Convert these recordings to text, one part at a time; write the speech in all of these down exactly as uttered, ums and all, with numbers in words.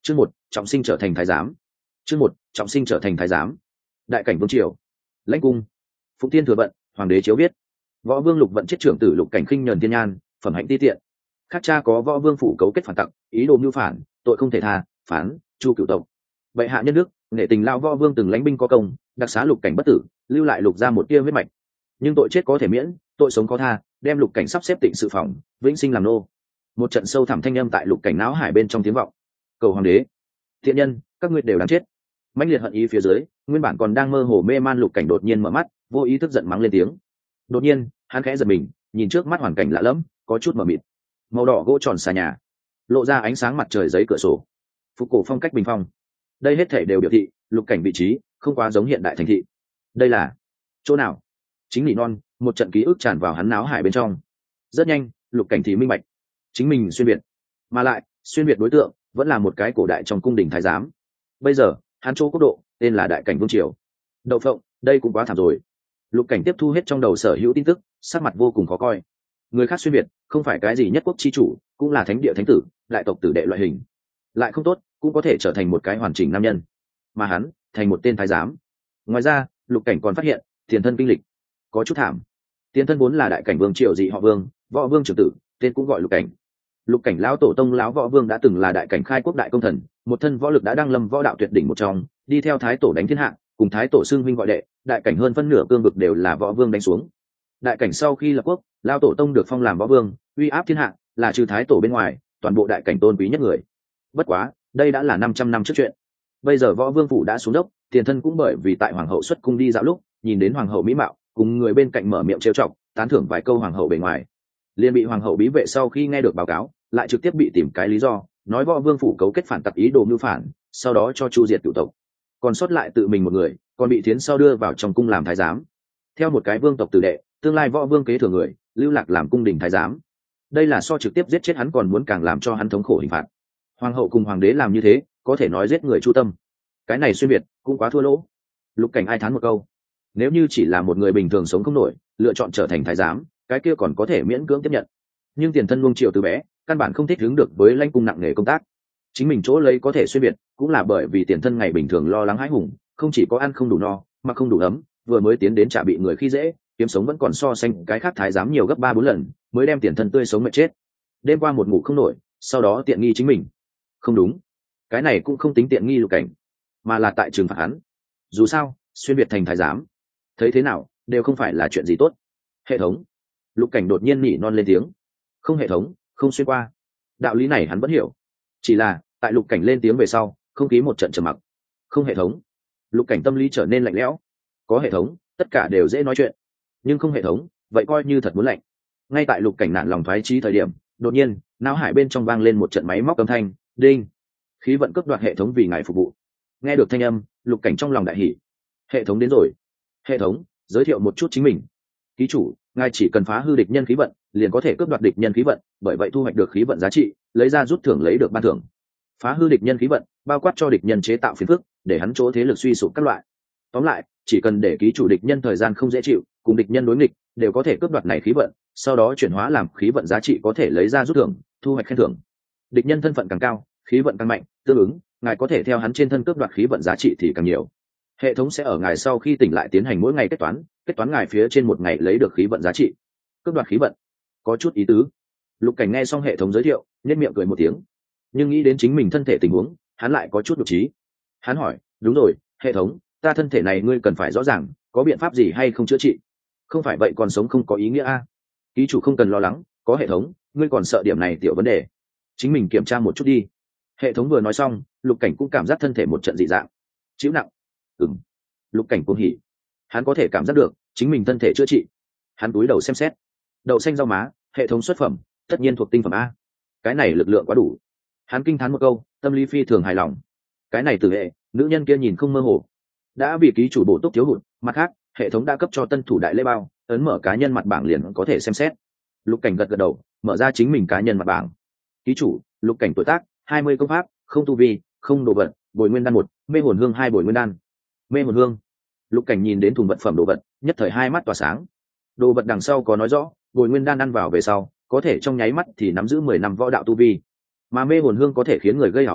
Chương một, trọng sinh trở thành thái giám. Chương một, trọng sinh trở thành thái giám. Đại cảnh vương triều. Lãnh cung. Phụng Tiên thừa vận, hoàng đế chiếu viết. Võ Vương Lục Vận chết trưởng tử Lục Cảnh khinh nhẫn thiên nhan, phẩm hạnh ti tiện. Khác cha có Võ Vương phủ cấu kết phản tặc, ý đồ mưu phản, tội không thể tha, phán chu cửu tộc. Bệ hạ nhân đức, nghệ tình lao Võ Vương từng lãnh binh có công, đặc xá Lục Cảnh bất tử, lưu lại Lục gia một tia huyết mạch. Nhưng tội chết có thể miễn, tội sống có tha, đem Lục Cảnh sắp xếp tịnh sự phòng, vĩnh sinh làm nô. Một trận sâu thẳm thanh âm tại Lục Cảnh não hải bên trong tiếng vọng. Cầu hoàng đế, thiện nhân, các ngươi đều đáng chết. Mãnh liệt hận ý phía dưới, nguyên bản còn đang mơ hồ mê man Lục Cảnh đột nhiên mở mắt, vô ý thức giận mắng lên tiếng. Đột nhiên, hắn khẽ giật mình, nhìn trước mắt hoàn cảnh lạ lẫm, có chút mờ mịt. Màu đỏ gỗ tròn xà nhà, lộ ra ánh sáng mặt trời giấy cửa sổ, phục cổ phong cách bình phong. Đây hết thể đều biểu thị Lục Cảnh vị trí không quá giống hiện đại thành thị. Đây là chỗ nào? Chính nỉ non, một trận ký ức tràn vào hắn náo hải bên trong. Rất nhanh, Lục Cảnh thì minh bạch, chính mình xuyên việt, mà lại xuyên việt đối tượng vẫn là một cái cổ đại trong cung đình thái giám. Bây giờ hắn chỗ quốc độ tên là Đại Cảnh vương triều. Đậu phộng, đây cũng quá thảm rồi. Lục Cảnh tiếp thu hết trong đầu sở hữu tin tức, sắc mặt vô cùng khó coi. Người khác xuyên việt không phải cái gì nhất quốc chi chủ, cũng là thánh địa thánh tử, đại tộc tử đệ loại hình, lại không tốt cũng có thể trở thành một cái hoàn chỉnh nam nhân, mà hắn thành một tên thái giám. Ngoài ra, Lục Cảnh còn phát hiện tiền thân kinh lịch có chút thảm. Tiền thân vốn là Đại Cảnh vương triều dị họ Vương, Võ Vương trưởng tử, tên cũng gọi Lục Cảnh. Lục Cảnh lão tổ tông lão Võ Vương đã từng là Đại Cảnh khai quốc đại công thần, một thân võ lực đã đăng lâm võ đạo tuyệt đỉnh một trong, đi theo thái tổ đánh thiên hạ, cùng thái tổ xưng huynh gọi đệ. Đại Cảnh hơn phân nửa cương vực đều là Võ Vương đánh xuống. Đại Cảnh sau khi lập quốc, lão tổ tông được phong làm Võ Vương, uy áp thiên hạ, là trừ thái tổ bên ngoài toàn bộ Đại Cảnh tôn quý nhất người. Bất quá, đây đã là năm trăm năm trước chuyện. Bây giờ Võ Vương phủ đã xuống dốc, tiền thân cũng bởi vì tại hoàng hậu xuất cung đi dạo lúc, nhìn đến hoàng hậu mỹ mạo, cùng người bên cạnh mở miệng trêu chọc, tán thưởng vài câu hoàng hậu bề ngoài, liền bị hoàng hậu bí vệ sau khi nghe được báo cáo, lại trực tiếp bị tìm cái lý do, nói Võ Vương phủ cấu kết phản tặc ý đồ mưu phản, sau đó cho chu diệt cửu tộc. Còn sót lại tự mình một người, còn bị thiến sau đưa vào trong cung làm thái giám. Theo một cái vương tộc tử đệ, tương lai Võ Vương kế thừa người, lưu lạc làm cung đình thái giám. Đây là so trực tiếp giết chết hắn còn muốn càng làm cho hắn thống khổ hình phạt. Hoàng hậu cùng hoàng đế làm như thế, có thể nói giết người chu tâm. Cái này xuyên việt cũng quá thua lỗ. Lục Cảnh ai thán một câu, nếu như chỉ là một người bình thường sống không nổi, lựa chọn trở thành thái giám, cái kia còn có thể miễn cưỡng tiếp nhận. Nhưng tiền thân nuông chiều từ bé, căn bản không thích ứng được với lãnh cung nặng nghề công tác. Chính mình chỗ lấy có thể xuyên việt, cũng là bởi vì tiền thân ngày bình thường lo lắng hãi hùng, không chỉ có ăn không đủ no, mà không đủ ấm, vừa mới tiến đến chả bị người khi dễ, kiếm sống vẫn còn so sánh cái khác thái giám nhiều gấp ba bốn lần, mới đem tiền thân tươi sống mệt chết. Đêm qua một ngủ không nổi, sau đó tiện nghi chính mình. Không đúng, cái này cũng không tính tiện nghi Lục Cảnh, mà là tại trừng phạt hắn. Dù sao, xuyên việt thành thái giám, thấy thế nào đều không phải là chuyện gì tốt. Hệ thống. Lục Cảnh đột nhiên nỉ non lên tiếng. Không hệ thống, không xuyên qua. Đạo lý này hắn vẫn hiểu, chỉ là tại Lục Cảnh lên tiếng về sau, không khí một trận trầm mặc. Không hệ thống. Lục Cảnh tâm lý trở nên lạnh lẽo. Có hệ thống, tất cả đều dễ nói chuyện, nhưng không hệ thống, vậy coi như thật muốn lạnh. Ngay tại Lục Cảnh nản lòng thoái chí thời điểm, đột nhiên não hải bên trong vang lên một trận máy móc âm thanh. Đinh. Khí vận cướp đoạt hệ thống vì ngài phục vụ. Nghe được thanh âm, Lục Cảnh trong lòng đại hỉ. Hệ thống đến rồi. Hệ thống, giới thiệu một chút chính mình. Ký chủ, ngài chỉ cần phá hư địch nhân khí vận, liền có thể cướp đoạt địch nhân khí vận, bởi vậy thu hoạch được khí vận giá trị, lấy ra rút thưởng lấy được ban thưởng. Phá hư địch nhân khí vận, bao quát cho địch nhân chế tạo phiền phức, để hắn chỗ thế lực suy sụp các loại. Tóm lại, chỉ cần để ký chủ địch nhân thời gian không dễ chịu, cùng địch nhân đối nghịch, đều có thể cướp đoạt này khí vận, sau đó chuyển hóa làm khí vận giá trị có thể lấy ra rút thưởng, thu hoạch khen thưởng. Địch nhân thân phận càng cao, khí vận càng mạnh, tương ứng, ngài có thể theo hắn trên thân cướp đoạt khí vận giá trị thì càng nhiều. Hệ thống sẽ ở ngài sau khi tỉnh lại tiến hành mỗi ngày kết toán, kết toán ngài phía trên một ngày lấy được khí vận giá trị. Cướp đoạt khí vận, có chút ý tứ. Lục Cảnh nghe xong hệ thống giới thiệu, nhếch miệng cười một tiếng, nhưng nghĩ đến chính mình thân thể tình huống, hắn lại có chút đột trí. Hắn hỏi, đúng rồi, hệ thống, ta thân thể này ngươi cần phải rõ ràng, có biện pháp gì hay không chữa trị? Không phải vậy còn sống không có ý nghĩa a. Ký chủ không cần lo lắng, có hệ thống, ngươi còn sợ điểm này tiểu vấn đề, chính mình kiểm tra một chút đi. Hệ thống vừa nói xong, Lục Cảnh cũng cảm giác thân thể một trận dị dạng, chịu nặng. Ừm. Lục Cảnh cuồng hỉ, hắn có thể cảm giác được chính mình thân thể chữa trị. Hắn cúi đầu xem xét, đậu xanh rau má, hệ thống xuất phẩm, tất nhiên thuộc tinh phẩm a. Cái này lực lượng quá đủ. Hắn kinh thán một câu, tâm lý phi thường hài lòng. Cái này từ hệ, nữ nhân kia nhìn không mơ hồ, đã bị ký chủ bổ túc thiếu hụt. Mặt khác, hệ thống đã cấp cho tân thủ đại lễ bao, ấn mở cá nhân mặt bảng liền có thể xem xét. Lục Cảnh gật gật đầu, mở ra chính mình cá nhân mặt bảng. Ký chủ, Lục Cảnh tuổi tác hai mươi, công pháp không, tu vi không, đồ vật bồi nguyên đan một, mê hồn hương hai, bồi nguyên đan. Mê hồn hương. Lục Cảnh nhìn đến thùng vật phẩm đồ vật, nhất thời hai mắt tỏa sáng. Đồ vật đằng sau có nói rõ, bồi nguyên đan ăn vào về sau, có thể trong nháy mắt thì nắm giữ mười năm võ đạo tu vi, mà mê hồn hương có thể khiến người gây ảo ảnh,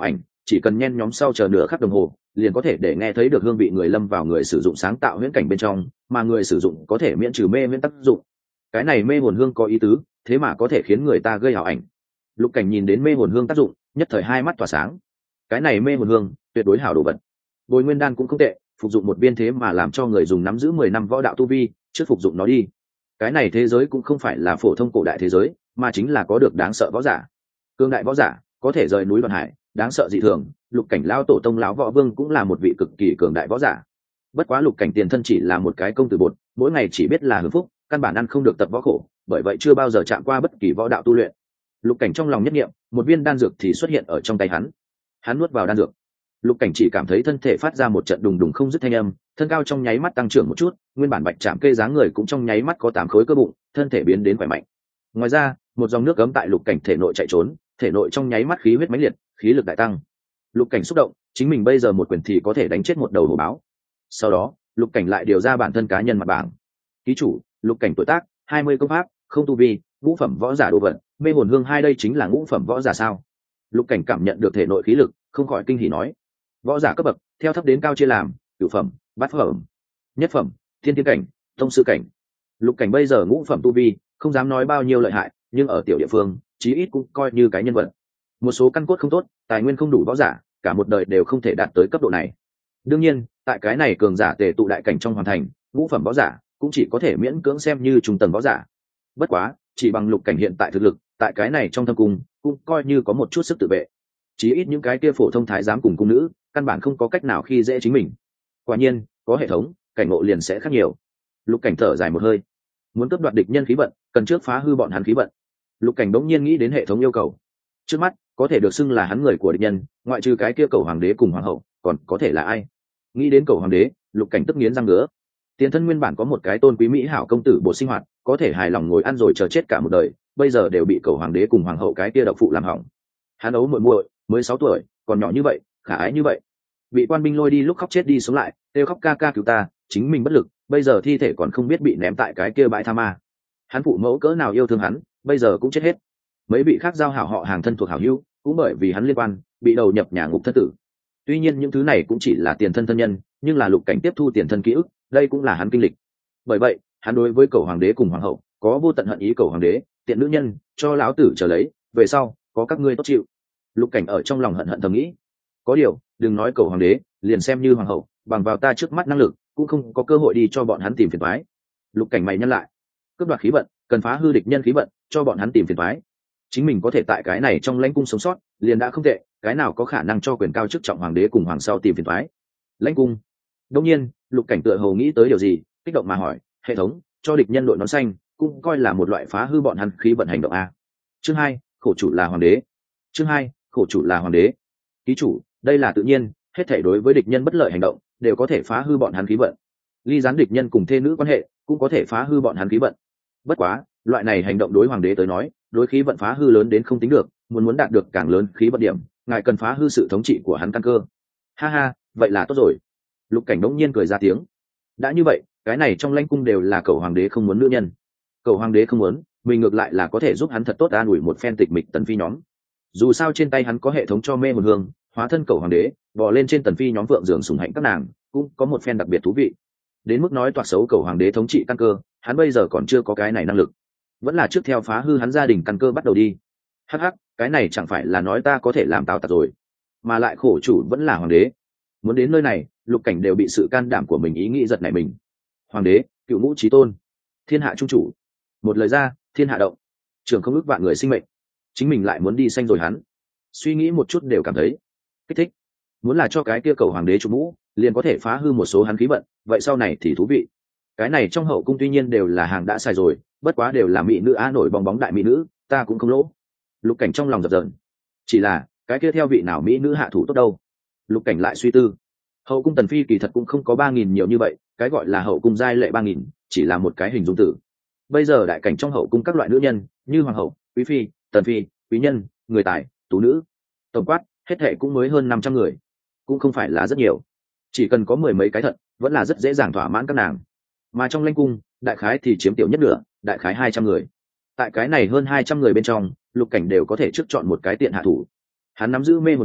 chỉ cần nhen nhóm sau chờ nửa khắc đồng hồ liền có thể để nghe thấy được hương vị người lâm vào người sử dụng sáng tạo huyễn cảnh bên trong, mà người sử dụng có thể miễn trừ mê miễn tác dụng. Cái này mê hồn hương có ý tứ, thế mà có thể khiến người ta gây ảo ảnh. Lục Cảnh nhìn đến mê hồn hương tác dụng, nhất thời hai mắt tỏa sáng. Cái này mê hồn hương tuyệt đối hảo đồ vật. Bồi nguyên đan cũng không tệ, phục dụng một viên thế mà làm cho người dùng nắm giữ mười năm võ đạo tu vi, trước phục dụng nó đi. Cái này thế giới cũng không phải là phổ thông cổ đại thế giới, mà chính là có được đáng sợ võ giả. Cương đại võ giả, có thể rời núi đoạn hải, đáng sợ dị thường. Lục Cảnh lão tổ tông lão võ vương cũng là một vị cực kỳ cường đại võ giả. Bất quá Lục Cảnh tiền thân chỉ là một cái công tử bột, mỗi ngày chỉ biết là hưởng phúc, căn bản ăn không được tập võ khổ, bởi vậy chưa bao giờ chạm qua bất kỳ võ đạo tu luyện. Lục Cảnh trong lòng nhất niệm, một viên đan dược thì xuất hiện ở trong tay hắn. Hắn nuốt vào đan dược. Lục Cảnh chỉ cảm thấy thân thể phát ra một trận đùng đùng không dứt thanh âm, thân cao trong nháy mắt tăng trưởng một chút, nguyên bản bạch trạm kê dáng người cũng trong nháy mắt có tám khối cơ bụng, thân thể biến đến khỏe mạnh. Ngoài ra, một dòng nước gấm tại Lục Cảnh thể nội chạy trốn, thể nội trong nháy mắt khí huyết mãnh liệt, khí lực đại tăng. Lục Cảnh xúc động, chính mình bây giờ một quyền thì có thể đánh chết một đầu hổ báo. Sau đó, Lục Cảnh lại điều ra bản thân cá nhân mặt bảng. Ký chủ, Lục Cảnh tuổi tác, hai mươi công pháp, không tu vi, ngũ phẩm võ giả đồ vật, mê hồn hương hai đây chính là ngũ phẩm võ giả sao? Lục Cảnh cảm nhận được thể nội khí lực, không khỏi kinh hỉ nói. Võ giả cấp bậc, theo thấp đến cao chia làm, cửu phẩm, bát phẩm, nhất phẩm, thiên tiên cảnh, tông sư cảnh. Lục Cảnh bây giờ ngũ phẩm tu vi, không dám nói bao nhiêu lợi hại, nhưng ở tiểu địa phương, chí ít cũng coi như cái nhân vật. Một số căn cốt không tốt, tài nguyên không đủ võ giả, cả một đời đều không thể đạt tới cấp độ này. Đương nhiên, tại cái này cường giả tề tụ đại cảnh trong hoàn thành, ngũ phẩm võ giả cũng chỉ có thể miễn cưỡng xem như trung tầng võ giả. Bất quá, chỉ bằng Lục Cảnh hiện tại thực lực, tại cái này trong thâm cung, cũng coi như có một chút sức tự vệ. Chí ít những cái kia phổ thông thái giám cùng cung nữ, căn bản không có cách nào khi dễ chính mình. Quả nhiên, có hệ thống, cảnh ngộ liền sẽ khác nhiều. Lục Cảnh thở dài một hơi. Muốn cướp đoạt địch nhân khí vận, cần trước phá hư bọn hắn khí vận. Lục Cảnh đống nhiên nghĩ đến hệ thống yêu cầu. Trước mắt, có thể được xưng là hắn người của địch nhân, ngoại trừ cái kia cầu hoàng đế cùng hoàng hậu, còn có thể là ai? Nghĩ đến cầu hoàng đế, Lục Cảnh tức nghiến răng ngứa. Tiền thân nguyên bản có một cái tôn quý mỹ hảo công tử bộ sinh hoạt, có thể hài lòng ngồi ăn rồi chờ chết cả một đời, bây giờ đều bị cầu hoàng đế cùng hoàng hậu cái kia độc phụ làm hỏng. Hắn ấu muội muội, mới sáu tuổi, còn nhỏ như vậy, khả ái như vậy, bị quan binh lôi đi lúc khóc chết đi sống lại, kêu khóc ca ca cứu ta, chính mình bất lực, bây giờ thi thể còn không biết bị ném tại cái kia bãi tha ma. Hắn phụ mẫu cỡ nào yêu thương hắn, bây giờ cũng chết hết. Mấy vị khác giao hảo họ hàng thân thuộc hảo hữu, cũng bởi vì hắn liên quan, bị đầu nhập nhà ngục thất tử. Tuy nhiên những thứ này cũng chỉ là tiền thân thân nhân, nhưng là Lục Cảnh tiếp thu tiền thân ký ức, đây cũng là hắn kinh lịch. Bởi vậy, hắn đối với cầu hoàng đế cùng hoàng hậu có vô tận hận ý. Cầu hoàng đế, tiện nữ nhân, cho lão tử trở lấy, về sau có các ngươi tốt chịu. Lục Cảnh ở trong lòng hận hận thầm nghĩ. Có điều, đừng nói cầu hoàng đế, liền xem như hoàng hậu, bằng vào ta trước mắt năng lực, cũng không có cơ hội đi cho bọn hắn tìm phiền toái. Lục Cảnh mày nhăn lại, cướp đoạt khí vận, cần phá hư địch nhân khí vận, cho bọn hắn tìm phiền toái. Chính mình có thể tại cái này trong lãnh cung sống sót, liền đã không tệ, cái nào có khả năng cho quyền cao chức trọng hoàng đế cùng hoàng sau tìm phiền toái. Lãnh cung. Đương nhiên, Lục Cảnh tựa hồ nghĩ tới điều gì, kích động mà hỏi, hệ thống, cho địch nhân đội nón xanh, cũng coi là một loại phá hư bọn hắn khí vận hành động a. Chương hai, khổ chủ là hoàng đế. Chương hai, khổ chủ là hoàng đế. Ký chủ, đây là tự nhiên, hết thảy đối với địch nhân bất lợi hành động, đều có thể phá hư bọn hắn khí vận. Ly gián địch nhân cùng thê nữ quan hệ, cũng có thể phá hư bọn hắn khí vận. Bất quá, loại này hành động đối hoàng đế tới nói, đối khí vận phá hư lớn đến không tính được, muốn muốn đạt được càng lớn khí vận điểm, ngài cần phá hư sự thống trị của hắn căn cơ. Ha ha, vậy là tốt rồi. Lục Cảnh đống nhiên cười ra tiếng. Đã như vậy, cái này trong lãnh cung đều là cầu hoàng đế không muốn nữ nhân. Cầu hoàng đế không muốn, mình ngược lại là có thể giúp hắn thật tốt an ủi một phen tịch mịch tần phi nhóm. Dù sao trên tay hắn có hệ thống cho mê hồn hương, hóa thân cầu hoàng đế, bò lên trên tần phi nhóm vượng giường sủng hạnh các nàng, cũng có một phen đặc biệt thú vị. Đến mức nói toạc xấu cầu hoàng đế thống trị căn cơ, hắn bây giờ còn chưa có cái này năng lực, vẫn là trước theo phá hư hắn gia đình căn cơ bắt đầu đi. Hắc hắc, cái này chẳng phải là nói ta có thể làm tào tặc rồi, mà lại khổ chủ vẫn là hoàng đế. Muốn đến nơi này, Lục Cảnh đều bị sự can đảm của mình ý nghĩ giật nảy mình. Hoàng đế, cựu ngũ chí tôn, thiên hạ trung chủ, một lời ra, thiên hạ động, trường không ước vạn người sinh mệnh, chính mình lại muốn đi xanh rồi hắn. Suy nghĩ một chút đều cảm thấy kích thích. Muốn là cho cái kia cầu hoàng đế chủ mũ, liền có thể phá hư một số hắn khí vận, vậy sau này thì thú vị. Cái này trong hậu cung tuy nhiên đều là hàng đã xài rồi, bất quá đều là mỹ nữ á nổi bong bóng đại mỹ nữ, ta cũng không lỗ. Lục Cảnh trong lòng dập dờn. Chỉ là, cái kia theo vị nào mỹ nữ hạ thủ tốt đâu? Lục Cảnh lại suy tư. Hậu cung tần phi kỳ thật cũng không có ba nghìn nhiều như vậy, cái gọi là hậu cung giai lệ ba nghìn, chỉ là một cái hình dung tử. Bây giờ đại cảnh trong hậu cung các loại nữ nhân, như hoàng hậu, quý phi, tần phi, quý nhân, người tài, tú nữ, tổng quát, hết thệ cũng mới hơn năm trăm người, cũng không phải là rất nhiều. Chỉ cần có mười mấy cái thận, vẫn là rất dễ dàng thỏa mãn các nàng. Mà trong lãnh cung, đại khái thì chiếm tiểu nhất nửa, đại khái hai trăm người. Tại cái này hơn hai trăm người bên trong, Lục Cảnh đều có thể trước chọn một cái tiện hạ thủ. Hắn nắm giữ mê hồn hương,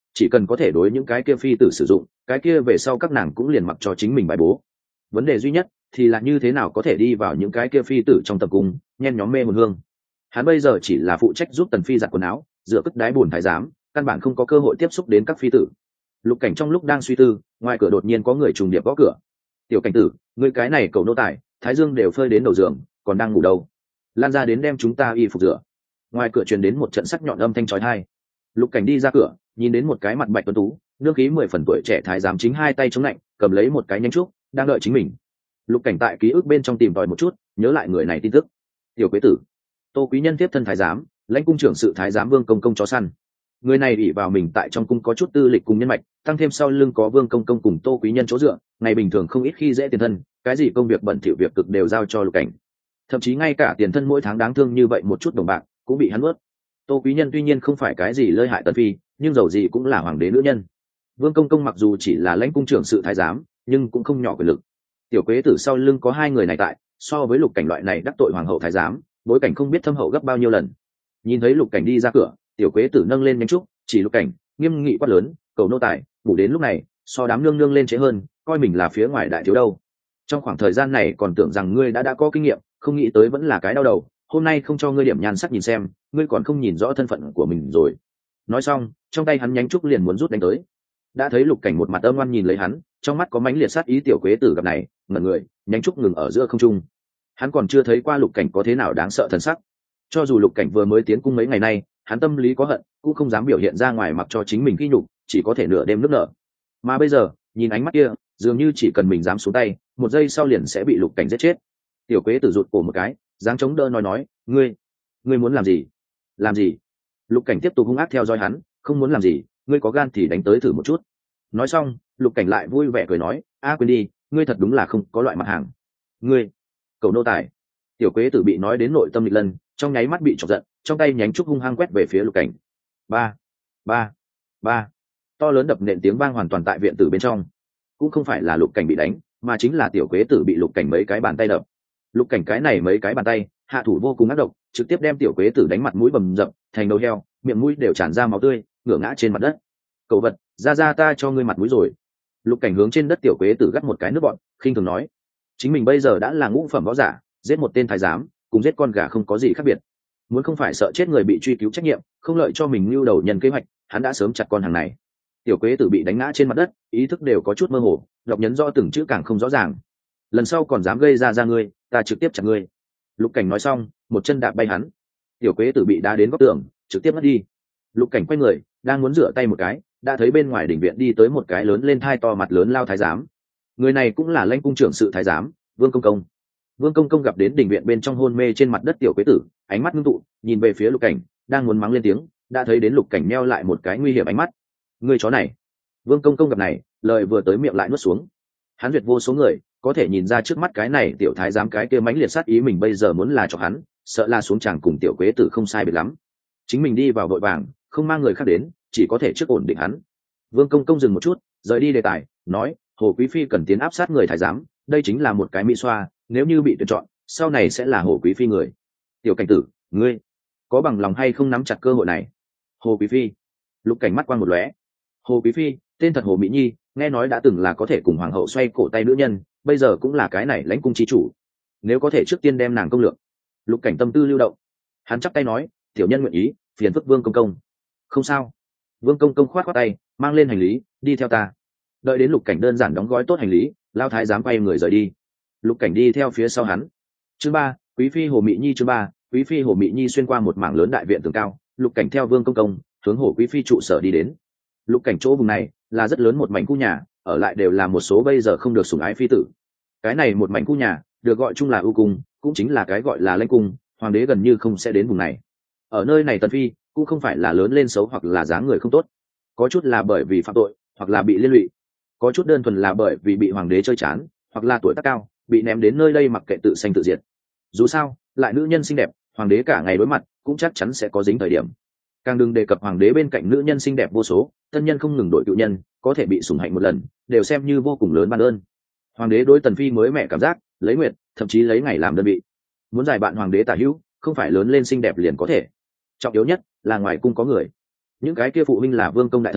chỉ cần có thể đối những cái kia phi tử sử dụng, cái kia về sau các nàng cũng liền mặc cho chính mình bài bố. Vấn đề duy nhất thì là như thế nào có thể đi vào những cái kia phi tử trong tập cung nhen nhóm mê hồn hương. Hắn bây giờ chỉ là phụ trách giúp tần phi giặt quần áo, dựa cất đái bùn thái giám, căn bản không có cơ hội tiếp xúc đến các phi tử. Lục Cảnh trong lúc đang suy tư, ngoài cửa đột nhiên có người trùng điệp gõ cửa. Tiểu Cảnh tử, ngươi cái này cậu nô tài, thái dương đều phơi đến đầu giường, còn đang ngủ đâu? Lan ra đến đem chúng ta y phục rửa. Ngoài cửa truyền đến một trận sắc nhọn âm thanh chói tai. Lục Cảnh đi ra cửa, nhìn đến một cái mặt bạch tuấn tú, nương khí mười phần tuổi trẻ thái giám chính hai tay chống lạnh, cầm lấy một cái nhánh trúc, đang đợi chính mình. Lục Cảnh tại ký ức bên trong tìm tòi một chút, nhớ lại người này tin tức. Tiểu Quế tử, Tô Quý Nhân tiếp thân thái giám, lãnh cung trưởng sự thái giám Vương Công Công chó săn. Người này ỷ vào mình tại trong cung có chút tư lịch cùng nhân mạch, tăng thêm sau lưng có Vương Công Công cùng Tô Quý Nhân chỗ dựa, ngày bình thường không ít khi dễ tiền thân, cái gì công việc bận thỉu việc cực đều giao cho Lục Cảnh. Thậm chí ngay cả tiền thân mỗi tháng đáng thương như vậy một chút đồng bạc cũng bị hắn nuốt. Tô Quý Nhân tuy nhiên không phải cái gì lơi hại tần phi, nhưng dầu gì cũng là hoàng đế nữ nhân. Vương Công Công mặc dù chỉ là lãnh cung trưởng sự thái giám, nhưng cũng không nhỏ quyền lực. Tiểu Quế tử sau lưng có hai người này tại, so với Lục Cảnh loại này đắc tội hoàng hậu thái giám, bối cảnh không biết thâm hậu gấp bao nhiêu lần. Nhìn thấy Lục Cảnh đi ra cửa, Tiểu Quế tử nâng lên nhánh trúc, chỉ Lục Cảnh, nghiêm nghị quát lớn, cầu nô tài, ngủ đến lúc này, so đám nương nương lên trễ hơn, coi mình là phía ngoài đại thiếu đâu. Trong khoảng thời gian này còn tưởng rằng ngươi đã đã có kinh nghiệm, không nghĩ tới vẫn là cái đau đầu, hôm nay không cho ngươi điểm nhan sắc nhìn xem, ngươi còn không nhìn rõ thân phận của mình rồi. Nói xong, trong tay hắn nhánh trúc liền muốn rút đánh tới. Đã thấy Lục Cảnh một mặt âm ngoan nhìn lấy hắn, trong mắt có mãnh liệt sát ý. Tiểu Quế tử gặp này, ngẩn người, nhánh trúc ngừng ở giữa không trung. Hắn còn chưa thấy qua Lục Cảnh có thế nào đáng sợ thần sắc. Cho dù Lục Cảnh vừa mới tiến cung mấy ngày nay, hắn tâm lý có hận, cũng không dám biểu hiện ra ngoài mặc cho chính mình khi nhục, chỉ có thể nửa đêm nức nở. Mà bây giờ, nhìn ánh mắt kia, dường như chỉ cần mình dám xuống tay, một giây sau liền sẽ bị Lục Cảnh giết chết. Tiểu Quế tử rụt cổ một cái, dáng chống đỡ nói nói, ngươi, ngươi muốn làm gì? Làm gì? Lục Cảnh tiếp tục hung ác theo dõi hắn, không muốn làm gì, ngươi có gan thì đánh tới thử một chút. Nói xong, Lục Cảnh lại vui vẻ cười nói, a quên đi, ngươi thật đúng là không có loại mặt hàng. Ngươi, cậu nô tài. Tiểu Quế tử bị nói đến nội tâm nghịch lần, trong nháy mắt bị chọc giận, trong tay nhánh trúc hung hăng quét về phía Lục Cảnh. Ba, ba, ba. To lớn đập nện tiếng vang hoàn toàn tại viện tử bên trong. Cũng không phải là Lục Cảnh bị đánh, mà chính là Tiểu Quế tử bị Lục Cảnh mấy cái bàn tay đập. Lục Cảnh cái này mấy cái bàn tay, hạ thủ vô cùng ác độc, trực tiếp đem Tiểu Quế tử đánh mặt mũi bầm dập, thành đầu heo, miệng mũi đều tràn ra máu tươi, ngửa ngã trên mặt đất. Cậu vật, ra ra ta cho ngươi mặt mũi rồi. Lục Cảnh hướng trên đất Tiểu Quế tử gắt một cái nước bọn, khinh thường nói, chính mình bây giờ đã là ngũ phẩm võ giả, giết một tên thái giám, cùng giết con gà không có gì khác biệt. Muốn không phải sợ chết người bị truy cứu trách nhiệm, không lợi cho mình lưu đầu nhân kế hoạch, hắn đã sớm chặt con hàng này. Tiểu Quế tử bị đánh ngã trên mặt đất, ý thức đều có chút mơ hồ, đọc nhấn rõ từng chữ càng không rõ ràng. Lần sau còn dám gây ra ra ngươi, ta trực tiếp chặt ngươi. Lục Cảnh nói xong, một chân đạp bay hắn. Tiểu Quế tử bị đá đến góc tường, trực tiếp mất đi. Lục Cảnh quay người, đang muốn rửa tay một cái, đã thấy bên ngoài đỉnh viện đi tới một cái lớn lên thai to mặt lớn lao thái giám. Người này cũng là lãnh cung trưởng sự thái giám, Vương Công Công. Vương Công Công gặp đến đỉnh viện bên trong hôn mê trên mặt đất Tiểu Quế tử, ánh mắt ngưng tụ, nhìn về phía Lục Cảnh, đang muốn mắng lên tiếng, đã thấy đến Lục Cảnh meo lại một cái nguy hiểm ánh mắt. Người chó này. Vương Công Công gặp này, lời vừa tới miệng lại nuốt xuống. Hắn duyệt vô số người, có thể nhìn ra trước mắt cái này tiểu thái giám cái kia mãnh liệt sát ý mình bây giờ muốn là cho hắn, sợ là xuống chàng cùng Tiểu Quế tử không sai biệt lắm. Chính mình đi vào vội vàng, không mang người khác đến, chỉ có thể trước ổn định hắn. Vương Công Công dừng một chút, rời đi đề tài, nói, Hồ Quý phi cần tiến áp sát người thái giám, đây chính là một cái mỹ xoa, nếu như bị tuyển chọn, sau này sẽ là Hồ Quý phi người. Tiểu Cảnh tử, ngươi có bằng lòng hay không nắm chặt cơ hội này? Hồ Quý phi. Lục Cảnh mắt quang một lóe. Hồ Quý phi, tên thật Hồ Mỹ Nhi, nghe nói đã từng là có thể cùng hoàng hậu xoay cổ tay nữ nhân, bây giờ cũng là cái này lãnh cung chi chủ. Nếu có thể trước tiên đem nàng công lược. Lục Cảnh tâm tư lưu động, hắn chắp tay nói, tiểu nhân nguyện ý, phiền phức Vương Công Công. Không sao. Vương Công Công khoát khoát tay, mang lên hành lý, đi theo ta. Đợi đến Lục Cảnh đơn giản đóng gói tốt hành lý, lao thái giám quay người rời đi. Lục Cảnh đi theo phía sau hắn. Chương ba, Quý phi Hồ Mỹ Nhi. Chương ba, Quý phi Hồ Mỹ Nhi. Xuyên qua một mảng lớn đại viện tường cao, Lục Cảnh theo Vương Công Công hướng Hồ Quý phi trụ sở đi đến. Lục Cảnh chỗ vùng này là rất lớn một mảnh khu nhà, ở lại đều là một số bây giờ không được sủng ái phi tử. Cái này một mảnh khu nhà được gọi chung là ưu cung, cũng chính là cái gọi là lãnh cung, hoàng đế gần như không sẽ đến vùng này. Ở nơi này tần phi cũng không phải là lớn lên xấu hoặc là dáng người không tốt, có chút là bởi vì phạm tội hoặc là bị liên lụy, có chút đơn thuần là bởi vì bị hoàng đế chơi chán, hoặc là tuổi tác cao bị ném đến nơi đây mặc kệ tự sanh tự diệt. Dù sao lại nữ nhân xinh đẹp, hoàng đế cả ngày đối mặt cũng chắc chắn sẽ có dính thời điểm. Càng đừng đề cập hoàng đế bên cạnh nữ nhân xinh đẹp vô số, tân nhân không ngừng đổi cựu nhân, có thể bị sủng hạnh một lần đều xem như vô cùng lớn ban ơn. Hoàng đế đối tần phi mới mẹ cảm giác lấy nguyện, thậm chí lấy ngày làm đơn vị. Muốn giải bạn hoàng đế tả hữu, không phải lớn lên xinh đẹp liền có thể. Trọng yếu nhất là ngoài cung có người. Những cái kia phụ huynh là vương công đại thần,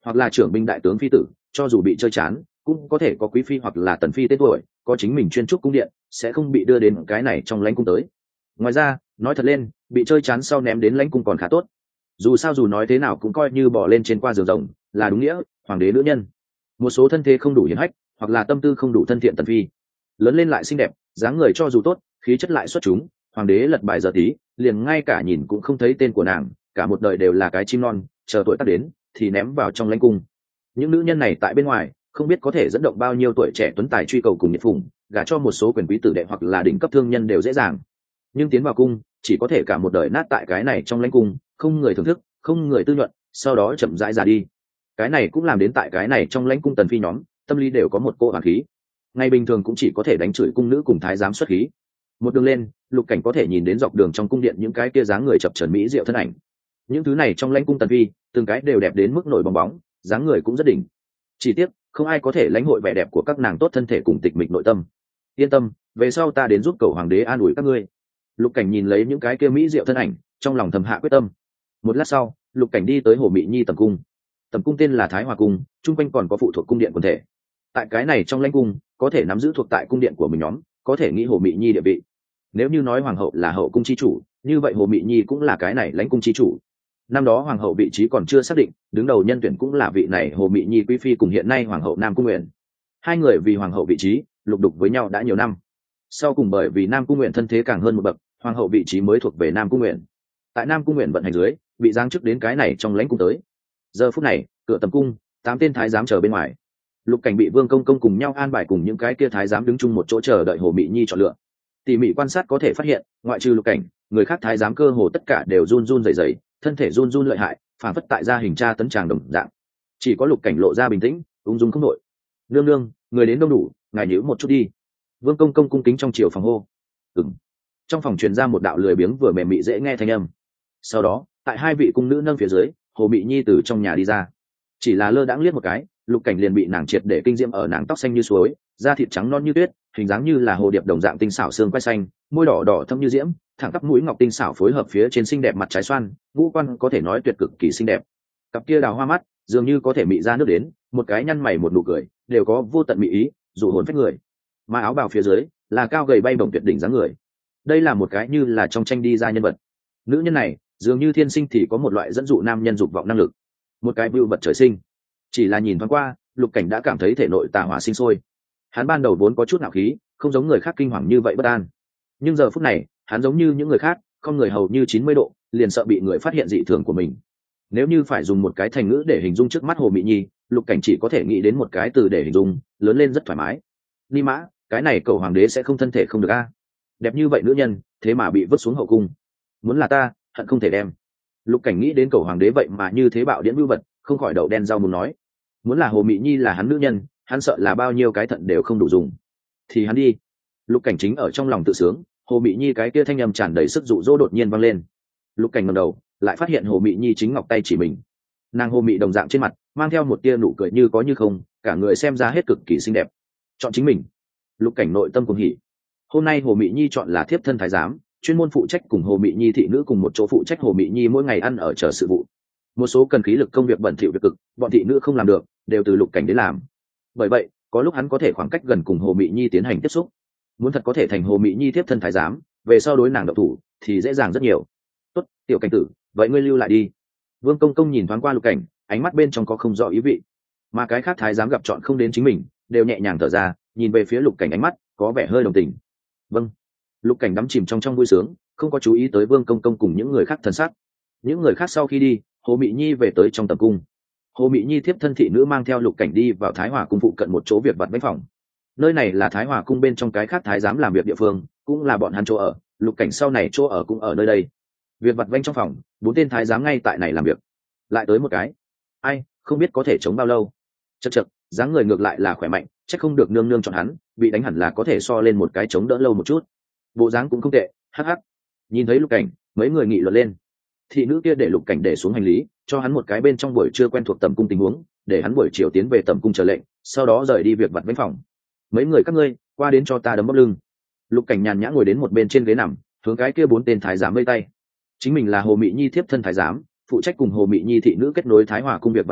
hoặc là trưởng binh đại tướng phi tử, cho dù bị chơi chán cũng có thể có quý phi hoặc là tần phi tên tuổi, có chính mình chuyên trúc cung điện, sẽ không bị đưa đến cái này trong lãnh cung tới. Ngoài ra nói thật lên, bị chơi chán sau ném đến lãnh cung còn khá tốt, dù sao dù nói thế nào cũng coi như bỏ lên trên qua giường rồng, là đúng nghĩa hoàng đế nữ nhân. Một số thân thế không đủ hiển hách hoặc là tâm tư không đủ thân thiện tần phi, lớn lên lại xinh đẹp, dáng người cho dù tốt, khí chất lại xuất chúng, hoàng đế lật bài giờ tí liền ngay cả nhìn cũng không thấy tên của nàng, cả một đời đều là cái chim non, chờ tuổi tác đến thì ném vào trong lãnh cung. Những nữ nhân này tại bên ngoài không biết có thể dẫn động bao nhiêu tuổi trẻ tuấn tài truy cầu cùng nhiệt phủng, gả cho một số quyền quý tử đệ hoặc là đỉnh cấp thương nhân đều dễ dàng, nhưng tiến vào cung chỉ có thể cả một đời nát tại cái này trong lãnh cung, không người thưởng thức, không người tư nhuận, sau đó chậm rãi già đi. Cái này cũng làm đến tại cái này trong lãnh cung tần phi nhóm tâm lý đều có một cô hoàng khí, ngày bình thường cũng chỉ có thể đánh chửi cung nữ cùng thái giám xuất khí. Một đường lên, Lục Cảnh có thể nhìn đến dọc đường trong cung điện những cái kia dáng người chập chờn mỹ diệu thân ảnh. Những thứ này trong lãnh cung tần phi, từng cái đều đẹp đến mức nổi bong bóng, dáng người cũng rất đỉnh. Chỉ tiếc, không ai có thể lãnh hội vẻ đẹp của các nàng tốt thân thể cùng tịch mịch nội tâm. Yên tâm, về sau ta đến giúp cầu hoàng đế an ủi các ngươi. Lục Cảnh nhìn lấy những cái kia mỹ diệu thân ảnh, trong lòng thầm hạ quyết tâm. Một lát sau, Lục Cảnh đi tới Hồ Mị Nhi tầm cung. Tầm cung tên là Thái Hòa cung, chung quanh còn có phụ thuộc cung điện quần thể. Tại cái này trong lãnh cung, có thể nắm giữ thuộc tại cung điện của mình nhóm, có thể nghĩ Hồ Mị Nhi địa vị. Nếu như nói hoàng hậu là hậu cung chi chủ, như vậy Hồ Mị Nhi cũng là cái này lãnh cung chi chủ. Năm đó hoàng hậu vị trí còn chưa xác định, đứng đầu nhân tuyển cũng là vị này Hồ Mị Nhi quý phi cùng hiện nay hoàng hậu Nam Cung Nguyện. Hai người vì hoàng hậu vị trí lục đục với nhau đã nhiều năm. Sau cùng bởi vì Nam Cung Nguyện thân thế càng hơn một bậc, hoàng hậu vị trí mới thuộc về Nam Cung Nguyện. Tại Nam Cung Nguyện vận hành dưới, bị giáng chức đến cái này trong lãnh cung tới. Giờ phút này, cửa tầm cung, tám tên thái giám chờ bên ngoài. Lục Cảnh bị Vương Công Công cùng nhau an bài cùng những cái kia thái giám đứng chung một chỗ chờ đợi Hồ Mị Nhi chọn lựa. Tỉ mỉ quan sát có thể phát hiện, ngoại trừ Lục Cảnh, người khác thái giám cơ hồ tất cả đều run run rẩy rẩy, thân thể run run lợi hại, phản phất tại gia hình tra tấn tràng đồng dạng. Chỉ có Lục Cảnh lộ ra bình tĩnh, ung dung không đội. Nương nương, người đến đông đủ, ngài nhíu một chút đi. Vương Công Công cung kính trong chiều phòng hô. Ừm. Trong phòng truyền ra một đạo lười biếng vừa mềm mị dễ nghe thanh âm. Sau đó, tại hai vị cung nữ nâng phía dưới, Hồ Mị Nhi từ trong nhà đi ra. Chỉ là lơ đãng liếc một cái, Lục Cảnh liền bị nàng triệt để kinh diễm ở nàng tóc xanh như suối, da thịt trắng non như tuyết, hình dáng như là hồ điệp đồng dạng tinh xảo xương quai xanh, môi đỏ đỏ thâm như diễm, thẳng tắp mũi ngọc tinh xảo phối hợp phía trên xinh đẹp mặt trái xoan, ngũ quan có thể nói tuyệt cực kỳ xinh đẹp. Cặp kia đào hoa mắt, dường như có thể mị ra nước đến, một cái nhăn mày một nụ cười, đều có vô tận mị ý, dụ hồn phách người. Mà áo bào phía dưới là cao gầy bay bổng tuyệt đỉnh dáng người. Đây là một cái như là trong tranh đi ra nhân vật. Nữ nhân này, dường như thiên sinh thì có một loại dẫn dụ nam nhân dục vọng năng lực, một cái bưu vật trời sinh. Chỉ là nhìn thoáng qua, Lục Cảnh đã cảm thấy thể nội tà hỏa sinh sôi. Hắn ban đầu vốn có chút nạo khí, không giống người khác kinh hoàng như vậy bất an, nhưng giờ phút này hắn giống như những người khác, không người hầu như chín mươi độ, liền sợ bị người phát hiện dị thường của mình. Nếu như phải dùng một cái thành ngữ để hình dung trước mắt Hồ Mị Nhi, Lục Cảnh chỉ có thể nghĩ đến một cái từ để hình dung, lớn lên rất thoải mái. Ni mã, cái này cậu hoàng đế sẽ không thân thể không được a. Đẹp như vậy nữ nhân, thế mà bị vứt xuống hậu cung. Muốn là ta, hận không thể đem. Lục Cảnh nghĩ đến cậu hoàng đế vậy mà như thế bạo điển vưu vật, không khỏi đậu đen rau muốn nói. Muốn là Hồ Mị Nhi là hắn nữ nhân, hắn sợ là bao nhiêu cái thận đều không đủ dùng. Thì hắn đi. Lục Cảnh chính ở trong lòng tự sướng, Hồ Mị Nhi cái kia thanh âm tràn đầy sức dụ dỗ đột nhiên vang lên. Lục Cảnh ngẩng đầu, lại phát hiện Hồ Mị Nhi chính ngọc tay chỉ mình. Nàng Hồ Mị đồng dạng trên mặt mang theo một tia nụ cười như có như không, cả người xem ra hết cực kỳ xinh đẹp. Chọn chính mình. Lục Cảnh nội tâm cuồng hỉ. Hôm nay Hồ Mị Nhi chọn là thiếp thân thái giám, chuyên môn phụ trách cùng Hồ Mị Nhi thị nữ cùng một chỗ phụ trách Hồ Mị Nhi mỗi ngày ăn ở chờ sự vụ. Một số cần khí lực công việc bẩn thỉu việc cực, bọn thị nữ không làm được, đều từ Lục Cảnh đến làm. Bởi vậy, có lúc hắn có thể khoảng cách gần cùng Hồ Mị Nhi tiến hành tiếp xúc. Muốn thật có thể thành Hồ Mị Nhi tiếp thân thái giám, về sau đối nàng độc thủ thì dễ dàng rất nhiều. Tốt, tiểu Cảnh tử, vậy ngươi lưu lại đi. Vương Công Công nhìn thoáng qua Lục Cảnh, ánh mắt bên trong có không rõ ý vị. Mà cái khác thái giám gặp chọn không đến chính mình, đều nhẹ nhàng thở ra, nhìn về phía Lục Cảnh ánh mắt có vẻ hơi đồng tình. Vâng. Lục Cảnh đắm chìm trong trong vui sướng, không có chú ý tới Vương Công Công cùng những người khác thân sắc. Những người khác sau khi đi, Hồ Mị Nhi về tới trong tầm cung. Hồ Mị Nhi tiếp thân thị nữ mang theo Lục Cảnh đi vào Thái Hòa cung phụ cận một chỗ việc vặt bánh phòng. Nơi này là Thái Hòa cung bên trong cái khác thái giám làm việc địa phương, cũng là bọn hắn chỗ ở. Lục Cảnh sau này chỗ ở cũng ở nơi đây. Việc vặt vanh trong phòng, bốn tên thái giám ngay tại này làm việc. Lại tới một cái. Ai, không biết có thể chống bao lâu. Chậc chậc, dáng người ngược lại là khỏe mạnh, chắc không được nương nương chọn hắn, bị đánh hẳn là có thể so lên một cái chống đỡ lâu một chút. Bộ dáng cũng không tệ, hắc hắc. Nhìn thấy Lục Cảnh, mấy người nghị luận lên. Thị nữ kia để Lục Cảnh để xuống hành lý, cho hắn một cái bên trong buổi trưa quen thuộc tầm cung tình huống, để hắn buổi chiều tiến về tầm cung chờ lệnh, sau đó rời đi việc vặt vãnh phòng. Mấy người các ngươi, qua đến cho ta đấm bóp lưng. Lục Cảnh nhàn nhã ngồi đến một bên trên ghế nằm, hướng cái kia bốn tên thái giám vây tay. Chính mình là Hồ Mị Nhi thiếp thân thái giám, phụ trách cùng Hồ Mị Nhi thị nữ kết nối Thái Hòa cung việc vặt vãnh,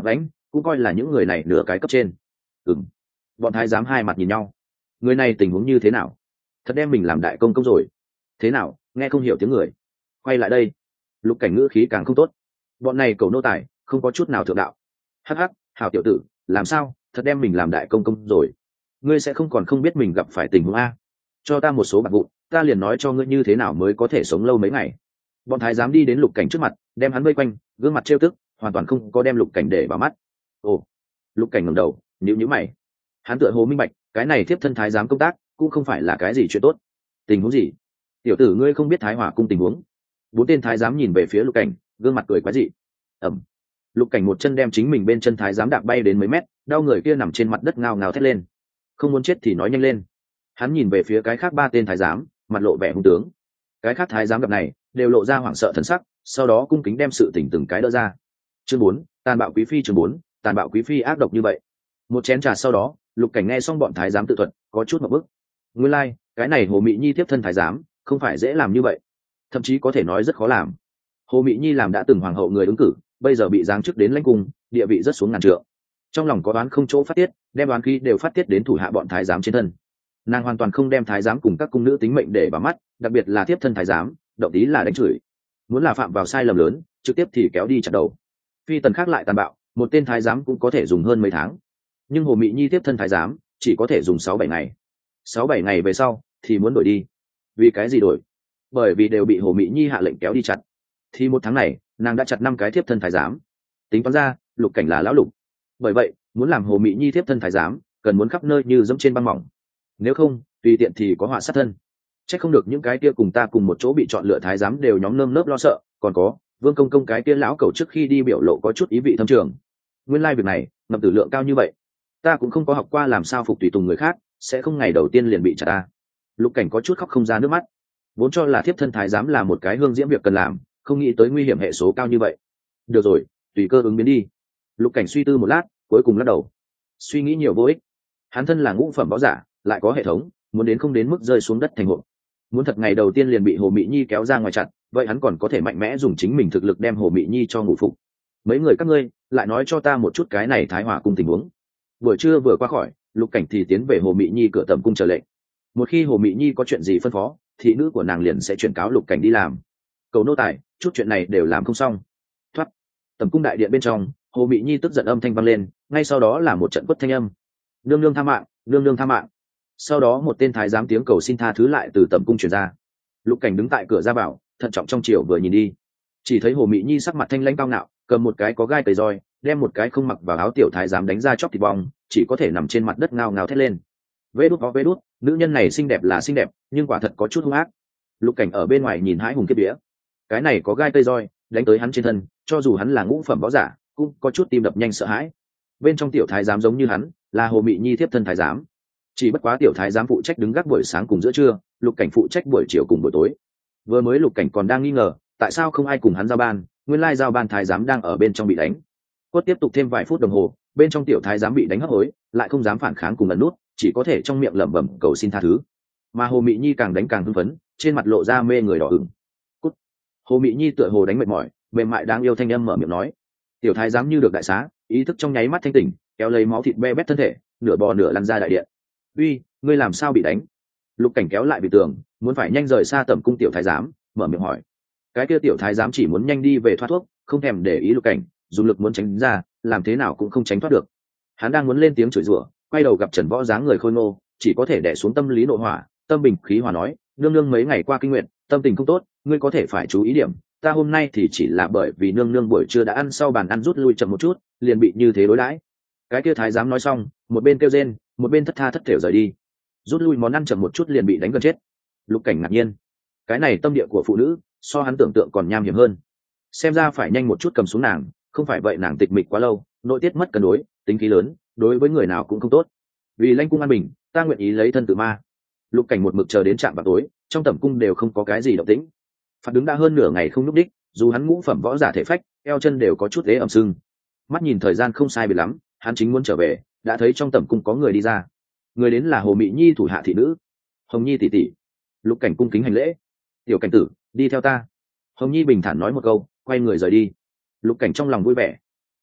cũng coi là những người này nửa cái cấp trên. Ừm. Bọn thái giám hai mặt nhìn nhau. Người này tình huống như thế nào? Thật đem mình làm đại công công rồi. Thế nào, nghe không hiểu tiếng người. Quay lại đây. Lục Cảnh ngữ khí càng không tốt. Bọn này cầu nô tài, không có chút nào thượng đạo. Hắc hắc, hảo tiểu tử, làm sao, thật đem mình làm đại công công rồi. Ngươi sẽ không còn không biết mình gặp phải tình huống a. Cho ta một số bạc vụn, ta liền nói cho ngươi như thế nào mới có thể sống lâu mấy ngày. Bọn thái giám đi đến Lục Cảnh trước mặt, đem hắn vây quanh, gương mặt trêu tức, hoàn toàn không có đem Lục Cảnh để vào mắt. Ồ. Lục Cảnh ngẩng đầu, nhíu nhíu mày. Hắn tựa hồ minh bạch, cái này tiếp thân thái giám công tác cũng không phải là cái gì chuyện tốt. Tình huống gì? Tiểu tử ngươi không biết Thái Hỏa cung tình huống? Bốn tên thái giám nhìn về phía Lục Cảnh, gương mặt cười quái dị. Ẩm. Lục Cảnh một chân đem chính mình bên chân thái giám đạp bay đến mấy mét, đau người kia nằm trên mặt đất ngao ngao thét lên. Không muốn chết thì nói nhanh lên. Hắn nhìn về phía cái khác ba tên thái giám, mặt lộ vẻ hung tướng. Cái khác thái giám gặp này đều lộ ra hoảng sợ thần sắc, sau đó cung kính đem sự tình từng cái đỡ ra. Chương bốn, tàn bạo quý phi. Chương bốn, tàn bạo quý phi ác độc như vậy. Một chén trà sau đó, Lục Cảnh nghe xong bọn thái giám tự thuật, có chút ngượng bức. Nguyên lai, like, cái này Hồ Mị Nhi tiếp thân thái giám, không phải dễ làm như vậy, thậm chí có thể nói rất khó làm. Hồ Mị Nhi làm đã từng hoàng hậu người ứng cử, bây giờ bị giáng chức đến lãnh cung, địa vị rất xuống ngàn trượng. Trong lòng có đoán không chỗ phát tiết, đem đoán khí đều phát tiết đến thủ hạ bọn thái giám trên thân. Nàng hoàn toàn không đem thái giám cùng các cung nữ tính mệnh để vào mắt, đặc biệt là tiếp thân thái giám, động tí là đánh chửi. Muốn là phạm vào sai lầm lớn, trực tiếp thì kéo đi chặt đầu. Phi tần khác lại tàn bạo, một tên thái giám cũng có thể dùng hơn mấy tháng, nhưng Hồ Mị Nhi tiếp thân thái giám chỉ có thể dùng sáu bảy ngày. Sáu bảy ngày về sau thì muốn đổi đi. Vì cái gì đổi? Bởi vì đều bị Hồ Mị Nhi hạ lệnh kéo đi chặt. Thì một tháng này, nàng đã chặt năm cái tiếp thân thái giám. Tính toán ra, Lục Cảnh là lão lục. Bởi vậy, muốn làm Hồ Mị Nhi tiếp thân thái giám, cần muốn khắp nơi như dẫm trên băng mỏng. Nếu không, tùy tiện thì có họa sát thân. Chắc không được những cái kia cùng ta cùng một chỗ bị chọn lựa thái giám đều nhóm nơm nớp lo sợ, còn có Vương công công cái kia lão cầu trước khi đi biểu lộ có chút ý vị thâm trường. Nguyên lai like việc này, ngập tử lượng cao như vậy. Ta cũng không có học qua làm sao phục tùy tùng người khác, sẽ không ngày đầu tiên liền bị chặt ta. Lục Cảnh có chút khóc không ra nước mắt. Vốn cho là thiếp thân thái giám là một cái hương diễm việc cần làm, không nghĩ tới nguy hiểm hệ số cao như vậy. Được rồi, tùy cơ ứng biến đi. Lục Cảnh suy tư một lát, cuối cùng lắc đầu. Suy nghĩ nhiều vô ích. Hắn thân là ngũ phẩm võ giả, lại có hệ thống, muốn đến không đến mức rơi xuống đất thành hộ. Muốn thật ngày đầu tiên liền bị Hồ Mị Nhi kéo ra ngoài chặt, vậy hắn còn có thể mạnh mẽ dùng chính mình thực lực đem Hồ Mị Nhi cho ngủ phục. Mấy người các ngươi, lại nói cho ta một chút cái này Thái Hỏa cung tình huống. Buổi trưa vừa qua khỏi, Lục Cảnh thì tiến về Hồ Mị Nhi cửa tẩm cung chờ lệnh. Một khi Hồ Mị Nhi có chuyện gì phân phó, thị nữ của nàng liền sẽ chuyển cáo Lục Cảnh đi làm. Cầu nô tài, chút chuyện này đều làm không xong. Thoát. Tẩm cung đại điện bên trong, Hồ Mị Nhi tức giận âm thanh vang lên, ngay sau đó là một trận quất thanh âm. Nương nương tha mạng, nương nương tha mạng. Sau đó một tên thái giám tiếng cầu xin tha thứ lại từ tẩm cung truyền ra. Lục Cảnh đứng tại cửa ra vào, thận trọng trong chiều vừa nhìn đi, chỉ thấy Hồ Mị Nhi sắc mặt thanh lãnh cao ngạo, cầm một cái có gai tẩy roi, đem một cái không mặc vào áo tiểu thái giám đánh ra chóc thịt bong, chỉ có thể nằm trên mặt đất ngao ngao thét lên. Vê đút có vê đút, nữ nhân này xinh đẹp là xinh đẹp, nhưng quả thật có chút hung ác. Lục Cảnh ở bên ngoài nhìn hãi hùng kiếp vía. Cái này có gai tây roi, đánh tới hắn trên thân, cho dù hắn là ngũ phẩm võ giả, cũng có chút tim đập nhanh sợ hãi. Bên trong tiểu thái giám giống như hắn, là Hồ Mị Nhi tiếp thân thái giám. Chỉ bất quá tiểu thái giám phụ trách đứng gác buổi sáng cùng giữa trưa, Lục Cảnh phụ trách buổi chiều cùng buổi tối. Vừa mới Lục Cảnh còn đang nghi ngờ, tại sao không ai cùng hắn giao ban, nguyên lai giao ban thái giám đang ở bên trong bị đánh. Cốt tiếp tục thêm vài phút đồng hồ, bên trong tiểu thái giám bị đánh hấp hối, lại không dám phản kháng cùng ẩn nút, chỉ có thể trong miệng lẩm bẩm cầu xin tha thứ. Mà Hồ Mị Nhi càng đánh càng hưng phấn, trên mặt lộ ra mê người đỏ ửng. Cút. Hồ Mị Nhi tựa hồ đánh mệt mỏi, mềm mại đáng yêu thanh âm mở miệng nói. Tiểu thái giám như được đại xá, ý thức trong nháy mắt thanh tỉnh, kéo lấy máu thịt be bét thân thể, nửa bò nửa lăn ra đại điện. Uy, ngươi làm sao bị đánh? Lục Cảnh kéo lại bị tường, muốn phải nhanh rời xa tẩm cung tiểu thái giám, mở miệng hỏi. Cái kia tiểu thái giám chỉ muốn nhanh đi về thoát thuốc, không thèm để ý Lục Cảnh, dùng lực muốn tránh ra, làm thế nào cũng không tránh thoát được. Hắn đang muốn lên tiếng chửi rủa, quay đầu gặp Trần Võ dáng người khôi ngô, chỉ có thể đè xuống tâm lý nội hỏa, tâm bình khí hòa nói, nương nương mấy ngày qua kinh nguyệt, tâm tình không tốt, ngươi có thể phải chú ý điểm. Ta hôm nay thì chỉ là bởi vì nương nương buổi trưa đã ăn sau bàn ăn rút lui chậm một chút, liền bị như thế đối đãi. Cái kia thái giám nói xong, một bên kêu rên, một bên thất tha thất thểu rời đi. Rút lui món ăn chậm một chút liền bị đánh gần chết. Lục Cảnh ngạc nhiên, cái này tâm địa của phụ nữ, so hắn tưởng tượng còn nham hiểm hơn. Xem ra phải nhanh một chút cầm xuống nàng, không phải vậy nàng tịch mịch quá lâu, nội tiết mất cân đối, tính khí lớn, đối với người nào cũng không tốt. Vì lãnh cung an bình, ta nguyện ý lấy thân tự ma. Lục Cảnh một mực chờ đến trạm vào tối, trong tẩm cung đều không có cái gì động tĩnh. Phạt đứng đã hơn nửa ngày không núp đích, dù hắn ngũ phẩm võ giả thể phách, eo chân đều có chút ế ẩm sưng. Mắt nhìn thời gian không sai biệt lắm, hắn chính muốn trở về, đã thấy trong tẩm cung có người đi ra. Người đến là Hồ Mị Nhi thủ hạ thị nữ, Hồng Nhi tỷ tỷ. Lục Cảnh cung kính hành lễ. Tiểu Cảnh tử, đi theo ta. Hồng Nhi bình thản nói một câu, quay người rời đi. Lục Cảnh trong lòng vui vẻ.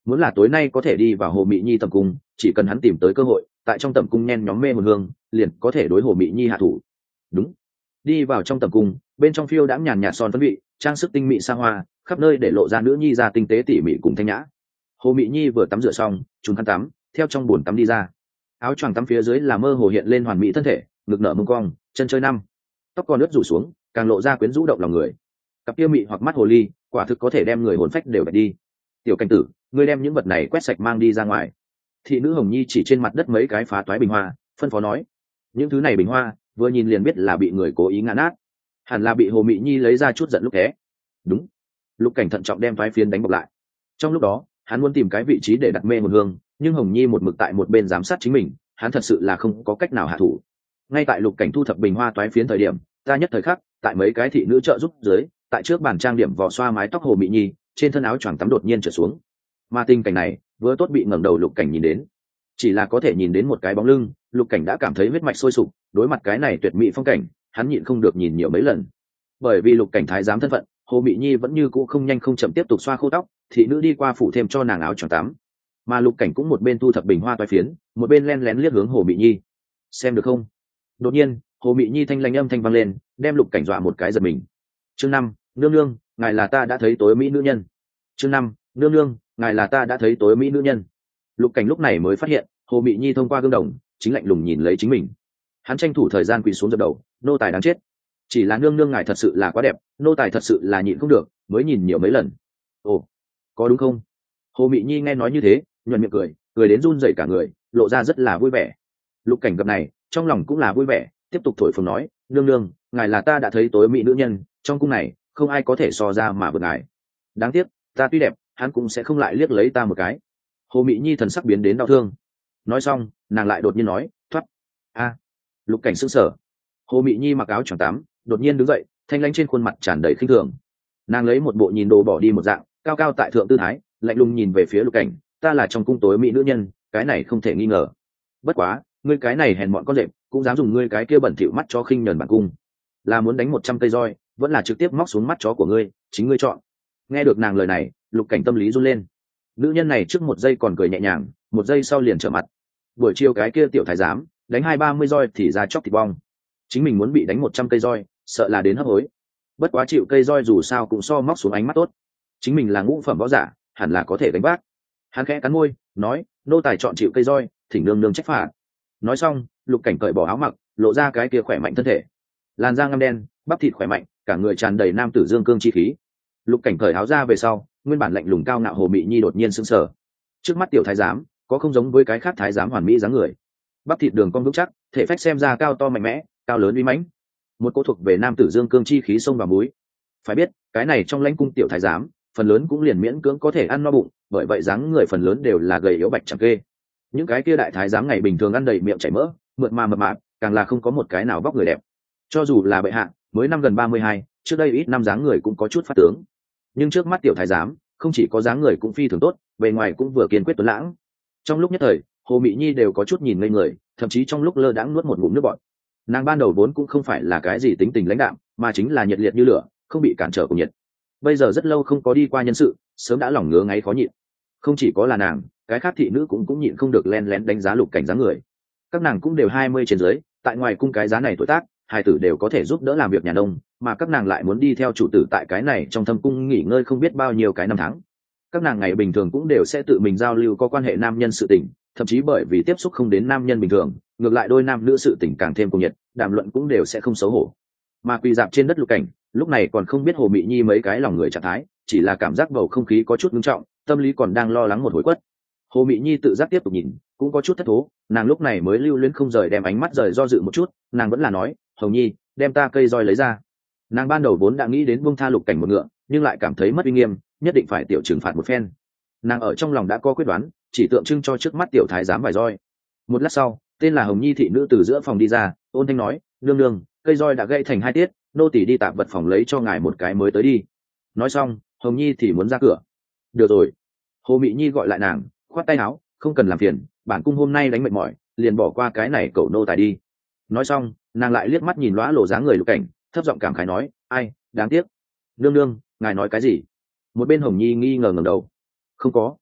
muốn là tối nay có thể đi vào Hồ Mị Nhi tầm cung, chỉ cần hắn tìm tới cơ hội, tại trong tầm cung nhen nhóm mê hồn hương, liền có thể đối Hồ Mị Nhi hạ thủ. Đúng, đi vào trong tầm cung, bên trong phiêu đãng nhàn nhạt son phấn vị, trang sức tinh mỹ xa hoa, khắp nơi để lộ ra nữ nhi ra tinh tế tỉ mỉ cùng thanh nhã. Hồ Mị Nhi vừa tắm rửa xong, trùn khăn tắm, theo trong bồn tắm đi ra. Áo choàng tắm phía dưới là mơ hồ hiện lên hoàn mỹ thân thể, ngực nở mông cong, chân chơi năm, tóc còn ướt rủ xuống, càng lộ ra quyến rũ động lòng người. Cặp kia mị hoặc mắt hồ ly, quả thực có thể đem người hồn phách đều bật đi. Tiểu Cảnh tử, ngươi đem những vật này quét sạch mang đi ra ngoài. Thị nữ Hồng Nhi chỉ trên mặt đất mấy cái phá toái bình hoa, phân phó nói. Những thứ này bình hoa, vừa nhìn liền biết là bị người cố ý ngã nát, hẳn là bị Hồ Mị Nhi lấy ra chút giận lúc té. Đúng. Lục Cảnh thận trọng đem toái phiến đánh bọc lại. Trong lúc đó, hắn muốn tìm cái vị trí để đặt mê một hương, nhưng Hồng Nhi một mực tại một bên giám sát chính mình, hắn thật sự là không có cách nào hạ thủ. Ngay tại Lục Cảnh thu thập bình hoa toái phiến thời điểm, ta nhất thời khắc, tại mấy cái thị nữ trợ giúp dưới, tại trước bàn trang điểm vò xoa mái tóc Hồ Mị Nhi, trên thân áo choàng tắm đột nhiên trở xuống. Mà tình cảnh này, vừa tốt bị ngẩng đầu Lục Cảnh nhìn đến, chỉ là có thể nhìn đến một cái bóng lưng, Lục Cảnh đã cảm thấy huyết mạch sôi sục, đối mặt cái này tuyệt mỹ phong cảnh, hắn nhịn không được nhìn nhiều mấy lần. Bởi vì Lục Cảnh thái giám thân phận, Hồ Mị Nhi vẫn như cũ không nhanh không chậm tiếp tục xoa khô tóc, thị nữ đi qua phủ thêm cho nàng áo choàng tắm, mà Lục Cảnh cũng một bên thu thập bình hoa toái phiến, một bên len lén liếc hướng Hồ Mị Nhi. Xem được không? Đột nhiên, Hồ Mị Nhi thanh lãnh âm thanh vang lên, đem Lục Cảnh dọa một cái giật mình. Chương năm, nương nương, ngài là ta đã thấy tối mỹ nữ nhân. Chương năm, nương nương, ngài là ta đã thấy tối mỹ nữ nhân. Lục Cảnh lúc này mới phát hiện, Hồ Mị Nhi thông qua gương đồng, chính lạnh lùng nhìn lấy chính mình. Hắn tranh thủ thời gian quỳ xuống dập đầu, nô tài đáng chết. Chỉ là nương nương ngài thật sự là quá đẹp, nô tài thật sự là nhịn không được, mới nhìn nhiều mấy lần. Ồ, có đúng không? Hồ Mị Nhi nghe nói như thế, nhuận miệng cười, cười đến run rẩy cả người, lộ ra rất là vui vẻ. Lục Cảnh gặp này, trong lòng cũng là vui vẻ, tiếp tục thổi phồng nói, nương nương, ngài là ta đã thấy tối mỹ nữ nhân, trong cung này không ai có thể so ra mà vượt ngài. Đáng tiếc, ta tuy đẹp, hắn cũng sẽ không lại liếc lấy ta một cái. Hồ Mị Nhi thần sắc biến đến đau thương. Nói xong, nàng lại đột nhiên nói, thoát. A. Lục Cảnh sững sờ. Hồ Mị Nhi mặc áo choàng tắm, đột nhiên đứng dậy, thanh lãnh trên khuôn mặt tràn đầy khinh thường. Nàng lấy một bộ nhìn đồ bỏ đi một dạng, cao cao tại thượng tư thái, lạnh lùng nhìn về phía Lục Cảnh, ta là trong cung tối mỹ nữ nhân, cái này không thể nghi ngờ. Bất quá, ngươi cái này hèn mọn con rệp, cũng dám dùng ngươi cái kia bẩn thỉu mắt cho khinh nhẫn bản cung. Là muốn đánh một trăm cây roi, vẫn là trực tiếp móc xuống mắt chó của ngươi, chính ngươi chọn. Nghe được nàng lời này, Lục Cảnh tâm lý run lên. Nữ nhân này trước một giây còn cười nhẹ nhàng, một giây sau liền trở mặt. Buổi chiều cái kia tiểu thái giám đánh hai ba mươi roi thì ra chóc thịt bong, chính mình muốn bị đánh một trăm cây roi, sợ là đến hấp hối. Bất quá chịu cây roi dù sao cũng so móc xuống ánh mắt tốt, chính mình là ngũ phẩm võ giả, hẳn là có thể đánh bác. Hắn khẽ cắn môi, nói, nô tài chọn chịu cây roi, thỉnh nương nương trách phạt. Nói xong, Lục Cảnh cởi bỏ áo mặc, lộ ra cái kia khỏe mạnh thân thể, làn da ngăm đen, bắp thịt khỏe mạnh, cả người tràn đầy nam tử dương cương chi khí. Lục Cảnh cởi áo ra về sau, nguyên bản lạnh lùng cao ngạo Hồ Mị Nhi đột nhiên sững sờ. Trước mắt tiểu thái giám có không giống với cái khác thái giám hoàn mỹ dáng người, bắp thịt đường cong vững chắc, thể phách xem ra cao to mạnh mẽ, cao lớn uy mãnh, một cô thuộc về nam tử dương cương chi khí sông vào múi. Phải biết, cái này trong lãnh cung tiểu thái giám, phần lớn cũng liền miễn cưỡng có thể ăn no bụng, bởi vậy dáng người phần lớn đều là gầy yếu bạch chẳng kê. Những cái kia đại thái giám ngày bình thường ăn đầy miệng chảy mỡ, mượt mà mập mạp, càng là không có một cái nào vóc người đẹp. Cho dù là bệ hạ, mới năm gần ba mươi hai, trước đây ít năm dáng người cũng có chút phát tướng. Nhưng trước mắt tiểu thái giám, không chỉ có dáng người cũng phi thường tốt, bề ngoài cũng vừa kiên quyết tuấn lãng. Trong lúc nhất thời, Hồ Mị Nhi đều có chút nhìn ngây người, thậm chí trong lúc lơ đãng nuốt một ngụm nước bọt. Nàng ban đầu vốn cũng không phải là cái gì tính tình lãnh đạm, mà chính là nhiệt liệt như lửa, không bị cản trở của nhiệt. Bây giờ rất lâu không có đi qua nhân sự, sớm đã lòng ngứa ngáy khó nhịn. Không chỉ có là nàng, cái khác thị nữ cũng cũng nhịn không được len lén đánh giá Lục Cảnh dáng người. Các nàng cũng đều hai mươi trên dưới, tại ngoài cung cái giá này tuổi tác, hai tử đều có thể giúp đỡ làm việc nhà nông, mà các nàng lại muốn đi theo chủ tử tại cái này trong thâm cung nghỉ ngơi không biết bao nhiêu cái năm tháng. Các nàng ngày bình thường cũng đều sẽ tự mình giao lưu có quan hệ nam nhân sự tình, thậm chí bởi vì tiếp xúc không đến nam nhân bình thường, ngược lại đôi nam nữ sự tình càng thêm cuồng nhiệt, đàm luận cũng đều sẽ không xấu hổ. Mà quỳ dạp trên đất Lục Cảnh, lúc này còn không biết Hồ Mị Nhi mấy cái lòng người trạng thái, chỉ là cảm giác bầu không khí có chút nghiêm trọng, tâm lý còn đang lo lắng một hồi quất. Hồ Mị Nhi tự giác tiếp tục nhìn, cũng có chút thất thố, nàng lúc này mới lưu luyến không rời đem ánh mắt rời do dự một chút, nàng vẫn là nói, Hồng Nhi, đem ta cây roi lấy ra. Nàng ban đầu vốn đã nghĩ đến buông tha Lục Cảnh một ngựa, nhưng lại cảm thấy mất uy nghiêm, nhất định phải tiểu trừng phạt một phen. Nàng ở trong lòng đã có quyết đoán, chỉ tượng trưng cho trước mắt tiểu thái giám vài roi. Một lát sau, tên là Hồng Nhi thị nữ từ giữa phòng đi ra, ôn thanh nói, nương nương, cây roi đã gãy thành hai tiết, nô tỳ đi tạp vật phòng lấy cho ngài một cái mới tới đi. Nói xong, Hồng Nhi thì muốn ra cửa. Được rồi. Hồ Mị Nhi gọi lại nàng, khoát tay áo, không cần làm phiền, bản cung hôm nay đánh mệt mỏi, liền bỏ qua cái này cậu nô tài đi. Nói xong, nàng lại liếc mắt nhìn lóa lộ dáng người Lục Cảnh, thấp giọng cảm khái nói, ai, đáng tiếc. Nương nương, ngài nói cái gì? Một bên Hồng Nhi nghi ngờ ngẩng đầu. Không có,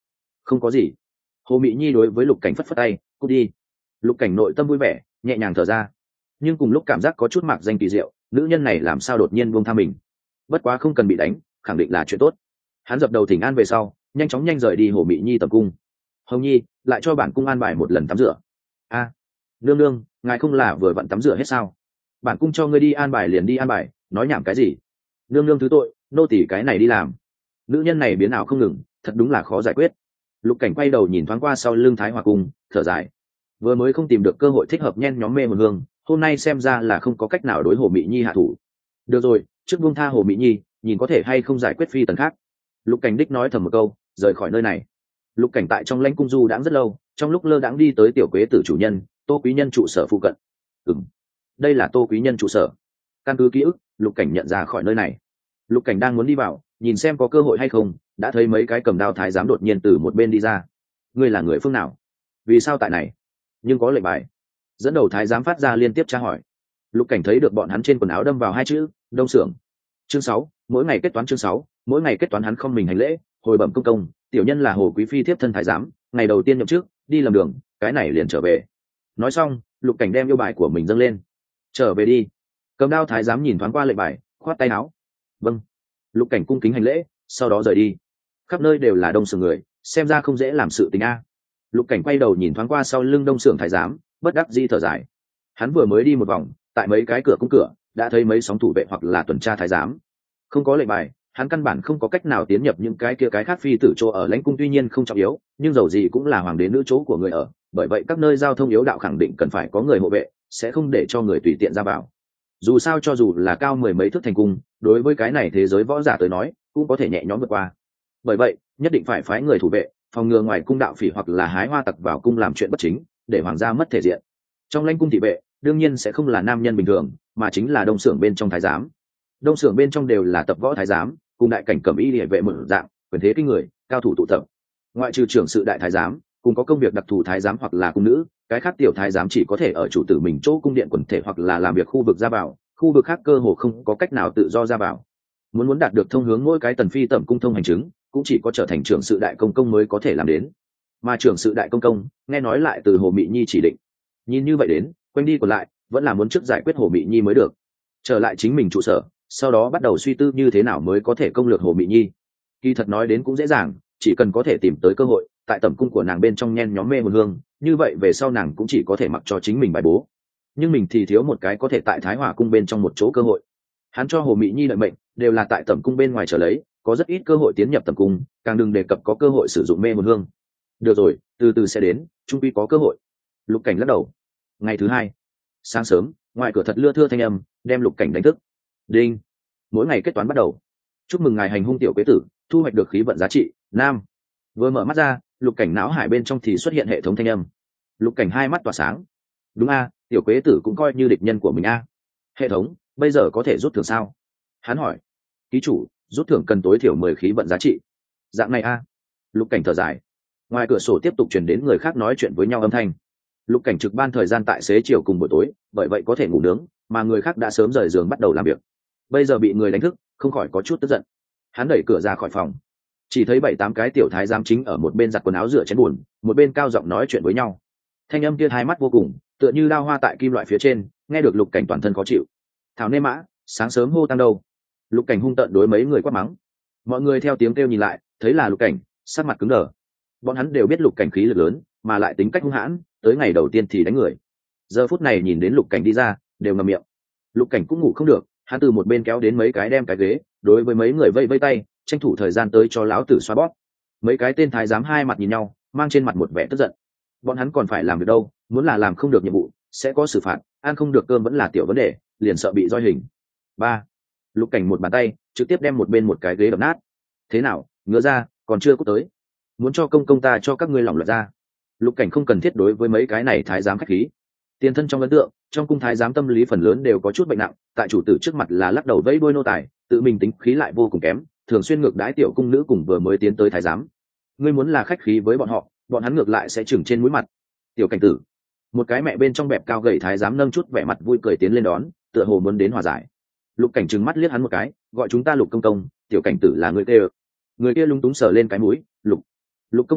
không có gì. Hồ Mỹ Nhi đối với Lục Cảnh phất phất tay, cút đi. Lục Cảnh nội tâm vui vẻ, nhẹ nhàng thở ra, nhưng cùng lúc cảm giác có chút mạc danh kỳ diệu, nữ nhân này làm sao đột nhiên buông tha mình. Bất quá không cần bị đánh, khẳng định là chuyện tốt. Hắn dập đầu thỉnh an về sau, nhanh chóng nhanh rời đi Hồ Mỹ Nhi tầm cung. Hồng Nhi, lại cho bản cung an bài một lần tắm rửa. A, nương nương, ngài không là vừa vặn tắm rửa hết sao? Bản cung cho ngươi đi an bài liền đi an bài, nói nhảm cái gì? Nương nương thứ tội, nô tỳ cái này đi làm. Nữ nhân này biến ảo không ngừng, thật đúng là khó giải quyết. Lục Cảnh quay đầu nhìn thoáng qua sau lưng Thái Hòa cung, thở dài. Vừa mới không tìm được cơ hội thích hợp nhen nhóm mê một hương, hôm nay xem ra là không có cách nào đối Hồ Mỹ Nhi hạ thủ. Được rồi, trước buông tha Hồ Mỹ Nhi, nhìn có thể hay không giải quyết phi tần khác. Lục Cảnh đích nói thầm một câu, rời khỏi nơi này. Lục Cảnh tại trong lãnh cung du đãng rất lâu, trong lúc lơ đãng đi tới tiểu quế tử chủ nhân Tô Quý Nhân trụ sở phụ cận. Ừm, đây là Tô Quý Nhân trụ sở. Căn cứ ký ức, Lục Cảnh nhận ra khỏi nơi này. Lục Cảnh đang muốn đi vào, nhìn xem có cơ hội hay không, đã thấy mấy cái cầm đao thái giám đột nhiên từ một bên đi ra. Ngươi là người phương nào? Vì sao tại này? Nhưng có lệnh bài. Dẫn đầu thái giám phát ra liên tiếp tra hỏi. Lục Cảnh thấy được bọn hắn trên quần áo đâm vào hai chữ Đông Xưởng. Chương sáu, mỗi ngày kết toán. Chương sáu, mỗi ngày kết toán. Hắn không mình hành lễ, hồi bẩm công công, tiểu nhân là Hồ Quý Phi thiếp thân thái giám, ngày đầu tiên nhậm chức, đi lầm đường, cái này liền trở về. Nói xong, Lục Cảnh đem yêu bài của mình dâng lên. Trở về đi. Cầm đao thái giám nhìn thoáng qua lệnh bài, khoát tay áo. Vâng. Lục Cảnh cung kính hành lễ, sau đó rời đi. Khắp nơi đều là Đông Xưởng người, xem ra không dễ làm sự tình a. Lục Cảnh quay đầu nhìn thoáng qua sau lưng Đông Xưởng thái giám, bất đắc dĩ thở dài. Hắn vừa mới đi một vòng, tại mấy cái cửa cung cửa, đã thấy mấy sóng thủ vệ hoặc là tuần tra thái giám. Không có lệnh bài, hắn căn bản không có cách nào tiến nhập những cái kia cái khác phi tử chỗ ở lãnh cung, tuy nhiên không trọng yếu, nhưng dầu gì cũng là hoàng đế nữ chỗ của người ở, bởi vậy các nơi giao thông yếu đạo khẳng định cần phải có người hộ vệ, sẽ không để cho người tùy tiện ra vào. Dù sao cho dù là cao mười mấy thước thành cung, đối với cái này thế giới võ giả tới nói, cũng có thể nhẹ nhõm vượt qua. Bởi vậy, nhất định phải phái người thủ vệ, phòng ngừa ngoài cung đạo phỉ hoặc là hái hoa tặc vào cung làm chuyện bất chính, để hoàng gia mất thể diện. Trong lãnh cung thị vệ, đương nhiên sẽ không là nam nhân bình thường, mà chính là Đông Xưởng bên trong thái giám. Đông Xưởng bên trong đều là tập võ thái giám, cùng đại cảnh cẩm y liề vệ một dạng, quyền thế kinh người, cao thủ tụ tập. Ngoại trừ trưởng sự đại thái giám, cùng có công việc đặc thù thái giám hoặc là cung nữ, cái khác tiểu thái giám chỉ có thể ở chủ tử mình chỗ cung điện quần thể hoặc là làm việc khu vực ra vào, khu vực khác cơ hồ không có cách nào tự do ra vào. Muốn muốn đạt được thông hướng mỗi cái tần phi tẩm cung thông hành chứng, cũng chỉ có trở thành trưởng sự đại công công mới có thể làm đến. Mà trưởng sự đại công công, nghe nói lại từ Hồ Mỹ Nhi chỉ định. Nhìn như vậy đến, quanh đi còn lại, vẫn là muốn trước giải quyết Hồ Mỹ Nhi mới được. Trở lại chính mình trụ sở, sau đó bắt đầu suy tư như thế nào mới có thể công lược Hồ Mỹ Nhi. Kỳ thật nói đến cũng dễ dàng, chỉ cần có thể tìm tới cơ hội, tại tẩm cung của nàng bên trong nhen nhóm mê hồn hương, như vậy về sau nàng cũng chỉ có thể mặc cho chính mình bài bố. Nhưng mình thì thiếu một cái có thể tại Thái Hòa cung bên trong một chỗ cơ hội. Hắn cho Hồ Mỹ Nhi đợi mệnh, đều là tại tẩm cung bên ngoài trở lấy, có rất ít cơ hội tiến nhập tẩm cung, càng đừng đề cập có cơ hội sử dụng mê hồn hương. Được rồi, từ từ sẽ đến, chung quy có cơ hội. Lục Cảnh lắc đầu. Ngày thứ hai, sáng sớm, ngoài cửa thật lưa thưa thanh âm, đem Lục Cảnh đánh thức. Đinh. Mỗi ngày kết toán bắt đầu. Chúc mừng ngài hành hung tiểu quế tử, thu hoạch được khí vận giá trị nam. Vừa mở mắt ra, Lục Cảnh não hải bên trong thì xuất hiện hệ thống thanh âm. Lục Cảnh hai mắt tỏa sáng. Đúng a, tiểu quế tử cũng coi như địch nhân của mình a. Hệ thống, bây giờ có thể rút thưởng sao? Hắn hỏi. Ký chủ, rút thưởng cần tối thiểu mười khí vận giá trị. Dạng này a. Lục Cảnh thở dài. Ngoài cửa sổ tiếp tục truyền đến người khác nói chuyện với nhau âm thanh. Lục Cảnh trực ban thời gian tại xế chiều cùng buổi tối, bởi vậy có thể ngủ nướng, mà người khác đã sớm rời giường bắt đầu làm việc. Bây giờ bị người đánh thức, không khỏi có chút tức giận. Hắn đẩy cửa ra khỏi phòng, chỉ thấy bảy tám cái tiểu thái giám chính ở một bên giặt quần áo rửa chén buồn, một bên cao giọng nói chuyện với nhau. Thanh âm kia hai mắt vô cùng, tựa như đao hoa tại kim loại phía trên, nghe được Lục Cảnh toàn thân khó chịu. Thảo nê mã, sáng sớm hô tăng đâu? Lục Cảnh hung tợn đối mấy người quát mắng. Mọi người theo tiếng kêu nhìn lại, thấy là Lục Cảnh, sắc mặt cứng đờ. Bọn hắn đều biết Lục Cảnh khí lực lớn, mà lại tính cách hung hãn, tới ngày đầu tiên thì đánh người. Giờ phút này nhìn đến Lục Cảnh đi ra, đều ngậm miệng. Lục Cảnh cũng ngủ không được, hắn từ một bên kéo đến mấy cái đem cái ghế, đối với mấy người vây vây tay, tranh thủ thời gian tới cho lão tử xoa bóp. Mấy cái tên thái giám hai mặt nhìn nhau, mang trên mặt một vẻ tức giận. Bọn hắn còn phải làm việc đâu, muốn là làm không được nhiệm vụ, sẽ có xử phạt, ăn không được cơm vẫn là tiểu vấn đề, liền sợ bị roi hình. Ba. Lục Cảnh một bàn tay, trực tiếp đem một bên một cái ghế đập nát. Thế nào, ngứa ra, còn chưa có tới. Muốn cho công công ta cho các ngươi lỏng lẻo ra. Lục Cảnh không cần thiết đối với mấy cái này thái giám khách khí. Tiền thân trong ấn tượng, trong cung thái giám tâm lý phần lớn đều có chút bệnh nặng, tại chủ tử trước mặt là lắc đầu vẫy đuôi nô tài, tự mình tính khí lại vô cùng kém, thường xuyên ngược đãi tiểu cung nữ cùng vừa mới tiến tới thái giám. Ngươi muốn là khách khí với bọn họ, bọn hắn ngược lại sẽ chừng trên mũi mặt. Tiểu Cảnh tử. Một cái mẹ bên trong bẹp cao gầy thái giám nâng chút vẻ mặt vui cười tiến lên đón, tựa hồ muốn đến hòa giải. Lục Cảnh trừng mắt liếc hắn một cái, gọi chúng ta Lục công công, Tiểu Cảnh tử là người kia. Người kia lúng túng sờ lên cái mũi, Lục. Lục công công,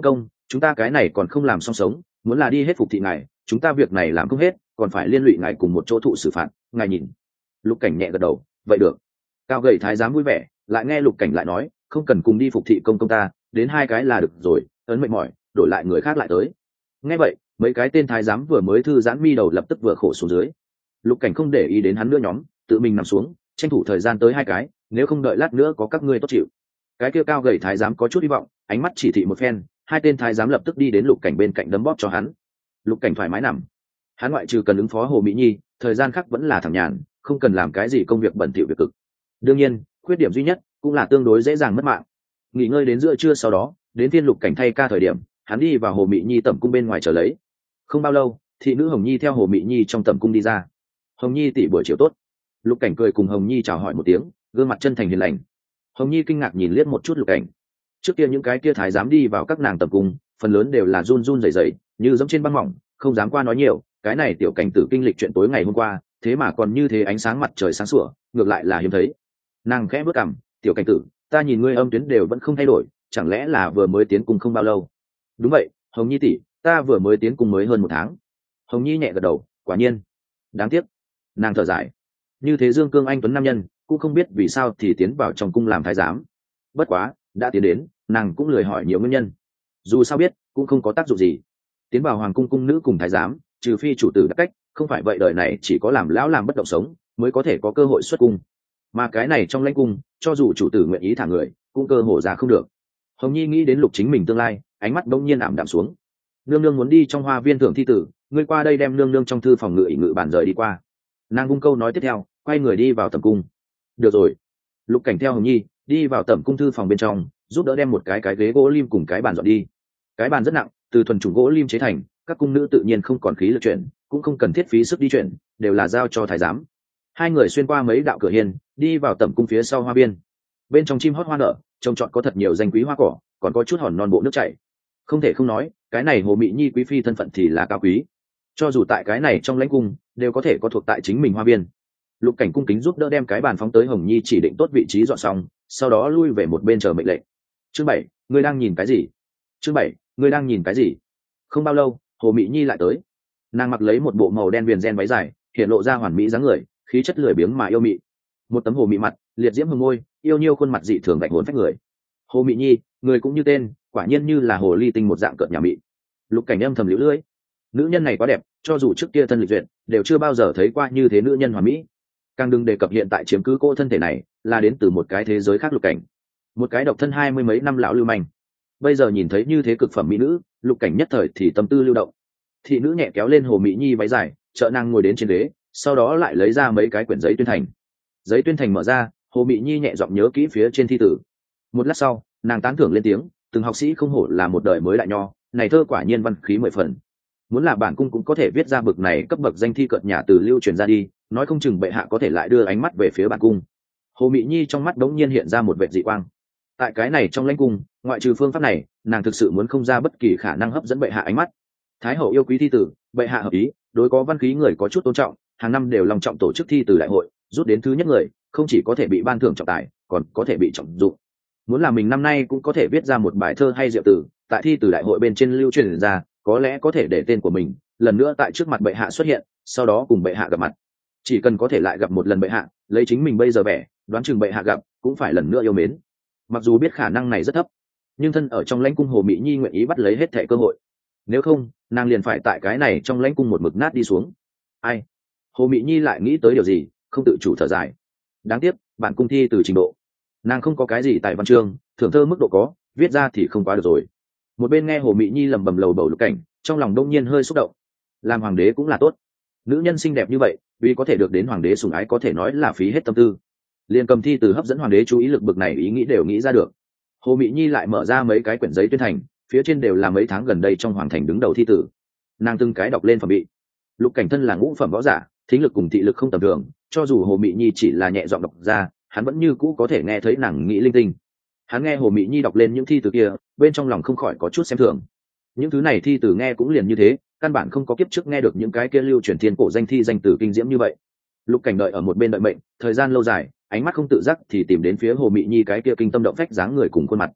chúng ta cái này còn không làm xong sống, muốn là đi hết phục thị ngài, chúng ta việc này làm không hết, còn phải liên lụy ngài cùng một chỗ thụ xử phạt. Ngài nhìn. Lục Cảnh nhẹ gật đầu, vậy được. Cao gầy thái giám vui vẻ, lại nghe Lục Cảnh lại nói, không cần cùng đi phục thị công công ta, đến hai cái là được rồi, ấn mệt mỏi, đổi lại người khác lại tới. Nghe vậy, mấy cái tên thái giám vừa mới thư giãn mi đầu lập tức vừa khổ xuống dưới. Lục Cảnh không để ý đến hắn nữa nhóm, tự mình nằm xuống, tranh thủ thời gian tới hai cái, nếu không đợi lát nữa có các ngươi tốt chịu. Cái kia cao gầy thái giám có chút hy vọng, ánh mắt chỉ thị một phen, hai tên thái giám lập tức đi đến Lục Cảnh bên cạnh đấm bóp cho hắn. Lục Cảnh thoải mái nằm. Hắn ngoại trừ cần ứng phó Hồ Mỹ Nhi, thời gian khác vẫn là thẳng nhàn, không cần làm cái gì công việc bẩn thỉu việc cực. Đương nhiên, khuyết điểm duy nhất cũng là tương đối dễ dàng mất mạng. Nghỉ ngơi đến giữa trưa sau đó, đến phiên Lục Cảnh thay ca thời điểm, hắn đi vào Hồ Mỹ Nhi tẩm cung bên ngoài chờ lấy. Không bao lâu, thị nữ Hồng Nhi theo Hồ Mỹ Nhi trong tẩm cung đi ra. Hồng Nhi tỷ buổi chiều tốt. Lục Cảnh cười cùng Hồng Nhi chào hỏi một tiếng, gương mặt chân thành hiền lành. Hồng Nhi kinh ngạc nhìn liếc một chút Lục Cảnh. Trước kia những cái kia thái dám đi vào các nàng tẩm cung, phần lớn đều là run run rẩy rẩy, như giống trên băng mỏng, không dám qua nói nhiều. Cái này tiểu cảnh tử kinh lịch chuyện tối ngày hôm qua, thế mà còn như thế ánh sáng mặt trời sáng sủa, ngược lại là hiếm thấy. Nàng khẽ bước cằm, tiểu cảnh tử, ta nhìn ngươi âm tuyến đều vẫn không thay đổi, chẳng lẽ là vừa mới tiến cung không bao lâu? Đúng vậy, Hồng Nhi tỷ, ta vừa mới tiến cung mới hơn một tháng. Hồng Nhi nhẹ gật đầu, quả nhiên. Đáng tiếc. Nàng thở dài. Như thế Dương Cương anh tuấn nam nhân, cũng không biết vì sao thì tiến vào trong cung làm thái giám. Bất quá, đã tiến đến, nàng cũng lười hỏi nhiều nguyên nhân. Dù sao biết, cũng không có tác dụng gì. Tiến vào hoàng cung cung nữ cùng thái giám, trừ phi chủ tử đã cách, không phải vậy đời này chỉ có làm lão làm bất động sống, mới có thể có cơ hội xuất cung. Mà cái này trong lãnh cung, cho dù chủ tử nguyện ý thả người, cũng cơ hồ ra không được. Hồng Nhi nghĩ đến Lục chính mình tương lai, ánh mắt bỗng nhiên ảm đạm xuống. Nương nương muốn đi trong hoa viên thưởng thi tử, ngươi qua đây đem nương nương trong thư phòng ngự ỉ ngự bàn rời đi qua. Nàng vung câu nói tiếp theo, quay người đi vào tẩm cung. Được rồi. Lục Cảnh theo Hồng Nhi đi vào tẩm cung thư phòng bên trong, giúp đỡ đem một cái cái ghế gỗ lim cùng cái bàn dọn đi. Cái bàn rất nặng, từ thuần chủng gỗ lim chế thành, các cung nữ tự nhiên không còn khí lực chuyển, cũng không cần thiết phí sức đi chuyển, đều là giao cho thái giám. Hai người xuyên qua mấy đạo cửa hiên, đi vào tẩm cung phía sau hoa viên. Bên trong chim hót hoa nở, trông trọt có thật nhiều danh quý hoa cỏ, còn có chút hòn non bộ nước chảy. Không thể không nói, cái này Hồ Mỹ Nhi quý phi thân phận thì là cao quý. Cho dù tại cái này trong lãnh cung, đều có thể có thuộc tại chính mình hoa viên. Lục Cảnh cung kính giúp đỡ đem cái bàn phóng tới Hồng Nhi chỉ định tốt vị trí dọn xong, sau đó lui về một bên chờ mệnh lệnh. Chương bảy, ngươi đang nhìn cái gì? Chương bảy, ngươi đang nhìn cái gì? Không bao lâu, Hồ Mỹ Nhi lại tới. Nàng mặc lấy một bộ màu đen viền ren váy dài, hiện lộ ra hoàn mỹ dáng người, khí chất lười biếng mà yêu mị. Một tấm hồ mị mặt, liệt diễm hương môi, yêu nhiêu khuôn mặt dị thường gạch hồn phách người. Hồ Mỹ Nhi, người cũng như tên, quả nhiên như là hồ ly tinh một dạng cợt nhà mị. Lục Cảnh âm thầm liễu lưỡi. Nữ nhân này quá đẹp, cho dù trước kia thân lịch duyệt, đều chưa bao giờ thấy qua như thế nữ nhân hoàn mỹ. Càng đừng đề cập hiện tại chiếm cứ cô thân thể này, là đến từ một cái thế giới khác. Lục Cảnh, một cái độc thân hai mươi mấy năm lão lưu manh, bây giờ nhìn thấy như thế cực phẩm mỹ nữ, Lục Cảnh nhất thời thì tâm tư lưu động. Thị nữ nhẹ kéo lên Hồ Mỹ Nhi váy dài, trợ nàng ngồi đến trên ghế, sau đó lại lấy ra mấy cái quyển giấy tuyên thành. Giấy tuyên thành mở ra, Hồ Mỹ Nhi nhẹ giọng nhớ kỹ phía trên thi tử. Một lát sau, nàng tán thưởng lên tiếng, từng học sĩ không hổ là một đời mới đại nho, này thơ quả nhiên văn khí mười phần. Muốn là bản cung cũng có thể viết ra bực này cấp bậc danh thi cợt nhà từ lưu truyền ra đi, nói không chừng bệ hạ có thể lại đưa ánh mắt về phía bản cung. Hồ Mỹ Nhi trong mắt đống nhiên hiện ra một vệt dị quang. Tại cái này trong lãnh cung, ngoại trừ phương pháp này, nàng thực sự muốn không ra bất kỳ khả năng hấp dẫn bệ hạ ánh mắt. Thái hậu yêu quý thi tử, bệ hạ hợp ý, đối có văn khí người có chút tôn trọng, hàng năm đều long trọng tổ chức thi tử đại hội, rút đến thứ nhất người, không chỉ có thể bị ban thưởng trọng tài, còn có thể bị trọng dụng. Muốn là mình năm nay cũng có thể viết ra một bài thơ hay diệu tử, tại thi tử đại hội bên trên lưu truyền ra, có lẽ có thể để tên của mình lần nữa tại trước mặt bệ hạ xuất hiện, sau đó cùng bệ hạ gặp mặt. Chỉ cần có thể lại gặp một lần bệ hạ, lấy chính mình bây giờ vẻ, đoán chừng bệ hạ gặp cũng phải lần nữa yêu mến. Mặc dù biết khả năng này rất thấp, nhưng thân ở trong lãnh cung Hồ Mỹ Nhi nguyện ý bắt lấy hết thẻ cơ hội. Nếu không, nàng liền phải tại cái này trong lãnh cung một mực nát đi xuống. Ai? Hồ Mỹ Nhi lại nghĩ tới điều gì, không tự chủ thở dài. Đáng tiếc, bản cung thi từ trình độ, nàng không có cái gì tại văn chương, thưởng thơ mức độ có, viết ra thì không quá được rồi. Một bên nghe Hồ Mỹ Nhi lầm bầm lầu bầu Lục Cảnh, trong lòng đông nhiên hơi xúc động. Làm hoàng đế cũng là tốt, nữ nhân xinh đẹp như vậy, vì có thể được đến hoàng đế sủng ái có thể nói là phí hết tâm tư. Liền cầm thi từ hấp dẫn hoàng đế chú ý lực bực này ý nghĩ đều nghĩ ra được. Hồ Mỹ Nhi lại mở ra mấy cái quyển giấy tuyên thành, phía trên đều là mấy tháng gần đây trong hoàng thành đứng đầu thi tử. Nàng từng cái đọc lên phẩm bị. Lục Cảnh thân là ngũ phẩm võ giả, thính lực cùng thị lực không tầm thường, cho dù Hồ Mỹ Nhi chỉ là nhẹ giọng đọc ra, hắn vẫn như cũ có thể nghe thấy nàng nghĩ linh tinh. Hắn nghe Hồ Mỹ Nhi đọc lên những thi từ kia, bên trong lòng không khỏi có chút xem thường. Những thứ này thi từ nghe cũng liền như thế, căn bản không có kiếp trước nghe được những cái kia lưu truyền thiên cổ danh thi danh từ kinh diễm như vậy. Lục Cảnh đợi ở một bên đợi mệnh, thời gian lâu dài, ánh mắt không tự giác thì tìm đến phía Hồ Mỹ Nhi cái kia kinh tâm động phách dáng người cùng khuôn mặt.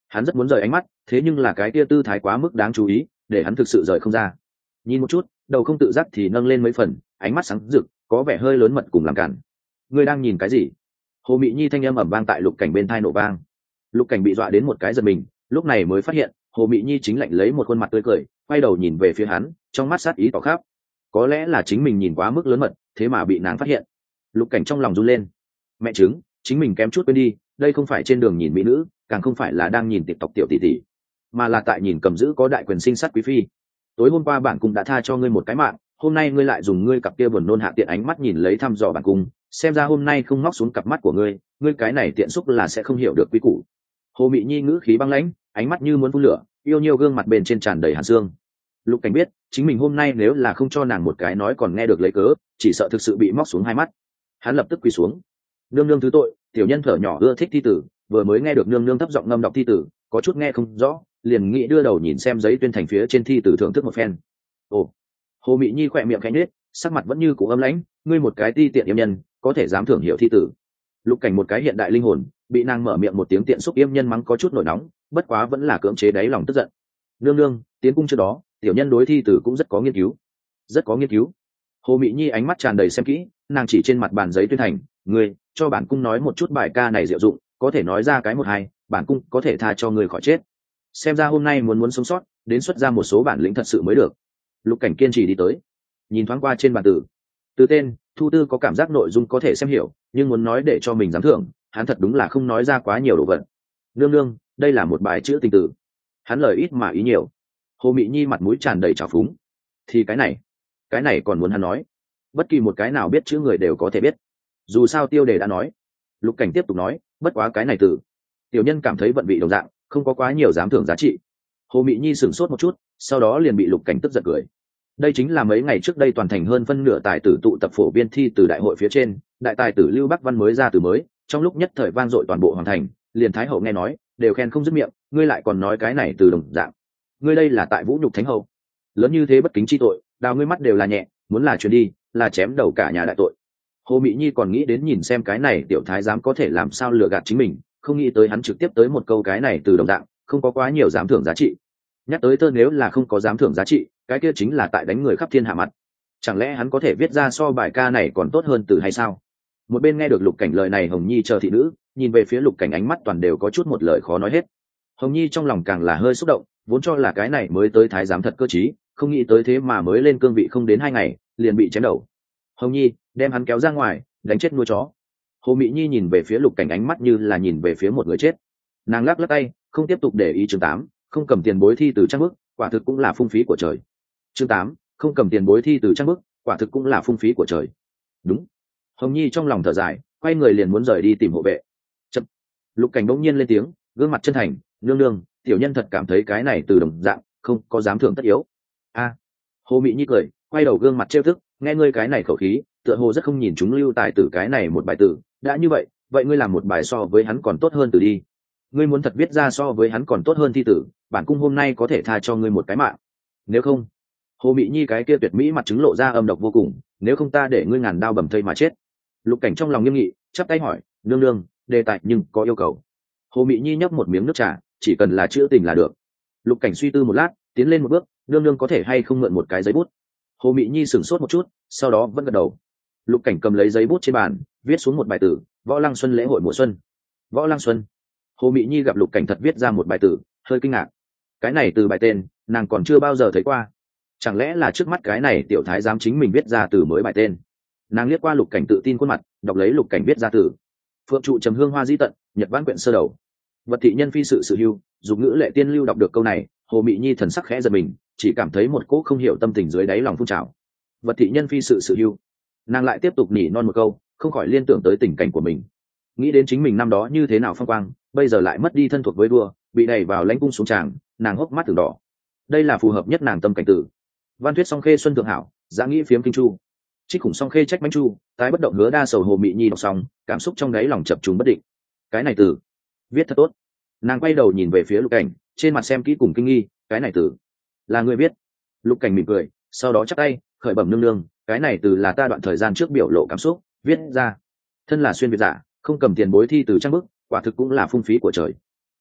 Hắn rất muốn rời ánh mắt, thế nhưng là cái kia tư thái quá mức đáng chú ý, để hắn thực sự rời không ra. Nhìn một chút, đầu không tự giác thì nâng lên mấy phần, ánh mắt sáng rực, có vẻ hơi lớn mật cùng làm cản. Ngươi đang nhìn cái gì? Hồ Mị Nhi thanh âm ầm vang tại Lục Cảnh bên tai nổ vang. Lục Cảnh bị dọa đến một cái giật mình, lúc này mới phát hiện Hồ Mị Nhi chính lạnh lấy một khuôn mặt tươi cười, quay đầu nhìn về phía hắn, trong mắt sát ý tỏ khắp. Có lẽ là chính mình nhìn quá mức lớn mật, thế mà bị nàng phát hiện. Lục Cảnh trong lòng run lên. Mẹ chứng, chính mình kém chút quên đi, đây không phải trên đường nhìn mỹ nữ, càng không phải là đang nhìn TikTok tiểu tỷ tỷ, mà là tại nhìn cầm giữ có đại quyền sinh sát quý phi. Tối hôm qua bản cung đã tha cho ngươi một cái mạng, hôm nay ngươi lại dùng ngươi cặp kia buồn nôn hạ tiện ánh mắt nhìn lấy thăm dò bản cung, xem ra hôm nay không móc xuống cặp mắt của ngươi, ngươi cái này tiện xúc là sẽ không hiểu được quý củ. Hồ Mị Nhi ngữ khí băng lãnh, ánh mắt như muốn phun lửa, yêu nhiều gương mặt bên trên tràn đầy hàn xương. Lục Cảnh biết, chính mình hôm nay nếu là không cho nàng một cái nói còn nghe được lấy cớ, chỉ sợ thực sự bị móc xuống hai mắt. Hắn lập tức quỳ xuống. Nương nương thứ tội, tiểu nhân thở nhỏ ưa thích thi tử, vừa mới nghe được nương nương thấp giọng ngâm đọc thi tử, có chút nghe không rõ, liền nghĩ đưa đầu nhìn xem giấy tuyên thành phía trên thi tử thưởng thức một phen. Ồ. Hồ Mị Nhi khỏe miệng khẽ nhếch, sắc mặt vẫn như cũ âm lãnh, ngươi một cái ti tiện yêm nhân, có thể dám thưởng hiệu thi tử. Lục Cảnh một cái hiện đại linh hồn, bị nàng mở miệng một tiếng tiện xúc yêm nhân mắng có chút nổi nóng, bất quá vẫn là cưỡng chế đáy lòng tức giận. Nương nương, tiến cung trước đó, tiểu nhân đối thi tử cũng rất có nghiên cứu. Rất có nghiên cứu. Hồ Mị Nhi ánh mắt tràn đầy xem kỹ, nàng chỉ trên mặt bàn giấy tuyên thành, ngươi, cho bản cung nói một chút bài ca này diệu dụng, có thể nói ra cái một hai, bản cung có thể tha cho ngươi khỏi chết. Xem ra hôm nay muốn muốn sống sót, đến xuất ra một số bản lĩnh thật sự mới được. Lục Cảnh kiên trì đi tới, nhìn thoáng qua trên bàn tử, từ tên thu tư có cảm giác nội dung có thể xem hiểu, nhưng muốn nói để cho mình dám thưởng, hắn thật đúng là không nói ra quá nhiều đồ vật. Nương nương, đây là một bài chữ tình tử. Hắn lời ít mà ý nhiều. Hồ Mị Nhi mặt mũi tràn đầy trào phúng. Thì cái này, cái này còn muốn hắn nói? Bất kỳ một cái nào biết chữ người đều có thể biết. Dù sao tiêu đề đã nói. Lục Cảnh tiếp tục nói, bất quá cái này từ tiểu nhân cảm thấy vận vị đồng dạng, không có quá nhiều dám thưởng giá trị. Hồ Mị Nhi sửng sốt một chút, sau đó liền bị Lục Cảnh tức giận cười. Đây chính là mấy ngày trước đây toàn thành hơn phân nửa tài tử tụ tập phổ biên thi từ đại hội phía trên, đại tài tử Lưu Bắc Văn mới ra từ mới, trong lúc nhất thời vang dội toàn bộ hoàng thành, liền thái hậu nghe nói, đều khen không dứt miệng, ngươi lại còn nói cái này từ đồng dạng. Ngươi đây là tại vũ nhục thánh hậu. Lớn như thế bất kính chi tội, đào ngươi mắt đều là nhẹ, muốn là truyền đi, là chém đầu cả nhà đại tội. Hồ Mị Nhi còn nghĩ đến nhìn xem cái này tiểu thái giám có thể làm sao lừa gạt chính mình, không nghĩ tới hắn trực tiếp tới một câu cái này từ đồng dạng, không có quá nhiều dám thưởng giá trị. Nhắc tới tơ nếu là không có dám thưởng giá trị, cái kia chính là tại đánh người khắp thiên hạ mặt. Chẳng lẽ hắn có thể viết ra so bài ca này còn tốt hơn từ hay sao? Một bên nghe được Lục Cảnh lời này, Hồng Nhi chờ thị nữ nhìn về phía Lục Cảnh, ánh mắt toàn đều có chút một lời khó nói hết. Hồng Nhi trong lòng càng là hơi xúc động, vốn cho là cái này mới tới thái giám thật cơ trí, không nghĩ tới thế mà mới lên cương vị không đến hai ngày liền bị chém đầu. Hồng Nhi đem hắn kéo ra ngoài, đánh chết nuôi chó. Hồ Mị Nhi nhìn về phía Lục Cảnh, ánh mắt như là nhìn về phía một người chết. Nàng lắc lắc tay, không tiếp tục để ý. Chương tám, không cầm tiền bối thi từ trang bức, quả thực cũng là phung phí của trời. Chương tám, không cầm tiền bối thi từ trang bức, quả thực cũng là phung phí của trời. Đúng. Hồng Nhi trong lòng thở dài, quay người liền muốn rời đi tìm hộ vệ. Chậm. Lục Cảnh bỗng nhiên lên tiếng, gương mặt chân thành, nương nương, tiểu nhân thật cảm thấy cái này từ đồng dạng, không có dám thưởng tất yếu. A. Hồ Mị Nhi cười, quay đầu gương mặt trêu tức, nghe ngươi cái này khẩu khí, tựa hồ rất không nhìn chúng Lưu tài tử cái này một bài tử, đã như vậy, vậy ngươi làm một bài so với hắn còn tốt hơn từ đi. Ngươi muốn thật viết ra so với hắn còn tốt hơn thi tử, bản cung hôm nay có thể tha cho ngươi một cái mạng. Nếu không, Hồ Mị Nhi cái kia tuyệt mỹ mặt chứng lộ ra âm độc vô cùng, nếu không ta để ngươi ngàn đao bầm thây mà chết. Lục Cảnh trong lòng nghiêm nghị, chắp tay hỏi, nương nương, đề tài nhưng có yêu cầu. Hồ Mị Nhi nhấp một miếng nước trà, chỉ cần là chữ tình là được. Lục Cảnh suy tư một lát, tiến lên một bước, nương nương có thể hay không mượn một cái giấy bút. Hồ Mị Nhi sửng sốt một chút, sau đó vẫn gật đầu. Lục Cảnh cầm lấy giấy bút trên bàn, viết xuống một bài tử, Võ Lăng Xuân lễ hội mùa xuân. Võ Lăng Xuân. Hồ Mị Nhi gặp Lục Cảnh thật viết ra một bài tử, hơi kinh ngạc. Cái này từ bài tên, nàng còn chưa bao giờ thấy qua. Chẳng lẽ là trước mắt cái này tiểu thái giám chính mình viết ra từ mới bài tên? Nàng liếc qua Lục Cảnh tự tin khuôn mặt, đọc lấy Lục Cảnh viết ra từ. Phượng trụ trầm hương hoa di tận, Nhật vãn quyện sơ đầu. Vật thị nhân phi sự sự hưu, dùng ngữ lệ tiên lưu đọc được câu này, Hồ Mị Nhi thần sắc khẽ giật mình, chỉ cảm thấy một cỗ không hiểu tâm tình dưới đáy lòng phun trào. Vật thị nhân phi sự sự hưu. Nàng lại tiếp tục nỉ non một câu, không khỏi liên tưởng tới tình cảnh của mình. Nghĩ đến chính mình năm đó như thế nào phong quang, bây giờ lại mất đi thân thuộc với vua, bị đẩy vào lãnh cung xuống tràng, nàng hốc mắt từng đỏ. Đây là phù hợp nhất nàng tâm cảnh tử. Văn thuyết song khê xuân thượng hảo, giã nghĩ phiếm kinh chu. Trích khủng song khê trách bánh chu, tái bất động hứa đa sầu. Hồ Mị Nhi đọc xong, cảm xúc trong đáy lòng chập trùng bất định. Cái này từ viết thật tốt. Nàng quay đầu nhìn về phía Lục Cảnh, trên mặt xem kỹ cùng kinh nghi, cái này từ là người viết. Lục Cảnh mỉm cười, sau đó chắp tay, khởi bẩm nương nương, cái này từ là ta đoạn thời gian trước biểu lộ cảm xúc viết ra. Thân là xuyên việt giả, không cầm tiền bối thi từ trang bức, quả thực cũng là phung phí của trời.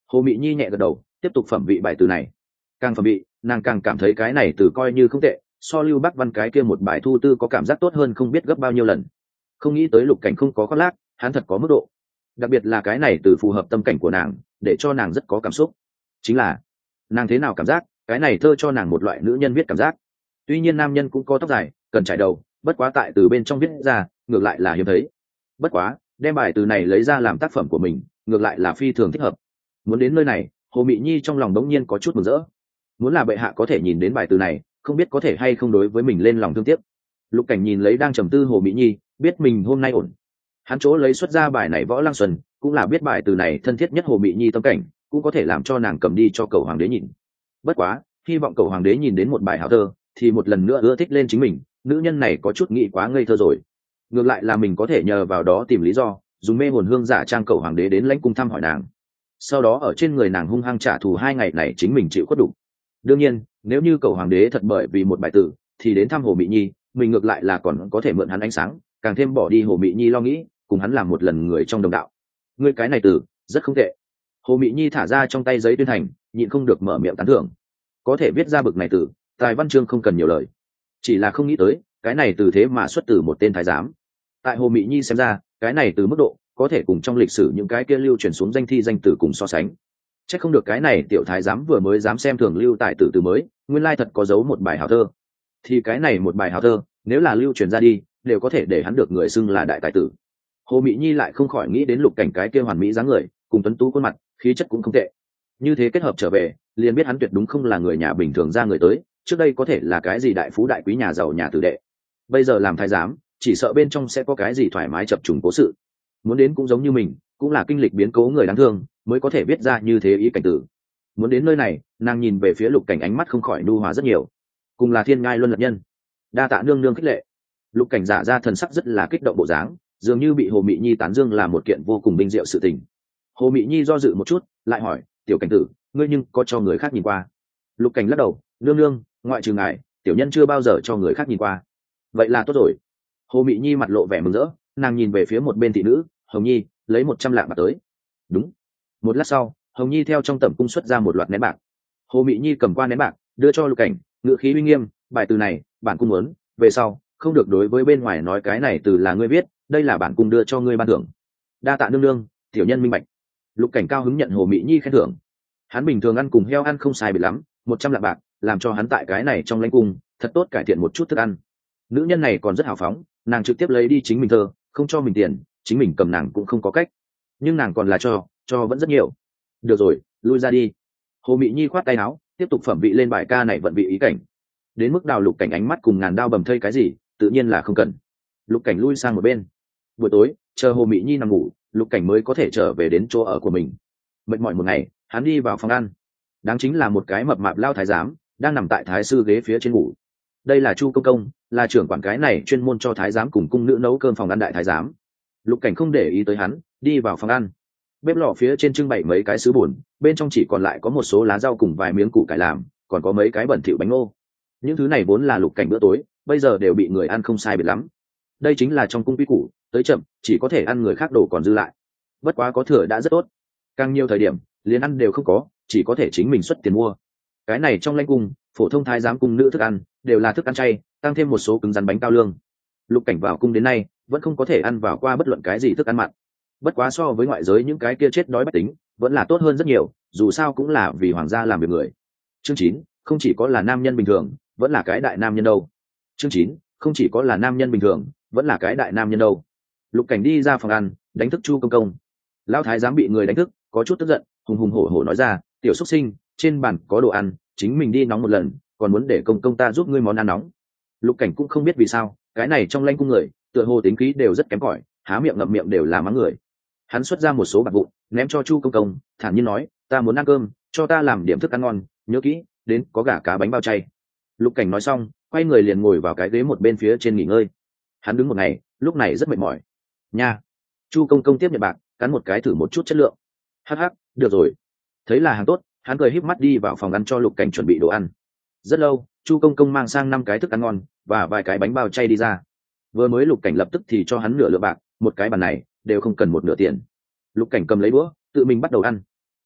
Hồ Mị Nhi nhẹ gật đầu, tiếp tục phẩm vị bài từ này. Càng phẩm vị, nàng càng cảm thấy cái này từ coi như không tệ, so Lưu Bắc Văn cái kia một bài thu tư có cảm giác tốt hơn không biết gấp bao nhiêu lần. Không nghĩ tới Lục Cảnh không có khoác lác, hắn thật có mức độ. Đặc biệt là cái này từ phù hợp tâm cảnh của nàng, để cho nàng rất có cảm xúc. Chính là, nàng thế nào cảm giác, cái này thơ cho nàng một loại nữ nhân viết cảm giác. Tuy nhiên nam nhân cũng có tóc dài, cần trải đầu, bất quá tại từ bên trong viết ra, ngược lại là hiếm thấy. Bất quá, đem bài từ này lấy ra làm tác phẩm của mình, ngược lại là phi thường thích hợp. Muốn đến nơi này, Hồ Mị Nhi trong lòng đống nhiên có chút mừng rỡ. Muốn là bệ hạ có thể nhìn đến bài từ này, không biết có thể hay không đối với mình lên lòng thương tiếc. Lục Cảnh nhìn lấy đang trầm tư Hồ Mị Nhi, biết mình hôm nay ổn. Hắn chỗ lấy xuất ra bài này Võ Lăng Xuân, cũng là biết bài từ này thân thiết nhất Hồ Mị Nhi tâm cảnh, cũng có thể làm cho nàng cầm đi cho cầu hoàng đế nhìn. Bất quá, hy vọng cầu hoàng đế nhìn đến một bài hảo thơ, thì một lần nữa ưa thích lên chính mình, nữ nhân này có chút nghĩ quá ngây thơ rồi. Ngược lại là mình có thể nhờ vào đó tìm lý do, dùng mê hồn hương giả trang cầu hoàng đế đến lãnh cung thăm hỏi nàng. Sau đó ở trên người nàng hung hăng trả thù hai ngày này chính mình chịu khuất đủ. Đương nhiên, nếu như cầu hoàng đế thật bởi vì một bài tử thì đến thăm Hồ Mị Nhi, mình ngược lại là còn có thể mượn hắn ánh sáng, càng thêm bỏ đi Hồ Mị Nhi lo nghĩ, cùng hắn làm một lần người trong đồng đạo. Ngươi cái này tử rất không tệ. Hồ Mị Nhi thả ra trong tay giấy tuyên thành, nhịn không được mở miệng tán thưởng. Có thể viết ra bực này tử, tài văn chương không cần nhiều lời. Chỉ là không nghĩ tới, cái này từ thế mà xuất từ một tên thái giám. Tại Hồ Mị Nhi xem ra, cái này từ mức độ có thể cùng trong lịch sử những cái kia lưu truyền xuống danh thi danh tử cùng so sánh. Chắc không được cái này tiểu thái giám vừa mới dám xem thường lưu tài tử từ mới, nguyên lai thật có giấu một bài hào thơ. Thì cái này một bài hào thơ, nếu là lưu truyền ra đi, đều có thể để hắn được người xưng là đại tài tử. Hồ Mị Nhi lại không khỏi nghĩ đến Lục Cảnh cái kia hoàn mỹ dáng người, cùng tuấn tú khuôn mặt, khí chất cũng không tệ. Như thế kết hợp trở về, liền biết hắn tuyệt đúng không là người nhà bình thường ra người tới, trước đây có thể là cái gì đại phú đại quý nhà giàu nhà tử đệ. Bây giờ làm thái giám, chỉ sợ bên trong sẽ có cái gì thoải mái chập trùng cố sự. Muốn đến cũng giống như mình, cũng là kinh lịch biến cố người đáng thương, mới có thể viết ra như thế ý cảnh tử. Muốn đến nơi này, nàng nhìn về phía Lục Cảnh ánh mắt không khỏi nhu hòa rất nhiều. Cùng là thiên ngai luân lập nhân, đa tạ nương nương khích lệ. Lục Cảnh giả ra thần sắc rất là kích động bộ dáng, dường như bị Hồ Mị Nhi tán dương là một kiện vô cùng binh diệu sự tình. Hồ Mị Nhi do dự một chút, lại hỏi, tiểu Cảnh tử, ngươi nhưng có cho người khác nhìn qua? Lục Cảnh lắc đầu, nương nương, ngoại trừ ngài, tiểu nhân chưa bao giờ cho người khác nhìn qua. Vậy là tốt rồi. Hồ Mị Nhi mặt lộ vẻ mừng rỡ, nàng nhìn về phía một bên thị nữ, Hồng Nhi, lấy một trăm lạng bạc tới. Đúng. Một lát sau, Hồng Nhi theo trong tẩm cung xuất ra một loạt nén bạc. Hồ Mị Nhi cầm qua nén bạc, đưa cho Lục Cảnh, ngữ khí uy nghiêm, bài từ này, bản cung muốn, về sau không được đối với bên ngoài nói cái này từ là ngươi viết, đây là bản cung đưa cho ngươi ban thưởng. Đa tạ nương nương, tiểu nhân minh bạch. Lục Cảnh cao hứng nhận Hồ Mị Nhi khen thưởng. Hắn bình thường ăn cùng heo ăn không sai biệt lắm, một trăm lạng bạc, làm cho hắn tại cái này trong lãnh cung, thật tốt cải thiện một chút thức ăn. Nữ nhân này còn rất hào phóng, nàng trực tiếp lấy đi chính mình thơ, không cho mình tiền, chính mình cầm nàng cũng không có cách. Nhưng nàng còn là cho, cho vẫn rất nhiều. Được rồi, lui ra đi. Hồ Mị Nhi khoát tay áo, tiếp tục phẩm vị lên bài ca này vận vị ý cảnh. Đến mức đào Lục Cảnh ánh mắt cùng ngàn đao bầm thây cái gì, tự nhiên là không cần. Lục Cảnh lui sang một bên. Buổi tối, chờ Hồ Mị Nhi nằm ngủ, Lục Cảnh mới có thể trở về đến chỗ ở của mình. Mệt mỏi một ngày, hắn đi vào phòng ăn. Đáng chính là một cái mập mạp lao thái giám, đang nằm tại thái sư ghế phía trên ngủ. Đây là Chu Công Công, là trưởng quản cái này chuyên môn cho thái giám cùng cung nữ nấu cơm phòng ăn đại thái giám. Lục Cảnh không để ý tới hắn, đi vào phòng ăn. Bếp lò phía trên trưng bày mấy cái sứ bùn, bên trong chỉ còn lại có một số lá rau cùng vài miếng củ cải làm, còn có mấy cái bẩn thỉu bánh ngô. Những thứ này vốn là Lục Cảnh bữa tối, bây giờ đều bị người ăn không sai biệt lắm. Đây chính là trong cung quy củ, tới chậm chỉ có thể ăn người khác đồ còn dư lại. Bất quá có thừa đã rất tốt. Càng nhiều thời điểm, liền ăn đều không có, chỉ có thể chính mình xuất tiền mua. Cái này trong lãnh cung, phổ thông thái giám cung nữ thức ăn đều là thức ăn chay, tăng thêm một số cứng rắn bánh cao lương. Lục Cảnh vào cung đến nay vẫn không có thể ăn vào qua bất luận cái gì thức ăn mặn. Bất quá so với ngoại giới những cái kia chết đói bách tính, vẫn là tốt hơn rất nhiều, dù sao cũng là vì hoàng gia làm việc người. Chương chín, không chỉ có là nam nhân bình thường, vẫn là cái đại nam nhân đâu. Chương chín, không chỉ có là nam nhân bình thường, vẫn là cái đại nam nhân đâu. Lục Cảnh đi ra phòng ăn, đánh thức Chu Công Công. Lão thái giám bị người đánh thức, có chút tức giận, hùng hùng hổ hổ nói ra, tiểu xuất sinh, trên bàn có đồ ăn, chính mình đi nóng một lần, còn muốn để công công ta giúp ngươi món ăn nóng. Lục Cảnh cũng không biết vì sao, cái này trong lãnh cung người, tựa hồ tính khí đều rất kém cỏi, há miệng ngậm miệng đều là mắng người. Hắn xuất ra một số bạc vụn, ném cho Chu Công Công, thản nhiên nói, ta muốn ăn cơm, cho ta làm điểm thức ăn ngon, nhớ kỹ, đến có gà cá bánh bao chay. Lục Cảnh nói xong, quay người liền ngồi vào cái ghế một bên phía trên nghỉ ngơi. Hắn đứng một ngày, lúc này rất mệt mỏi. Nha. Chu Công Công tiếp nhận bạc, cắn một cái thử một chút chất lượng. Hắc hắc, được rồi. Thấy là hàng tốt, hắn cười híp mắt đi vào phòng ăn cho Lục Cảnh chuẩn bị đồ ăn. Rất lâu, Chu Công Công mang sang năm cái thức ăn ngon và vài cái bánh bao chay đi ra. Vừa mới Lục Cảnh lập tức thì cho hắn nửa lượng bạc, một cái bàn này đều không cần một nửa tiền. Lục Cảnh cầm lấy đũa, tự mình bắt đầu ăn.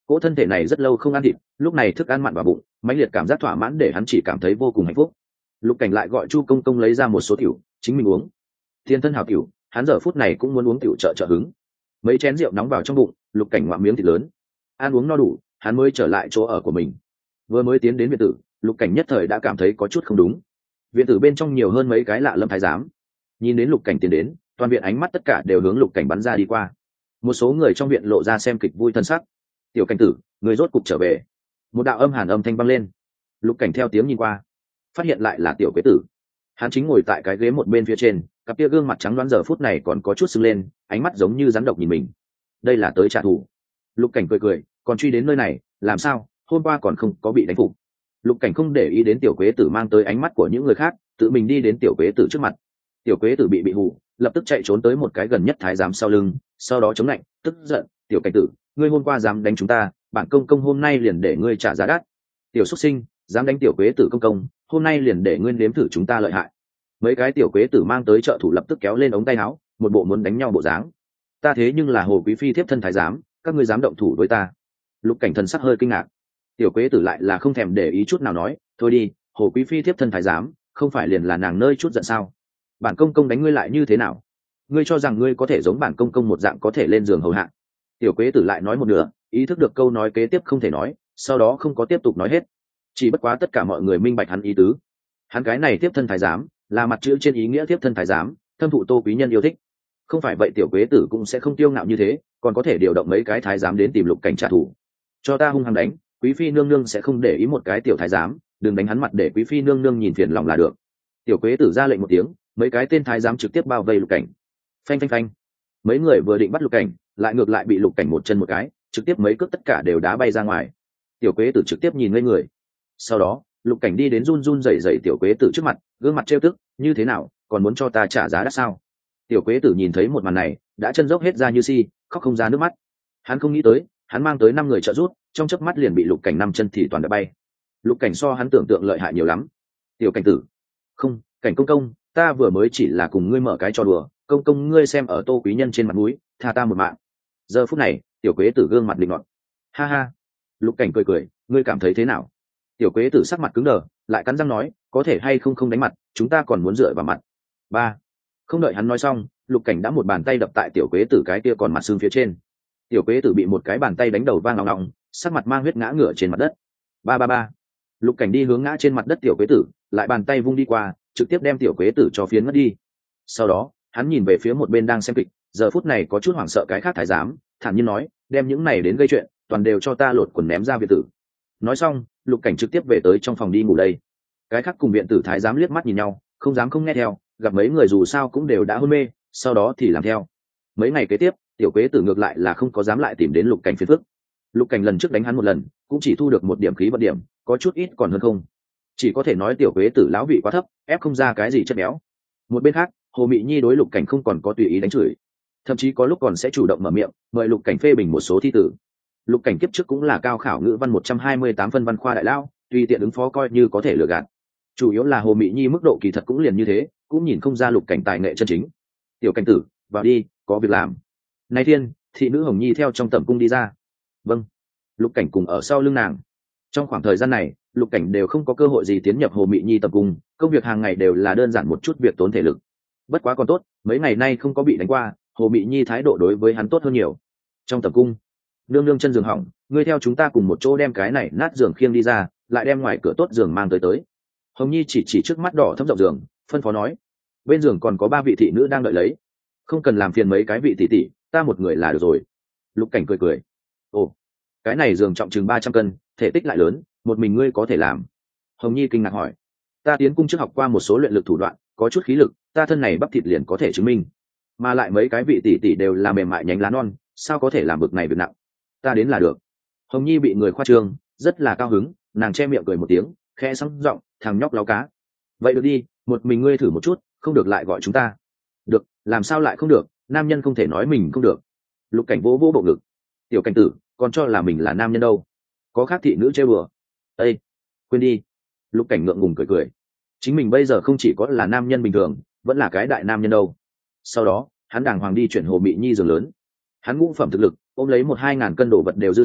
cỗ thân thể này rất lâu không ăn thịt, lúc này thức ăn mặn vào bụng, mãnh liệt cảm giác thỏa mãn để hắn chỉ cảm thấy vô cùng hạnh phúc. Lục Cảnh lại gọi Chu Công Công lấy ra một số tiểu, chính mình uống. Thiên thân hào tiểu, hắn giờ phút này cũng muốn uống tiểu trợ trợ hứng. Mấy chén rượu nóng vào trong bụng, Lục Cảnh ngoạm miếng thịt lớn, ăn uống no đủ, hắn mới trở lại chỗ ở của mình. Vừa mới tiến đến viện tử, Lục Cảnh nhất thời đã cảm thấy có chút không đúng. Viện tử bên trong nhiều hơn mấy cái lạ lâm thái giám. Nhìn đến Lục Cảnh tiến đến, toàn viện ánh mắt tất cả đều hướng Lục Cảnh bắn ra đi qua. Một số người trong viện lộ ra xem kịch vui thân sắc. Tiểu Cảnh tử, người rốt cục trở về. Một đạo âm hàn âm thanh vang lên. Lục Cảnh theo tiếng nhìn qua, phát hiện lại là Tiểu Quế Tử. Hắn chính ngồi tại cái ghế một bên phía trên, cặp kia gương mặt trắng đoán giờ phút này còn có chút sưng lên, ánh mắt giống như rắn độc nhìn mình. Đây là tới trả thù. Lục Cảnh cười cười, còn truy đến nơi này, làm sao? Hôm qua còn không có bị đánh phục. Lục Cảnh không để ý đến Tiểu Quế Tử mang tới ánh mắt của những người khác, tự mình đi đến Tiểu Quế Tử trước mặt. Tiểu Quế Tử bị bị hù, lập tức chạy trốn tới một cái gần nhất thái giám sau lưng, sau đó chống lạnh, tức giận, "Tiểu Cảnh Tử, ngươi hôm qua dám đánh chúng ta, bản công công hôm nay liền để ngươi trả giá đắt." "Tiểu xuất sinh, dám đánh Tiểu Quế Tử công công, hôm nay liền để ngươi nếm thử chúng ta lợi hại." Mấy cái Tiểu Quế Tử mang tới trợ thủ lập tức kéo lên ống tay áo, một bộ muốn đánh nhau bộ dáng. "Ta thế nhưng là Hồ quý phi thiếp thân thái giám, các ngươi dám động thủ với ta?" Lục Cảnh thần sắc hơi kinh ngạc. Tiểu Quế Tử lại là không thèm để ý chút nào nói, "Thôi đi, Hồ quý phi thiếp thân thái giám, không phải liền là nàng nơi chút giận sao? Bản công công đánh ngươi lại như thế nào? Ngươi cho rằng ngươi có thể giống bản công công một dạng có thể lên giường hầu hạ?" Tiểu Quế Tử lại nói một nửa, ý thức được câu nói kế tiếp không thể nói, sau đó không có tiếp tục nói hết. Chỉ bất quá tất cả mọi người minh bạch hắn ý tứ. Hắn cái này tiếp thân thái giám, là mặt chữ trên ý nghĩa tiếp thân thái giám, thâm thụ Tô quý nhân yêu thích. Không phải vậy Tiểu Quế Tử cũng sẽ không tiêu ngạo như thế, còn có thể điều động mấy cái thái giám đến tìm Lục Cảnh trả thù. "Cho ta hung hăng đánh, quý phi nương nương sẽ không để ý một cái tiểu thái giám, đừng đánh hắn mặt để quý phi nương nương nhìn phiền lòng là được." Tiểu Quế Tử ra lệnh một tiếng, mấy cái tên thái giám trực tiếp bao vây Lục Cảnh. Phanh phanh phanh. Mấy người vừa định bắt Lục Cảnh, lại ngược lại bị Lục Cảnh một chân một cái, trực tiếp mấy cước tất cả đều đá bay ra ngoài. Tiểu Quế Tử trực tiếp nhìn ngây người. Sau đó, Lục Cảnh đi đến run run rẩy rẩy Tiểu Quế Tử trước mặt, gương mặt trêu tức, "Như thế nào, còn muốn cho ta trả giá đắt sao?" Tiểu Quế Tử nhìn thấy một màn này, đã chân dốc hết ra như si, khóc không ra nước mắt. Hắn không nghĩ tới, hắn mang tới năm người trợ giúp, trong chớp mắt liền bị Lục Cảnh năm chân thì toàn đã bay. Lục Cảnh so hắn tưởng tượng lợi hại nhiều lắm. "Tiểu Cảnh tử." "Không, Cảnh công công, ta vừa mới chỉ là cùng ngươi mở cái trò đùa, công công ngươi xem ở Tô quý nhân trên mặt mũi, tha ta một mạng." Giờ phút này, Tiểu Quế Tử gương mặt linh loạn. "Ha ha." Lục Cảnh cười cười, "Ngươi cảm thấy thế nào?" Tiểu Quế Tử sắc mặt cứng đờ, lại cắn răng nói, "Có thể hay không không đánh mặt, chúng ta còn muốn dựa vào mặt." Ba. Không đợi hắn nói xong, Lục Cảnh đã một bàn tay đập tại Tiểu Quế Tử cái kia còn mặt xương phía trên. Tiểu Quế Tử bị một cái bàn tay đánh đầu vang ngọng ngọng, sắc mặt mang huyết ngã ngửa trên mặt đất. Ba ba ba. Lục Cảnh đi hướng ngã trên mặt đất Tiểu Quế Tử, lại bàn tay vung đi qua, trực tiếp đem Tiểu Quế Tử cho phiến mất đi. Sau đó, hắn nhìn về phía một bên đang xem kịch, giờ phút này có chút hoảng sợ cái khác thái giám, thản nhiên nói, "Đem những này đến gây chuyện, toàn đều cho ta lột quần ném ra viện tử." Nói xong, Lục Cảnh trực tiếp về tới trong phòng đi ngủ đây. Cái khác cùng viện tử thái giám liếc mắt nhìn nhau, không dám không nghe theo, gặp mấy người dù sao cũng đều đã hôn mê, sau đó thì làm theo. Mấy ngày kế tiếp, Tiểu Quế Tử ngược lại là không có dám lại tìm đến Lục Cảnh phiền phức. Lục Cảnh lần trước đánh hắn một lần, cũng chỉ thu được một điểm khí vận điểm, có chút ít còn hơn không. Chỉ có thể nói Tiểu Quế Tử lão vị quá thấp, ép không ra cái gì chất béo. Một bên khác, Hồ Mị Nhi đối Lục Cảnh không còn có tùy ý đánh chửi, thậm chí có lúc còn sẽ chủ động mở miệng mời Lục Cảnh phê bình một số thi tử. Lục Cảnh kiếp trước cũng là cao khảo ngữ văn một trăm hai mươi tám phân văn khoa đại lao, tùy tiện ứng phó coi như có thể lừa gạt. Chủ yếu là Hồ Mị Nhi mức độ kỳ thật cũng liền như thế, cũng nhìn không ra Lục Cảnh tài nghệ chân chính. "Tiểu Cảnh tử, vào đi, có việc làm." Nay thiên, thị nữ Hồng Nhi theo trong tẩm cung đi ra. "Vâng." Lục Cảnh cùng ở sau lưng nàng. Trong khoảng thời gian này, Lục Cảnh đều không có cơ hội gì tiến nhập Hồ Mị Nhi tẩm cung, công việc hàng ngày đều là đơn giản một chút việc tốn thể lực. Bất quá còn tốt, mấy ngày nay không có bị đánh qua, Hồ Mị Nhi thái độ đối với hắn tốt hơn nhiều. Trong tẩm cung, nương nương chân giường hỏng, ngươi theo chúng ta cùng một chỗ đem cái này nát giường khiêng đi ra, lại đem ngoài cửa tốt giường mang tới tới. Hồng Nhi chỉ chỉ trước mắt đỏ thấm rộng giường, phân phó nói, bên giường còn có ba vị thị nữ đang đợi lấy, không cần làm phiền mấy cái vị tỷ tỷ, ta một người là được rồi. Lục Cảnh cười cười, ồ, cái này giường trọng chừng ba trăm cân, thể tích lại lớn, một mình ngươi có thể làm? Hồng Nhi kinh ngạc hỏi, ta tiến cung trước học qua một số luyện lực thủ đoạn, có chút khí lực, ta thân này bắp thịt liền có thể chứng minh, mà lại mấy cái vị tỷ tỷ đều là mềm mại nhánh lá non, sao có thể làm bực này việc nặng, ta đến là được. Hồng Nhi bị người khoa trương, rất là cao hứng, nàng che miệng cười một tiếng, khẽ sẵn giọng, thằng nhóc láo cá, vậy được đi, một mình ngươi thử một chút, không được lại gọi chúng ta. Được, làm sao lại không được, nam nhân không thể nói mình không được. Lục Cảnh vỗ vỗ bộ ngực, tiểu Cảnh tử còn cho là mình là nam nhân đâu, có khác thị nữ trêu bừa. Ê, quên đi. Lục Cảnh ngượng ngùng cười cười, chính mình bây giờ không chỉ có là nam nhân bình thường, vẫn là cái đại nam nhân đâu. Sau đó hắn đàng hoàng đi chuyển Hồ Mị Nhi giường lớn, hắn ngũ phẩm thực lực ôm lấy một hai ngàn cân đồ vật đều dư xài,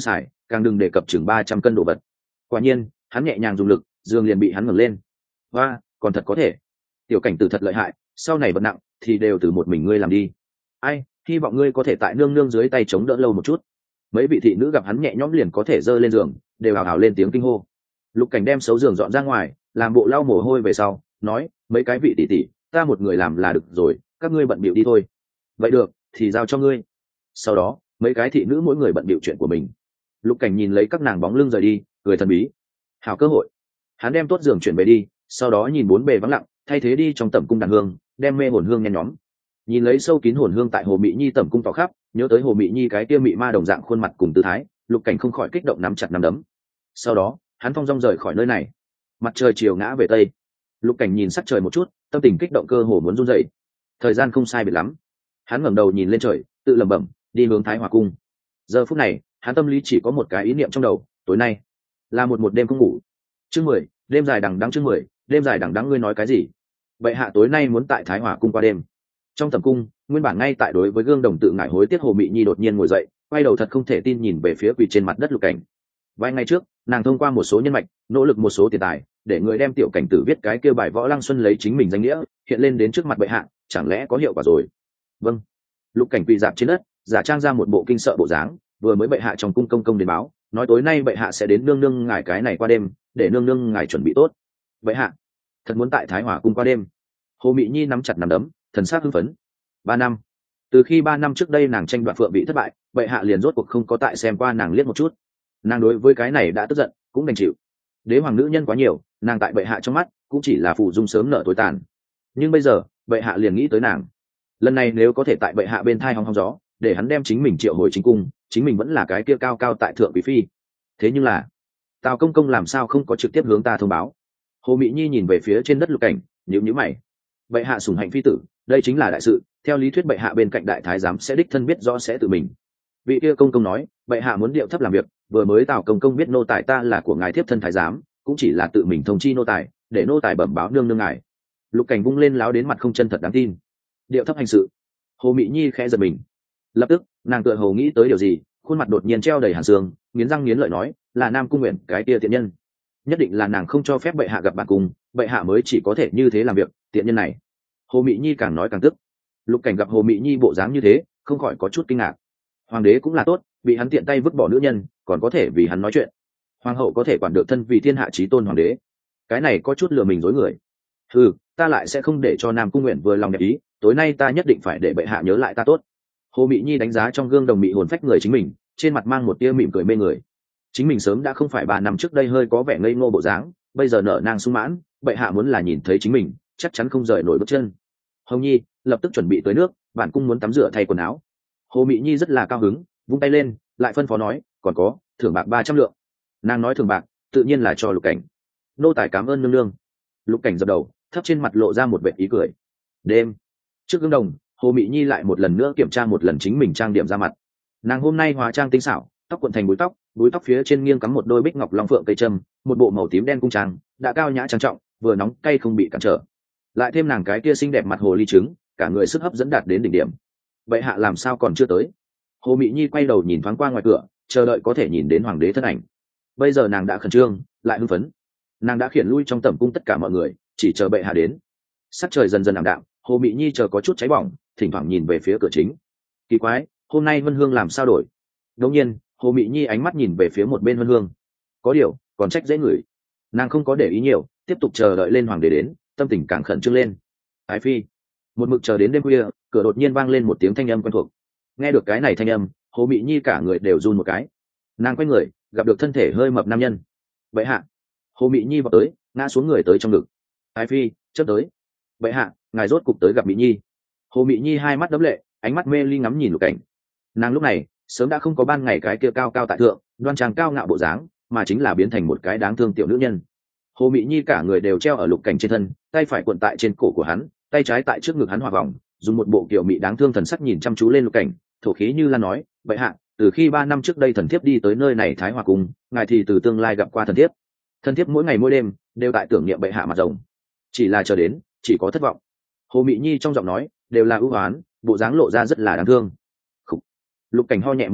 càng đừng đề cập chừng ba trăm cân đồ vật. Quả nhiên hắn nhẹ nhàng dùng lực, giường liền bị hắn ngẩng lên. Và còn thật có thể, tiểu cảnh tử thật lợi hại, sau này vật nặng thì đều từ một mình ngươi làm đi. Ai, hy vọng ngươi có thể tại nương nương dưới tay chống đỡ lâu một chút. Mấy vị thị nữ gặp hắn nhẹ nhõm liền có thể giơ lên giường, đều hào hào lên tiếng kinh hô. Lục Cảnh đem xấu giường dọn ra ngoài, làm bộ lau mồ hôi về sau, nói, mấy cái vị tỷ tỷ, ta một người làm là được rồi, các ngươi bận bịu đi thôi. Vậy được, thì giao cho ngươi. Sau đó mấy cái thị nữ mỗi người bận bịu chuyện của mình. Lục Cảnh nhìn lấy các nàng bóng lưng rời đi, cười thần bí. Hảo cơ hội. Hắn đem tốt giường chuyển về đi, sau đó nhìn bốn bề vắng lặng, thay thế đi trong tẩm cung đàn hương, đem mê hồn hương nhen nhóm. Nhìn lấy sâu kín hồn hương tại Hồ Mị Nhi tẩm cung tỏ khắp, nhớ tới Hồ Mị Nhi cái kia mị ma đồng dạng khuôn mặt cùng tư thái, Lục Cảnh không khỏi kích động nắm chặt nắm đấm. Sau đó hắn phong dong rời khỏi nơi này. Mặt trời chiều ngã về tây, Lục Cảnh nhìn sắc trời một chút, tâm tình kích động cơ hồ muốn run rẩy. Thời gian không sai biệt lắm, hắn ngẩng đầu nhìn lên trời, tự lẩm bẩm, đi hướng Thái Hòa cung. Giờ phút này hắn tâm lý chỉ có một cái ý niệm trong đầu, tối nay là một một đêm không ngủ. Chương mười, đêm dài đằng đẵng. Chương mười, đêm dài đằng đẵng. Ngươi nói cái gì? Bệ hạ tối nay muốn tại Thái Hòa cung qua đêm. Trong tầm cung, nguyên bản ngay tại đối với gương đồng tự ngại hối tiếc Hồ Mị Nhi đột nhiên ngồi dậy, quay đầu thật không thể tin nhìn về phía quỳ trên mặt đất Lục Cảnh. Vài ngày trước nàng thông qua một số nhân mạch, nỗ lực một số tiền tài, để người đem tiểu cảnh tử viết cái kêu bài Võ Lăng Xuân lấy chính mình danh nghĩa hiện lên đến trước mặt bệ hạ, chẳng lẽ có hiệu quả rồi? Vâng. Lục Cảnh quỳ dạp trên đất, giả trang ra một bộ kinh sợ bộ dáng, vừa mới bệ hạ trong cung công công đến báo, nói tối nay bệ hạ sẽ đến nương nương ngài cái này qua đêm, để nương nương ngài chuẩn bị tốt. Bệ hạ thật muốn tại Thái Hòa cung qua đêm? Hồ Mị Nhi nắm chặt nắm đấm, thần sắc hưng phấn. Ba năm, từ khi ba năm trước đây nàng tranh đoạt phượng vị thất bại, bệ hạ liền rốt cuộc không có tại xem qua nàng liếc một chút. Nàng đối với cái này đã tức giận, cũng đành chịu. Đế hoàng nữ nhân quá nhiều, nàng tại bệ hạ trong mắt cũng chỉ là phụ dung sớm nợ tối tàn. Nhưng bây giờ bệ hạ liền nghĩ tới nàng. Lần này nếu có thể tại bệ hạ bên thai hong hong gió, để hắn đem chính mình triệu hồi chính cung, chính mình vẫn là cái kia cao cao tại thượng quý phi. Thế nhưng là Tào công công làm sao không có trực tiếp hướng ta thông báo? Hồ Mị Nhi nhìn về phía trên đất Lục Cảnh, nhíu nhíu mày. Bệ hạ sủng hạnh phi tử, đây chính là đại sự, theo lý thuyết bệ hạ bên cạnh đại thái giám sẽ đích thân biết rõ sẽ tự mình. Vị kia công công nói, bệ hạ muốn điệu thấp làm việc, vừa mới Tào công công biết nô tài ta là của ngài thiếp thân thái giám, cũng chỉ là tự mình thông chi nô tài, để nô tài bẩm báo nương nương ngài. Lục Cảnh vung lên láo đến mặt không chân thật đáng tin. Điệu thấp hành sự. Hồ Mị Nhi khẽ giật mình, lập tức nàng tựa hồ nghĩ tới điều gì, khuôn mặt đột nhiên treo đầy hàn sương, nghiến răng nghiến lợi nói, là Nam Cung Nguyện cái kia tiện nhân, nhất định là nàng không cho phép bệ hạ gặp bản cung, bệ hạ mới chỉ có thể như thế làm việc, tiện nhân này. Hồ Mị Nhi càng nói càng tức. Lục Cảnh gặp Hồ Mị Nhi bộ dáng như thế, không khỏi có chút kinh ngạc. Hoàng đế cũng là tốt, bị hắn tiện tay vứt bỏ nữ nhân, còn có thể vì hắn nói chuyện. Hoàng hậu có thể quản được thân vì thiên hạ chí tôn hoàng đế, cái này có chút lừa mình dối người. Ừ, ta lại sẽ không để cho Nam Cung Nguyện vừa lòng đẹp ý, tối nay ta nhất định phải để bệ hạ nhớ lại ta tốt. Hồ Mị Nhi đánh giá trong gương đồng mị hồn phách người chính mình, trên mặt mang một tia mỉm cười mê người. Chính mình sớm đã không phải ba năm trước đây hơi có vẻ ngây ngô bộ dáng, bây giờ nở nang sung mãn, bệ hạ muốn là nhìn thấy chính mình, chắc chắn không rời nổi bước chân. Hồng Nhi lập tức chuẩn bị tới nước, bản cung muốn tắm rửa thay quần áo. Hồ Mị Nhi rất là cao hứng, vung tay lên, lại phân phó nói, còn có thưởng bạc ba trăm lượng. Nàng nói thưởng bạc, tự nhiên là cho Lục Cảnh. Nô tài cảm ơn nương nương. Lục Cảnh dập đầu, thấp trên mặt lộ ra một vẻ ý cười. Đêm trước gương đồng, Hồ Mị Nhi lại một lần nữa kiểm tra một lần chính mình trang điểm ra mặt. Nàng hôm nay hóa trang tinh xảo, tóc cuộn thành búi tóc, búi tóc phía trên nghiêng cắm một đôi bích ngọc long phượng cây trâm, một bộ màu tím đen cung trang, đã cao nhã trang trọng, vừa nóng cay không bị cản trở. Lại thêm nàng cái kia xinh đẹp mặt hồ ly trứng, cả người sức hấp dẫn đạt đến đỉnh điểm. Bệ hạ làm sao còn chưa tới? Hồ Mị Nhi quay đầu nhìn thoáng qua ngoài cửa, chờ đợi có thể nhìn đến hoàng đế thân ảnh. Bây giờ nàng đã khẩn trương, lại hưng phấn. Nàng đã khiển lui trong tẩm cung tất cả mọi người, chỉ chờ bệ hạ đến. Sắc trời dần dần ảm đạm, Hồ Mị Nhi chờ có chút cháy bỏng, thỉnh thoảng nhìn về phía cửa chính. Kỳ quái, hôm nay Vân Hương làm sao đổi? Đột nhiên, Hồ Mị Nhi ánh mắt nhìn về phía một bên Vân Hương. Có điều, còn trách dễ ngửi. Nàng không có để ý nhiều, tiếp tục chờ đợi lên hoàng đế đến, tâm tình càng khẩn trương lên. Ái phi. Một mực chờ đến đêm khuya, cửa đột nhiên vang lên một tiếng thanh âm quen thuộc. Nghe được cái này thanh âm, Hồ Mị Nhi cả người đều run một cái. Nàng quay người, gặp được thân thể hơi mập nam nhân. Bệ hạ. Hồ Mị Nhi vào tới, ngã xuống người tới trong ngực. Ái phi, chớp tới. Bệ hạ, ngài rốt cục tới gặp Mị Nhi. Hồ Mị Nhi hai mắt đẫm lệ, ánh mắt mê ly ngắm nhìn Lục Cảnh. Nàng lúc này sớm đã không có ban ngày cái kia cao cao tại thượng, đoan trang cao ngạo bộ dáng, mà chính là biến thành một cái đáng thương tiểu nữ nhân. Hồ Mị Nhi cả người đều treo ở Lục Cảnh trên thân, tay phải cuộn tại trên cổ của hắn, tay trái tại trước ngực hắn hòa vòng, dùng một bộ kiểu mị đáng thương thần sắc nhìn chăm chú lên Lục Cảnh, thổ khí như lan nói, bệ hạ, từ khi ba năm trước đây thần thiếp đi tới nơi này Thái Hòa cung, ngài thì từ tương lai gặp qua thần thiếp. Thần thiếp mỗi ngày mỗi đêm đều tại tưởng niệm bệ hạ mặt rồng, chỉ là chờ đến chỉ có thất vọng. Hồ Mị Nhi trong giọng nói đều là ưu oán, bộ dáng lộ ra rất là đáng thương. Khủ. Lục Cảnh ho nhẹ một tiếng,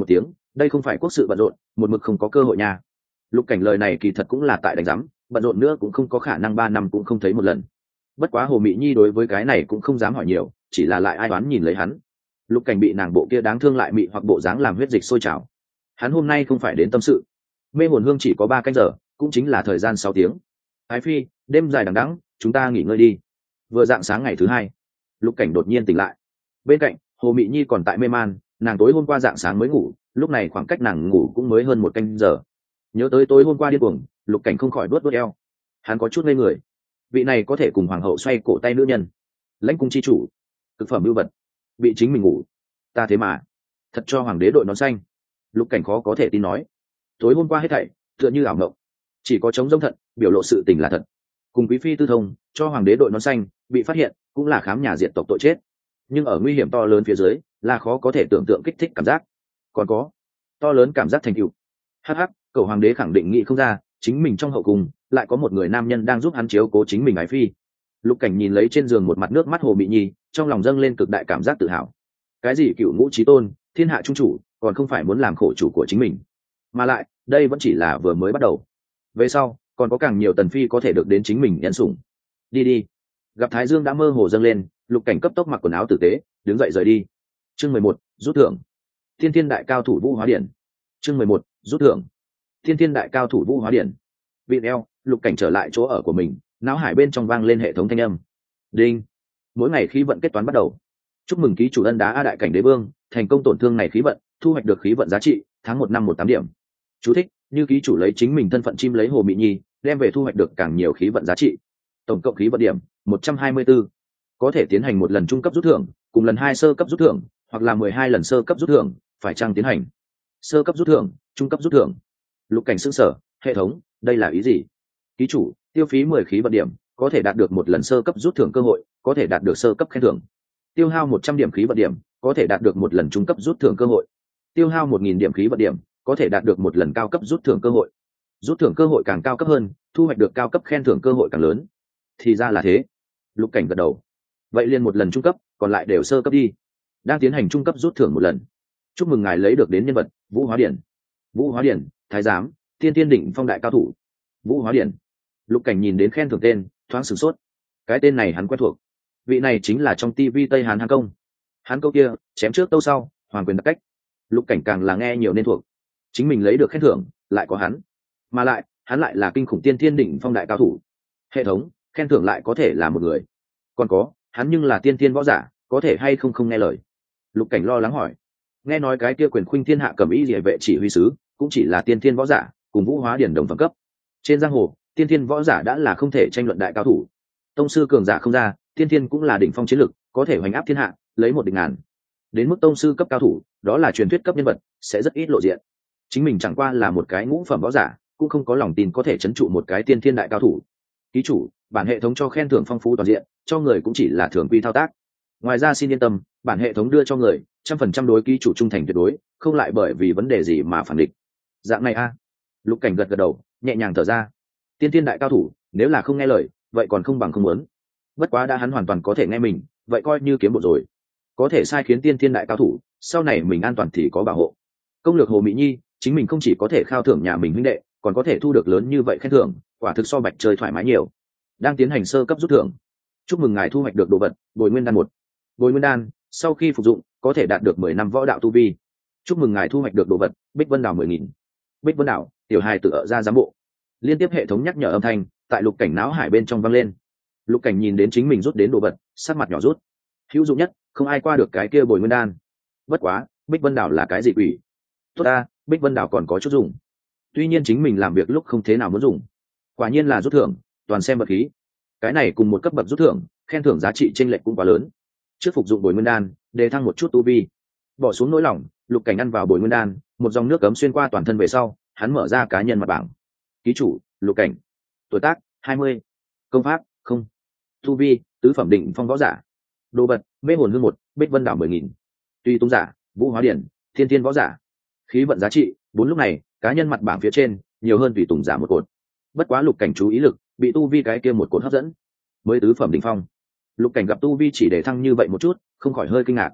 đây không phải quốc sự bận rộn một mực không có cơ hội nha. Lục Cảnh lời này kỳ thật cũng là tại đánh giám, bận rộn nữa cũng không có khả năng ba năm cũng không thấy một lần. Bất quá Hồ Mị Nhi đối với cái này cũng không dám hỏi nhiều, chỉ là lại ai đoán nhìn lấy hắn. Lục Cảnh bị nàng bộ kia đáng thương lại mị hoặc bộ dáng làm huyết dịch sôi trào. Hắn hôm nay không phải đến tâm sự. Mê hồn hương chỉ có ba canh giờ, cũng chính là thời gian sáu tiếng. Ái phi, đêm dài đằng đẵng, chúng ta nghỉ ngơi đi. Vừa dạng sáng ngày thứ hai, Lục Cảnh đột nhiên tỉnh lại. Bên cạnh, Hồ Mị Nhi còn tại mê man, nàng tối hôm qua dạng sáng mới ngủ, lúc này khoảng cách nàng ngủ cũng mới hơn một canh giờ. Nhớ tới tối hôm qua điên cuồng, Lục Cảnh không khỏi đuốt đuốt eo. Hắn có chút ngây người. Vị này có thể cùng hoàng hậu xoay cổ tay nữ nhân, lãnh cung chi chủ, cực phẩm ưu vật, bị chính mình ngủ, ta thế mà thật cho hoàng đế đội nón xanh. Lục Cảnh khó có thể tin nói, tối hôm qua hết thảy tựa như ảo mộng, chỉ có chống giống thận biểu lộ sự tình là thật. Cùng quý phi tư thông cho hoàng đế đội nón xanh, bị phát hiện cũng là khám nhà diệt tộc tội chết, nhưng ở nguy hiểm to lớn phía dưới là khó có thể tưởng tượng kích thích cảm giác, còn có to lớn cảm giác thành tựu. Hắc hắc, cậu hoàng đế khẳng định nghĩ không ra chính mình trong hậu cung lại có một người nam nhân đang giúp hắn chiếu cố chính mình ái phi. Lục Cảnh nhìn lấy trên giường một mặt nước mắt Hồ Mị Nhi, trong lòng dâng lên cực đại cảm giác tự hào. Cái gì cựu ngũ chí tôn, thiên hạ trung chủ, còn không phải muốn làm khổ chủ của chính mình. Mà lại, đây vẫn chỉ là vừa mới bắt đầu. Về sau, còn có càng nhiều tần phi có thể được đến chính mình nhận sủng. Đi đi. Gặp Thái Dương đã mơ hồ dâng lên, Lục Cảnh cấp tốc mặc quần áo tử tế, đứng dậy rời đi. Chương mười một, rút thưởng. Thiên Thiên đại cao thủ Vũ Hóa Điển. Chương mười một, rút thưởng. Thiên Thiên đại cao thủ Vũ Hóa Điển. Vị eo, Lục Cảnh trở lại chỗ ở của mình, não hải bên trong vang lên hệ thống thanh âm. Đinh. Mỗi ngày khí vận kết toán bắt đầu. Chúc mừng ký chủ Ân Đá A Đại Cảnh Đế Vương thành công tổn thương này khí vận, thu hoạch được khí vận giá trị tháng một năm một tám điểm. Chú thích: như ký chủ lấy chính mình thân phận chim lấy Hồ Mị Nhi, đem về thu hoạch được càng nhiều khí vận giá trị. Tổng cộng khí vận điểm một trăm hai mươi tư. Có thể tiến hành một lần trung cấp rút thưởng, cùng lần hai sơ cấp rút thưởng, hoặc là mười hai lần sơ cấp rút thưởng, phải chăng tiến hành sơ cấp rút thưởng, trung cấp rút thưởng? Lục Cảnh sững sờ, hệ thống, đây là ý gì? Ký chủ tiêu phí mười khí vận điểm, có thể đạt được một lần sơ cấp rút thưởng cơ hội, có thể đạt được sơ cấp khen thưởng. Tiêu hao một trăm điểm khí vận điểm, có thể đạt được một lần trung cấp rút thưởng cơ hội. Tiêu hao một nghìn điểm khí vận điểm, có thể đạt được một lần cao cấp rút thưởng cơ hội. Rút thưởng cơ hội càng cao cấp hơn, thu hoạch được cao cấp khen thưởng cơ hội càng lớn. Thì ra là thế. Lục Cảnh gật đầu. Vậy liền một lần trung cấp, còn lại đều sơ cấp đi. Đang tiến hành trung cấp rút thưởng một lần. Chúc mừng ngài lấy được đến nhân vật Vũ Hóa Điển. Vũ Hóa Điển, thái giám, tiên tiên đỉnh phong đại cao thủ. Vũ Hóa Điển. Lục Cảnh nhìn đến khen thưởng tên, thoáng sửng sốt. Cái tên này hắn quen thuộc. Vị này chính là trong tivi Tây Hán Hán Công. Hắn câu kia, chém trước tâu sau, hoàng quyền đặc cách. Lục Cảnh càng là nghe nhiều nên thuộc. Chính mình lấy được khen thưởng, lại có hắn. Mà lại, hắn lại là kinh khủng tiên thiên đỉnh phong đại cao thủ. Hệ thống, khen thưởng lại có thể là một người. Còn có, hắn nhưng là tiên thiên võ giả, có thể hay không không nghe lời. Lục Cảnh lo lắng hỏi. Nghe nói cái kia quyền khuynh thiên hạ cầm ý địa vệ chỉ huy sứ, cũng chỉ là tiên thiên võ giả, cùng Vũ Hóa Điển đồng phẩm cấp. Trên giang hồ, tiên thiên võ giả đã là không thể tranh luận đại cao thủ. Tông sư cường giả không ra, tiên thiên cũng là đỉnh phong chiến lực, có thể hoành áp thiên hạ, lấy một địch ngàn. Đến mức tông sư cấp cao thủ, đó là truyền thuyết cấp nhân vật, sẽ rất ít lộ diện. Chính mình chẳng qua là một cái ngũ phẩm võ giả, cũng không có lòng tin có thể trấn trụ một cái tiên thiên đại cao thủ. Ký chủ, bản hệ thống cho khen thưởng phong phú toàn diện, cho người cũng chỉ là thường quy thao tác. Ngoài ra xin yên tâm, bản hệ thống đưa cho người trăm phần trăm đối ký chủ trung thành tuyệt đối, không lại bởi vì vấn đề gì mà phản địch. Dạng này a. Lục Cảnh gật gật đầu, nhẹ nhàng thở ra. Tiên thiên đại cao thủ, nếu là không nghe lời, vậy còn không bằng không muốn. Bất quá đã hắn hoàn toàn có thể nghe mình, vậy coi như kiếm bộ rồi. Có thể sai khiến tiên thiên đại cao thủ, sau này mình an toàn thì có bảo hộ. Công lược Hồ Mị Nhi, chính mình không chỉ có thể khao thưởng nhà mình huynh đệ, còn có thể thu được lớn như vậy khen thưởng, quả thực so bạch chơi thoải mái nhiều. Đang tiến hành sơ cấp rút thưởng. Chúc mừng ngài thu hoạch được đồ vật Bồi Nguyên đan một. Bồi Nguyên đan, sau khi phục dụng, có thể đạt được mười năm võ đạo tu vi. Chúc mừng ngài thu hoạch được đồ vật Bích Vân Đảo mười nghìn. Bích Vân Đảo, tiểu hài tự ở ra giám bộ. Liên tiếp hệ thống nhắc nhở âm thanh tại Lục Cảnh não hải bên trong vang lên. Lục Cảnh nhìn đến chính mình rút đến đồ vật, sắc mặt nhỏ rút. Hữu dụng nhất, không ai qua được cái kia Bồi Nguyên đan. Bất quá, Bích Vân Đảo là cái gì quỷ? Tốt ta, Bích Vân Đảo còn có chút dùng. Tuy nhiên chính mình làm việc lúc không thế nào muốn dùng. Quả nhiên là rút thưởng, toàn xem vật khí. Cái này cùng một cấp bậc rút thưởng, khen thưởng giá trị chênh lệch cũng quá lớn. Trước phục dụng Bồi Nguyên đan, đề thăng một chút tu vi. Bỏ xuống nỗi lòng, Lục Cảnh ăn vào Bồi Nguyên đan, một dòng nước cấm xuyên qua toàn thân về sau, hắn mở ra cá nhân mặt bảng. Ký chủ, Lục Cảnh. Tuổi tác, hai mươi. Công pháp, không. Tu vi, tứ phẩm đỉnh phong võ giả. Đồ vật, Mê hồn hương một, Bích Vân Đảo mười nghìn. Tuy tung giả, Vũ Hóa Điển, thiên thiên võ giả. Khí vận giá trị, bốn. Lúc này, cá nhân mặt bảng phía trên, nhiều hơn tùy tùng giả một cột. Bất quá Lục Cảnh chú ý lực, bị tu vi cái kia một cột hấp dẫn. Mới tứ phẩm đỉnh phong. Lục Cảnh gặp tu vi chỉ để thăng như vậy một chút, không khỏi hơi kinh ngạc.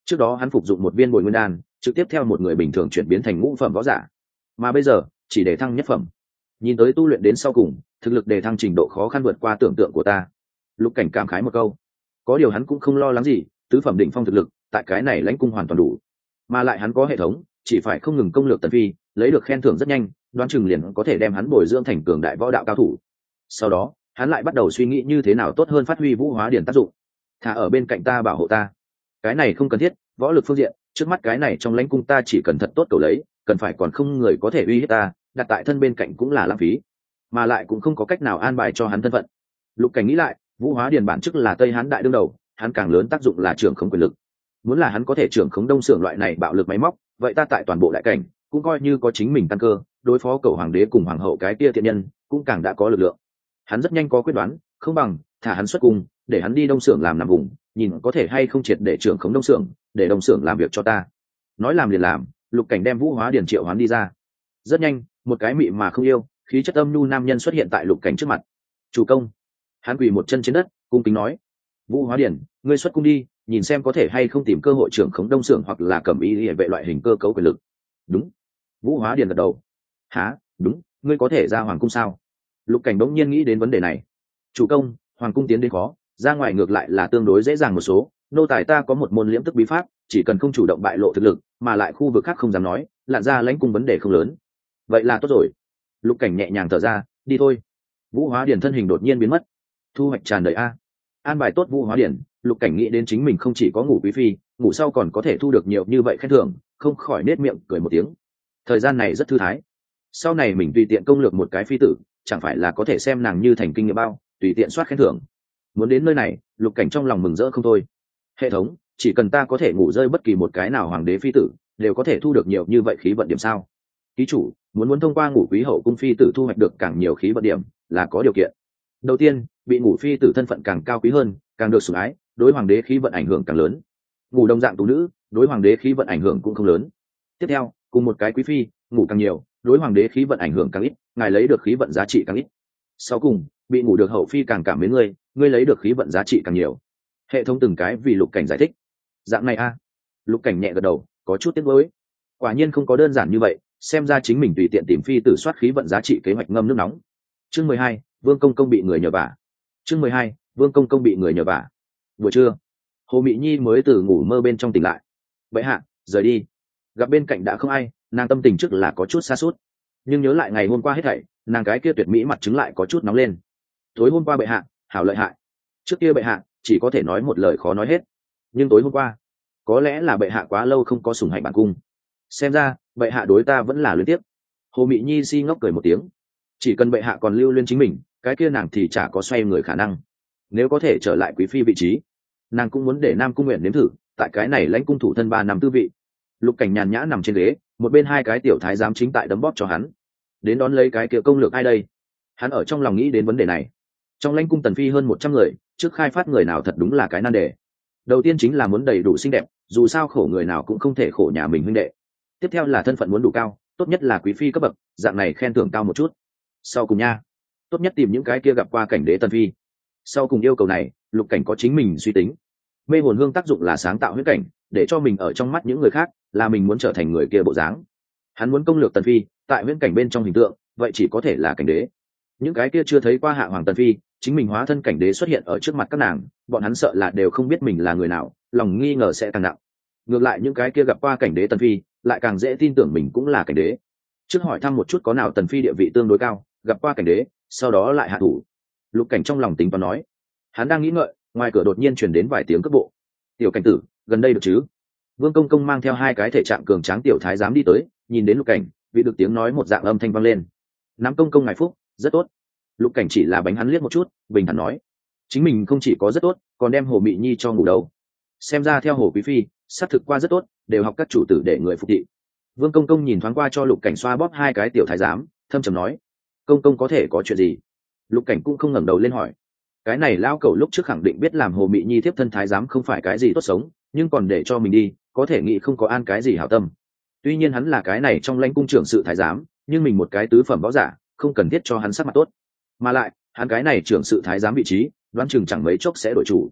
Trước đó hắn phục dụng một viên bồi nguyên đan, trực tiếp theo một người bình thường chuyển biến thành ngũ phẩm võ giả, mà bây giờ chỉ để thăng nhất phẩm. Nhìn tới tu luyện đến sau cùng, thực lực đề thăng trình độ khó khăn vượt qua tưởng tượng của ta. Lục Cảnh cảm khái một câu. Có điều hắn cũng không lo lắng gì, tứ phẩm đỉnh phong thực lực tại cái này lãnh cung hoàn toàn đủ, mà lại hắn có hệ thống, chỉ phải không ngừng công lược tần phi, lấy được khen thưởng rất nhanh, đoán chừng liền có thể đem hắn bồi dưỡng thành cường đại võ đạo cao thủ. Sau đó hắn lại bắt đầu suy nghĩ như thế nào tốt hơn phát huy vũ hóa điển tác dụng. Thả ở bên cạnh ta bảo hộ ta, cái này không cần thiết. Võ lực phương diện, trước mắt cái này trong lãnh cung ta chỉ cần thật tốt cầu lấy, cần phải còn không người có thể uy hiếp ta, đặt tại thân bên cạnh cũng là lãng phí, mà lại cũng không có cách nào an bài cho hắn thân phận. Lục Cảnh nghĩ lại, vũ hóa điền bản chức là Tây Hán đại đương đầu, hắn càng lớn tác dụng là trưởng khống quyền lực. Muốn là hắn có thể trưởng khống đông xưởng loại này bạo lực máy móc, vậy ta tại toàn bộ đại cảnh cũng coi như có chính mình căn cơ, đối phó cầu hoàng đế cùng hoàng hậu cái kia thiện nhân cũng càng đã có lực lượng. Hắn rất nhanh có quyết đoán, không bằng thả hắn xuất cung, để hắn đi đông xưởng làm nằm vùng, nhìn có thể hay không triệt để trưởng khống đông xưởng, để đông xưởng làm việc cho ta. Nói làm liền làm, Lục Cảnh đem vũ hóa điền triệu hoán đi ra. Rất nhanh, một cái mị mà không yêu, khí chất âm nhu nam nhân xuất hiện tại Lục Cảnh trước mặt. Chủ công. Hắn quỳ một chân trên đất, cung kính nói: Vũ hóa điền, ngươi xuất cung đi, nhìn xem có thể hay không tìm cơ hội trưởng khống đông xưởng hoặc là cẩm y hệ vệ loại hình cơ cấu quyền lực. Đúng. Vũ hóa điền gật đầu. Hả? Đúng, ngươi có thể ra hoàng cung sao? Lục Cảnh đống nhiên nghĩ đến vấn đề này. Chủ công, hoàng cung tiến đến khó, ra ngoài ngược lại là tương đối dễ dàng một số. Nô tài ta có một môn liễm tức bí pháp, chỉ cần không chủ động bại lộ thực lực, mà lại khu vực khác không dám nói, lặn ra lãnh cung vấn đề không lớn. Vậy là tốt rồi. Lục Cảnh nhẹ nhàng thở ra, đi thôi. Vũ hóa điền thân hình đột nhiên biến mất. Thu hoạch tràn đầy a. An bài tốt vũ hóa điển, Lục Cảnh nghĩ đến chính mình không chỉ có ngủ quý phi, ngủ sau còn có thể thu được nhiều như vậy khen thưởng, không khỏi nết miệng cười một tiếng. Thời gian này rất thư thái. Sau này mình tùy tiện công lược một cái phi tử, chẳng phải là có thể xem nàng như thành kinh nghiệm bao, tùy tiện soát khen thưởng. Muốn đến nơi này, Lục Cảnh trong lòng mừng rỡ không thôi. Hệ thống, chỉ cần ta có thể ngủ rơi bất kỳ một cái nào hoàng đế phi tử, đều có thể thu được nhiều như vậy khí vận điểm sao? Ký chủ, muốn muốn thông qua ngủ quý hậu cung phi tử thu hoạch được càng nhiều khí vận điểm, là có điều kiện. Đầu tiên, bị ngủ phi tử thân phận càng cao quý hơn, càng được sủng ái, đối hoàng đế khí vận ảnh hưởng càng lớn. Ngủ đồng dạng tú nữ, đối hoàng đế khí vận ảnh hưởng cũng không lớn. Tiếp theo, cùng một cái quý phi, ngủ càng nhiều, đối hoàng đế khí vận ảnh hưởng càng ít, ngài lấy được khí vận giá trị càng ít. Sau cùng, bị ngủ được hậu phi càng cảm mến ngươi, ngươi lấy được khí vận giá trị càng nhiều. Hệ thống từng cái vì Lục Cảnh giải thích. Dạng này a. Lục Cảnh nhẹ gật đầu, có chút tiếc nuối. Quả nhiên không có đơn giản như vậy, xem ra chính mình tùy tiện tìm phi tử soát khí vận giá trị kế hoạch ngâm nước nóng. Chương mười hai, Vương công công bị người nhờ vả. Chương mười hai, Vương công công bị người nhờ vả. Buổi trưa, Hồ Mị Nhi mới từ ngủ mơ bên trong tỉnh lại. Bệ hạ, rời đi. Gặp bên cạnh đã không ai, nàng tâm tình trước là có chút xa suốt, nhưng nhớ lại ngày hôm qua hết thảy, nàng cái kia tuyệt mỹ mặt trứng lại có chút nóng lên. Tối hôm qua bệ hạ hảo lợi hại. Trước kia bệ hạ chỉ có thể nói một lời khó nói hết, nhưng tối hôm qua có lẽ là bệ hạ quá lâu không có sủng hạnh bản cung, xem ra bệ hạ đối ta vẫn là luyến tiếc. Hồ Mị Nhi si ngốc cười một tiếng. Chỉ cần bệ hạ còn lưu luyến chính mình, cái kia nàng thì chả có xoay người khả năng. Nếu có thể trở lại quý phi vị trí, nàng cũng muốn để Nam Cung Nguyện nếm thử tại cái này lãnh cung thủ thân ba năm tư vị. Lục Cảnh nhàn nhã nằm trên ghế, một bên hai cái tiểu thái giám chính tại đấm bóp cho hắn. Đến đón lấy cái kia công lược ai đây? Hắn ở trong lòng nghĩ đến vấn đề này. Trong lãnh cung tần phi hơn một trăm người, trước khai phát người nào thật đúng là cái nan đề. Đầu tiên chính là muốn đầy đủ xinh đẹp, dù sao khổ người nào cũng không thể khổ nhà mình huynh đệ. Tiếp theo là thân phận muốn đủ cao, tốt nhất là quý phi cấp bậc, dạng này khen thưởng cao một chút. Sau cùng nha, tốt nhất tìm những cái kia gặp qua cảnh đế tần phi. Sau cùng yêu cầu này, Lục Cảnh có chính mình suy tính. Mê hồn hương tác dụng là sáng tạo huyễn cảnh, để cho mình ở trong mắt những người khác là mình muốn trở thành người kia bộ dáng. Hắn muốn công lược tần phi tại huyễn cảnh bên trong hình tượng, vậy chỉ có thể là cảnh đế. Những cái kia chưa thấy qua hạ hoàng tần phi, chính mình hóa thân cảnh đế xuất hiện ở trước mặt các nàng, bọn hắn sợ là đều không biết mình là người nào, lòng nghi ngờ sẽ càng nặng. Ngược lại những cái kia gặp qua cảnh đế tần phi, lại càng dễ tin tưởng mình cũng là cảnh đế. Trước hỏi thăm một chút có nào tần phi địa vị tương đối cao, gặp qua cảnh đế, sau đó lại hạ thủ. Lục Cảnh trong lòng tính toán nói. Hắn đang nghĩ ngợi, ngoài cửa đột nhiên truyền đến vài tiếng cước bộ. Tiểu Cảnh tử, gần đây được chứ? Vương công công mang theo hai cái thể trạng cường tráng tiểu thái giám đi tới, nhìn đến Lục Cảnh, vị được tiếng nói một dạng âm thanh vang lên. Nắm công công ngài phúc, rất tốt. Lục Cảnh chỉ là bánh hắn liếc một chút, bình thản nói, chính mình không chỉ có rất tốt, còn đem Hồ Mị Nhi cho ngủ đâu. Xem ra theo Hồ quý phi, xác thực qua rất tốt, đều học các chủ tử để người phục thị. Vương công công nhìn thoáng qua cho Lục Cảnh xoa bóp hai cái tiểu thái giám, thâm trầm nói, công công có thể có chuyện gì? Lục Cảnh cũng không ngẩng đầu lên hỏi. Cái này lao cẩu lúc trước khẳng định biết làm Hồ Mị Nhi tiếp thân thái giám không phải cái gì tốt sống, nhưng còn để cho mình đi, có thể nghĩ không có an cái gì hảo tâm. Tuy nhiên hắn là cái này trong lãnh cung trưởng sự thái giám, nhưng mình một cái tứ phẩm võ giả, không cần thiết cho hắn sắc mặt tốt. Mà lại, hắn cái này trưởng sự thái giám vị trí, đoán chừng chẳng mấy chốc sẽ đổi chủ.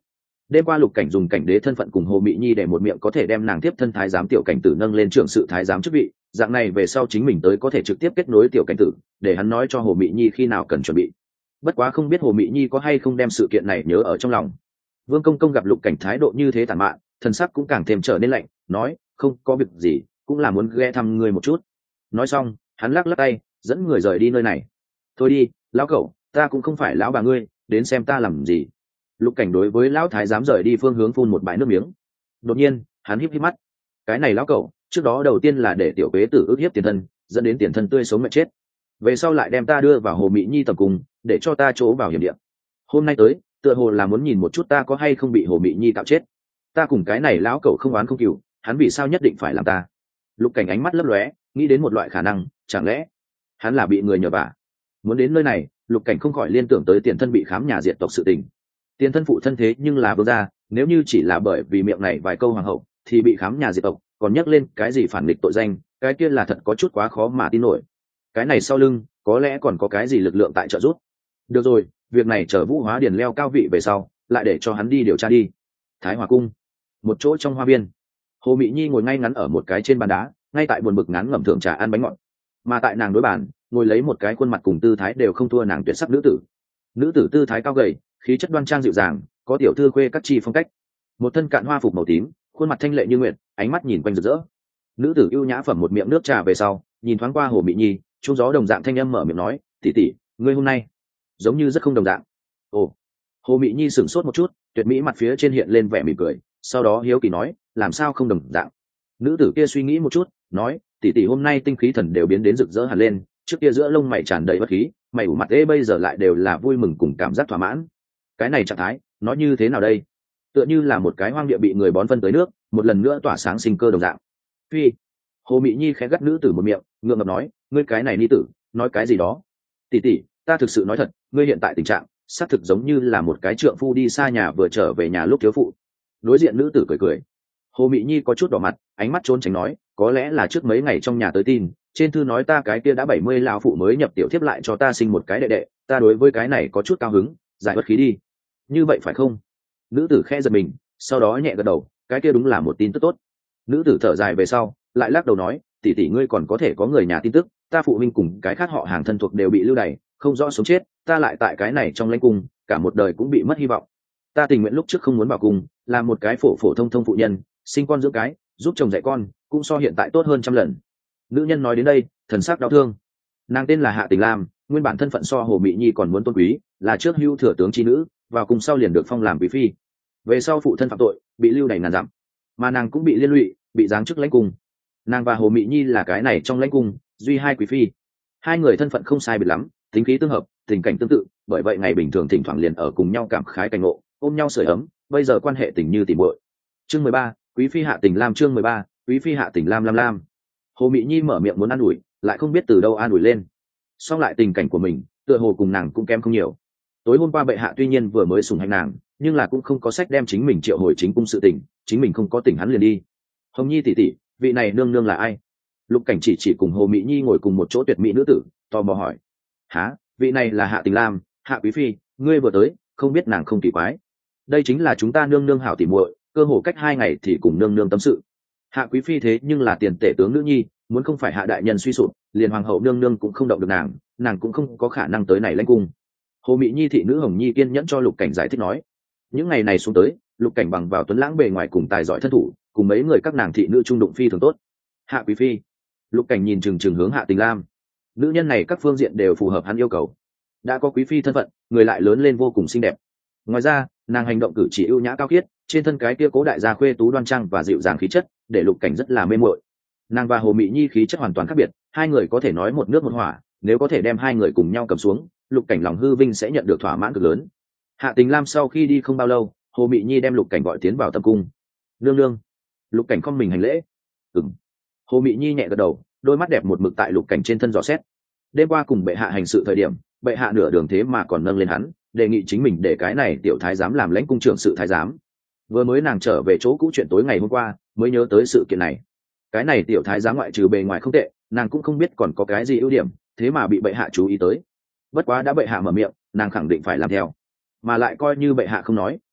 Đêm qua Lục Cảnh dùng cảnh đế thân phận cùng Hồ Mị Nhi để một miệng có thể đem nàng tiếp thân thái giám tiểu cảnh tử nâng lên trưởng sự thái giám chức vị, dạng này về sau chính mình tới có thể trực tiếp kết nối tiểu cảnh tử, để hắn nói cho Hồ Mị Nhi khi nào cần chuẩn bị. Bất quá không biết Hồ Mị Nhi có hay không đem sự kiện này nhớ ở trong lòng. Vương Công Công gặp Lục Cảnh thái độ như thế tàn mạn, thần sắc cũng càng thêm trở nên lạnh, nói: "Không có việc gì, cũng là muốn ghé thăm ngươi một chút." Nói xong, hắn lắc lắc tay, dẫn người rời đi nơi này. "Thôi đi, lão cẩu, ta cũng không phải lão bà ngươi, đến xem ta làm gì." Lục Cảnh đối với lão thái giám rời đi phương hướng phun một bãi nước miếng. Đột nhiên, hắn híp híp mắt. Cái này lão cẩu, trước đó đầu tiên là để tiểu quế tử ức hiếp tiền thân, dẫn đến tiền thân tươi sống mệt chết. Về sau lại đem ta đưa vào Hồ Mị Nhi tầm cung, để cho ta chỗ vào hiểm địa. Hôm nay tới, tựa hồ là muốn nhìn một chút ta có hay không bị Hồ Mị Nhi cạo chết. Ta cùng cái này lão cẩu không oán không cừu, hắn vì sao nhất định phải làm ta? Lục Cảnh ánh mắt lấp lóe, nghĩ đến một loại khả năng, chẳng lẽ hắn là bị người nhờ vả? Muốn đến nơi này, Lục Cảnh không khỏi liên tưởng tới tiền thân bị khám nhà diệt tộc sự tình. Tiền thân phụ thân thế nhưng là vương gia, nếu như chỉ là bởi vì miệng này vài câu hoàng hậu thì bị khám nhà diệt tộc, còn nhắc lên cái gì phản nghịch tội danh, cái kia là thật có chút quá khó mà tin nổi. Cái này sau lưng có lẽ còn có cái gì lực lượng tại trợ giúp. Được rồi, việc này chờ Vũ Hóa Điền leo cao vị về sau, lại để cho hắn đi điều tra đi. Thái Hòa cung, một chỗ trong hoa viên, Hồ Mị Nhi ngồi ngay ngắn ở một cái trên bàn đá, ngay tại buồn bực ngán ngẩm thưởng trà ăn bánh ngọt. Mà tại nàng đối bàn, ngồi lấy một cái khuôn mặt cùng tư thái đều không thua nàng tuyệt sắc nữ tử. Nữ tử tư thái cao gầy, khí chất đoan trang dịu dàng, có tiểu thư khuê các chi phong cách. Một thân cạn hoa phục màu tím, khuôn mặt thanh lệ như nguyệt, ánh mắt nhìn quanh rực rỡ. Nữ tử ưu nhã phẩm một miệng nước trà về sau, nhìn thoáng qua Hồ Mị Nhi, trung gió đồng dạng thanh âm mở miệng nói: "Tỷ tỷ, ngươi hôm nay giống như rất không đồng dạng." Ồ. Hồ Mị Nhi sửng sốt một chút, tuyệt mỹ mặt phía trên hiện lên vẻ mỉm cười, sau đó hiếu kỳ nói: "Làm sao không đồng dạng?" Nữ tử kia suy nghĩ một chút, nói: "Tỷ tỷ hôm nay tinh khí thần đều biến đến rực rỡ hẳn lên, trước kia giữa lông mày tràn đầy bất khí, mày ủ mặt ê bây giờ lại đều là vui mừng cùng cảm giác thỏa mãn. Cái này trạng thái, nó như thế nào đây? Tựa như là một cái hoang địa bị người bón phân tới nước, một lần nữa tỏa sáng sinh cơ đồng dạng." Phi. Hồ Mị Nhi khẽ gắt nữ tử một miệng, ngượng ngập nói: "Ngươi cái này ni tử, nói cái gì đó? Tỷ tỷ, ta thực sự nói thật, ngươi hiện tại tình trạng, xác thực giống như là một cái trượng phu đi xa nhà vừa trở về nhà lúc thiếu phụ." Đối diện nữ tử cười cười. Hồ Mị Nhi có chút đỏ mặt, ánh mắt trốn tránh nói: "Có lẽ là trước mấy ngày trong nhà tới tin, trên thư nói ta cái kia đã bảy mươi lão phụ mới nhập tiểu thiếp lại cho ta sinh một cái đệ đệ, ta đối với cái này có chút cao hứng, giải bất khí đi." "Như vậy phải không?" Nữ tử khẽ giật mình, sau đó nhẹ gật đầu, cái kia đúng là một tin tức tốt. Nữ tử thở dài về sau, lại lắc đầu nói: "Tỷ tỷ ngươi còn có thể có người nhà tin tức, ta phụ huynh cùng cái khác họ hàng thân thuộc đều bị lưu đày, không rõ sống chết, ta lại tại cái này trong lãnh cung, cả một đời cũng bị mất hy vọng. Ta tình nguyện lúc trước không muốn vào cung, làm một cái phổ phổ thông thông phụ nhân, sinh con dưỡng cái, giúp chồng dạy con, cũng so hiện tại tốt hơn trăm lần." Nữ nhân nói đến đây, thần sắc đau thương. Nàng tên là Hạ Tình Lam, nguyên bản thân phận so Hồ Mị Nhi còn muốn tôn quý, là trước hưu thừa tướng chi nữ, vào cùng sau liền được phong làm quý phi. Về sau phụ thân phạm tội, bị lưu đày ngàn dặm, mà nàng cũng bị liên lụy, bị giáng chức lãnh cung. Nàng và Hồ Mị Nhi là cái này trong lãnh cung duy hai quý phi. Hai người thân phận không sai biệt lắm, tính khí tương hợp, tình cảnh tương tự, bởi vậy ngày bình thường thỉnh thoảng liền ở cùng nhau cảm khái cảnh ngộ, ôm nhau sưởi ấm, bây giờ quan hệ tình như tỉ muội. Chương mười ba, quý phi Hạ Tình Lam. Chương mười ba, quý phi Hạ Tình Lam. Lam Lam. Hồ Mị Nhi mở miệng muốn an ủi, lại không biết từ đâu an ủi lên. Song lại tình cảnh của mình, tựa hồ cùng nàng cũng kém không nhiều. Tối hôm qua bệ hạ tuy nhiên vừa mới sủng hạnh nàng, nhưng là cũng không có sách đem chính mình triệu hồi chính cung sự tình, chính mình không có tỉnh hắn liền đi. "Hồng Nhi tỷ tỷ, vị này nương nương là ai?" Lục Cảnh chỉ chỉ cùng Hồ Mị Nhi ngồi cùng một chỗ tuyệt mỹ nữ tử, tò mò hỏi. "Hả, vị này là Hạ Tình Lam, Hạ quý phi, ngươi vừa tới, không biết nàng không kỳ quái. Đây chính là chúng ta nương nương hảo tỉ muội, cơ hồ cách hai ngày thì cùng nương nương tâm sự. Hạ quý phi thế nhưng là tiền tể tướng nữ nhi, muốn không phải Hạ đại nhân suy sụp, liền hoàng hậu nương nương cũng không động được nàng, nàng cũng không có khả năng tới này lãnh cung." Hồ Mị Nhi thị nữ Hồng Nhi kiên nhẫn cho Lục Cảnh giải thích nói. Những ngày này xuống tới, Lục Cảnh bằng vào tuấn lãng bề ngoài cùng tài giỏi thân thủ, cùng mấy người các nàng thị nữ trung đụng phi thường tốt. "Hạ quý phi." Lục Cảnh nhìn chừng chừng hướng Hạ Tình Lam. Nữ nhân này các phương diện đều phù hợp hắn yêu cầu. Đã có quý phi thân phận, người lại lớn lên vô cùng xinh đẹp. Ngoài ra, nàng hành động cử chỉ ưu nhã cao khiết, trên thân cái kia cố đại gia khuê tú đoan trang và dịu dàng khí chất, để Lục Cảnh rất là mê muội. Nàng và Hồ Mị Nhi khí chất hoàn toàn khác biệt, hai người có thể nói một nước một hỏa, nếu có thể đem hai người cùng nhau cầm xuống, Lục Cảnh lòng hư vinh sẽ nhận được thỏa mãn cực lớn. Hạ Tình Lam sau khi đi không bao lâu, Hồ Mị Nhi đem Lục Cảnh gọi tiến vào tâm cung. "Nương nương." Lục Cảnh không mình hành lễ. "Ừm." Hồ Mị Nhi nhẹ gật đầu, đôi mắt đẹp một mực tại Lục Cảnh trên thân dò xét. Đêm qua cùng bệ hạ hành sự thời điểm, bệ hạ nửa đường thế mà còn nâng lên hắn, đề nghị chính mình để cái này tiểu thái giám làm lãnh cung trưởng sự thái giám. Vừa mới nàng trở về chỗ cũ chuyện tối ngày hôm qua, mới nhớ tới sự kiện này. Cái này tiểu thái giám ngoại trừ bề ngoài không tệ, nàng cũng không biết còn có cái gì ưu điểm, thế mà bị bệ hạ chú ý tới. Bất quá đã bệ hạ mở miệng, nàng khẳng định phải làm theo. Mà lại coi như bệ hạ không nói,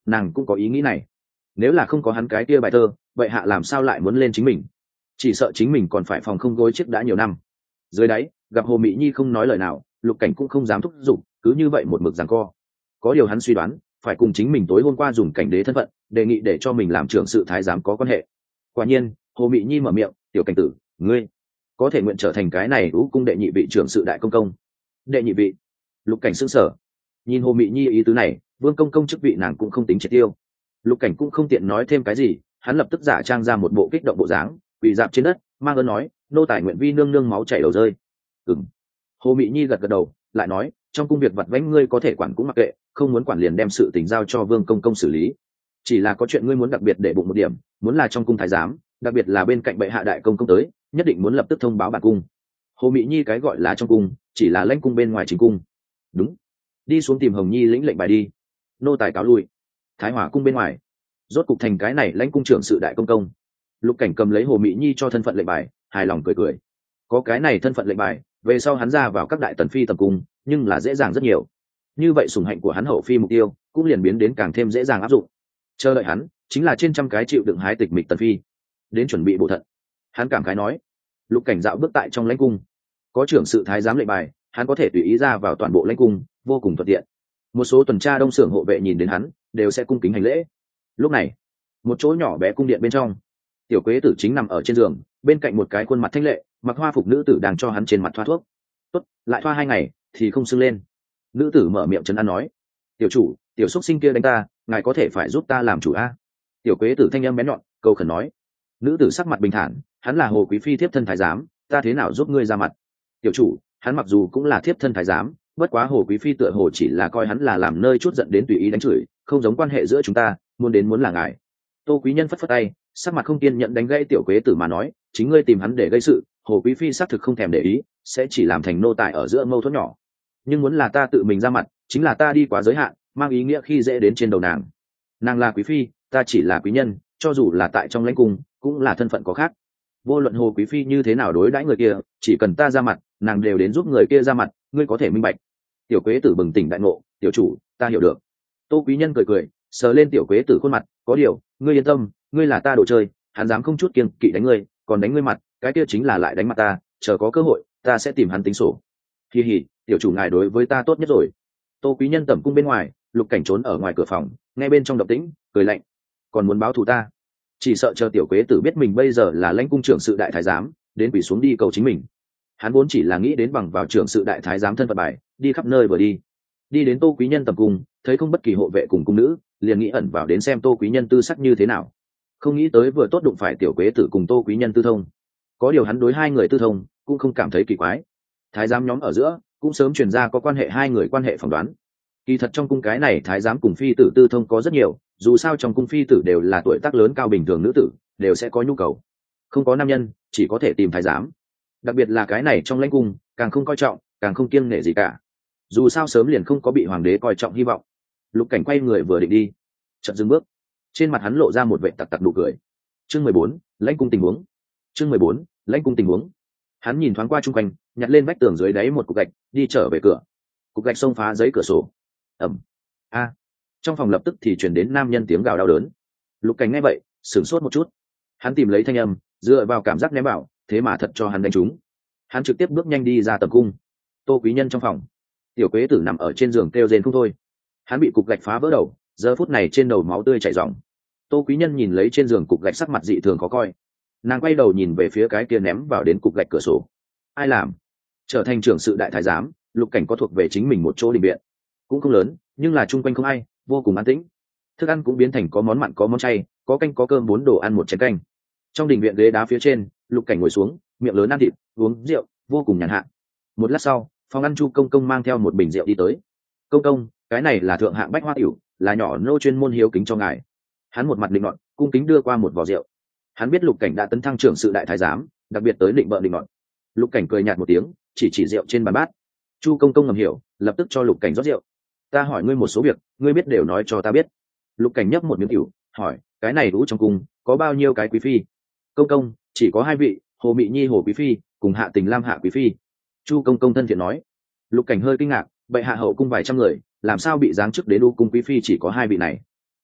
nàng cũng có ý nghĩ này. Nếu là không có hắn cái kia bài thơ, vậy hạ làm sao lại muốn lên chính mình? Chỉ sợ chính mình còn phải phòng không gối chiếc đã nhiều năm. Dưới đáy gặp Hồ Mị Nhi không nói lời nào, Lục Cảnh cũng không dám thúc giục, cứ như vậy một mực giằng co. Có điều hắn suy đoán phải cùng chính mình tối hôm qua dùng cảnh đế thân phận đề nghị để cho mình làm trưởng sự thái giám có quan hệ. Quả nhiên Hồ Mị Nhi mở miệng, tiểu cảnh tử, ngươi có thể nguyện trở thành cái này ú cung đệ nhị vị trưởng sự đại công công. Đệ nhị vị? Lục Cảnh sững sờ, nhìn Hồ Mị Nhi ý tứ này, vương công công chức vị nàng cũng không tính triệt tiêu. Lục Cảnh cũng không tiện nói thêm cái gì, hắn lập tức giả trang ra một bộ kích động bộ dáng, quỳ dạp trên đất mang ơn nói, nô tài nguyện vi nương nương máu chảy đầu rơi. Ừm. Hồ Mị Nhi gật gật đầu, lại nói, trong công việc vặt vãnh ngươi có thể quản cũng mặc kệ, không muốn quản liền đem sự tình giao cho vương công công xử lý. Chỉ là có chuyện ngươi muốn đặc biệt để bụng một điểm, muốn là trong cung thái giám, đặc biệt là bên cạnh bệ hạ đại công công tới, nhất định muốn lập tức thông báo bản cung. Hồ Mị Nhi cái gọi là trong cung, chỉ là lãnh cung bên ngoài chính cung. Đúng. Đi xuống tìm Hồng Nhi lĩnh lệnh bài đi. Nô tài cáo lui. Thái Hòa cung bên ngoài, rốt cục thành cái này lãnh cung trưởng sự đại công công. Lục Cảnh cầm lấy Hồ Mị Nhi cho thân phận lệnh bài, hài lòng cười cười. Có cái này thân phận lệnh bài, về sau hắn ra vào các đại tần phi tầm cung, nhưng là dễ dàng rất nhiều. Như vậy sủng hạnh của hắn hậu phi mục tiêu cũng liền biến đến càng thêm dễ dàng áp dụng. Chờ đợi hắn chính là trên trăm cái chịu đựng hái tịch mịch tần phi, đến chuẩn bị bổ thận. Hắn cảm khái nói. Lục Cảnh dạo bước tại trong lãnh cung, có trưởng sự thái giám lệnh bài, hắn có thể tùy ý ra vào toàn bộ lãnh cung, vô cùng thuận tiện. Một số tuần tra đông xưởng hộ vệ nhìn đến hắn, đều sẽ cung kính hành lễ. Lúc này, một chỗ nhỏ bé cung điện bên trong, tiểu quế tử chính nằm ở trên giường, bên cạnh một cái khuôn mặt thanh lệ, mặc hoa phục nữ tử đang cho hắn trên mặt thoa thuốc. Tốt, lại thoa hai ngày thì không sưng lên. Nữ tử mở miệng trấn an nói. Tiểu chủ, tiểu xúc sinh kia đánh ta, ngài có thể phải giúp ta làm chủ a. Tiểu quế tử thanh âm bén nhọn, câu khẩn nói. Nữ tử sắc mặt bình thản, hắn là Hồ quý phi thiếp thân thái giám, ta thế nào giúp ngươi ra mặt? Tiểu chủ, hắn mặc dù cũng là thiếp thân thái giám, bất quá Hồ quý phi tựa hồ chỉ là coi hắn là làm nơi chút giận đến tùy ý đánh chửi, không giống quan hệ giữa chúng ta, muốn đến muốn là ngài. Tô quý nhân phất phất tay, sắc mặt không kiên nhẫn đánh gãy tiểu quế tử mà nói, chính ngươi tìm hắn để gây sự, Hồ quý phi xác thực không thèm để ý, sẽ chỉ làm thành nô tài ở giữa mâu thuẫn nhỏ. Nhưng muốn là ta tự mình ra mặt, chính là ta đi quá giới hạn, mang ý nghĩa khi dễ đến trên đầu nàng. Nàng là quý phi, ta chỉ là quý nhân, cho dù là tại trong lãnh cung, cũng là thân phận có khác. Vô luận Hồ quý phi như thế nào đối đãi người kia, chỉ cần ta ra mặt, nàng đều đến giúp người kia ra mặt, ngươi có thể minh bạch. Tiểu quế tử bừng tỉnh đại ngộ, tiểu chủ, ta hiểu được. Tô quý nhân cười cười, sờ lên tiểu quế tử khuôn mặt, có điều, ngươi yên tâm, ngươi là ta đồ chơi, hắn dám không chút kiêng kỵ đánh ngươi, còn đánh ngươi mặt, cái kia chính là lại đánh mặt ta, chờ có cơ hội, ta sẽ tìm hắn tính sổ. Hi hi, tiểu chủ ngài đối với ta tốt nhất rồi. Tô quý nhân tẩm cung bên ngoài, Lục Cảnh trốn ở ngoài cửa phòng, nghe bên trong động tĩnh, cười lạnh. Còn muốn báo thù ta? Chỉ sợ chờ tiểu quế tử biết mình bây giờ là lãnh cung trưởng sự đại thái giám, đến quỳ xuống đi cầu chính mình. Hắn vốn chỉ là nghĩ đến bằng vào trưởng sự đại thái giám thân phận bài, đi khắp nơi vừa đi. Đi đến Tô quý nhân tầm cung, thấy không bất kỳ hộ vệ cùng cung nữ, liền nghĩ ẩn vào đến xem Tô quý nhân tư sắc như thế nào. Không nghĩ tới vừa tốt đụng phải tiểu quế tử cùng Tô quý nhân tư thông. Có điều hắn đối hai người tư thông cũng không cảm thấy kỳ quái. Thái giám nhóm ở giữa cũng sớm truyền ra có quan hệ hai người quan hệ phỏng đoán. Kỳ thật trong cung cái này thái giám cùng phi tử tư thông có rất nhiều, dù sao trong cung phi tử đều là tuổi tác lớn cao bình thường nữ tử, đều sẽ có nhu cầu. Không có nam nhân, chỉ có thể tìm thái giám. Đặc biệt là cái này trong lãnh cung, càng không coi trọng, càng không kiêng nể gì cả. Dù sao sớm liền không có bị hoàng đế coi trọng hy vọng. Lục Cảnh quay người vừa định đi, chợt dừng bước, trên mặt hắn lộ ra một vẻ tặc tặc nụ cười. Chương mười bốn, lãnh cung tình huống. Chương mười bốn, lãnh cung tình huống. Hắn nhìn thoáng qua chung quanh, nhặt lên vách tường dưới đáy một cục gạch, đi trở về cửa. Cục gạch xông phá giấy cửa sổ. Ầm. A. Trong phòng lập tức thì truyền đến nam nhân tiếng gào đau đớn. Lục Cảnh nghe vậy, sửng sốt một chút. Hắn tìm lấy thanh âm, dựa vào cảm giác ném bảo, thế mà thật cho hắn đánh trúng. Hắn trực tiếp bước nhanh đi ra tầm cung. Tô quý nhân trong phòng, tiểu quế tử nằm ở trên giường kêu rên không thôi. Hắn bị cục gạch phá vỡ đầu, giờ phút này trên đầu máu tươi chảy ròng. Tô quý nhân nhìn lấy trên giường cục gạch, sắc mặt dị thường khó coi. Nàng quay đầu nhìn về phía cái kia ném vào đến cục gạch cửa sổ. Ai làm? Trở thành trưởng sự đại thái giám, Lục Cảnh có thuộc về chính mình một chỗ đình viện, cũng không lớn, nhưng là chung quanh không ai, vô cùng an tĩnh. Thức ăn cũng biến thành có món mặn có món chay, có canh có cơm, bốn đồ ăn một chén canh. Trong đình viện ghế đá phía trên, Lục Cảnh ngồi xuống, miệng lớn ăn thịt, uống rượu, vô cùng nhàn hạ. Một lát sau, phòng ăn Chu công công mang theo một bình rượu đi tới. Công công, cái này là thượng hạng bách hoa tiểu, là nhỏ nô chuyên môn hiếu kính cho ngài. Hắn một mặt định nọt, cung kính đưa qua một vò rượu. Hắn biết Lục Cảnh đã tấn thăng trưởng sự đại thái giám, đặc biệt tới định bợ định nọt. Lục Cảnh cười nhạt một tiếng, chỉ chỉ rượu trên bàn bát. Chu công công ngầm hiểu, lập tức cho Lục Cảnh rót rượu. Ta hỏi ngươi một số việc, ngươi biết đều nói cho ta biết. Lục Cảnh nhấp một miếng rượu, hỏi, cái này đủ trong cung có bao nhiêu cái quý phi? Công công, chỉ có hai vị, Hồ Mị Nhi Hồ quý phi, cùng Hạ Tình Lam Hạ quý phi. Chu công công thân thiện nói. Lục Cảnh hơi kinh ngạc, bệ hạ hậu cung vài trăm người, làm sao bị giáng chức đến u cung quý phi chỉ có hai vị này?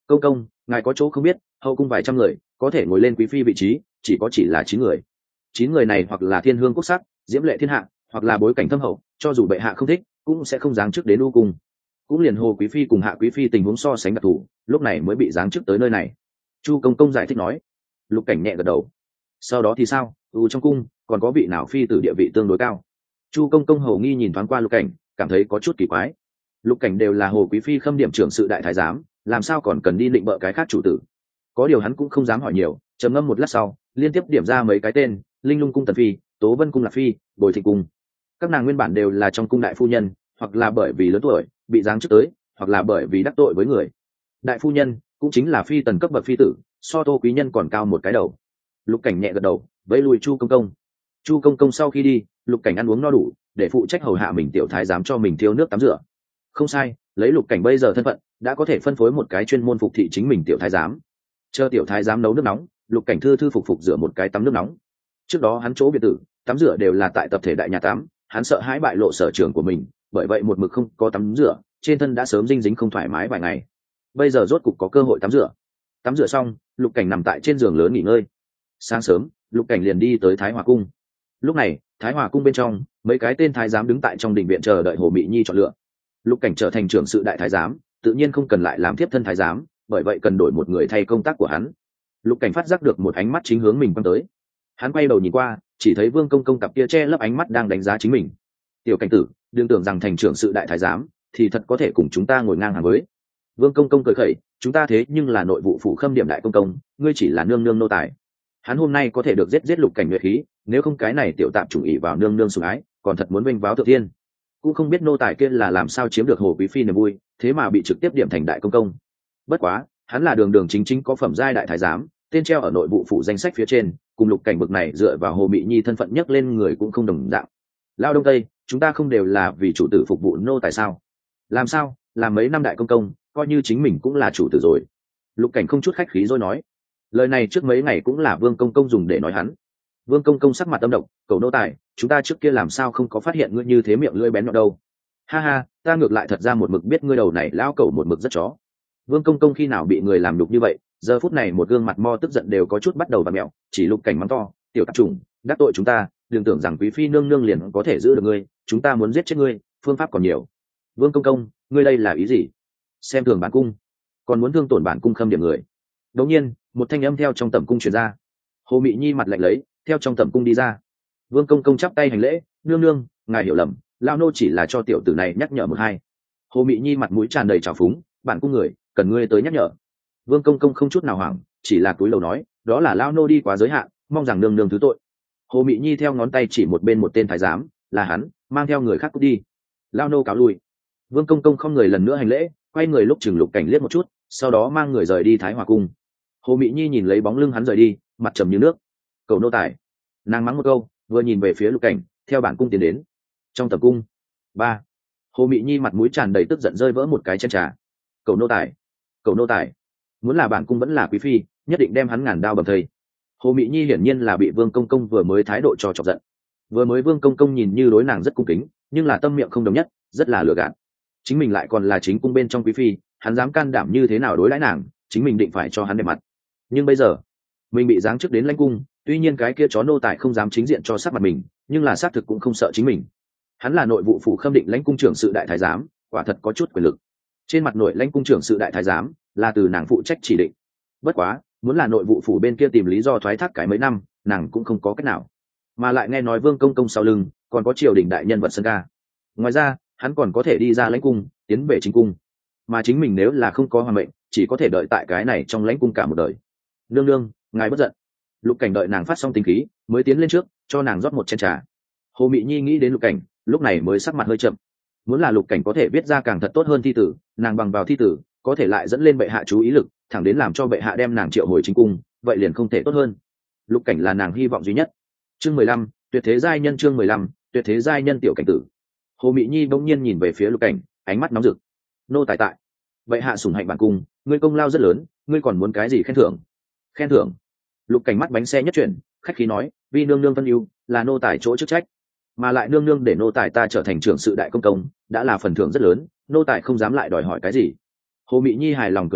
công công ngài có chỗ không biết, hậu cung vài trăm người có thể ngồi lên quý phi vị trí chỉ có chỉ là chín người. Chín người này hoặc là thiên hương quốc sắc, diễm lệ thiên hạ, hoặc là bối cảnh thâm hậu, cho dù bệ hạ không thích cũng sẽ không giáng chức đến u cung. Cũng liền hồ quý phi cùng hạ quý phi tình huống so sánh đặc thù, lúc này mới bị giáng chức tới nơi này. Chu công công giải thích nói. Lục Cảnh nhẹ gật đầu. Sau đó thì sao? U trong cung còn có vị nào phi tử địa vị tương đối cao? Chu công công hầu nghi nhìn thoáng qua Lục Cảnh, cảm thấy có chút kỳ quái. Lục Cảnh đều là hồ quý phi khâm điểm trưởng sự đại thái giám, làm sao còn cần đi định bợ cái khác chủ tử? Có điều hắn cũng không dám hỏi nhiều, trầm ngâm một lát sau liên tiếp điểm ra mấy cái tên: Linh Lung cung Tần phi, Tố Vân cung Lạc phi, Bồi Thịnh cung. Các nàng nguyên bản đều là trong cung đại phu nhân, hoặc là bởi vì lớn tuổi bị giáng chức tới, hoặc là bởi vì đắc tội với người. Đại phu nhân cũng chính là phi tần cấp bậc phi tử, so Tô quý nhân còn cao một cái đầu. Lục Cảnh nhẹ gật đầu, vẫy lui Chu công công. Chu công công sau khi đi, Lục Cảnh ăn uống no đủ, để phụ trách hầu hạ mình tiểu thái giám cho mình thiêu nước tắm rửa. Không sai, lấy Lục Cảnh bây giờ thân phận, đã có thể phân phối một cái chuyên môn phục thị chính mình tiểu thái giám. Chờ tiểu thái giám nấu nước nóng, Lục Cảnh thư thư phục phục rửa một cái tắm nước nóng. Trước đó hắn chỗ biệt tử tắm rửa đều là tại tập thể đại nhà tắm, hắn sợ hãi bại lộ sở trường của mình, bởi vậy một mực không có tắm rửa, trên thân đã sớm dinh dính không thoải mái vài ngày. Bây giờ rốt cục có cơ hội tắm rửa. Tắm rửa xong, Lục Cảnh nằm tại trên giường lớn nghỉ ngơi. Sáng sớm, Lục Cảnh liền đi tới Thái Hòa cung. Lúc này, Thái Hòa cung bên trong, mấy cái tên thái giám đứng tại trong đình viện chờ đợi Hồ Mị Nhi chọn lựa. Lục Cảnh trở thành trưởng sự đại thái giám, tự nhiên không cần lại làm tiếp thân thái giám, bởi vậy cần đổi một người thay công tác của hắn. Lục Cảnh phát giác được một ánh mắt chính hướng mình quăng tới. Hắn quay đầu nhìn qua, chỉ thấy Vương công công cặp kia che lấp ánh mắt đang đánh giá chính mình. Tiểu Cảnh tử, đừng tưởng rằng thành trưởng sự đại thái giám thì thật có thể cùng chúng ta ngồi ngang hàng với. Vương công công cười khẩy, chúng ta thế nhưng là nội vụ phủ khâm điểm đại công công, ngươi chỉ là nương nương nô tài. Hắn hôm nay có thể được giết giết Lục Cảnh nhuệ khí, nếu không cái này tiểu tạm chủ ý vào nương nương sủng ái, còn thật muốn vinh váo thượng thiên. Cũng không biết nô tài kia là làm sao chiếm được Hồ quý phi niềm vui, thế mà bị trực tiếp điểm thành đại công công. Bất quá, hắn là đường đường chính chính có phẩm giai đại thái giám, tên treo ở nội vụ phủ danh sách phía trên, cùng Lục Cảnh bực này dựa vào Hồ Mị Nhi thân phận nhấc lên người cũng không đồng dạng. Lao đông tây, chúng ta không đều là vì chủ tử phục vụ nô tài sao? Làm sao làm mấy năm đại công công, coi như chính mình cũng là chủ tử rồi. Lục Cảnh không chút khách khí rồi nói. Lời này trước mấy ngày cũng là Vương công công dùng để nói hắn. Vương công công sắc mặt âm độc, cầu nô tài, chúng ta trước kia làm sao không có phát hiện ngươi như thế miệng lưỡi bén nhọn đâu? Ha ha, ta ngược lại thật ra một mực biết ngươi đầu này lão cẩu một mực rất chó. Vương công công khi nào bị người làm đục như vậy, giờ phút này một gương mặt mo tức giận đều có chút bắt đầu vặn mẹo, chỉ Lục Cảnh mắng to, tiểu tạp chủng, đắc tội chúng ta, đừng tưởng rằng quý phi nương nương liền có thể giữ được ngươi, chúng ta muốn giết chết ngươi, phương pháp còn nhiều. Vương công công, ngươi đây là ý gì? Xem thường bản cung, còn muốn thương tổn bản cung khâm điểm người. Đột nhiên, một thanh âm theo trong tẩm cung truyền ra. Hồ Mị Nhi mặt lạnh lấy, theo trong tẩm cung đi ra. Vương công công chắp tay hành lễ, nương nương, ngài hiểu lầm, lão nô chỉ là cho tiểu tử này nhắc nhở một hai. Hồ Mị Nhi mặt mũi tràn đầy trào phúng, bản cung người, cần ngươi tới nhắc nhở. Vương công công không chút nào hoảng, chỉ là cúi đầu nói, đó là lão nô đi quá giới hạn, mong rằng nương nương thứ tội. Hồ Mị Nhi theo ngón tay chỉ một bên một tên thái giám, là hắn, mang theo người khác cút đi. Lão nô cáo lui. Vương công công không người lần nữa hành lễ, quay người lúc chừng Lục Cảnh liếc một chút, sau đó mang người rời đi Thái Hòa cung. Hồ Mị Nhi nhìn lấy bóng lưng hắn rời đi, mặt trầm như nước. Cầu nô tài. Nàng mắng một câu, vừa nhìn về phía Lục Cảnh, theo bản cung tiến đến. Trong tập cung. Ba. Hồ Mị Nhi mặt mũi tràn đầy tức giận rơi vỡ một cái chén trà. Cầu nô tài. Cầu nô tài. Muốn là bản cung vẫn là quý phi, nhất định đem hắn ngàn đao bầm thây. Hồ Mị Nhi hiển nhiên là bị Vương công công vừa mới thái độ cho chọc giận. Vừa mới Vương công công nhìn như đối nàng rất cung kính, nhưng là tâm miệng không đồng nhất, rất là lừa gạt. Chính mình lại còn là chính cung bên trong quý phi, hắn dám can đảm như thế nào đối đãi nàng, chính mình định phải cho hắn đẹp mặt. Nhưng bây giờ, mình bị giáng chức đến lãnh cung, tuy nhiên cái kia chó nô tài không dám chính diện cho sát mặt mình, nhưng là xác thực cũng không sợ chính mình. Hắn là nội vụ phủ khâm định lãnh cung trưởng sự đại thái giám, quả thật có chút quyền lực. Trên mặt nội lãnh cung trưởng sự đại thái giám là từ nàng phụ trách chỉ định. Bất quá, muốn là nội vụ phủ bên kia tìm lý do thoái thác cái mấy năm, nàng cũng không có cách nào. Mà lại nghe nói Vương công công sau lưng còn có triều đình đại nhân vật sân ca. Ngoài ra, hắn còn có thể đi ra lãnh cung, tiến về chính cung. Mà chính mình nếu là không có hoàn mệnh, chỉ có thể đợi tại cái này trong lãnh cung cả một đời. Nương nương, ngài bất giận. Lục Cảnh đợi nàng phát xong tinh khí, mới tiến lên trước, cho nàng rót một chén trà. Hồ Mị Nhi nghĩ đến Lục Cảnh, lúc này mới sắc mặt hơi chậm. Muốn là Lục Cảnh có thể viết ra càng thật tốt hơn thi tử, nàng bằng vào thi tử, có thể lại dẫn lên bệ hạ chú ý lực, thẳng đến làm cho bệ hạ đem nàng triệu hồi chính cung, vậy liền không thể tốt hơn. Lục Cảnh là nàng hy vọng duy nhất. Chương mười lăm, tuyệt thế giai nhân. Chương mười lăm, tuyệt thế giai nhân. Tiểu Cảnh tử. Hồ Mị Nhi bỗng nhiên nhìn về phía Lục Cảnh, ánh mắt nóng rực. Nô tài tại, bệ hạ sủng hạnh bản cung, ngươi công lao rất lớn, ngươi còn muốn cái gì khen thưởng? Khen thưởng? Lục Cảnh mắt bánh xe nhất chuyển, khách khí nói, vì nương nương phân ưu, là nô tài chỗ chức trách, mà lại nương nương để nô tài ta trở thành trưởng sự đại công công, đã là phần thưởng rất lớn, nô tài không dám lại đòi hỏi cái gì. Hồ Mị Nhi hài lòng cười cười,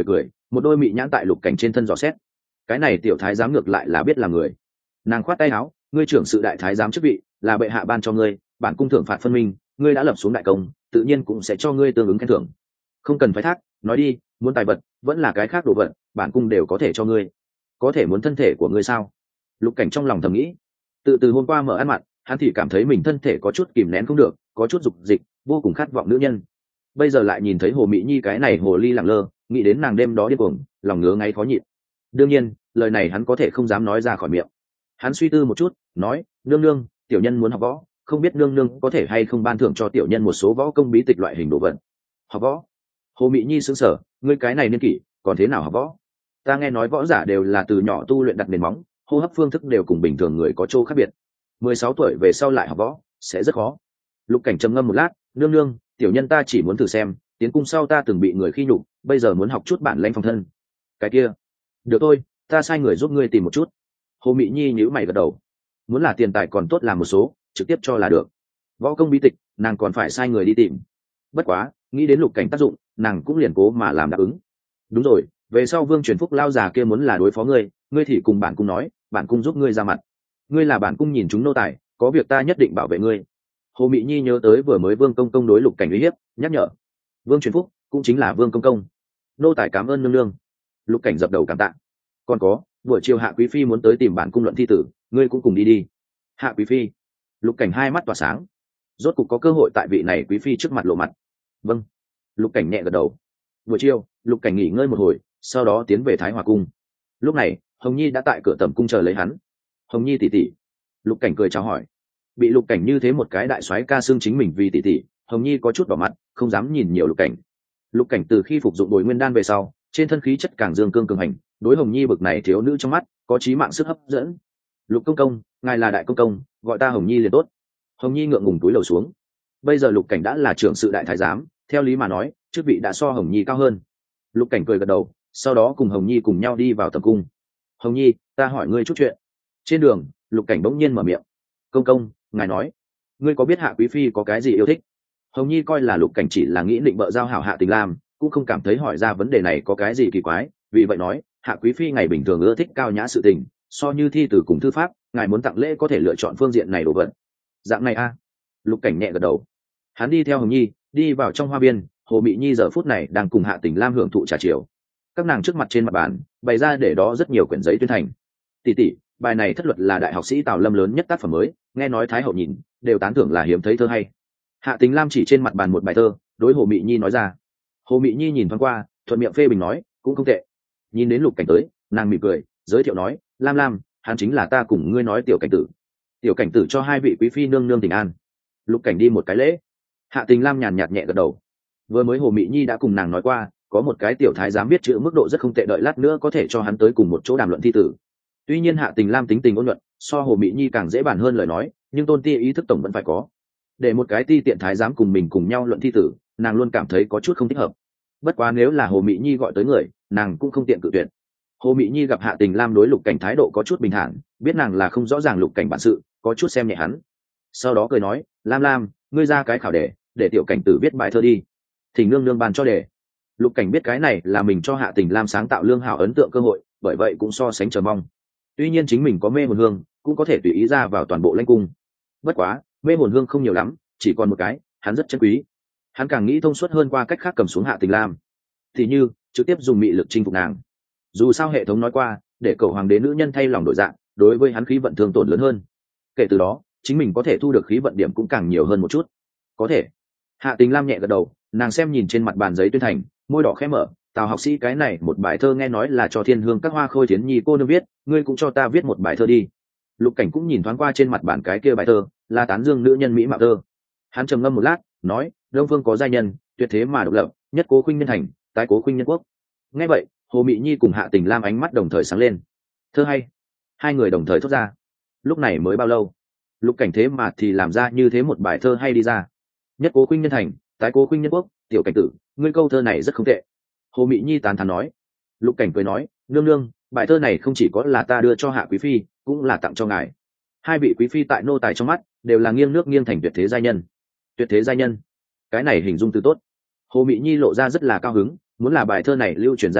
một đôi mị nhãn tại lục cảnh trên thân dò xét. Cái này tiểu thái giám ngược lại là biết là người. Nàng khoát tay áo, ngươi trưởng sự đại thái giám chức vị là bệ hạ ban cho ngươi, bản cung thưởng phạt phân minh, ngươi đã lập xuống đại công, tự nhiên cũng sẽ cho ngươi tương ứng khen thưởng. Không cần phái thác, nói đi, muốn tài vật vẫn là cái khác đồ vật, bản cung đều có thể cho ngươi. Có thể muốn thân thể của ngươi sao? Lục cảnh trong lòng thầm nghĩ. Tự từ hôm qua mở ăn mặn, hắn thì cảm thấy mình thân thể có chút kìm nén không được, có chút dục dịch, vô cùng khát vọng nữ nhân. Bây giờ lại nhìn thấy hồ mỹ nhi cái này hồ ly lẳng lơ, nghĩ đến nàng đêm đó điên cuồng, lòng ngứa ngáy khó nhịn. Đương nhiên lời này hắn có thể không dám nói ra khỏi miệng. Hắn suy tư một chút, nói, nương nương, tiểu nhân muốn học võ, không biết nương nương có thể hay không ban thưởng cho tiểu nhân một số võ công bí tịch loại hình đồ vật. Học võ? Hồ mỹ nhi sững sờ, ngươi cái này niên kỷ còn thế nào học võ? Ta nghe nói võ giả đều là từ nhỏ tu luyện đặt nền móng, hô hấp phương thức đều cùng bình thường người có chỗ khác biệt. Mười sáu tuổi về sau lại học võ sẽ rất khó. Lục cảnh trầm ngâm một lát, nương nương, tiểu nhân ta chỉ muốn thử xem, tiến cung sau ta từng bị người khi nhục, bây giờ muốn học chút bản lĩnh phòng thân. Cái kia, được thôi, ta sai người giúp ngươi tìm một chút. Hồ mỹ nhi nhíu mày gật đầu. Muốn là tiền tài còn tốt làm một số, trực tiếp cho là được. Võ công bí tịch nàng còn phải sai người đi tìm. Bất quá nghĩ đến lục cảnh tác dụng, nàng cũng liền cố mà làm đáp ứng. Đúng rồi, về sau vương truyền phúc lao già kia muốn là đối phó ngươi, ngươi thì cùng bản cung nói, bản cung giúp ngươi ra mặt. Ngươi là bản cung nhìn chúng nô tài, có việc ta nhất định bảo vệ ngươi. Hồ mỹ nhi nhớ tới vừa mới vương công công đối lục cảnh uy hiếp, nhắc nhở. Vương truyền phúc cũng chính là vương công công. Nô tài cảm ơn nương nương. Lục cảnh dập đầu cảm tạ. Còn có, buổi chiều hạ quý phi muốn tới tìm bản cung luận thi tử, ngươi cũng cùng đi đi. Hạ quý phi? Lục cảnh hai mắt tỏa sáng, rốt cục có cơ hội tại vị này quý phi trước mặt lộ mặt. Vâng. Lục cảnh nhẹ gật đầu. Buổi chiều lục cảnh nghỉ ngơi một hồi, sau đó tiến về thái hòa cung. Lúc này hồng nhi đã tại cửa tẩm cung chờ lấy hắn. Hồng nhi tỷ tỷ. Lục cảnh cười chào hỏi. Bị lục cảnh như thế một cái đại soái ca xưng chính mình vì tỷ tỷ, hồng nhi có chút đỏ mặt, không dám nhìn nhiều lục cảnh. Lục cảnh từ khi phục dụng bồi nguyên đan về sau, trên thân khí chất càng dương cương cường hành, đối hồng nhi bực này thiếu nữ trong mắt có chí mạng sức hấp dẫn. Lục công công, ngài là đại công công, gọi ta hồng nhi liền tốt. Hồng nhi ngượng ngùng túi lầu xuống. Bây giờ lục cảnh đã là trưởng sự đại thái giám, theo lý mà nói chức vị đã so hồng nhi cao hơn. Lục cảnh cười gật đầu, sau đó cùng hồng nhi cùng nhau đi vào tầm cung. Hồng nhi, ta hỏi ngươi chút chuyện. Trên đường lục cảnh bỗng nhiên mở miệng. Công công, ngài nói. Ngươi có biết hạ quý phi có cái gì yêu thích? Hồng nhi coi là lục cảnh chỉ là nghĩ định bợ giao hảo hạ tình lam, cũng không cảm thấy hỏi ra vấn đề này có cái gì kỳ quái, vì vậy nói, hạ quý phi ngày bình thường ưa thích cao nhã sự tình, so như thi từ cùng thư pháp, ngài muốn tặng lễ có thể lựa chọn phương diện này đồ vật. Dạng này a à? Lục cảnh nhẹ gật đầu. Hắn đi theo hồng nhi đi vào trong hoa viên. Hồ mỹ nhi giờ phút này đang cùng hạ tình lam hưởng thụ trà chiều. Các nàng trước mặt trên mặt bàn bày ra để đó rất nhiều quyển giấy tuyên thành. Tỷ tỷ, bài này thất luật là đại học sĩ Tào Lâm lớn nhất tác phẩm mới, nghe nói thái hậu nhìn đều tán thưởng là hiếm thấy thơ hay. Hạ tình lam chỉ trên mặt bàn một bài thơ, đối hồ mỹ nhi nói ra. Hồ mỹ nhi nhìn thoáng qua, thuận miệng phê bình nói, cũng không tệ. Nhìn đến lục cảnh tới, nàng mỉm cười giới thiệu nói, lam lam, hắn chính là ta cùng ngươi nói tiểu cảnh tử. Tiểu cảnh tử cho hai vị quý phi nương nương tình an. Lục cảnh đi một cái lễ. Hạ tình lam nhàn nhạt nhẹ gật đầu. Vừa mới hồ mỹ nhi đã cùng nàng nói qua, có một cái tiểu thái giám biết chữ mức độ rất không tệ, đợi lát nữa có thể cho hắn tới cùng một chỗ đàm luận thi tử. Tuy nhiên hạ tình lam tính tình ôn nhuận, so hồ mỹ nhi càng dễ bàn hơn lời nói, nhưng tôn ti ý thức tổng vẫn phải có. Để một cái ti tiện thái giám cùng mình cùng nhau luận thi tử, nàng luôn cảm thấy có chút không thích hợp. Bất quá nếu là hồ mỹ nhi gọi tới người, nàng cũng không tiện cự tuyệt. Hồ mỹ nhi gặp hạ tình lam đối lục cảnh thái độ có chút bình thản, biết nàng là không rõ ràng lục cảnh bản sự, có chút xem nhẹ hắn. Sau đó cười nói, lam lam, ngươi ra cái khảo đề, để tiểu cảnh tử viết bài thơ đi. Thỉnh nương nương bàn cho đề. Lục cảnh biết cái này là mình cho hạ tình lam sáng tạo lương hảo ấn tượng cơ hội, bởi vậy cũng so sánh chờ mong. Tuy nhiên chính mình có mê hồn hương, cũng có thể tùy ý ra vào toàn bộ lãnh cung. Bất quá mê hồn hương không nhiều lắm, chỉ còn một cái, hắn rất chân quý. Hắn càng nghĩ thông suốt hơn qua cách khác cầm xuống hạ tình lam, thì như trực tiếp dùng mị lực chinh phục nàng. Dù sao hệ thống nói qua, để cầu hoàng đế nữ nhân thay lòng đổi dạng, đối với hắn khí vận thương tổn lớn hơn. Kể từ đó chính mình có thể thu được khí vận điểm cũng càng nhiều hơn một chút. Có thể. Hạ tình lam nhẹ gật đầu, nàng xem nhìn trên mặt bàn giấy tuyên thành, môi đỏ khẽ mở. Tào học sĩ, cái này một bài thơ nghe nói là cho thiên hương các hoa khôi thiến nhi cô nương viết, ngươi cũng cho ta viết một bài thơ đi. Lục cảnh cũng nhìn thoáng qua trên mặt bàn cái kia bài thơ, là tán dương nữ nhân mỹ mạo thơ. Hắn trầm ngâm một lát, nói, đông phương có giai nhân, tuyệt thế mà độc lập, nhất cố khuynh nhân thành, tái cố khuynh nhân quốc. Nghe vậy hồ mỹ nhi cùng hạ tình lam ánh mắt đồng thời sáng lên. Thơ hay. Hai người đồng thời thốt ra. Lúc này mới bao lâu, lục cảnh thế mà thì làm ra như thế một bài thơ hay đi ra. Nhất cố khuynh nhân thành, tái cố khuynh nhân quốc, tiểu cảnh tử, ngươi câu thơ này rất không tệ. Hồ mỹ nhi tán thán nói. Lục cảnh cười nói, nương nương, bài thơ này không chỉ có là ta đưa cho hạ quý phi, cũng là tặng cho ngài. Hai vị quý phi tại nô tài trong mắt đều là nghiêng nước nghiêng thành tuyệt thế giai nhân. Tuyệt thế giai nhân, cái này hình dung từ tốt. Hồ mỹ nhi lộ ra rất là cao hứng, muốn là bài thơ này lưu truyền ra đi,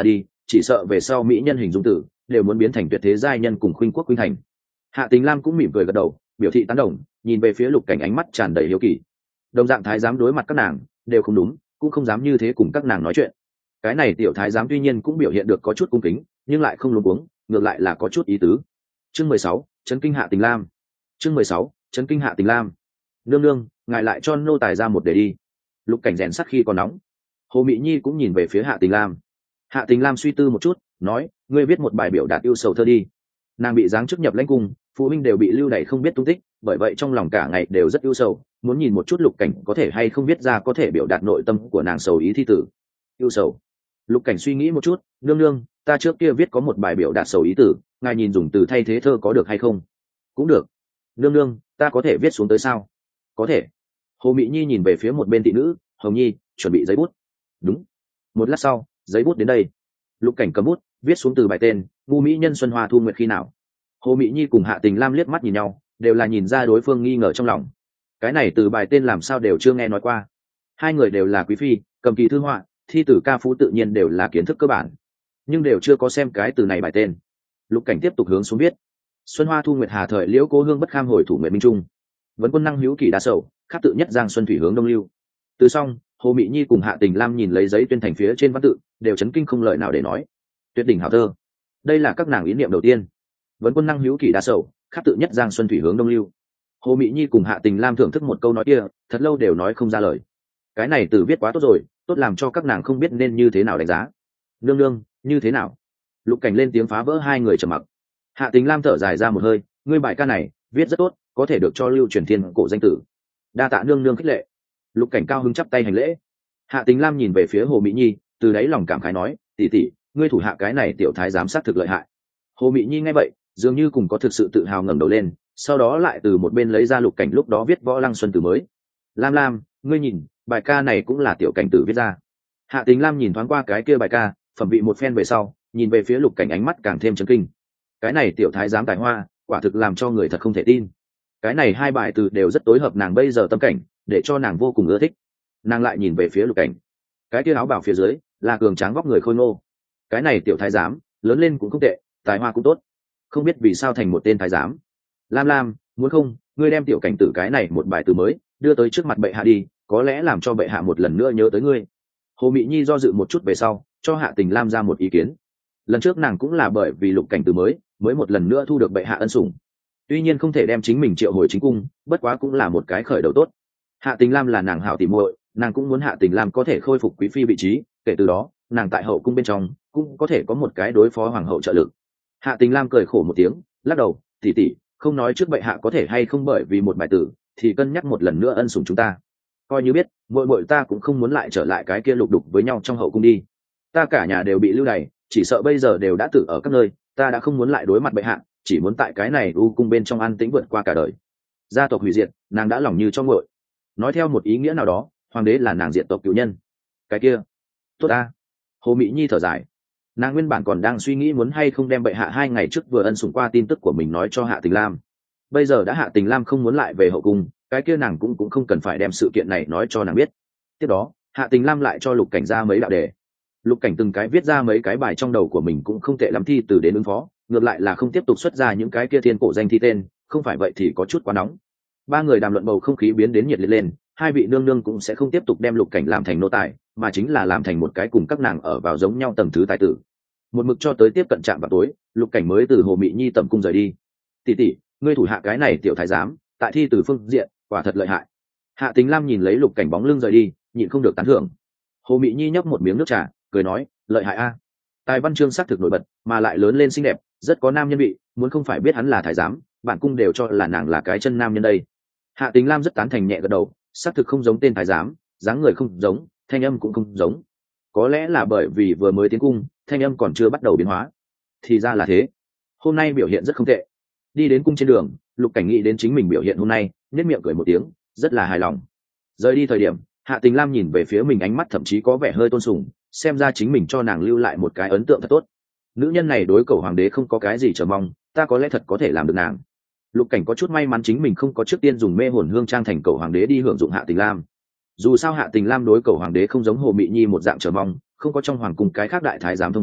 chỉ sợ về sau mỹ nhân hình dung tử đều muốn biến thành tuyệt thế giai nhân cùng khuynh quốc khuynh thành. Hạ Tình Lam cũng mỉm cười gật đầu biểu thị tán đồng, nhìn về phía Lục Cảnh ánh mắt tràn đầy hiếu kỳ. Đồng dạng thái giám đối mặt các nàng đều không đúng, cũng không dám như thế cùng các nàng nói chuyện. Cái này tiểu thái giám tuy nhiên cũng biểu hiện được có chút cung kính, nhưng lại không luống cuống, ngược lại là có chút ý tứ. Chương mười sáu, chấn kinh Hạ Tình Lam. Chương mười sáu, chấn kinh Hạ Tình Lam. Nương nương, ngài lại cho nô tài ra một để đi. Lục Cảnh rèn sắt khi còn nóng. Hồ Mị Nhi cũng nhìn về phía Hạ Tình Lam. Hạ Tình Lam suy tư một chút, nói, ngươi viết một bài biểu đạt yêu sầu thơ đi. Nàng bị giáng chức nhập lãnh cung, phụ huynh đều bị lưu đày không biết tung tích, bởi vậy trong lòng cả ngày đều rất ưu sầu, muốn nhìn một chút Lục Cảnh có thể hay không viết ra có thể biểu đạt nội tâm của nàng sầu ý thi tử. Ưu sầu. Lục Cảnh suy nghĩ một chút, nương nương, ta trước kia viết có một bài biểu đạt sầu ý tử, ngài nhìn dùng từ thay thế thơ có được hay không? Cũng được. Nương nương, ta có thể viết xuống tới sao? Có thể. Hồ Mị Nhi nhìn về phía một bên thị nữ, Hồng Nhi, chuẩn bị giấy bút. Đúng. Một lát sau, giấy bút đến đây. Lục Cảnh cầm bút, viết xuống từ bài tên, ngu mỹ nhân xuân hoa thu nguyệt khi nào. Hồ Mị Nhi cùng Hạ Tình Lam liếc mắt nhìn nhau, đều là nhìn ra đối phương nghi ngờ trong lòng. Cái này từ bài tên làm sao đều chưa nghe nói qua. Hai người đều là quý phi, cầm kỳ thư họa, thi tử ca phú tự nhiên đều là kiến thức cơ bản, nhưng đều chưa có xem cái từ này bài tên. Lục Cảnh tiếp tục hướng xuống viết, xuân hoa thu nguyệt hà thời liễu cố hương bất kham hồi thủ nguyệt minh trung, vẫn quân năng hữu kỳ đa sầu khắc tự nhất giang xuân thủy hướng đông lưu. Từ xong, Hồ Mị Nhi cùng Hạ Tình Lam nhìn lấy giấy tuyên thành phía trên văn tự, đều chấn kinh không lời nào để nói. Tuyệt đỉnh hảo thơ. Đây là các nàng ý niệm đầu tiên. Vẫn quân năng hữu kỳ đa sầu khắc tự nhất giang xuân thủy hướng đông lưu. Hồ Mị Nhi cùng Hạ Tình Lam thưởng thức một câu nói kia, thật lâu đều nói không ra lời. Cái này từ viết quá tốt rồi, tốt làm cho các nàng không biết nên như thế nào đánh giá. Nương nương, như thế nào? Lục Cảnh lên tiếng phá vỡ hai người trầm mặc. Hạ Tình Lam thở dài ra một hơi, ngươi bài ca này viết rất tốt, có thể được cho lưu truyền thiên cổ danh tử. Đa tạ nương nương khích lệ. Lục Cảnh cao hứng chắp tay hành lễ. Hạ Tình Lam nhìn về phía Hồ Mị Nhi, từ đáy lòng cảm khái nói, tỷ tỷ, ngươi thủ hạ cái này tiểu thái giám sát thực lợi hại. Hồ Mị Nhi nghe vậy, dường như cùng có thực sự tự hào ngẩng đầu lên, sau đó lại từ một bên lấy ra Lục Cảnh lúc đó viết Võ Lăng Xuân từ mới. Lam Lam, ngươi nhìn, bài ca này cũng là tiểu cảnh tử viết ra. Hạ Tình Lam nhìn thoáng qua cái kia bài ca, phẩm vị một phen về sau, nhìn về phía Lục Cảnh ánh mắt càng thêm chấn kinh. Cái này tiểu thái giám tài hoa, quả thực làm cho người thật không thể tin. Cái này hai bài từ đều rất tối hợp nàng bây giờ tâm cảnh, để cho nàng vô cùng ưa thích. Nàng lại nhìn về phía Lục Cảnh, cái kia áo bào phía dưới là cường tráng vóc người khôi ngô. Cái này tiểu thái giám lớn lên cũng không tệ, tài hoa cũng tốt, không biết vì sao thành một tên thái giám. Lam Lam, muốn không ngươi đem tiểu cảnh tử cái này một bài từ mới đưa tới trước mặt bệ hạ đi, có lẽ làm cho bệ hạ một lần nữa nhớ tới ngươi. Hồ Mị Nhi do dự một chút về sau, cho Hạ Tình Lam ra một ý kiến. Lần trước nàng cũng là bởi vì Lục Cảnh từ mới mới một lần nữa thu được bệ hạ ân sủng, tuy nhiên không thể đem chính mình triệu hồi chính cung, bất quá cũng là một cái khởi đầu tốt. Hạ Tình Lam là nàng hảo tỉ muội, nàng cũng muốn Hạ Tình Lam có thể khôi phục quý phi vị trí, kể từ đó nàng tại hậu cung bên trong cũng có thể có một cái đối phó hoàng hậu trợ lực. Hạ Tình Lam cười khổ một tiếng, lắc đầu, tỷ tỷ, không nói trước bệ hạ có thể hay không bởi vì một bài tử thì cân nhắc một lần nữa ân sủng chúng ta. Coi như biết, muội muội ta cũng không muốn lại trở lại cái kia lục đục với nhau trong hậu cung đi. Ta cả nhà đều bị lưu đày, chỉ sợ bây giờ đều đã tử ở các nơi, ta đã không muốn lại đối mặt bệ hạ, chỉ muốn tại cái này u cung bên trong an tĩnh vượt qua cả đời. Gia tộc hủy diệt, nàng đã lòng như cho nguội. Nói theo một ý nghĩa nào đó, hoàng đế là nàng diện tộc cựu nhân. Cái kia, tốt ta. Hồ Mị Nhi thở dài. Nàng nguyên bản còn đang suy nghĩ muốn hay không đem bệ hạ hai ngày trước vừa ân sủng qua tin tức của mình nói cho Hạ Tình Lam. Bây giờ đã Hạ Tình Lam không muốn lại về hậu cung, cái kia nàng cũng cũng không cần phải đem sự kiện này nói cho nàng biết. Tiếp đó, Hạ Tình Lam lại cho Lục Cảnh ra mấy đạo đề. Lục Cảnh từng cái viết ra mấy cái bài trong đầu của mình cũng không tệ lắm, thi từ đến ứng phó, ngược lại là không tiếp tục xuất ra những cái kia thiên cổ danh thi tên, không phải vậy thì có chút quá nóng. Ba người đàm luận, bầu không khí biến đến nhiệt liệt lên, hai vị nương nương cũng sẽ không tiếp tục đem Lục Cảnh làm thành nô tài, mà chính là làm thành một cái cùng các nàng ở vào giống nhau tầng thứ tài tử. Một mực cho tới tiếp cận trạm vào tối, Lục Cảnh mới từ Hồ Mị Nhi tầm cung rời đi. Tỷ tỷ, ngươi thủ hạ cái này tiểu thái giám, tại thi từ phương diện quả thật lợi hại. Hạ Tình Lam nhìn lấy Lục Cảnh bóng lưng rời đi, nhịn không được tán thưởng. Hồ Mị Nhi nhấp một miếng nước trà, cười nói, lợi hại a. Tài văn chương sắc thực nổi bật, mà lại lớn lên xinh đẹp, rất có nam nhân vị, muốn không phải biết hắn là thái giám, bản cung đều cho là nàng là cái chân nam nhân đây. Hạ Tình Lam rất tán thành, nhẹ gật đầu, sắc thực không giống tên thái giám, dáng người không giống, thanh âm cũng không giống. Có lẽ là bởi vì vừa mới tiến cung, thanh âm còn chưa bắt đầu biến hóa. Thì ra là thế. Hôm nay biểu hiện rất không tệ. Đi đến cung trên đường, Lục Cảnh nghĩ đến chính mình biểu hiện hôm nay, nhếch miệng cười một tiếng, rất là hài lòng. Rời đi thời điểm, Hạ Tình Lam nhìn về phía mình, ánh mắt thậm chí có vẻ hơi tôn sùng, xem ra chính mình cho nàng lưu lại một cái ấn tượng thật tốt. Nữ nhân này đối cầu hoàng đế không có cái gì chờ mong, ta có lẽ thật có thể làm được nàng. Lục Cảnh có chút may mắn chính mình không có trước tiên dùng mê hồn hương trang thành cầu hoàng đế đi hưởng dụng Hạ Tình Lam. Dù sao Hạ Tình Lam đối cầu hoàng đế không giống Hồ Mị Nhi một dạng chờ mong, không có trong hoàng cung cái khác đại thái giám thông báo,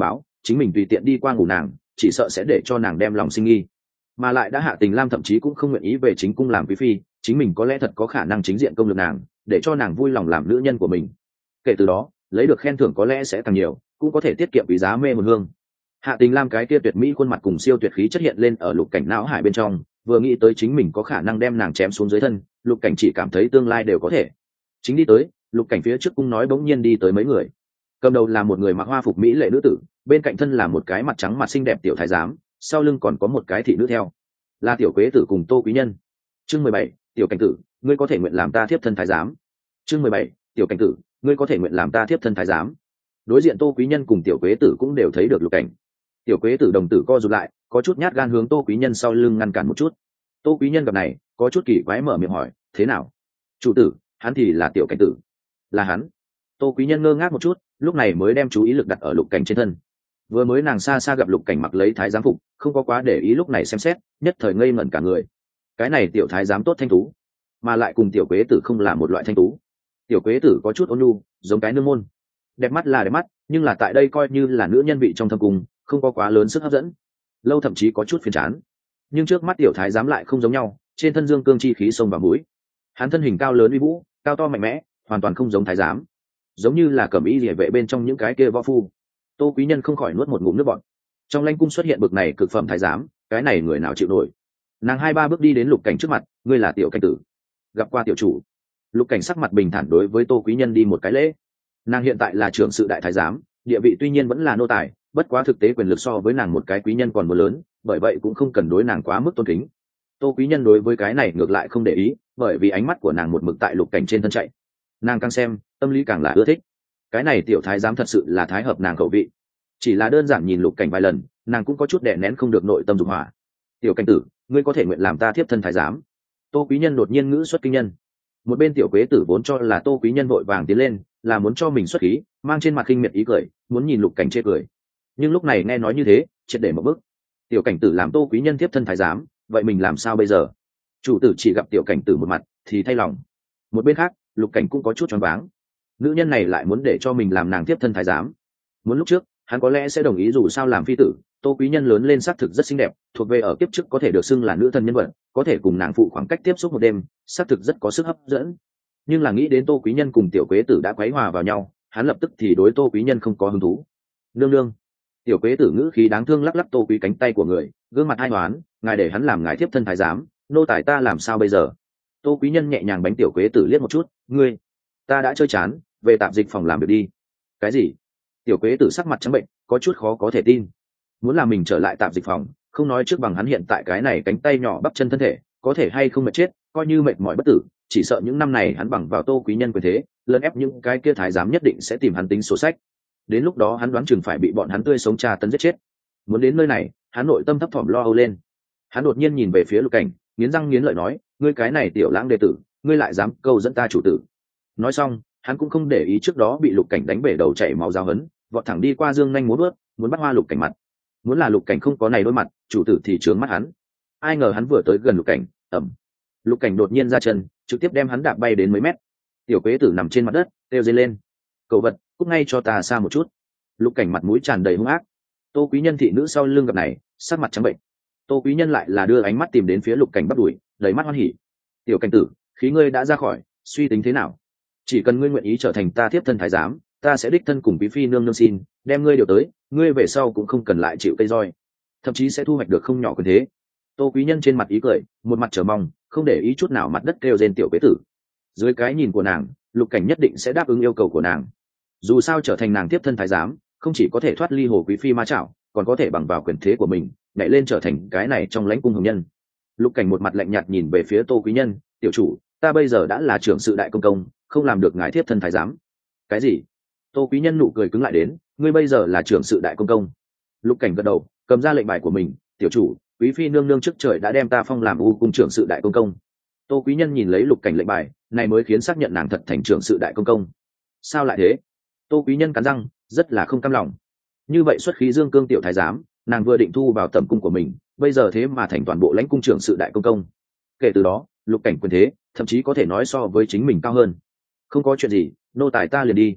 chính mình tùy tiện đi qua ngủ nàng chỉ sợ sẽ để cho nàng đem lòng sinh nghi, mà lại đã hạ tình lam thậm chí cũng không nguyện ý về chính cung làm quý phi, chính mình có lẽ thật có khả năng chính diện công được nàng, để cho nàng vui lòng làm nữ nhân của mình. Kể từ đó lấy được khen thưởng có lẽ sẽ càng nhiều, cũng có thể tiết kiệm quý giá mê một hương. Hạ tình lam cái kia tuyệt mỹ khuôn mặt cùng siêu tuyệt khí chất hiện lên ở Lục Cảnh não hải bên trong, vừa nghĩ tới chính mình có khả năng đem nàng chém xuống dưới thân, Lục Cảnh chỉ cảm thấy tương lai đều có thể. Chính đi tới, Lục Cảnh phía trước cung nói bỗng nhiên đi tới mấy người. Cầm đầu là một người mặc hoa phục mỹ lệ nữ tử, bên cạnh thân là một cái mặt trắng mặt xinh đẹp tiểu thái giám, sau lưng còn có một cái thị nữ theo, là tiểu quế tử cùng Tô Quý Nhân. Chương mười bảy, tiểu cảnh tử, ngươi có thể nguyện làm ta thiếp thân thái giám. Chương mười bảy, tiểu cảnh tử, ngươi có thể nguyện làm ta thiếp thân thái giám. Đối diện Tô Quý Nhân cùng tiểu quế tử cũng đều thấy được Lục Cảnh. Tiểu quế tử đồng tử co rụt lại, có chút nhát gan hướng Tô Quý Nhân sau lưng ngăn cản một chút. Tô Quý Nhân gặp này có chút kỳ quái mở miệng hỏi, thế nào? Chủ tử, hắn thì là tiểu cảnh tử. Là hắn. Tô Quý Nhân ngơ ngác một chút, lúc này mới đem chú ý lực đặt ở Lục Cảnh trên thân. Vừa mới nàng xa xa gặp Lục Cảnh mặc lấy thái giám phục, không có quá để ý, lúc này xem xét nhất thời ngây ngẩn cả người. Cái này tiểu thái giám tốt thanh tú, mà lại cùng tiểu quế tử không là một loại thanh tú. Tiểu quế tử có chút ôn nhu, giống cái nương môn, đẹp mắt là đẹp mắt, nhưng là tại đây coi như là nữ nhân vị trong thâm cung, không có quá lớn sức hấp dẫn, lâu thậm chí có chút phiền chán. Nhưng trước mắt tiểu thái giám lại không giống nhau, trên thân dương cương chi khí sông vào mũi, hắn thân hình cao lớn uy vũ, cao to mạnh mẽ, hoàn toàn không giống thái giám, giống như là cẩm y liề vệ bên trong những cái kia võ phu. Tô Quý Nhân không khỏi nuốt một ngụm nước bọt. Trong lãnh cung xuất hiện bực này cực phẩm thái giám, cái này người nào chịu nổi? Nàng hai ba bước đi đến Lục Cảnh trước mặt, ngươi là tiểu cảnh tử, gặp qua tiểu chủ. Lục Cảnh sắc mặt bình thản đối với Tô Quý Nhân đi một cái lễ. Nàng hiện tại là trưởng sự đại thái giám, địa vị tuy nhiên vẫn là nô tài, bất quá thực tế quyền lực so với nàng một cái quý nhân còn muốn lớn, bởi vậy cũng không cần đối nàng quá mức tôn kính. Tô Quý Nhân đối với cái này ngược lại không để ý, bởi vì ánh mắt của nàng một mực tại Lục Cảnh trên thân chạy. Nàng càng xem, tâm lý càng là ưa thích. Cái này tiểu thái giám thật sự là thái hợp nàng khẩu vị. Chỉ là đơn giản nhìn Lục Cảnh vài lần, nàng cũng có chút đè nén không được nội tâm dục hỏa. Tiểu cảnh tử, ngươi có thể nguyện làm ta thiếp thân thái giám. Tô Quý Nhân đột nhiên ngữ xuất kinh nhân. Một bên tiểu quế tử vốn cho là Tô Quý Nhân vội vàng tiến lên, là muốn cho mình xuất khí, mang trên mặt khinh miệt ý cười, muốn nhìn Lục Cảnh chê cười. Nhưng lúc này nghe nói như thế, triệt để một bước. Tiểu cảnh tử làm Tô Quý Nhân thiếp thân thái giám, vậy mình làm sao bây giờ? Chủ tử chỉ gặp tiểu cảnh tử một mặt thì thay lòng. Một bên khác, Lục Cảnh cũng có chút choáng váng. Nữ nhân này lại muốn để cho mình làm nàng tiếp thân thái giám. Muốn lúc trước hắn có lẽ sẽ đồng ý, dù sao làm phi tử, Tô Quý Nhân lớn lên xác thực rất xinh đẹp, thuộc về ở kiếp trước có thể được xưng là nữ thần nhân vật, có thể cùng nàng phụ khoảng cách tiếp xúc một đêm, xác thực rất có sức hấp dẫn. Nhưng là nghĩ đến Tô Quý Nhân cùng tiểu quế tử đã quấy hòa vào nhau, hắn lập tức thì đối Tô Quý Nhân không có hứng thú. Nương nương. Tiểu quế tử ngữ khí đáng thương lắc lắc Tô Quý cánh tay của người, gương mặt hai hoán, ngài để hắn làm ngài tiếp thân thái giám, nô tài ta làm sao bây giờ? Tô Quý Nhân nhẹ nhàng bánh tiểu quế tử liếc một chút, ngươi, ta đã chơi chán, về tạp dịch phòng làm việc đi. Cái gì? Tiểu quế tử sắc mặt trắng bệnh, có chút khó có thể tin. Muốn làm mình trở lại tạp dịch phòng, không nói trước bằng hắn hiện tại cái này cánh tay nhỏ bắp chân thân thể có thể hay không mệt chết, coi như mệt mỏi bất tử, chỉ sợ những năm này hắn bằng vào Tô Quý Nhân quyền thế, lấn ép những cái kia thái giám nhất định sẽ tìm hắn tính sổ sách. Đến lúc đó hắn đoán chừng phải bị bọn hắn tươi sống tra tấn giết chết. Muốn đến nơi này, hắn nội tâm thấp thỏm lo âu lên. Hắn đột nhiên nhìn về phía Lục Cảnh, nghiến răng nghiến lợi nói, ngươi cái này tiểu lãng đệ tử, ngươi lại dám câu dẫn ta chủ tử. Nói xong, hắn cũng không để ý trước đó bị Lục Cảnh đánh bể đầu chảy máu giáo hấn, vọt thẳng đi qua dương nhanh múa bước, muốn bắt hoa Lục Cảnh mặt. Muốn là Lục Cảnh không có này đôi mặt, chủ tử thì trướng mắt hắn. Ai ngờ hắn vừa tới gần Lục Cảnh, ầm, Lục Cảnh đột nhiên ra chân, trực tiếp đem hắn đạp bay đến mấy mét. Tiểu quế tử nằm trên mặt đất, kêu dây lên, cậu vật, cút ngay cho ta xa một chút. Lục Cảnh mặt mũi tràn đầy hung ác. Tô Quý Nhân thị nữ sau lưng gặp này, sắc mặt trắng bệnh. Tô Quý Nhân lại là đưa ánh mắt tìm đến phía Lục Cảnh bắt đuổi, đầy mắt hoan hỉ. Tiểu cảnh tử, khí ngươi đã ra khỏi, suy tính thế nào? Chỉ cần ngươi nguyện ý trở thành ta tiếp thân thái giám, ta sẽ đích thân cùng quý phi nương nương xin, đem ngươi điều tới, ngươi về sau cũng không cần lại chịu cây roi, thậm chí sẽ thu hoạch được không nhỏ quyền thế. Tô Quý Nhân trên mặt ý cười, một mặt chờ mong, không để ý chút nào mặt đất kêu rên tiểu quế tử. Dưới cái nhìn của nàng, Lục Cảnh nhất định sẽ đáp ứng yêu cầu của nàng. Dù sao trở thành nàng tiếp thân thái giám, không chỉ có thể thoát ly hồ quý phi ma chảo, còn có thể bằng vào quyền thế của mình nhảy lên trở thành cái này trong lãnh cung hồng nhân. Lục Cảnh một mặt lạnh nhạt nhìn về phía Tô Quý Nhân, tiểu chủ, ta bây giờ đã là trưởng sự đại công công, không làm được ngài tiếp thân thái giám. Cái gì? Tô Quý Nhân nụ cười cứng lại đến, ngươi bây giờ là trưởng sự đại công công? Lục Cảnh gật đầu, cầm ra lệnh bài của mình, tiểu chủ, quý phi nương nương trước trời đã đem ta phong làm u cung trưởng sự đại công công. Tô Quý Nhân nhìn lấy Lục Cảnh lệnh bài, này mới khiến xác nhận nàng thật thành trưởng sự đại công công. Sao lại thế? Tô Quý Nhân cắn răng, rất là không cam lòng. Như vậy xuất khí dương cương tiểu thái giám, nàng vừa định thu vào tẩm cung của mình, bây giờ thế mà thành toàn bộ lãnh cung trưởng sự đại công công. Kể từ đó, Lục Cảnh quyền thế thậm chí có thể nói so với chính mình cao hơn. Không có chuyện gì, nô tài ta liền đi.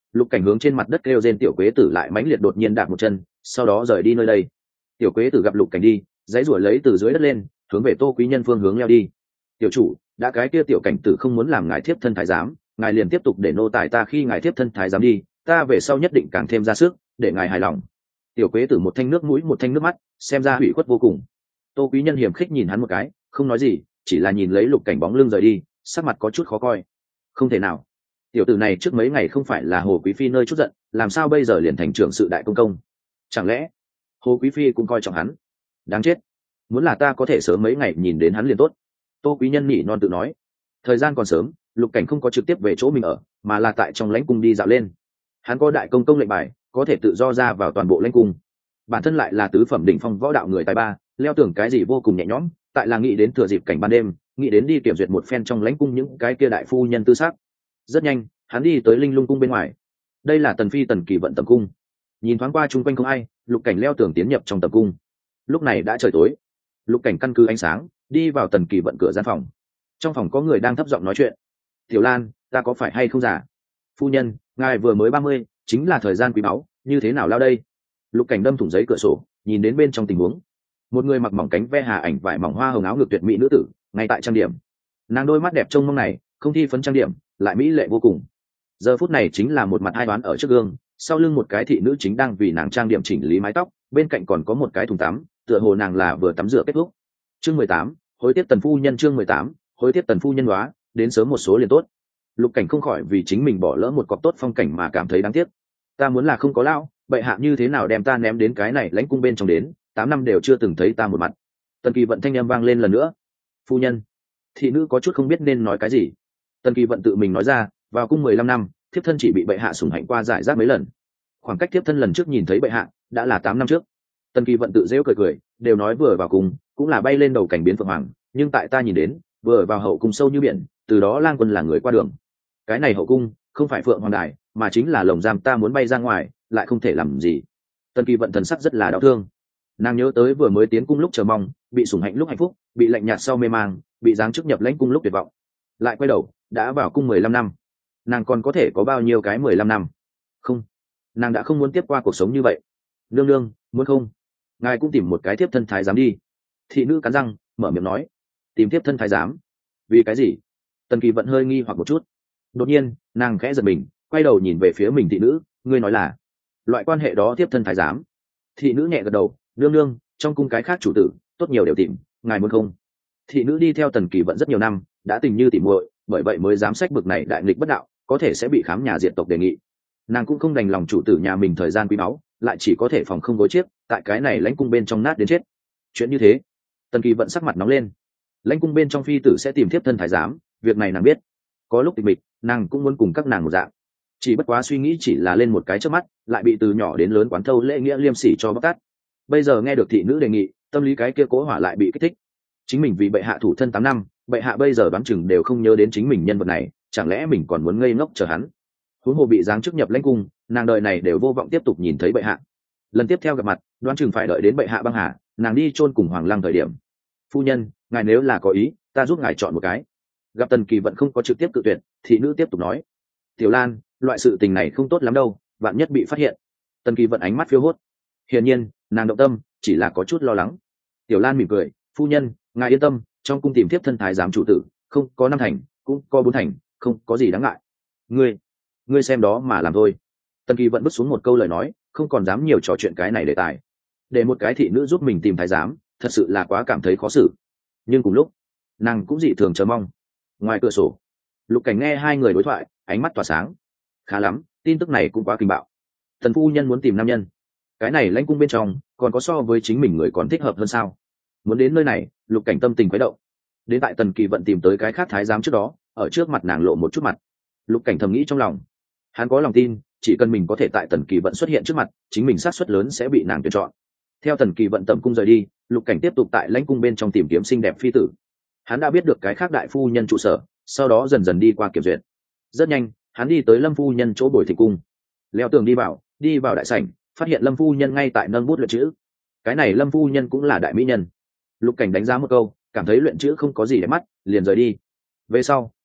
Lục Cảnh hướng trên mặt đất kêu rên, tiểu quế tử lại mãnh liệt đột nhiên đạp một chân, sau đó rời đi nơi đây. Tiểu quế tử gặp Lục Cảnh đi, dãy ruổi lấy từ dưới đất lên, hướng về Tô Quý Nhân phương hướng leo đi. Tiểu chủ, đã cái kia tiểu cảnh tử không muốn làm ngài thiếp thân thái giám, ngài liền tiếp tục để nô tài ta khi ngài thiếp thân thái giám đi, ta về sau nhất định càng thêm ra sức để ngài hài lòng. Tiểu quế tử một thanh nước mũi một thanh nước mắt, xem ra hủy khuất vô cùng. Tô Quý Nhân hiềm khích nhìn hắn một cái, không nói gì, chỉ là nhìn lấy Lục Cảnh bóng lưng rời đi, sắc mặt có chút khó coi. Không thể nào, tiểu tử này trước mấy ngày không phải là Hồ Quý Phi nơi chút giận, làm sao bây giờ liền thành trưởng sự đại công công? Chẳng lẽ Hồ Quý Phi cũng coi trọng hắn? Đáng chết, muốn là ta có thể sớm mấy ngày nhìn đến hắn liền tốt. Tô Quý Nhân nhỉ non tự nói. Thời gian còn sớm, Lục Cảnh không có trực tiếp về chỗ mình ở, mà là tại trong lãnh cung đi dạo lên. Hắn có đại công công lệnh bài, có thể tự do ra vào toàn bộ lãnh cung. Bản thân lại là tứ phẩm đỉnh phong võ đạo người tài ba, leo tưởng cái gì vô cùng nhẹ nhõm, tại là nghĩ đến thừa dịp cảnh ban đêm, nghĩ đến đi kiểm duyệt một phen trong lãnh cung những cái kia đại phu nhân tư sắc. Rất nhanh, hắn đi tới Linh Lung cung bên ngoài. Đây là Tần Phi Tần Kỳ Vận tầm cung. Nhìn thoáng qua chung quanh không ai, Lục Cảnh leo tường tiến nhập trong tầm cung. Lúc này đã trời tối. Lục Cảnh căn cứ ánh sáng đi vào Tần Kỳ Vận cửa gian phòng. Trong phòng có người đang thấp giọng nói chuyện. Tiểu Lan, ta có phải hay không giả? Phu nhân, ngài vừa mới ba mươi, chính là thời gian quý báu, như thế nào lao đây? Lục Cảnh đâm thủng giấy cửa sổ, nhìn đến bên trong tình huống. Một người mặc mỏng cánh ve hà ảnh vải mỏng hoa hồng áo ngực tuyệt mỹ nữ tử, ngay tại trang điểm. Nàng đôi mắt đẹp trông mong này, không thi phấn trang điểm, lại mỹ lệ vô cùng. Giờ phút này chính là một mặt hai đoán ở trước gương, sau lưng một cái thị nữ chính đang vì nàng trang điểm chỉnh lý mái tóc, bên cạnh còn có một cái thùng tắm, tựa hồ nàng là vừa tắm rửa kết thúc. Chương mười tám, hối tiếc Tần phu nhân. Chương mười tám, hối tiếc Tần phu nhân hóa, đến sớm một số liền tốt. Lục Cảnh không khỏi vì chính mình bỏ lỡ một cọc tốt phong cảnh mà cảm thấy đáng tiếc. Ta muốn là không có lão, bệ hạ như thế nào đem ta ném đến cái này lãnh cung bên trong đến, tám năm đều chưa từng thấy ta một mặt. Tần Kỳ Vận thanh âm vang lên lần nữa. Phu nhân. Thị nữ có chút không biết nên nói cái gì. Tần Kỳ Vận tự mình nói ra, vào cung mười lăm năm, thiếp thân chỉ bị bệ hạ sủng hạnh qua giải rác mấy lần. Khoảng cách thiếp thân lần trước nhìn thấy bệ hạ đã là tám năm trước. Tần Kỳ Vận tự giễu cười cười, đều nói vừa vào cung cũng là bay lên đầu cảnh biến phượng hoàng, nhưng tại ta nhìn đến, vừa vào hậu cung sâu như biển, từ đó lang quân là người qua đường. Cái này hậu cung không phải phượng hoàng đài, mà chính là lồng giam, ta muốn bay ra ngoài lại không thể làm gì. Tần Kỳ Vận thần sắc rất là đau thương. Nàng nhớ tới vừa mới tiến cung lúc chờ mong, bị sủng hạnh lúc hạnh phúc, bị lạnh nhạt sau mê mang, bị giáng chức nhập lãnh cung lúc tuyệt vọng, lại quay đầu đã vào cung mười lăm năm. Nàng còn có thể có bao nhiêu cái mười lăm năm? Không, nàng đã không muốn tiếp qua cuộc sống như vậy. Nương nương, muốn không ngài cũng tìm một cái tiếp thân thái giám đi. Thị nữ cắn răng mở miệng nói. Tìm tiếp thân thái giám? Vì cái gì? Tần Kỳ Vận hơi nghi hoặc một chút. Đột nhiên nàng khẽ giật mình, quay đầu nhìn về phía mình thị nữ. Ngươi nói là loại quan hệ đó tiếp thân thái giám? Thị nữ nhẹ gật đầu. Nương nương, trong cung cái khác chủ tử tốt nhiều đều tìm, ngài muốn không? Thị nữ đi theo Tần Kỳ Vận rất nhiều năm, đã tình như tỉ muội, bởi vậy mới dám sách bực này đại nghịch bất đạo, có thể sẽ bị khám nhà diệt tộc đề nghị. Nàng cũng không đành lòng chủ tử nhà mình thời gian quý báu, lại chỉ có thể phòng không gối chiếc, tại cái này lãnh cung bên trong nát đến chết. Chuyện như thế, Tần Kỳ Vận sắc mặt nóng lên. Lãnh cung bên trong phi tử sẽ tìm tiếp thân thái giám, việc này nàng biết. Có lúc tịch mịch, nàng cũng muốn cùng các nàng một dạng. Chỉ bất quá suy nghĩ chỉ là lên một cái trước mắt, lại bị từ nhỏ đến lớn quán thâu lễ nghĩa liêm sỉ cho bóc tát. Bây giờ nghe được thị nữ đề nghị, tâm lý cái kia cố hỏa lại bị kích thích. Chính mình vì bệ hạ thủ thân tám năm, bệ hạ bây giờ đoán chừng đều không nhớ đến chính mình nhân vật này, chẳng lẽ mình còn muốn ngây ngốc chờ hắn? Huống hồ bị giáng chức nhập lãnh cung, nàng đời này đều vô vọng tiếp tục nhìn thấy bệ hạ. Lần tiếp theo gặp mặt, đoán chừng phải đợi đến bệ hạ băng hà, nàng đi chôn cùng hoàng lăng thời điểm. Phu nhân, ngài nếu là có ý, ta giúp ngài chọn một cái. Gặp Tần Kỳ Vận không có trực tiếp cự tuyệt, thị nữ tiếp tục nói. Tiểu Lan, loại sự tình này không tốt lắm đâu, vạn nhất bị phát hiện. Tần Kỳ Vận ánh mắt phiêu hốt. Hiển nhiên, nàng động tâm, chỉ là có chút lo lắng. Tiểu Lan mỉm cười, phu nhân, ngài yên tâm, trong cung tìm tiếp thân thái giám chủ tử, không có năm thành, cũng có bốn thành, không có gì đáng ngại. Ngươi, ngươi xem đó mà làm thôi. Tần Kỳ Vận bước xuống một câu lời nói, không còn dám nhiều trò chuyện cái này đề tài. Để một cái thị nữ giúp mình tìm thái giám, thật sự là quá cảm thấy khó xử. Nhưng cùng lúc, nàng cũng dị thường chờ mong. Ngoài cửa sổ, Lục Cảnh nghe hai người đối thoại, ánh mắt tỏa sáng. Khá lắm, tin tức này cũng quá kinh bạo. Thần phu nhân muốn tìm nam nhân, cái này lãnh cung bên trong còn có so với chính mình người còn thích hợp hơn sao? Muốn đến nơi này, Lục Cảnh tâm tình quấy động. Đến tại Tần Kỳ Vận tìm tới cái khác thái giám trước đó, ở trước mặt nàng lộ một chút mặt. Lục Cảnh thầm nghĩ trong lòng, hắn có lòng tin, chỉ cần mình có thể tại Tần Kỳ Vận xuất hiện trước mặt, chính mình xác suất lớn sẽ bị nàng tuyển chọn. Theo Tần Kỳ Vận tầm cung rời đi, Lục Cảnh tiếp tục tại lãnh cung bên trong tìm kiếm xinh đẹp phi tử. Hắn đã biết được cái khác đại phu nhân trụ sở, sau đó dần dần đi qua kiểm duyệt. Rất nhanh, hắn đi tới Lâm phu nhân chỗ Bồi Thịnh cung, leo tường đi vào, đi vào đại sảnh, phát hiện Lâm phu nhân ngay tại nâng bút luyện chữ. Cái này Lâm phu nhân cũng là đại mỹ nhân. Lục Cảnh đánh giá một câu, cảm thấy luyện chữ không có gì để mắt, liền rời đi. Về sau,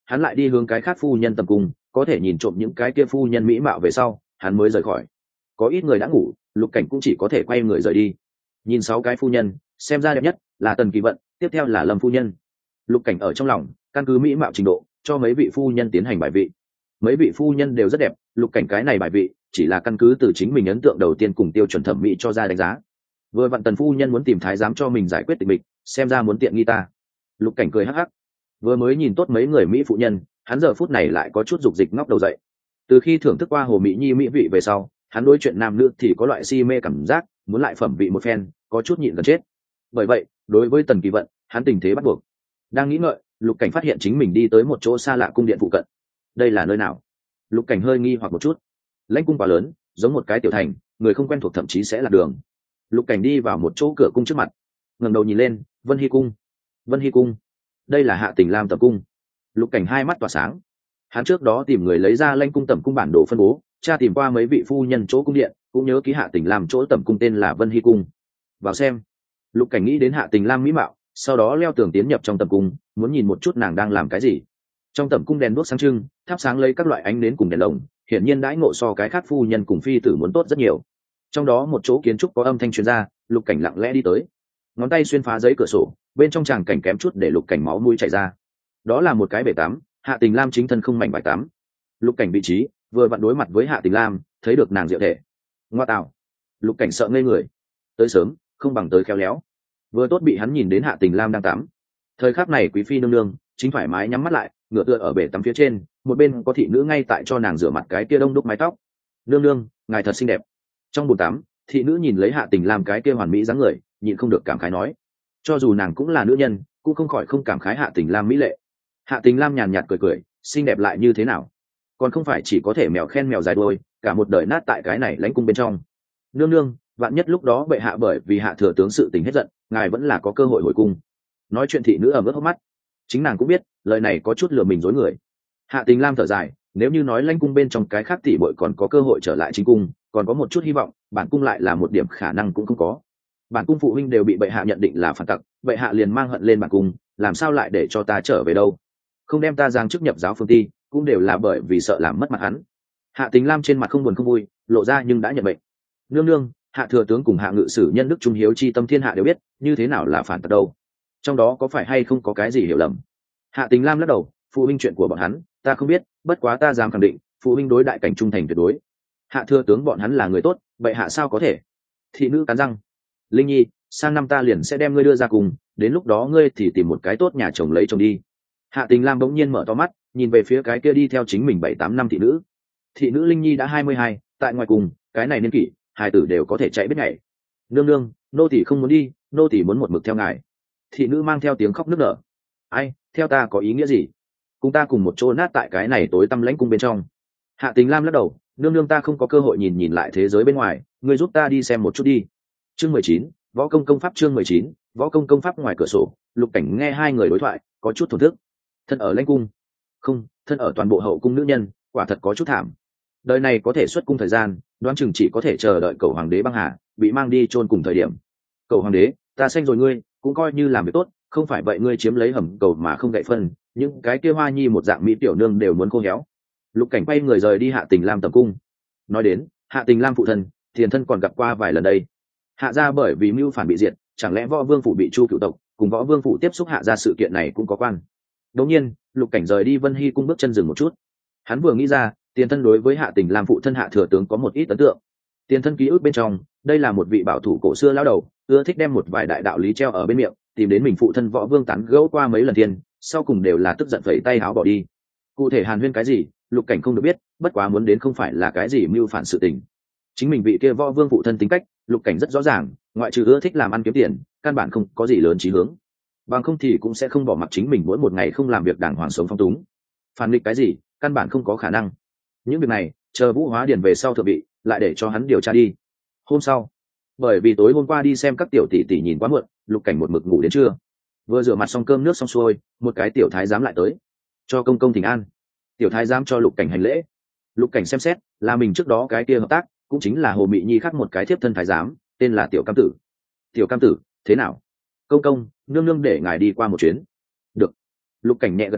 hắn lại đi hướng cái khác phu nhân tầm cung, có thể nhìn trộm những cái kia phu nhân mỹ mạo về sau hắn mới rời khỏi. Có ít người đã ngủ, Lục Cảnh cũng chỉ có thể quay người rời đi. Nhìn sáu cái phu nhân, xem ra đẹp nhất là Tần Kỳ Vận, tiếp theo là Lâm phu nhân. Lục Cảnh ở trong lòng căn cứ mỹ mạo trình độ cho mấy vị phu nhân tiến hành bài vị. Mấy vị phu nhân đều rất đẹp, Lục Cảnh cái này bài vị chỉ là căn cứ từ chính mình ấn tượng đầu tiên cùng tiêu chuẩn thẩm mỹ cho ra đánh giá. Vừa vặn Tần phu nhân muốn tìm thái giám cho mình giải quyết tình mình, xem ra muốn tiện nghi ta. Lục Cảnh cười hắc hắc. Vừa mới nhìn tốt mấy người mỹ phụ nhân, hắn giờ phút này lại có chút dục dịch ngóc đầu dậy. Từ khi thưởng thức qua Hồ Mỹ Nhi mỹ vị về sau, hắn đối chuyện nam nữ thì có loại si mê cảm giác, muốn lại phẩm vị một phen, có chút nhịn gần chết. Bởi vậy, đối với Tần Kỳ Vận, hắn tình thế bắt buộc. Đang nghĩ ngợi, Lục Cảnh phát hiện chính mình đi tới một chỗ xa lạ cung điện phụ cận. Đây là nơi nào? Lục Cảnh hơi nghi hoặc một chút. Lãnh cung quá lớn, giống một cái tiểu thành, người không quen thuộc thậm chí sẽ lạc đường. Lục Cảnh đi vào một chỗ cửa cung trước mặt, ngẩng đầu nhìn lên, Vân Hy cung. Vân Hy cung, đây là Hạ Tình Lam tẩm cung. Lục Cảnh hai mắt tỏa sáng. Hắn trước đó tìm người lấy ra Lãnh cung tẩm cung bản đồ phân bố, tra tìm qua mấy vị phu nhân chỗ cung điện, cũng nhớ ký Hạ Tình Lam chỗ tẩm cung tên là Vân Hy cung. Vào xem. Lục Cảnh nghĩ đến Hạ Tình Lam mỹ mạo, sau đó leo tường tiến nhập trong tẩm cung, muốn nhìn một chút nàng đang làm cái gì. Trong tẩm cung đèn đuốc sáng trưng, thắp sáng lấy các loại ánh nến cùng đèn lồng, hiển nhiên đãi ngộ so cái khác phu nhân cùng phi tử muốn tốt rất nhiều. Trong đó một chỗ kiến trúc có âm thanh truyền ra, Lục Cảnh lặng lẽ đi tới, ngón tay xuyên phá giấy cửa sổ, bên trong tràng cảnh kém chút để Lục Cảnh máu mũi chảy ra. Đó là một cái bể tắm, Hạ Tình Lam chính thân không mảnh bài tắm. Lục Cảnh vị trí vừa vặn đối mặt với Hạ Tình Lam, thấy được nàng diệu thể. Ngoa tạo! Lục Cảnh sợ ngây người. Tới sớm không bằng tới khéo léo. Vừa tốt bị hắn nhìn đến Hạ Tình Lam đang tắm. Thời khắc này quý phi nương nương chính thoải mái nhắm mắt lại, ngửa tựa ở bể tắm phía trên, một bên có thị nữ ngay tại cho nàng rửa mặt cái kia đông đúc mái tóc. Nương nương, ngài thật xinh đẹp. Trong bồn tắm, thị nữ nhìn lấy Hạ Tình Lam cái kia hoàn mỹ dáng người, nhịn không được cảm khái nói. Cho dù nàng cũng là nữ nhân, cũng không khỏi không cảm khái Hạ Tình Lam mỹ lệ. Hạ Tình Lam nhàn nhạt cười cười, xinh đẹp lại như thế nào? Còn không phải chỉ có thể mèo khen mèo dài đuôi, cả một đời nát tại cái này lãnh cung bên trong. Nương nương, vạn nhất lúc đó bệ hạ bởi vì Hạ thừa tướng sự tình hết giận, ngài vẫn là có cơ hội hồi cung. Nói chuyện thị nữ ở mức hốc mắt. Chính nàng cũng biết, lời này có chút lừa mình dối người. Hạ Tình Lam thở dài, nếu như nói lãnh cung bên trong cái khác tỷ bội còn có cơ hội trở lại chính cung, còn có một chút hy vọng, bản cung lại là một điểm khả năng cũng không có. Bản cung phụ huynh đều bị bệ hạ nhận định là phản tặc, bệ hạ liền mang hận lên bản cung, làm sao lại để cho ta trở về đâu? Không đem ta giáng chức nhập giáo phương ti, cũng đều là bởi vì sợ làm mất mặt hắn. Hạ Tình Lam trên mặt không buồn không vui, lộ ra nhưng đã nhận bệnh. Nương nương, Hạ thừa tướng cùng Hạ ngự sử nhân đức trung hiếu chi tâm thiên hạ đều biết, như thế nào là phản tặc đâu? Trong đó có phải hay không có cái gì hiểu lầm? Hạ Tình Lam lắc đầu, phụ huynh chuyện của bọn hắn ta không biết, bất quá ta dám khẳng định phụ huynh đối đại cảnh trung thành tuyệt đối. Hạ thừa tướng bọn hắn là người tốt, vậy hạ sao có thể? Thị nữ cắn răng. Linh Nhi, sang năm ta liền sẽ đem ngươi đưa ra cùng, đến lúc đó ngươi thì tìm một cái tốt nhà chồng lấy chồng đi. Hạ Tình Lam bỗng nhiên mở to mắt, nhìn về phía cái kia đi theo chính mình bảy tám năm thị nữ. Thị nữ Linh Nhi đã hai mươi hai, tại ngoài cùng cái này niên kỷ hai tử đều có thể chạy biết nhảy. Nương nương, nô tỳ không muốn đi, nô tỳ muốn một mực theo ngài. Thị nữ mang theo tiếng khóc nức nở. Ai, theo ta có ý nghĩa gì? Cùng ta cùng một chỗ nát tại cái này tối tăm lãnh cung bên trong. Hạ Tình Lam lắc đầu, nương nương ta không có cơ hội nhìn nhìn lại thế giới bên ngoài, ngươi giúp ta đi xem một chút đi. Chương mười chín, võ công công pháp. Chương mười chín, võ công công pháp. Ngoài cửa sổ, Lục Cảnh nghe hai người đối thoại, có chút thổn thức. Thân ở lãnh cung, không, thân ở toàn bộ hậu cung nữ nhân, quả thật có chút thảm. Đời này có thể xuất cung thời gian, đoán chừng chỉ có thể chờ đợi cầu hoàng đế băng hà, bị mang đi chôn cùng thời điểm. Cầu hoàng đế, ta xanh rồi ngươi, cũng coi như làm việc tốt, không phải vậy ngươi chiếm lấy hầm cầu mà không gậy phân, những cái kia hoa nhi một dạng mỹ tiểu nương đều muốn khô héo. Lục Cảnh quay người rời đi Hạ Tình Lam tầm cung. Nói đến Hạ Tình Lam phụ thân, tiền thân còn gặp qua vài lần đây. Hạ gia bởi vì mưu phản bị diệt, chẳng lẽ võ vương phủ bị chu cựu tộc, cùng võ vương phủ tiếp xúc Hạ gia sự kiện này cũng có quan. Đống nhiên, Lục Cảnh rời đi Vân Hy cung bước chân dừng một chút. Hắn vừa nghĩ ra, tiền thân đối với Hạ Tình Lam phụ thân Hạ thừa tướng có một ít ấn tượng. Tiền thân ký ức bên trong, đây là một vị bảo thủ cổ xưa lão đầu, ưa thích đem một vài đại đạo lý treo ở bên miệng, tìm đến mình phụ thân võ vương tán gẫu qua mấy lần tiền, sau cùng đều là tức giận phẩy tay áo bỏ đi. Cụ thể hàn huyên cái gì, Lục Cảnh không được biết, bất quá muốn đến không phải là cái gì mưu phản sự tình. Chính mình vị kia võ vương phụ thân tính cách, Lục Cảnh rất rõ ràng, ngoại trừ ưa thích làm ăn kiếm tiền, căn bản không có gì lớn chí hướng. Bằng không thì cũng sẽ không bỏ mặc chính mình mỗi một ngày không làm việc đàng hoàng sống phong túng. Phản nghịch cái gì, căn bản không có khả năng. Những việc này, chờ Vũ Hóa Điền về sau thượng vị, lại để cho hắn điều tra đi. Hôm sau, bởi vì tối hôm qua đi xem các tiểu tỷ tỷ nhìn quá muộn, Lục Cảnh một mực ngủ đến trưa. Vừa rửa mặt xong cơm nước xong xuôi, một cái tiểu thái giám lại tới, cho công công thỉnh an. Tiểu thái giám cho Lục Cảnh hành lễ. Lục Cảnh xem xét, là mình trước đó cái kia hợp tác, cũng chính là Hồ Mị Nhi khác một cái thiếp thân thái giám, tên là Tiểu Cam Tử. Tiểu Cam Tử, thế nào? Công công, nương nương để ngài đi qua một chuyến. Được. Lục Cảnh nhẹ gật đầu,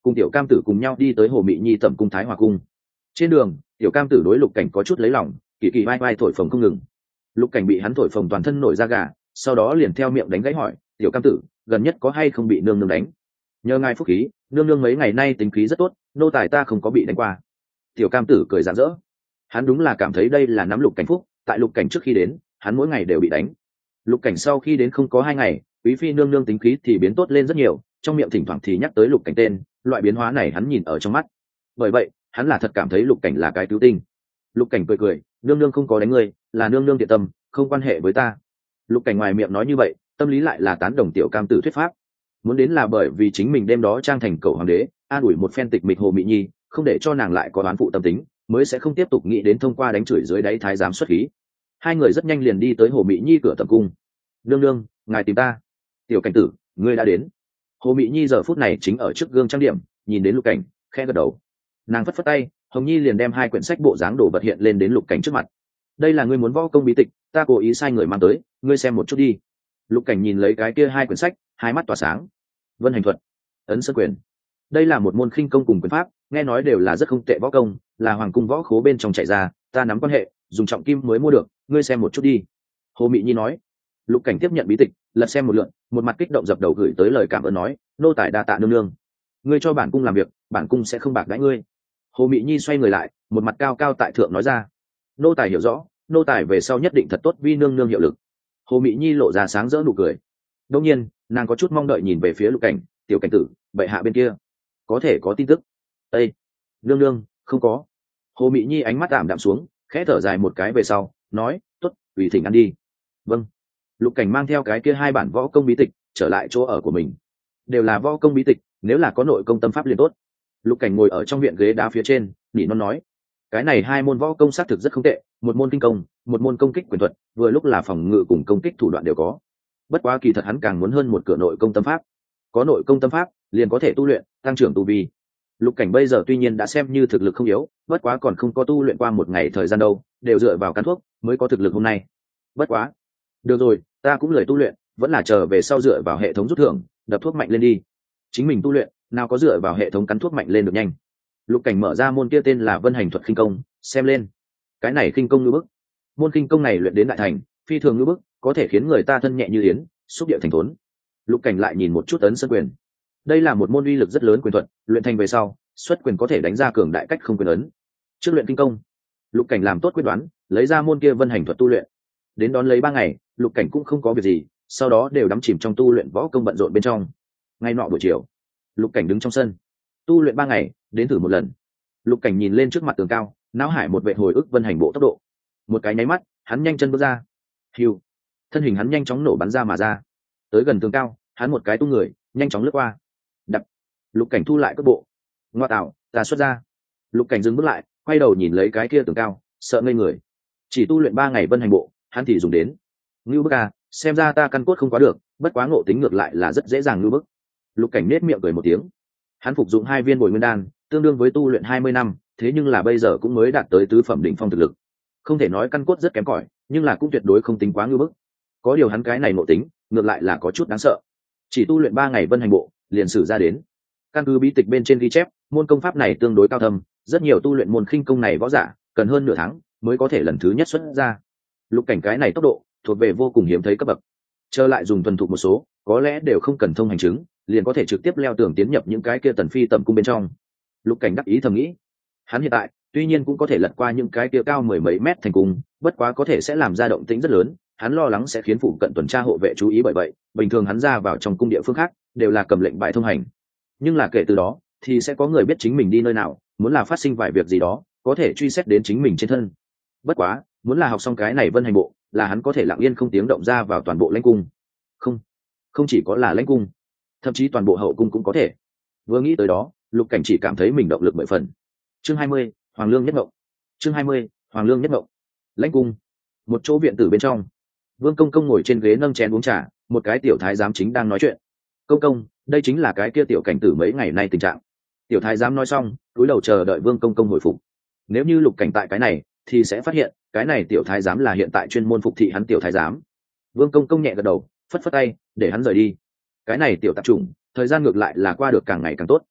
cùng tiểu cam tử cùng nhau đi tới hồ mị nhi tẩm cung thái hòa cung. Trên đường tiểu cam tử đối lục cảnh có chút lấy lòng, kỳ kỳ vai vai thổi phồng không ngừng. Lục cảnh bị hắn thổi phồng toàn thân nổi da gà, sau đó liền theo miệng đánh gãy hỏi, tiểu cam tử gần nhất có hay không bị nương nương đánh? Nhờ ngài phúc khí, nương nương mấy ngày nay tính khí rất tốt, nô tài ta không có bị đánh qua. Tiểu cam tử cười rạng rỡ, hắn đúng là cảm thấy đây là nắm lục cảnh phúc. Tại lục cảnh trước khi đến, hắn mỗi ngày đều bị đánh. Lục cảnh sau khi đến không có hai ngày, quý phi nương nương tính khí thì biến tốt lên rất nhiều, trong miệng thỉnh thoảng thì nhắc tới lục cảnh tên, loại biến hóa này hắn nhìn ở trong mắt. Bởi vậy hắn là thật cảm thấy lục cảnh là cái cứu tinh. Lục cảnh cười cười, nương nương không có đánh ngươi, là nương nương thiện tâm, không quan hệ với ta. Lục cảnh ngoài miệng nói như vậy, tâm lý lại là tán đồng tiểu cam tử thuyết pháp. Muốn đến là bởi vì chính mình đêm đó trang thành cầu hoàng đế, an ủi một phen tịch mịch hồ mị nhi, không để cho nàng lại có đoán phụ tâm tính, mới sẽ không tiếp tục nghĩ đến thông qua đánh chửi dưới đáy thái giám xuất khí. Hai người rất nhanh liền đi tới hồ mị nhi cửa tẩm cung. Nương nương, ngài tìm ta. Tiểu cảnh tử, ngươi đã đến. Hồ mị nhi giờ phút này chính ở trước gương trang điểm, nhìn đến lục cảnh, khẽ gật đầu. Nàng phất phất tay, hồng nhi liền đem hai quyển sách bộ dáng đồ vật hiện lên đến lục cảnh trước mặt. Đây là ngươi muốn võ công bí tịch, ta cố ý sai người mang tới, ngươi xem một chút đi. Lục cảnh nhìn lấy cái kia hai quyển sách, hai mắt tỏa sáng. Vân hành thuật, ấn sơn quyền, đây là một môn khinh công cùng quyền pháp, nghe nói đều là rất không tệ võ công, là hoàng cung võ khố bên trong chạy ra, ta nắm quan hệ, dùng trọng kim mới mua được, ngươi xem một chút đi. Hồ mị nhi nói. Lục cảnh tiếp nhận bí tịch, lật xem một lượt, một mặt kích động dập đầu gửi tới lời cảm ơn nói, nô tài đa tạ nương nương, ngươi cho bản cung làm việc, bản cung sẽ không bạc đãi ngươi. Hồ mị nhi xoay người lại, một mặt cao cao tại thượng nói ra, nô tài hiểu rõ, nô tài về sau nhất định thật tốt vi nương nương hiệu lực. Hồ mị nhi lộ ra sáng rỡ nụ cười. Đương nhiên nàng có chút mong đợi nhìn về phía lục cảnh, tiểu cảnh tử bệ hạ bên kia có thể có tin tức? Ê, nương nương không có. Hồ mị nhi ánh mắt ảm đạm xuống, khẽ thở dài một cái về sau nói, tốt, ủy thỉnh ăn đi. Vâng. Lục cảnh mang theo cái kia hai bản võ công bí tịch trở lại chỗ ở của mình. Đều là võ công bí tịch, nếu là có nội công tâm pháp liền tốt. Lục cảnh ngồi ở trong viện ghế đá phía trên, nỉ non nói, cái này hai môn võ công xác thực rất không tệ, một môn kinh công, một môn công kích quyền thuật, vừa lúc là phòng ngự cùng công kích thủ đoạn đều có. Bất quá kỳ thật hắn càng muốn hơn một cửa nội công tâm pháp. Có nội công tâm pháp liền có thể tu luyện, tăng trưởng tu vi. Lục cảnh bây giờ tuy nhiên đã xem như thực lực không yếu, bất quá còn không có tu luyện qua một ngày thời gian đâu, đều dựa vào cắn thuốc mới có thực lực hôm nay. Bất quá được rồi, ta cũng lười tu luyện, vẫn là chờ về sau dựa vào hệ thống rút thưởng, đập thuốc mạnh lên đi. Chính mình tu luyện nào có dựa vào hệ thống cắn thuốc mạnh lên được nhanh. Lục cảnh mở ra môn kia tên là Vân Hành Thuật khinh công, xem lên. Cái này khinh công như bức. Môn khinh công này luyện đến đại thành, phi thường như bức, có thể khiến người ta thân nhẹ như yến, xúc địa thành thốn. Lục cảnh lại nhìn một chút ấn sơn quyền. Đây là một môn uy lực rất lớn quyền thuật, luyện thành về sau, xuất quyền có thể đánh ra cường đại cách không quyền ấn. Trước luyện kinh công, lục cảnh làm tốt quyết đoán, lấy ra môn kia Vân Hành Thuật tu luyện. Đến đón lấy ba ngày, lục cảnh cũng không có việc gì, sau đó đều đắm chìm trong tu luyện võ công bận rộn bên trong. Ngay nọ buổi chiều, lục cảnh đứng trong sân tu luyện ba ngày, đến thử một lần. Lục cảnh nhìn lên trước mặt tường cao, não hải một vệ hồi ức Vân Hành bộ tốc độ. Một cái nháy mắt, hắn nhanh chân bước ra, hiu, thân hình hắn nhanh chóng nổ bắn ra mà ra. Tới gần tường cao, hắn một cái tung người, nhanh chóng lướt qua. Đập. Lục cảnh thu lại cước bộ. Ngoa tạo, ta xuất ra. Lục cảnh dừng bước lại, quay đầu nhìn lấy cái kia tường cao, sợ ngây người. Chỉ tu luyện ba ngày Vân Hành bộ, hắn thì dùng đến. Ngưu bức à, xem ra ta căn cốt không quá được, bất quá ngộ tính ngược lại là rất dễ dàng ngưu bức. Lục cảnh nết miệng cười một tiếng. Hắn phục dụng hai viên bồi nguyên đan, tương đương với tu luyện hai mươi năm, thế nhưng là bây giờ cũng mới đạt tới tứ phẩm đỉnh phong thực lực. Không thể nói căn cốt rất kém cỏi, nhưng là cũng tuyệt đối không tính quá ngưu bức. Có điều hắn cái này ngộ tính, ngược lại là có chút đáng sợ. Chỉ tu luyện ba ngày Vân Hành bộ, liền sử ra đến. Căn cứ bí tịch bên trên ghi chép, môn công pháp này tương đối cao thâm, rất nhiều tu luyện môn khinh công này võ giả, cần hơn nửa tháng mới có thể lần thứ nhất xuất ra. Lục cảnh cái này tốc độ, thuộc về vô cùng hiếm thấy cấp bậc. Trở lại dùng thuần thục một số, có lẽ đều không cần thông hành chứng, liền có thể trực tiếp leo tường tiến nhập những cái kia tần phi tầm cung bên trong. Lục cảnh đắc ý thầm nghĩ, hắn hiện tại tuy nhiên cũng có thể lật qua những cái kia cao mười mấy mét thành cung, bất quá có thể sẽ làm ra động tĩnh rất lớn, hắn lo lắng sẽ khiến phụ cận tuần tra hộ vệ chú ý, bởi vậy bình thường hắn ra vào trong cung địa phương khác đều là cầm lệnh bài thông hành. Nhưng là kể từ đó thì sẽ có người biết chính mình đi nơi nào, muốn là phát sinh vài việc gì đó có thể truy xét đến chính mình trên thân. Bất quá muốn là học xong cái này Vân Hành bộ, là hắn có thể lặng yên không tiếng động ra vào toàn bộ lãnh cung. Không, không chỉ có là lãnh cung, thậm chí toàn bộ hậu cung cũng có thể. Vừa nghĩ tới đó, lục cảnh chỉ cảm thấy mình động lực mười phần. Chương hai mươi, Hoàng Lương nhất ngộng. Chương hai mươi, Hoàng Lương nhất ngộng. Lãnh cung, một chỗ viện tử bên trong, Vương Công Công ngồi trên ghế nâng chén uống trà, một cái tiểu thái giám chính đang nói chuyện. Công công, đây chính là cái kia tiểu cảnh tử mấy ngày nay tình trạng. Tiểu thái giám nói xong, cúi đầu chờ đợi Vương Công Công hồi phục. Nếu như lục cảnh tại cái này, thì sẽ phát hiện cái này tiểu thái giám là hiện tại chuyên môn phục thị hắn tiểu thái giám. Vương Công Công nhẹ gật đầu, phất phất tay để hắn rời đi. Cái này tiểu tạp chủng, thời gian ngược lại là qua được càng ngày càng tốt.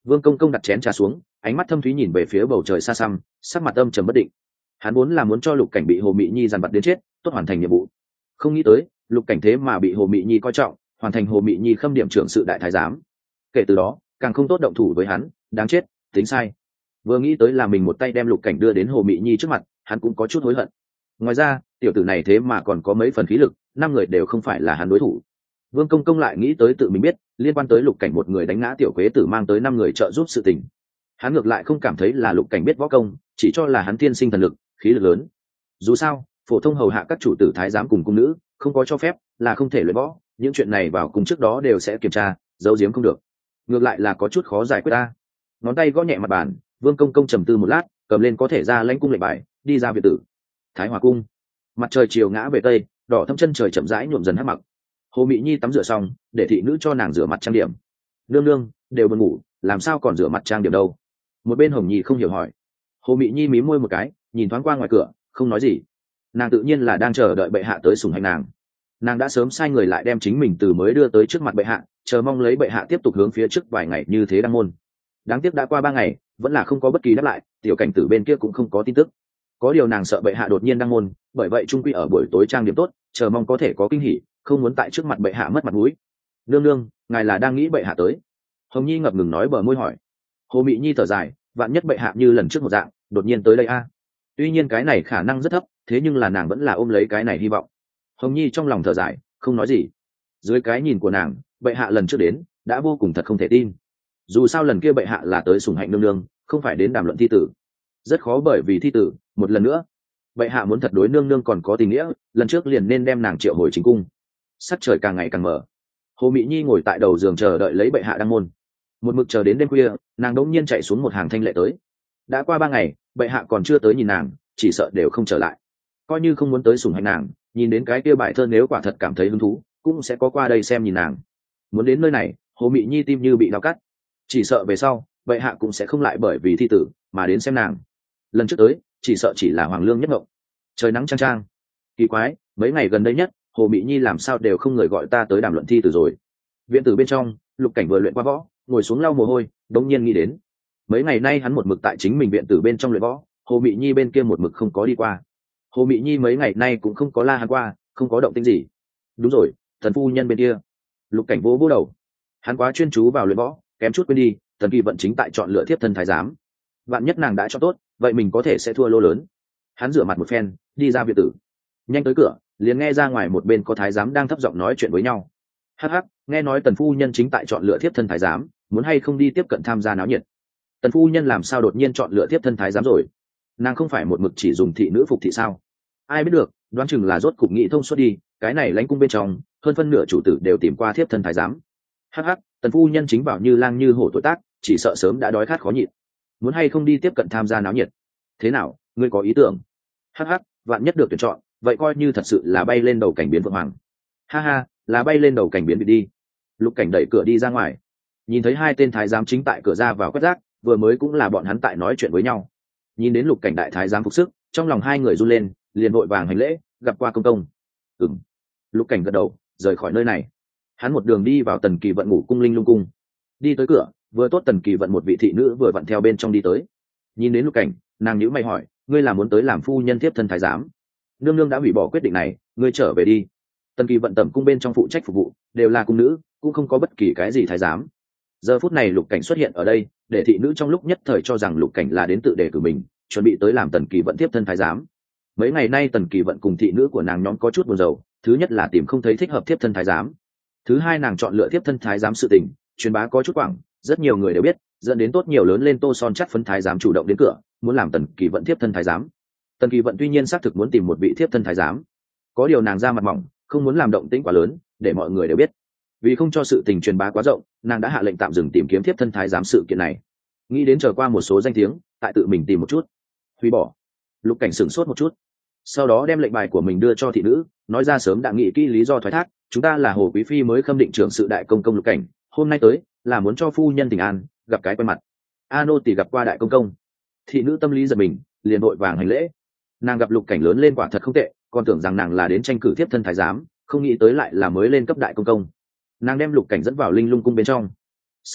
Vương Công Công đặt chén trà xuống, ánh mắt thâm thúy nhìn về phía bầu trời xa xăm, sắc mặt âm trầm bất định. Hắn vốn là muốn cho Lục Cảnh bị Hồ Mị Nhi dằn vặt đến chết, tốt hoàn thành nhiệm vụ. Không nghĩ tới, Lục Cảnh thế mà bị Hồ Mị Nhi coi trọng, hoàn thành Hồ Mị Nhi khâm điểm trưởng sự đại thái giám. Kể từ đó, càng không tốt động thủ với hắn, đáng chết, tính sai. Vừa nghĩ tới là mình một tay đem Lục Cảnh đưa đến Hồ Mị Nhi trước mặt, hắn cũng có chút hối hận. Ngoài ra, tiểu tử này thế mà còn có mấy phần khí lực, năm người đều không phải là hắn đối thủ. Vương Công Công lại nghĩ tới tự mình biết, liên quan tới Lục Cảnh một người đánh ngã tiểu quế tử mang tới năm người trợ giúp sự tình. Hắn ngược lại không cảm thấy là Lục Cảnh biết võ công, chỉ cho là hắn thiên sinh thần lực, khí lực lớn. Dù sao, phổ thông hầu hạ các chủ tử thái giám cùng cung nữ, không có cho phép, là không thể luyện võ, những chuyện này vào cùng trước đó đều sẽ kiểm tra, giấu giếm không được. Ngược lại là có chút khó giải quyết ta. Ngón tay gõ nhẹ mặt bàn, Vương Công Công trầm tư một lát, cầm lên có thể ra lãnh cung lệnh bài, đi ra biệt tử. Thái Hòa cung. Mặt trời chiều ngã về tây, đỏ thâm chân trời chậm rãi nhuộm dần hắc mặc. Hồ Mị Nhi tắm rửa xong, để thị nữ cho nàng rửa mặt trang điểm. Nương nương, đều buồn ngủ, làm sao còn rửa mặt trang điểm đâu? Một bên Hồng Nhi không hiểu hỏi. Hồ Mị Nhi mím môi một cái, nhìn thoáng qua ngoài cửa, không nói gì. Nàng tự nhiên là đang chờ đợi bệ hạ tới sủng hạnh nàng. Nàng đã sớm sai người lại đem chính mình từ mới đưa tới trước mặt bệ hạ, chờ mong lấy bệ hạ tiếp tục hướng phía trước vài ngày như thế đăng môn. Đáng tiếc đã qua ba ngày, vẫn là không có bất kỳ đáp lại, tiểu cảnh tử bên kia cũng không có tin tức. Có điều nàng sợ bệ hạ đột nhiên đăng môn, bởi vậy trung quy ở buổi tối trang điểm tốt, chờ mong có thể có kinh hỉ, không muốn tại trước mặt bệ hạ mất mặt mũi. Nương nương, ngài là đang nghĩ bệ hạ tới? Hồng Nhi ngập ngừng nói bờ môi hỏi. Hồ Mị Nhi thở dài, vạn nhất bệ hạ như lần trước một dạng, đột nhiên tới đây a. Tuy nhiên cái này khả năng rất thấp, thế nhưng là nàng vẫn là ôm lấy cái này hy vọng. Hồng Nhi trong lòng thở dài, không nói gì. Dưới cái nhìn của nàng, bệ hạ lần trước đến đã vô cùng thật không thể tin. Dù sao lần kia bệ hạ là tới sủng hạnh nương nương, không phải đến đàm luận thi tử. Rất khó bởi vì thi tử, một lần nữa bệ hạ muốn thật đối nương nương còn có tình nghĩa, lần trước liền nên đem nàng triệu hồi chính cung. Sắc trời càng ngày càng mở. Hồ Mị Nhi ngồi tại đầu giường chờ đợi lấy bệ hạ đăng môn. Một mực chờ đến đêm khuya, nàng đống nhiên chạy xuống một hàng thanh lệ tới. Đã qua ba ngày, bệ hạ còn chưa tới nhìn nàng, chỉ sợ đều không trở lại. Coi như không muốn tới sủng hạnh nàng, nhìn đến cái kia bài thơ nếu quả thật cảm thấy hứng thú, cũng sẽ có qua đây xem nhìn nàng. Muốn đến nơi này, Hồ Mị Nhi tim như bị đau cắt. Chỉ sợ về sau, bệ hạ cũng sẽ không lại bởi vì thi tử mà đến xem nàng. Lần trước tới, chỉ sợ chỉ là hoàng lương nhất ngộng. Trời nắng chang chang. Kỳ quái, mấy ngày gần đây nhất, Hồ Mị Nhi làm sao đều không người gọi ta tới đàm luận thi tử rồi. Viện tử bên trong, Lục Cảnh vừa luyện qua võ, ngồi xuống lau mồ hôi, đống nhiên nghĩ đến. Mấy ngày nay hắn một mực tại chính mình viện tử bên trong luyện võ, Hồ Mị Nhi bên kia một mực không có đi qua. Hồ Mị Nhi mấy ngày nay cũng không có la hắn qua, không có động tĩnh gì. Đúng rồi, thần phu nhân bên kia. Lục Cảnh vỗ vỗ đầu. Hắn quá chuyên chú vào luyện võ, kém chút quên đi, Tần Kỳ vận chính tại chọn lựa thiếp thân thái giám. Vạn nhất nàng đã cho tốt, vậy mình có thể sẽ thua lô lớn. Hắn rửa mặt một phen, đi ra viện tử. Nhanh tới cửa, liền nghe ra ngoài một bên có thái giám đang thấp giọng nói chuyện với nhau. Hắc hắc, nghe nói Tần phu nhân chính tại chọn lựa thiếp thân thái giám, muốn hay không đi tiếp cận tham gia náo nhiệt. Tần phu nhân làm sao đột nhiên chọn lựa thiếp thân thái giám rồi? Nàng không phải một mực chỉ dùng thị nữ phục thị sao? Ai biết được, đoán chừng là rốt cục nghị thông suốt đi, cái này lãnh cung bên trong, hơn phân nửa chủ tử đều tìm qua thiếp thân thái giám. Hắc hắc, Tần phu nhân chính bảo như lang như hổ tuổi tác, chỉ sợ sớm đã đói khát khó nhịn. Muốn hay không đi tiếp cận tham gia náo nhiệt? Thế nào, ngươi có ý tưởng? Hắc hắc, vạn nhất được tuyển chọn, vậy coi như thật sự là bay lên đầu cảnh biến vượng hoàng. Ha ha, là bay lên đầu cảnh biến bị đi. Lục Cảnh đẩy cửa đi ra ngoài, nhìn thấy hai tên thái giám chính tại cửa ra vào quét rác, vừa mới cũng là bọn hắn tại nói chuyện với nhau. Nhìn đến Lục Cảnh đại thái giám phục sức, trong lòng hai người run lên, liền vội vàng hành lễ, gặp qua công công. Ừm. Lục Cảnh gật đầu, rời khỏi nơi này. Hắn một đường đi vào Tần Kỳ vận ngủ cung linh lung cung. Đi tới cửa, vừa tốt Tần Kỳ vận một vị thị nữ vừa vặn theo bên trong đi tới. Nhìn đến Lục Cảnh, nàng nhíu mày hỏi, ngươi là muốn tới làm phu nhân tiếp thân thái giám? Nương nương đã hủy bỏ quyết định này, ngươi trở về đi. Tần Kỳ vận tẩm cung bên trong phụ trách phục vụ, đều là cung nữ, cũng không có bất kỳ cái gì thái giám. Giờ phút này Lục Cảnh xuất hiện ở đây, để thị nữ trong lúc nhất thời cho rằng Lục Cảnh là đến tự đề cử mình, chuẩn bị tới làm Tần Kỳ vận tiếp thân thái giám. Mấy ngày nay Tần Kỳ vận cùng thị nữ của nàng nhóm có chút buồn rầu, thứ nhất là tìm không thấy thích hợp tiếp thân thái giám, thứ hai nàng chọn lựa tiếp thân thái giám sự tình, truyền bá có chút quảng, rất nhiều người đều biết, dẫn đến tốt nhiều lớn lên tô son chắt phấn thái giám chủ động đến cửa, muốn làm Tần Kỳ vận tiếp thân thái giám. Tần Kỳ vận tuy nhiên xác thực muốn tìm một vị tiếp thân thái giám, có điều nàng ra mặt mỏng, không muốn làm động tĩnh quá lớn, để mọi người đều biết. Vì không cho sự tình truyền bá quá rộng, nàng đã hạ lệnh tạm dừng tìm kiếm tiếp thân thái giám sự kiện này. Nghĩ đến chờ qua một số danh tiếng, tại tự mình tìm một chút. Hủy bỏ. Lục Cảnh sửng sốt một chút, sau đó đem lệnh bài của mình đưa cho thị nữ, nói ra sớm đã nghĩ kỹ lý do thoái thác, chúng ta là Hồ quý phi mới khâm định trưởng sự đại công công Lục Cảnh, hôm nay tới là muốn cho phu nhân tình an, gặp cái quen mặt. A nô tỳ gặp qua đại công công. Thị nữ tâm lý giật mình, liền vội vàng hành lễ. Nàng gặp Lục Cảnh lớn lên quả thật không tệ, còn tưởng rằng nàng là đến tranh cử tiếp thân thái giám, không nghĩ tới lại là mới lên cấp đại công công. Nàng đem Lục Cảnh dẫn vào linh lung cung bên trong, sau đó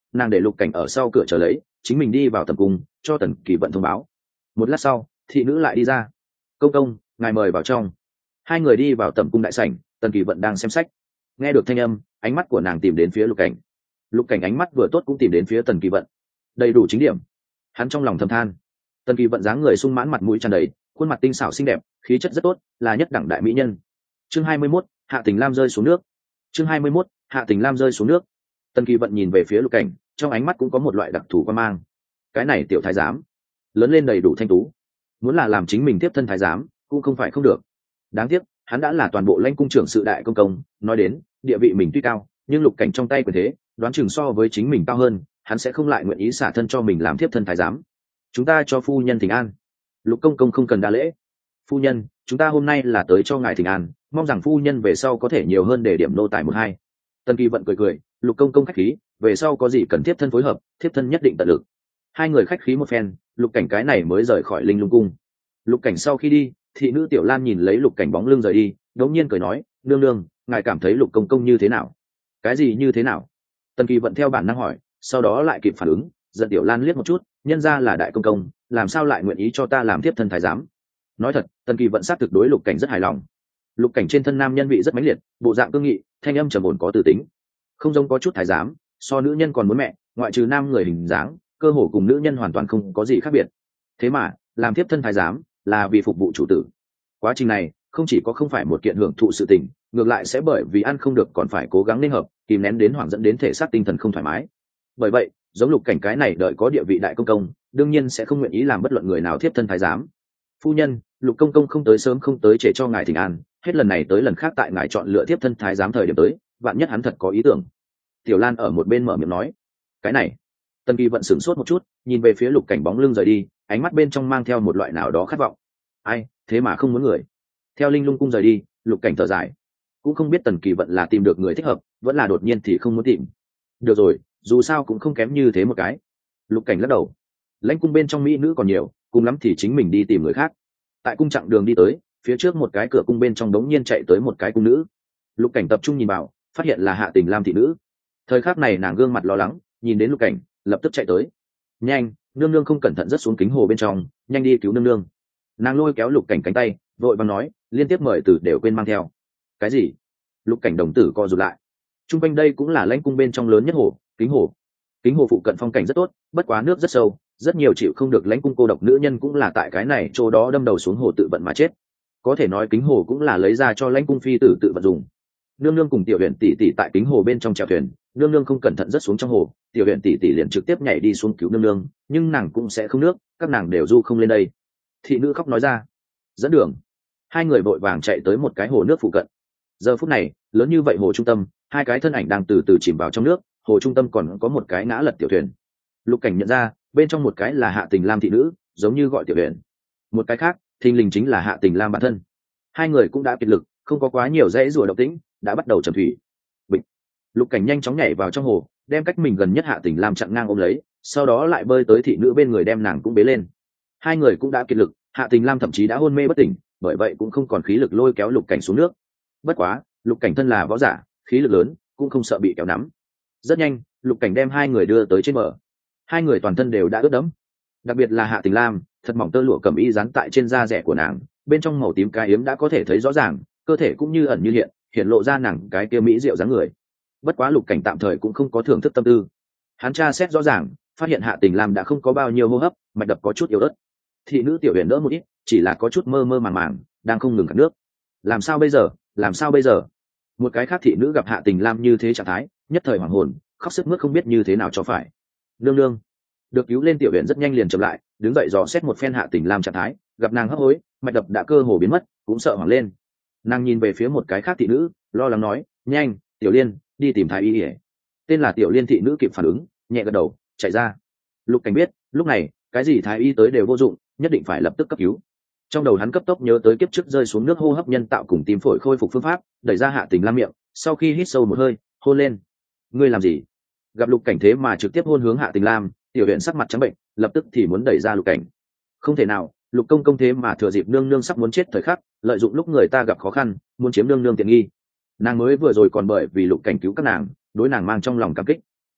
nàng để lục cảnh ở sau cửa chờ lấy, chính mình đi vào tầm cung cho Tần Kỳ Vận thông báo. Một lát sau thị nữ lại đi ra. Công công, ngài mời vào trong. Hai người đi vào tầm cung đại sảnh. Tần Kỳ Vận đang xem sách, nghe được thanh âm, ánh mắt của nàng tìm đến phía lục cảnh. Lục cảnh ánh mắt vừa tốt cũng tìm đến phía Tần Kỳ Vận, đầy đủ chính điểm. Hắn trong lòng thầm than. Tần Kỳ Vận dáng người sung mãn, mặt mũi tràn đầy, khuôn mặt tinh xảo xinh đẹp, khí chất rất tốt, là nhất đẳng đại mỹ nhân. Chương hai mươi mốt, Hạ Tình Lam rơi xuống nước. Chương hai mươi mốt, Hạ Tình Lam rơi xuống nước. Tần Kỳ Vận nhìn về phía lục cảnh, trong ánh mắt cũng có một loại đặc thù quan mang. Cái này tiểu thái giám, lớn lên đầy đủ thanh tú, muốn là làm chính mình tiếp thân thái giám cũng không phải không được. Đáng tiếc hắn đã là toàn bộ lãnh cung trưởng sự đại công công, nói đến địa vị mình tuy cao, nhưng lục cảnh trong tay quyền thế đoán chừng so với chính mình cao hơn, hắn sẽ không lại nguyện ý xả thân cho mình làm tiếp thân thái giám. Chúng ta cho phu nhân thỉnh an. Lục công công không cần đa lễ. Phu nhân, chúng ta hôm nay là tới cho ngài thỉnh an, mong rằng phu nhân về sau có thể nhiều hơn để điểm nô tài một hai. Tần Kỳ Vận cười cười, lục công công khách khí, về sau có gì cần tiếp thân phối hợp, tiếp thân nhất định tận lực. Hai người khách khí một phen, lục cảnh cái này mới rời khỏi linh lung cung. Lục cảnh sau khi đi, thị nữ Tiểu Lan nhìn lấy lục cảnh bóng lưng rời đi, đống nhiên cười nói, nương nương, ngài cảm thấy lục công công như thế nào? Cái gì như thế nào? Tần Kỳ Vận theo bản năng hỏi, sau đó lại kịp phản ứng, giận Tiểu Lan liếc một chút, nhân ra là đại công công, làm sao lại nguyện ý cho ta làm tiếp thân thái giám? Nói thật, Tần Kỳ Vận sát thực đối lục cảnh rất hài lòng. Lục cảnh trên thân nam nhân vị rất mãnh liệt, bộ dạng cương nghị, thanh âm trầm ổn có từ tính, không giống có chút thái giám, so nữ nhân còn muốn mẹ, ngoại trừ nam người hình dáng, cơ hồ cùng nữ nhân hoàn toàn không có gì khác biệt. Thế mà làm tiếp thân thái giám là vì phục vụ chủ tử. Quá trình này không chỉ có không phải một kiện hưởng thụ sự tình, ngược lại sẽ bởi vì ăn không được còn phải cố gắng nên hợp, kìm nén đến hoảng dẫn đến thể xác tinh thần không thoải mái. Bởi vậy giống lục cảnh cái này đợi có địa vị đại công công, đương nhiên sẽ không nguyện ý làm bất luận người nào tiếp thân thái giám. Phu nhân, lục công công không tới sớm không tới trễ cho ngài thỉnh an, hết lần này tới lần khác tại ngài chọn lựa tiếp thân thái giám thời điểm tới, vạn nhất hắn thật có ý tưởng. Tiểu Lan ở một bên mở miệng nói. Cái này Tần Kỳ Vận sửng sốt một chút, nhìn về phía lục cảnh bóng lưng rời đi, ánh mắt bên trong mang theo một loại nào đó khát vọng. Ai thế mà không muốn người. Theo linh lung cung rời đi, lục cảnh thở dài, cũng không biết Tần Kỳ Vận là tìm được người thích hợp, vẫn là đột nhiên thì không muốn tìm. Được rồi, dù sao cũng không kém như thế một cái. Lục cảnh lắc đầu, lãnh cung bên trong mỹ nữ còn nhiều, cùng lắm thì chính mình đi tìm người khác. Tại cung chặng đường đi tới, phía trước một cái cửa cung bên trong đống nhiên chạy tới một cái cung nữ. Lục cảnh tập trung nhìn vào, phát hiện là Hạ Tình Lam thị nữ. Thời khắc này nàng gương mặt lo lắng, nhìn đến lục cảnh lập tức chạy tới. Nhanh, nương nương không cẩn thận rớt xuống kính hồ bên trong, nhanh đi cứu nương nương. Nàng lôi kéo lục cảnh cánh tay, vội vàng nói, liên tiếp mời từ đều quên mang theo. Cái gì? Lục cảnh đồng tử co rụt lại. Trung quanh đây cũng là lãnh cung bên trong lớn nhất hồ, kính hồ. Kính hồ phụ cận phong cảnh rất tốt, bất quá nước rất sâu, rất nhiều chịu không được lãnh cung cô độc nữ nhân cũng là tại cái này chỗ đó đâm đầu xuống hồ tự vận mà chết. Có thể nói kính hồ cũng là lấy ra cho lãnh cung phi tử tự vận dùng. Nương nương cùng tiểu huyện tỷ tỷ tại kính hồ bên trong chèo thuyền, nương nương không cẩn thận rớt xuống trong hồ, tiểu huyện tỷ tỷ liền trực tiếp nhảy đi xuống cứu nương nương, nhưng nàng cũng sẽ không nước, các nàng đều du không lên đây. Thị nữ khóc nói ra. Dẫn đường. Hai người vội vàng chạy tới một cái hồ nước phụ cận. Giờ phút này lớn như vậy hồ trung tâm, hai cái thân ảnh đang từ từ chìm vào trong nước, hồ trung tâm còn có một cái ngã lật tiểu thuyền. Lục cảnh nhận ra bên trong một cái là Hạ Tình Lam thị nữ, giống như gọi tiểu huyện, một cái khác thình lình chính là Hạ Tình Lam bản thân. Hai người cũng đã kiệt lực, không có quá nhiều dãy rùa động tĩnh, đã bắt đầu trầm thủy. Bịch. Lục cảnh nhanh chóng nhảy vào trong hồ, đem cách mình gần nhất Hạ Tình Lam chặn ngang ôm lấy, sau đó lại bơi tới thị nữ bên người đem nàng cũng bế lên. Hai người cũng đã kiệt lực, Hạ Tình Lam thậm chí đã hôn mê bất tỉnh, bởi vậy cũng không còn khí lực lôi kéo lục cảnh xuống nước. Bất quá lục cảnh thân là võ giả, khí lực lớn, cũng không sợ bị kéo nắm. Rất nhanh lục cảnh đem hai người đưa tới trên bờ. Hai người toàn thân đều đã ướt đẫm, đặc biệt là Hạ Tình Lam, thật mỏng tơ lụa cẩm y dán tại trên da rẻ của nàng, bên trong màu tím cái yếm đã có thể thấy rõ ràng, cơ thể cũng như ẩn như hiện, hiện lộ ra nàng cái kia mỹ diệu dáng người. Bất quá lục cảnh tạm thời cũng không có thưởng thức tâm tư, hắn tra xét rõ ràng, phát hiện Hạ Tình Lam đã không có bao nhiêu hô hấp, mạch đập có chút yếu ớt. Thị nữ tiểu huyền đỡ một ít, chỉ là có chút mơ mơ màng màng, đang không ngừng khát nước. Làm sao bây giờ, làm sao bây giờ? Một cái khác thị nữ gặp Hạ Tình Lam như thế trạng thái, nhất thời hoảng hồn, khóc sức mướt không biết như thế nào cho phải. Nương nương. Được cứu lên tiểu huyền rất nhanh liền chậm lại, đứng dậy dò xét một phen Hạ Tình Lam trạng thái, gặp nàng hấp hối, mạch đập đã cơ hồ biến mất, cũng sợ hoảng lên. Nàng nhìn về phía một cái khác thị nữ, lo lắng nói, nhanh, tiểu liên, đi tìm thái y ỉa. Tên là tiểu liên thị nữ kịp phản ứng, nhẹ gật đầu, chạy ra. Lục cảnh biết lúc này cái gì thái y tới đều vô dụng, nhất định phải lập tức cấp cứu. Trong đầu hắn cấp tốc nhớ tới kiếp trước rơi xuống nước hô hấp nhân tạo cùng tim phổi khôi phục phương pháp, đẩy ra Hạ Tình Lam miệng, sau khi hít sâu một hơi, hôn lên. Ngươi làm gì? Gặp lục cảnh thế mà trực tiếp hôn hướng Hạ Tình Lam, tiểu huyện sắc mặt trắng bệnh, lập tức thì muốn đẩy ra lục cảnh. Không thể nào, lục công công thế mà thừa dịp nương nương sắp muốn chết thời khắc, lợi dụng lúc người ta gặp khó khăn, muốn chiếm nương nương tiện nghi. Nàng mới vừa rồi còn bởi vì lục cảnh cứu các nàng, đối nàng mang trong lòng cảm kích.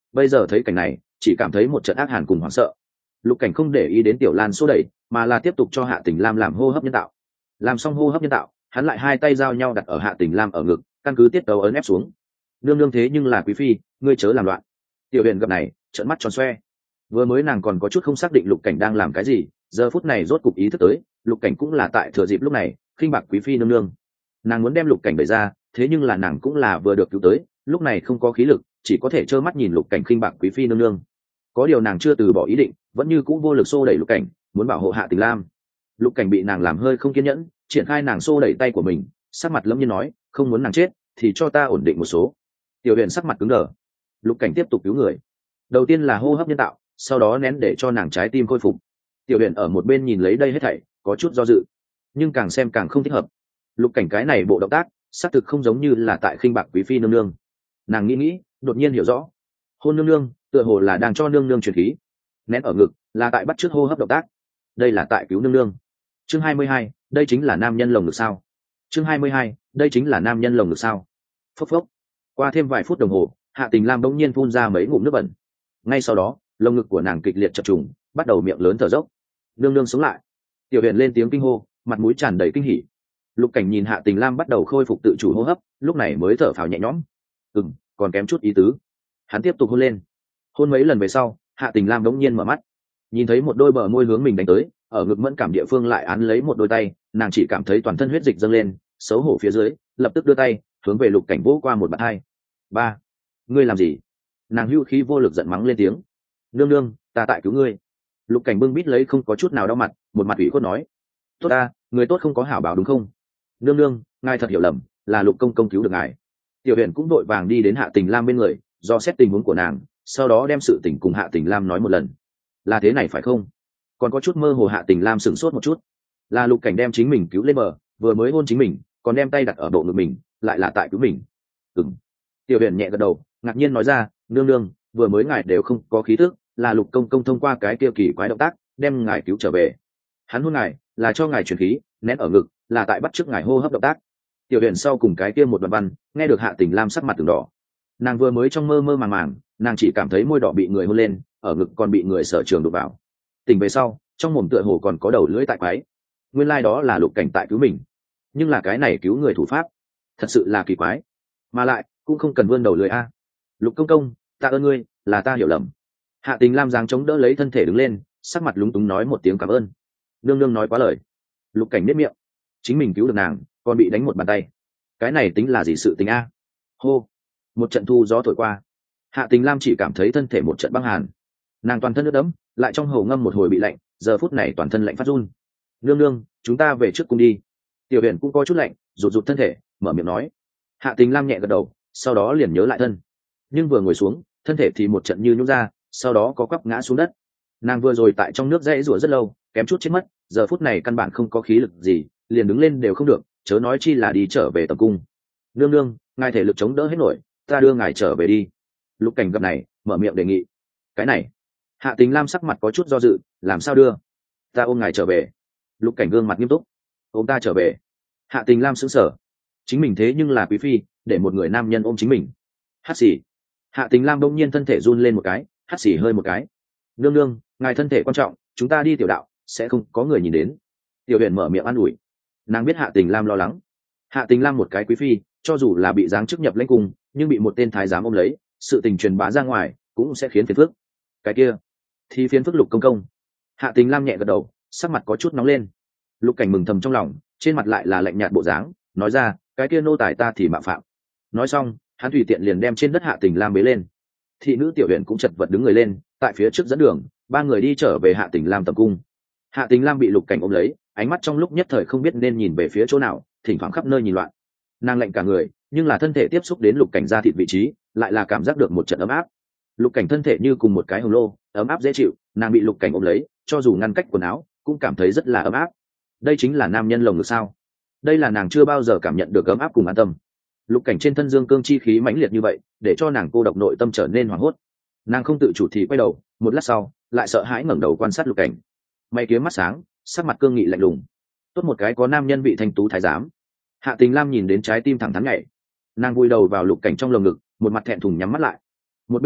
bây giờ thấy cảnh này chỉ cảm thấy một trận ác hàn cùng hoảng sợ. Lục Cảnh không để ý đến Tiểu Lan xô đẩy, mà là tiếp tục cho Hạ Tình Lam làm hô hấp nhân tạo. Làm xong hô hấp nhân tạo, hắn lại hai tay giao nhau đặt ở Hạ Tình Lam ở ngực, căn cứ tiết tấu ấn ép xuống. Nương nương thế nhưng là quý phi, ngươi chớ làm loạn. Tiểu Huyền gặp này trợn mắt tròn xoe. Vừa mới nàng còn có chút không xác định Lục Cảnh đang làm cái gì, giờ phút này rốt cục ý thức tới, Lục Cảnh cũng là tại thừa dịp lúc này khinh bạc quý phi nương nương. Nàng muốn đem Lục Cảnh đẩy ra, thế nhưng là nàng cũng là vừa được cứu tới, lúc này không có khí lực, chỉ có thể trơ mắt nhìn Lục Cảnh khinh bạc quý phi nương nương. Có điều nàng chưa từ bỏ ý định, vẫn như cũ vô lực xô đẩy Lục Cảnh, muốn bảo hộ Hạ Tình Lam. Lục Cảnh bị nàng làm hơi không kiên nhẫn, triển khai nàng xô đẩy tay của mình, sắc mặt lẫm nhiên nói, không muốn nàng chết thì cho ta ổn định một số. Tiểu Huyền sắc mặt cứng đờ. Lục Cảnh tiếp tục cứu người, đầu tiên là hô hấp nhân tạo, sau đó nén để cho nàng trái tim khôi phục. Tiểu Huyền ở một bên nhìn lấy đây hết thảy, có chút do dự, nhưng càng xem càng không thích hợp. Lục Cảnh cái này bộ động tác xác thực không giống như là tại khinh bạc quý phi nương nương. Nàng nghĩ nghĩ, đột nhiên hiểu rõ, hôn nương nương tựa hồ là đang cho nương nương truyền khí, nén ở ngực là tại bắt chước hô hấp động tác, đây là tại cứu nương nương. Chương hai mươi hai, đây chính là nam nhân lồng ngực sao? Chương hai mươi hai, đây chính là nam nhân lồng ngực sao? Phốc phốc. Qua thêm vài phút đồng hồ, Hạ Tình Lam bỗng nhiên phun ra mấy ngụm nước bẩn. Ngay sau đó, lồng ngực của nàng kịch liệt chập trùng, bắt đầu miệng lớn thở dốc. Nương nương sống lại. Tiểu Huyền lên tiếng kinh hô, mặt mũi tràn đầy kinh hỉ. Lục Cảnh nhìn Hạ Tình Lam bắt đầu khôi phục tự chủ hô hấp, lúc này mới thở phào nhẹ nhõm. Ừm, còn kém chút ý tứ. Hắn tiếp tục hôn lên. Hôn mấy lần về sau, Hạ Tình Lam đống nhiên mở mắt, nhìn thấy một đôi bờ môi hướng mình đánh tới, ở ngực mẫn cảm địa phương lại án lấy một đôi tay, nàng chỉ cảm thấy toàn thân huyết dịch dâng lên, xấu hổ phía dưới, lập tức đưa tay hướng về Lục Cảnh vỗ qua một bạt hai. Ba, ngươi làm gì? Nàng hưu khí vô lực giận mắng lên tiếng. Nương nương, ta tại cứu ngươi. Lục Cảnh bưng bít lấy không có chút nào đau mặt, một mặt ủy khuất nói. Tốt ta, người tốt không có hảo báo đúng không? Nương nương, ngài thật hiểu lầm, là Lục công công cứu được ngài. Tiểu Huyền cũng đội vàng đi đến Hạ Tình Lam bên người, do xét tình huống của nàng, sau đó đem sự tình cùng Hạ Tình Lam nói một lần. Là thế này phải không? Còn có chút mơ hồ. Hạ Tình Lam sửng sốt một chút. Là Lục Cảnh đem chính mình cứu lên bờ, vừa mới hôn chính mình, còn đem tay đặt ở bộ ngực mình, lại là tại cứu mình. Ừm. Tiểu Huyền nhẹ gật đầu, ngạc nhiên nói ra, nương nương, vừa mới ngài đều không có khí tức, là Lục công công thông qua cái kia kỳ quái động tác đem ngài cứu trở về. Hắn hôn ngài là cho ngài truyền khí, nén ở ngực là tại bắt chước ngài hô hấp động tác. Tiểu Huyền sau cùng cái kia một đoạn văn, nghe được Hạ Tình Lam sắc mặt từng đỏ. Nàng vừa mới trong mơ mơ màng màng, nàng chỉ cảm thấy môi đỏ bị người hôn lên, ở ngực còn bị người sở trường đụng vào. Tỉnh về sau, trong mồm tựa hồ còn có đầu lưỡi tại quái. Nguyên lai like đó là Lục Cảnh tại cứu mình, nhưng là cái này cứu người thủ pháp thật sự là kỳ quái, mà lại cũng không cần vươn đầu lưỡi a. Lục công công, tạ ơn ngươi, là ta hiểu lầm. Hạ Tình Lam giáng chống đỡ lấy thân thể đứng lên, sắc mặt lúng túng nói một tiếng cảm ơn. Nương nương nói quá lời. Lục Cảnh nếp miệng, chính mình cứu được nàng, còn bị đánh một bàn tay, cái này tính là gì sự tình a? Hô, một trận thu gió thổi qua, Hạ Tình Lam chỉ cảm thấy thân thể một trận băng hàn, nàng toàn thân nước đẫm, lại trong hầu ngâm một hồi bị lạnh, giờ phút này toàn thân lạnh phát run. Nương nương, chúng ta về trước cung đi. Tiểu Huyền cũng có chút lạnh, rụt rụt thân thể, mở miệng nói. Hạ Tình Lam nhẹ gật đầu, sau đó liền nhớ lại thân, nhưng vừa ngồi xuống, thân thể thì một trận như nhũn ra, sau đó có quắp ngã xuống đất. Nàng vừa rồi tại trong nước dãy rủa rất lâu, kém chút chết mất, giờ phút này căn bản không có khí lực gì, liền đứng lên đều không được, chớ nói chi là đi trở về tầm cung. Nương nương, ngài thể lực chống đỡ hết nổi, ta đưa ngài trở về đi. Lục Cảnh gặp này, mở miệng đề nghị. Cái này, Hạ Tình Lam sắc mặt có chút do dự, làm sao đưa? Ta ôm ngài trở về. Lục Cảnh gương mặt nghiêm túc. Ôm ta trở về? Hạ Tình Lam sững sờ, chính mình thế nhưng là quý phi, để một người nam nhân ôm chính mình. Hắt xì. Hạ Tình Lam đông nhiên thân thể run lên một cái, hắt xì hơi một cái. Nương nương, ngài thân thể quan trọng, chúng ta đi tiểu đạo, sẽ không có người nhìn đến. Tiểu Huyền mở miệng an ủi. Nàng biết Hạ Tình Lam lo lắng. Hạ Tình Lam một cái quý phi, cho dù là bị giáng chức nhập lãnh cung, nhưng bị một tên thái giám ôm lấy, sự tình truyền bá ra ngoài cũng sẽ khiến phiền phức. Cái kia thì phiền phức Lục công công. Hạ Tình Lam nhẹ gật đầu, sắc mặt có chút nóng lên. Lục Cảnh mừng thầm trong lòng, trên mặt lại là lạnh nhạt bộ dáng, nói ra, cái kia nô tài ta thì mạo phạm. Nói xong, hắn tùy tiện liền đem trên đất Hạ Tình Lam bế lên. Thị nữ Tiểu Huyền cũng chật vật đứng người lên, tại phía trước dẫn đường, ba người đi trở về Hạ Tình Lam tầm cung. Hạ Tình Lam bị Lục Cảnh ôm lấy, ánh mắt trong lúc nhất thời không biết nên nhìn về phía chỗ nào, thỉnh thoảng khắp nơi nhìn loạn. Nàng lạnh cả người, nhưng là thân thể tiếp xúc đến Lục Cảnh da thịt vị trí, lại là cảm giác được một trận ấm áp. Lục Cảnh thân thể như cùng một cái hồng lô, ấm áp dễ chịu, nàng bị Lục Cảnh ôm lấy, cho dù ngăn cách quần áo, cũng cảm thấy rất là ấm áp. Đây chính là nam nhân lồng ngực sao? Đây là nàng chưa bao giờ cảm nhận được ấm áp cùng an tâm. Lục Cảnh trên thân dương cương chi khí mãnh liệt như vậy, để cho nàng cô độc nội tâm trở nên hoảng hốt. Nàng không tự chủ thì quay đầu, một lát sau, lại sợ hãi ngẩng đầu quan sát Lục Cảnh. Mày kiếm mắt sáng, sắc mặt cương nghị lạnh lùng. Tốt một cái có nam nhân bị thanh tú thái giám. Hạ Tình Lam nhìn đến trái tim thẳng thắn nhảy. Nàng vùi đầu vào Lục Cảnh trong lồng ngực, một mặt thẹn thùng nhắm mắt lại. Một bên khác,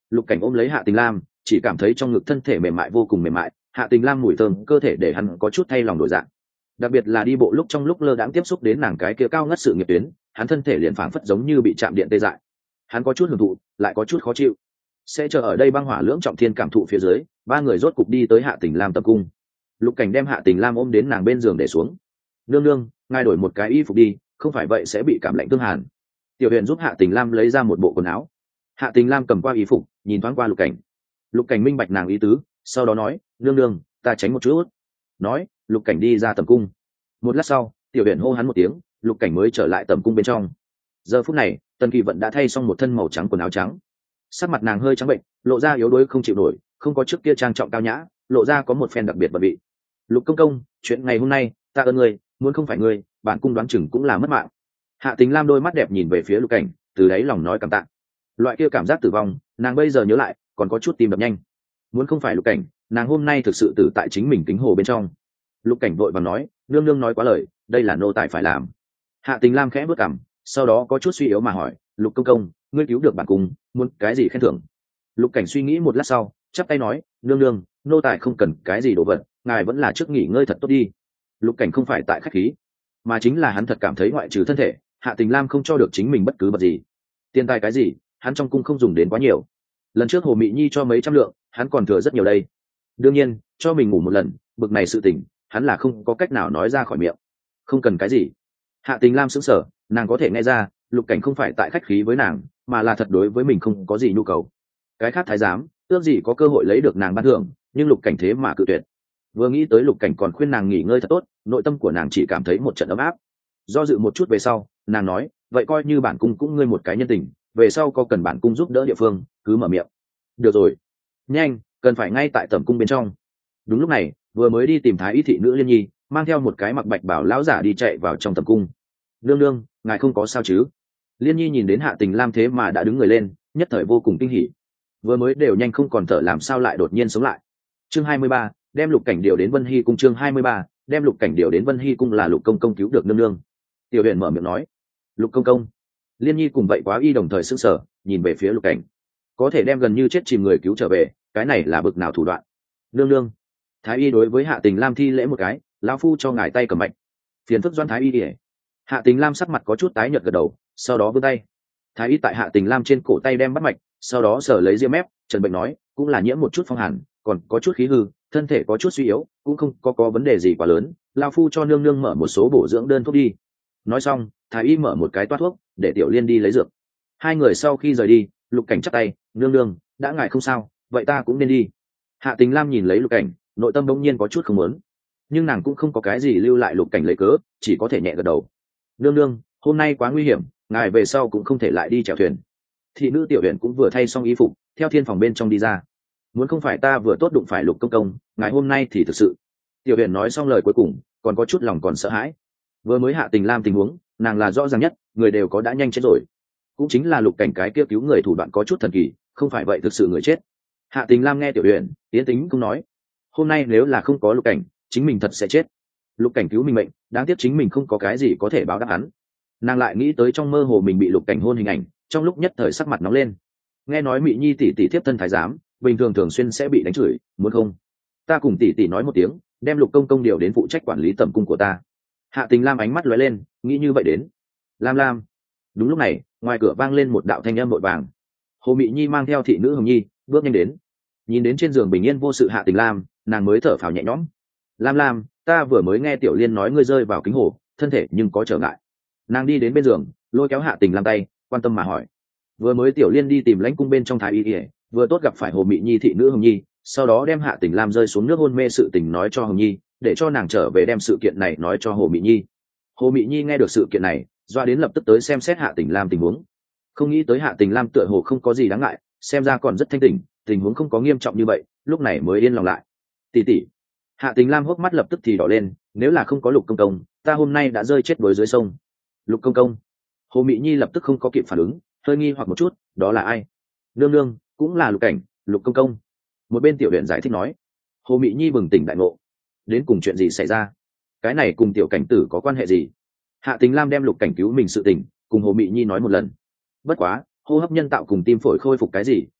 Lục Cảnh ôm lấy Hạ Tình Lam, chỉ cảm thấy trong ngực thân thể mềm mại vô cùng mềm mại, Hạ Tình Lam mùi thơm cơ thể để hắn có chút thay lòng đổi dạng. Đặc biệt là đi bộ lúc trong lúc lơ đãng tiếp xúc đến nàng cái kia cao ngất sự nghiệp tuyến, hắn thân thể liền phảng phất giống như bị chạm điện tê dại. Hắn có chút hưởng thụ, lại có chút khó chịu. Sẽ chờ ở đây băng hỏa lưỡng trọng thiên cảm thụ phía dưới, ba người rốt cục đi tới Hạ Tình Lam tập cung. Lục Cảnh đem Hạ Tình Lam ôm đến nàng bên giường để xuống. Nương nương, ngài đổi một cái y phục đi, không phải vậy sẽ bị cảm lạnh tương hàn. Tiểu Huyền giúp Hạ Tình Lam lấy ra một bộ quần áo. Hạ Tình Lam cầm qua y phục, nhìn thoáng qua Lục Cảnh. Lục Cảnh minh bạch nàng ý tứ, sau đó nói, nương nương, ta tránh một chút. Nói, Lục Cảnh đi ra tầm cung. Một lát sau, Tiểu Huyền hô hắn một tiếng, Lục Cảnh mới trở lại tầm cung bên trong. Giờ phút này, Tần Kỳ Vận đã thay xong một thân màu trắng quần áo trắng. Sắc mặt nàng hơi trắng bệnh, lộ ra yếu đuối không chịu nổi, không có trước kia trang trọng cao nhã, lộ ra có một phen đặc biệt bận vị. Lục công công, chuyện ngày hôm nay, ta ơn ngươi, muốn không phải ngươi, bản cung đoán chừng cũng là mất mạng. Hạ Tình Lam đôi mắt đẹp nhìn về phía Lục Cảnh, từ đáy lòng nói cảm tạ. Loại kia cảm giác tử vong, nàng bây giờ nhớ lại, còn có chút tim đập nhanh. Muốn không phải Lục Cảnh, nàng hôm nay thực sự tử tại chính mình kính hồ bên trong. Lục Cảnh vội vàng nói, nương nương nói quá lời, đây là nô tài phải làm. Hạ Tình Lam khẽ bước cằm, sau đó có chút suy yếu mà hỏi, Lục công công, ngươi cứu được bản cung, muốn cái gì khen thưởng? Lục Cảnh suy nghĩ một lát sau, chắp tay nói, nương nương, nô tài không cần cái gì đồ vật, ngài vẫn là trước nghỉ ngơi thật tốt đi. Lục Cảnh không phải tại khách khí, mà chính là hắn thật cảm thấy ngoại trừ thân thể, Hạ Tình Lam không cho được chính mình bất cứ vật gì. Tiền tài cái gì, hắn trong cung không dùng đến quá nhiều. Lần trước Hồ Mị Nhi cho mấy trăm lượng, hắn còn thừa rất nhiều đây. Đương nhiên, cho mình ngủ một lần, bực này sự tình, hắn là không có cách nào nói ra khỏi miệng. Không cần cái gì. Hạ Tình Lam sững sờ, nàng có thể nghe ra, Lục Cảnh không phải tại khách khí với nàng, mà là thật đối với mình không có gì nhu cầu. Cái khác thái giám, ước gì có cơ hội lấy được nàng ban thưởng, nhưng Lục Cảnh thế mà cự tuyệt. Vừa nghĩ tới Lục Cảnh còn khuyên nàng nghỉ ngơi thật tốt, nội tâm của nàng chỉ cảm thấy một trận ấm áp. Do dự một chút về sau, nàng nói, vậy coi như bản cung cũng ngươi một cái nhân tình, về sau có cần bản cung giúp đỡ địa phương, cứ mở miệng. Được rồi. Nhanh, cần phải ngay tại tẩm cung bên trong. Đúng lúc này, vừa mới đi tìm thái y thị nữ Liên Nhi, mang theo một cái mặc bạch bảo lão giả đi chạy vào trong tẩm cung. Nương nương, ngài không có sao chứ? Liên Nhi nhìn đến Hạ Tình Lam thế mà đã đứng người lên, nhất thời vô cùng kinh hỉ. Vừa mới đều nhanh không còn thở làm sao lại đột nhiên sống lại. Chương hai mươi ba, đem Lục Cảnh điều đến Vân Hy cung. Chương hai mươi ba, đem Lục Cảnh điều đến Vân Hy cung là Lục công công cứu được nương nương. Tiểu Huyền mở miệng nói, Lục công công. Liên Nhi cùng vậy quá y đồng thời sững sờ, nhìn về phía Lục Cảnh. Có thể đem gần như chết chìm người cứu trở về, cái này là bực nào thủ đoạn? Nương nương. Thái y đối với Hạ Tình Lam thi lễ một cái, lão phu cho ngài tay cầm mạch. Phiền phức Doan Thái y đi. Hạ Tình Lam sắc mặt có chút tái nhợt gật đầu, sau đó vươn tay. Thái y tại Hạ Tình Lam trên cổ tay đem bắt mạch, sau đó sờ lấy ria mép, trần bệnh nói, cũng là nhiễm một chút phong hàn, còn có chút khí hư, thân thể có chút suy yếu, cũng không có có vấn đề gì quá lớn, lão phu cho nương nương mở một số bổ dưỡng đơn thuốc đi. Nói xong, Thái y mở một cái toát thuốc, để Tiểu Liên đi lấy dược. Hai người sau khi rời đi, Lục Cảnh chắp tay, nương nương, đã ngài không sao, vậy ta cũng nên đi. Hạ Tình Lam nhìn lấy Lục Cảnh, nội tâm bỗng nhiên có chút không muốn, nhưng nàng cũng không có cái gì lưu lại Lục Cảnh lấy cớ, chỉ có thể nhẹ gật đầu. Nương nương, hôm nay quá nguy hiểm, ngài về sau cũng không thể lại đi chèo thuyền. Thị nữ Tiểu Huyền cũng vừa thay xong y phục, theo thiên phòng bên trong đi ra. Muốn không phải ta vừa tốt đụng phải Lục công công, ngài hôm nay thì thực sự. Tiểu Huyền nói xong lời cuối cùng, còn có chút lòng còn sợ hãi. Vừa mới Hạ Tình Lam tình huống, nàng là rõ ràng nhất, người đều có đã nhanh chết rồi. Cũng chính là Lục Cảnh cái kia cứu người thủ đoạn có chút thần kỳ, không phải vậy thực sự người chết. Hạ Tình Lam nghe Tiểu Huyền, tiến tính cũng nói, hôm nay nếu là không có Lục Cảnh, chính mình thật sẽ chết. Lục Cảnh cứu mình mệnh, đáng tiếc chính mình không có cái gì có thể báo đáp hắn. Nàng lại nghĩ tới trong mơ hồ mình bị Lục Cảnh hôn hình ảnh, trong lúc nhất thời sắc mặt nóng lên. Nghe nói Mị Nhi tỷ tỷ thiếp thân thái giám, bình thường thường xuyên sẽ bị đánh chửi, muốn không? Ta cùng tỷ tỷ nói một tiếng, đem Lục công công điều đến phụ trách quản lý tẩm cung của ta. Hạ Tình Lam ánh mắt lóe lên, nghĩ như vậy đến. Lam Lam. Đúng lúc này, ngoài cửa vang lên một đạo thanh âm vội vàng. Hồ Mị Nhi mang theo thị nữ Hồng Nhi, bước nhanh đến. Nhìn đến trên giường bình yên vô sự Hạ Tình Lam, nàng mới thở phào nhẹ nhõm. Lam Lam, ta vừa mới nghe Tiểu Liên nói ngươi rơi vào kính hồ, thân thể nhưng có trở ngại. Nàng đi đến bên giường, lôi kéo Hạ Tình Lam tay, quan tâm mà hỏi. Vừa mới Tiểu Liên đi tìm lãnh cung bên trong thái y, vừa tốt gặp phải Hồ Mị Nhi thị nữ Hồng Nhi, sau đó đem Hạ Tình Lam rơi xuống nước hôn mê sự tình nói cho Hồng Nhi, để cho nàng trở về đem sự kiện này nói cho Hồ Mị Nhi. Hồ Mị Nhi nghe được sự kiện này, doa đến lập tức tới xem xét Hạ Tình Lam tình huống. Không nghĩ tới Hạ Tình Lam tựa hồ không có gì đáng ngại, xem ra còn rất thanh tỉnh, tình huống không có nghiêm trọng như vậy, lúc này mới yên lòng lại. Tỷ tỷ. Hạ Tình Lam hốc mắt lập tức thì đỏ lên, nếu là không có Lục công công, ta hôm nay đã rơi chết đuối dưới sông. Lục công công. Hồ Mị Nhi lập tức không có kịp phản ứng, hơi nghi hoặc một chút, đó là ai? Nương nương, cũng là Lục Cảnh, Lục công công. Một bên Tiểu Huyền giải thích nói. Hồ Mị Nhi bừng tỉnh đại ngộ. Đến cùng chuyện gì xảy ra? Cái này cùng Tiểu Cảnh tử có quan hệ gì? Hạ Tình Lam đem Lục Cảnh cứu mình sự tình cùng Hồ Mị Nhi nói một lần. Bất quá, hô hấp nhân tạo cùng tim phổi khôi phục cái gì,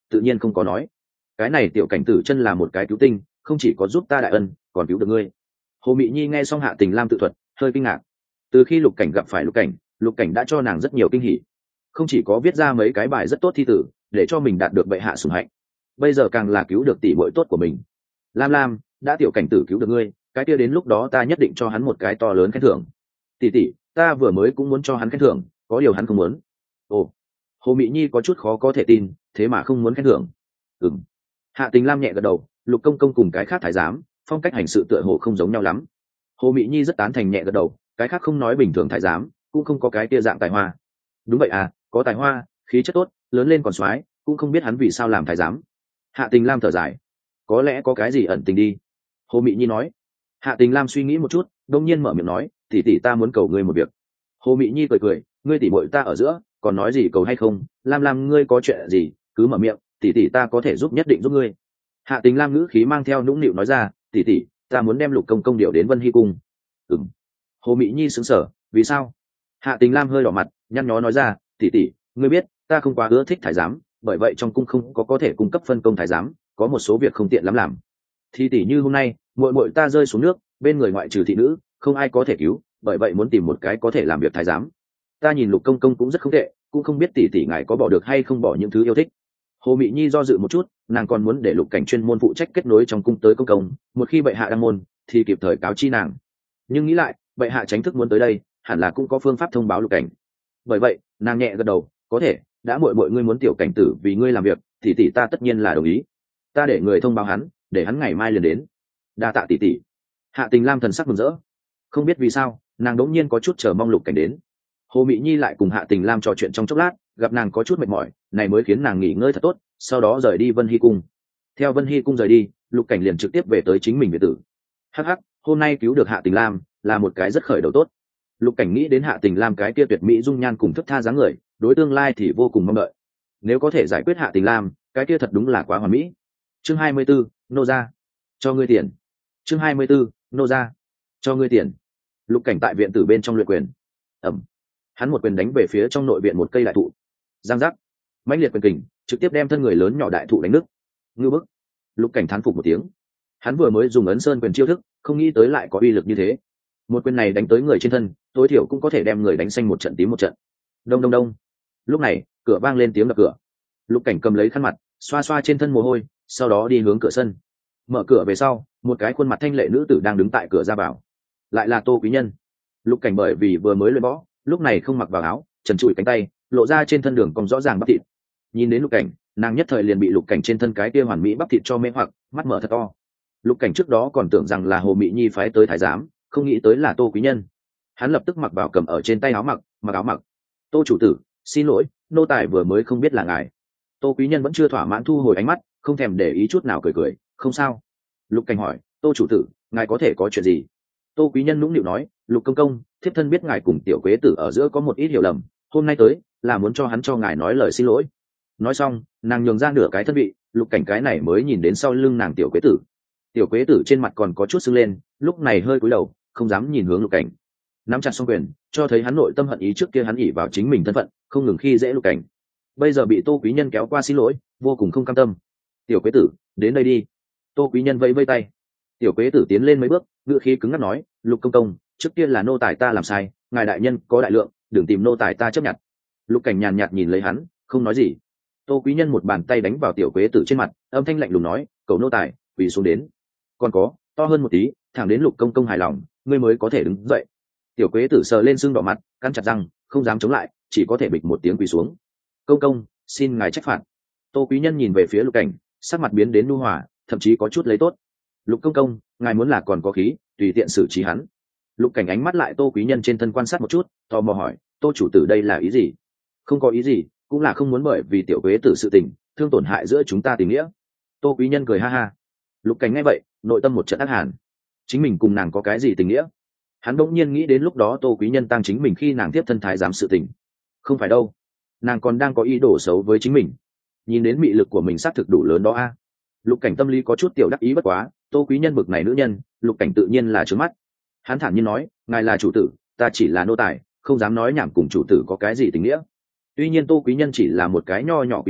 tự nhiên không có nói. Cái này tiểu cảnh tử chân là một cái cứu tinh, không chỉ có giúp ta đại ân, còn cứu được ngươi. Hồ Mị Nhi nghe xong Hạ Tình Lam tự thuật, hơi kinh ngạc. Từ khi Lục Cảnh gặp phải Lục Cảnh, Lục Cảnh đã cho nàng rất nhiều kinh hỉ, không chỉ có viết ra mấy cái bài rất tốt thi tử để cho mình đạt được bệ hạ sủng hạnh, bây giờ càng là cứu được tỷ muội tốt của mình. Lam Lam, đã tiểu cảnh tử cứu được ngươi, cái kia đến lúc đó ta nhất định cho hắn một cái to lớn khen thưởng. Tỷ tỷ, ta vừa mới cũng muốn cho hắn khen thưởng, có điều hắn không muốn. Ồ. Hồ Mị Nhi có chút khó có thể tin, thế mà không muốn khen thưởng. Ừm. Hạ Tình Lam nhẹ gật đầu, Lục công công cùng cái khác thái giám, phong cách hành sự tựa hồ không giống nhau lắm. Hồ Mị Nhi rất tán thành nhẹ gật đầu, cái khác không nói bình thường thái giám, cũng không có cái kia dạng tài hoa. Đúng vậy à, có tài hoa, khí chất tốt, lớn lên còn soái, cũng không biết hắn vì sao làm thái giám. Hạ Tình Lam thở dài, có lẽ có cái gì ẩn tình đi. Hồ Mị Nhi nói. Hạ Tình Lam suy nghĩ một chút, đông nhiên mở miệng nói, tỷ tỷ ta muốn cầu ngươi một việc. Hồ Mị Nhi cười cười, ngươi tỷ muội ta ở giữa, còn nói gì cầu hay không? Lam Lam ngươi có chuyện gì, cứ mở miệng, tỷ tỷ ta có thể giúp, nhất định giúp ngươi. Hạ Tình Lam ngữ khí mang theo nũng nịu nói ra, tỷ tỷ, ta muốn đem Lục công công điều đến Vân Hy cung. Ừm. Hồ Mị Nhi sững sờ, vì sao? Hạ Tình Lam hơi đỏ mặt, nhăn nhó nói ra, tỷ tỷ, ngươi biết, ta không quá ưa thích thái giám, bởi vậy trong cung không có có thể cung cấp phân công thái giám, có một số việc không tiện lắm làm. Thì tỷ như hôm nay, muội muội ta rơi xuống nước, bên người ngoại trừ thị nữ, không ai có thể cứu, bởi vậy muốn tìm một cái có thể làm việc thái giám. Ta nhìn Lục công công cũng rất không tệ, cũng không biết tỷ tỷ ngài có bỏ được hay không bỏ những thứ yêu thích. Hồ Mị Nhi do dự một chút, nàng còn muốn để Lục Cảnh chuyên môn phụ trách kết nối trong cung tới công công, một khi bệ hạ đăng môn, thì kịp thời cáo chi nàng. Nhưng nghĩ lại, bệ hạ tránh thức muốn tới đây, hẳn là cũng có phương pháp thông báo Lục Cảnh. Bởi vậy, nàng nhẹ gật đầu, có thể, đã muội muội ngươi muốn tiểu cảnh tử vì ngươi làm việc, thì tỷ ta tất nhiên là đồng ý. Ta để người thông báo hắn, để hắn ngày mai liền đến. Đa tạ tỷ tỷ. Hạ Tình Lam thần sắc mừng rỡ, không biết vì sao, nàng đống nhiên có chút chờ mong Lục Cảnh đến. Hồ Mị Nhi lại cùng Hạ Tình Lam trò chuyện trong chốc lát, gặp nàng có chút mệt mỏi, này mới khiến nàng nghỉ ngơi thật tốt, sau đó rời đi Vân Hy cung. Theo Vân Hy cung rời đi, Lục Cảnh liền trực tiếp về tới chính mình biệt tử. Hắc hắc, hôm nay cứu được Hạ Tình Lam, là một cái rất khởi đầu tốt. Lục Cảnh nghĩ đến Hạ Tình Lam cái kia tuyệt mỹ dung nhan cùng thức tha dáng người, đối tương lai thì vô cùng mong đợi. Nếu có thể giải quyết Hạ Tình Lam, cái kia thật đúng là quá hoàn mỹ. Chương hai mươi 24, nô gia, cho ngươi tiền. Chương hai mươi 24, nô gia, cho ngươi tiền. Lục Cảnh tại viện tử bên trong luyện quyền. Ẩm. Hắn một quyền đánh về phía trong nội viện một cây đại thụ. Giang giác. Mãnh liệt quyền kình, trực tiếp đem thân người lớn nhỏ đại thụ đánh nứt. Ngưu bức. Lục Cảnh thán phục một tiếng. Hắn vừa mới dùng ấn sơn quyền chiêu thức, không nghĩ tới lại có uy lực như thế. Một quyền này đánh tới người trên thân, tối thiểu cũng có thể đem người đánh xanh một trận tím một trận. Đông đông đông. Lúc này, cửa vang lên tiếng đập cửa. Lục Cảnh cầm lấy khăn mặt, xoa xoa trên thân mồ hôi, sau đó đi hướng cửa sân. Mở cửa về sau, một cái khuôn mặt thanh lệ nữ tử đang đứng tại cửa ra vào. Lại là Tô Quý Nhân. Lục Cảnh bởi vì vừa mới luyện võ, lúc này không mặc vào áo, trần trụi cánh tay, lộ ra trên thân đường còn rõ ràng bắp thịt. Nhìn đến Lục Cảnh, nàng nhất thời liền bị Lục Cảnh trên thân cái kia hoàn mỹ bắp thịt cho mê hoặc, mắt mở thật to. Lục Cảnh trước đó còn tưởng rằng là Hồ Mị Nhi phái tới thái giám, không nghĩ tới là Tô Quý Nhân. Hắn lập tức mặc vào cầm ở trên tay áo mặc, mặc áo mặc. Tô chủ tử, xin lỗi, nô tài vừa mới không biết là ngài. Tô Quý Nhân vẫn chưa thỏa mãn thu hồi ánh mắt, không thèm để ý chút nào, cười cười, không sao. Lục Cảnh hỏi, Tô chủ tử, ngài có thể có chuyện gì? Tô Quý Nhân nũng nịu nói, Lục công công, thiếp thân biết ngài cùng tiểu quế tử ở giữa có một ít hiểu lầm, hôm nay tới là muốn cho hắn cho ngài nói lời xin lỗi. Nói xong, nàng nhường ra nửa cái thân vị, Lục Cảnh cái này mới nhìn đến sau lưng nàng tiểu quế tử. Tiểu quế tử trên mặt còn có chút sưng lên, lúc này hơi cúi đầu, không dám nhìn hướng Lục Cảnh. Nắm chặt song quyền, cho thấy hắn nội tâm hận ý trước kia hắn ỉ vào chính mình thân phận, không ngừng khi dễ Lục Cảnh. Bây giờ bị Tô Quý Nhân kéo qua xin lỗi, vô cùng không cam tâm. Tiểu quế tử, đến đây đi. Tô Quý Nhân vẫy vẫy tay. Tiểu quế tử tiến lên mấy bước, ngữ khí cứng ngắc nói, Lục công công, trước kia là nô tài ta làm sai, ngài đại nhân có đại lượng, đừng tìm nô tài ta chấp nhận. Lục Cảnh nhàn nhạt nhìn lấy hắn, không nói gì. Tô Quý Nhân một bàn tay đánh vào tiểu quế tử trên mặt, âm thanh lạnh lùng nói, cầu nô tài quỳ xuống đến. Còn có, to hơn một tí, thẳng đến Lục công công hài lòng, ngươi mới có thể đứng dậy. Tiểu quế tử sờ lên xương đỏ mặt, cắn chặt răng, không dám chống lại, chỉ có thể bịch một tiếng quỳ xuống. Công công, xin ngài trách phạt. Tô Quý Nhân nhìn về phía Lục Cảnh, sắc mặt biến đến nhu hòa, thậm chí có chút lấy tốt. Lục công công, ngài muốn là còn có khí, tùy tiện xử trí hắn. Lục Cảnh ánh mắt lại Tô Quý Nhân trên thân quan sát một chút, tò mò hỏi, Tô chủ tử đây là ý gì? Không có ý gì, cũng là không muốn bởi vì tiểu quế tử sự tình thương tổn hại giữa chúng ta tình nghĩa. Tô Quý Nhân cười ha ha. Lục Cảnh nghe vậy, nội tâm một trận ác hàn. Chính mình cùng nàng có cái gì tình nghĩa? Hắn đỗng nhiên nghĩ đến lúc đó Tô Quý Nhân tang chính mình khi nàng tiếp thân thái giám sự tình. Không phải đâu, nàng còn đang có ý đồ xấu với chính mình. Nhìn đến mị lực của mình xác thực đủ lớn đó a. Lục Cảnh tâm lý có chút tiểu đắc ý bất quá, Tô Quý Nhân bực này nữ nhân, Lục Cảnh tự nhiên là trướng mắt. Hắn thản nhiên nói, ngài là chủ tử, ta chỉ là nô tài, không dám nói nhảm cùng chủ tử có cái gì tình nghĩa. Tuy nhiên Tô Quý Nhân chỉ là một cái nho nhỏ quý nhân,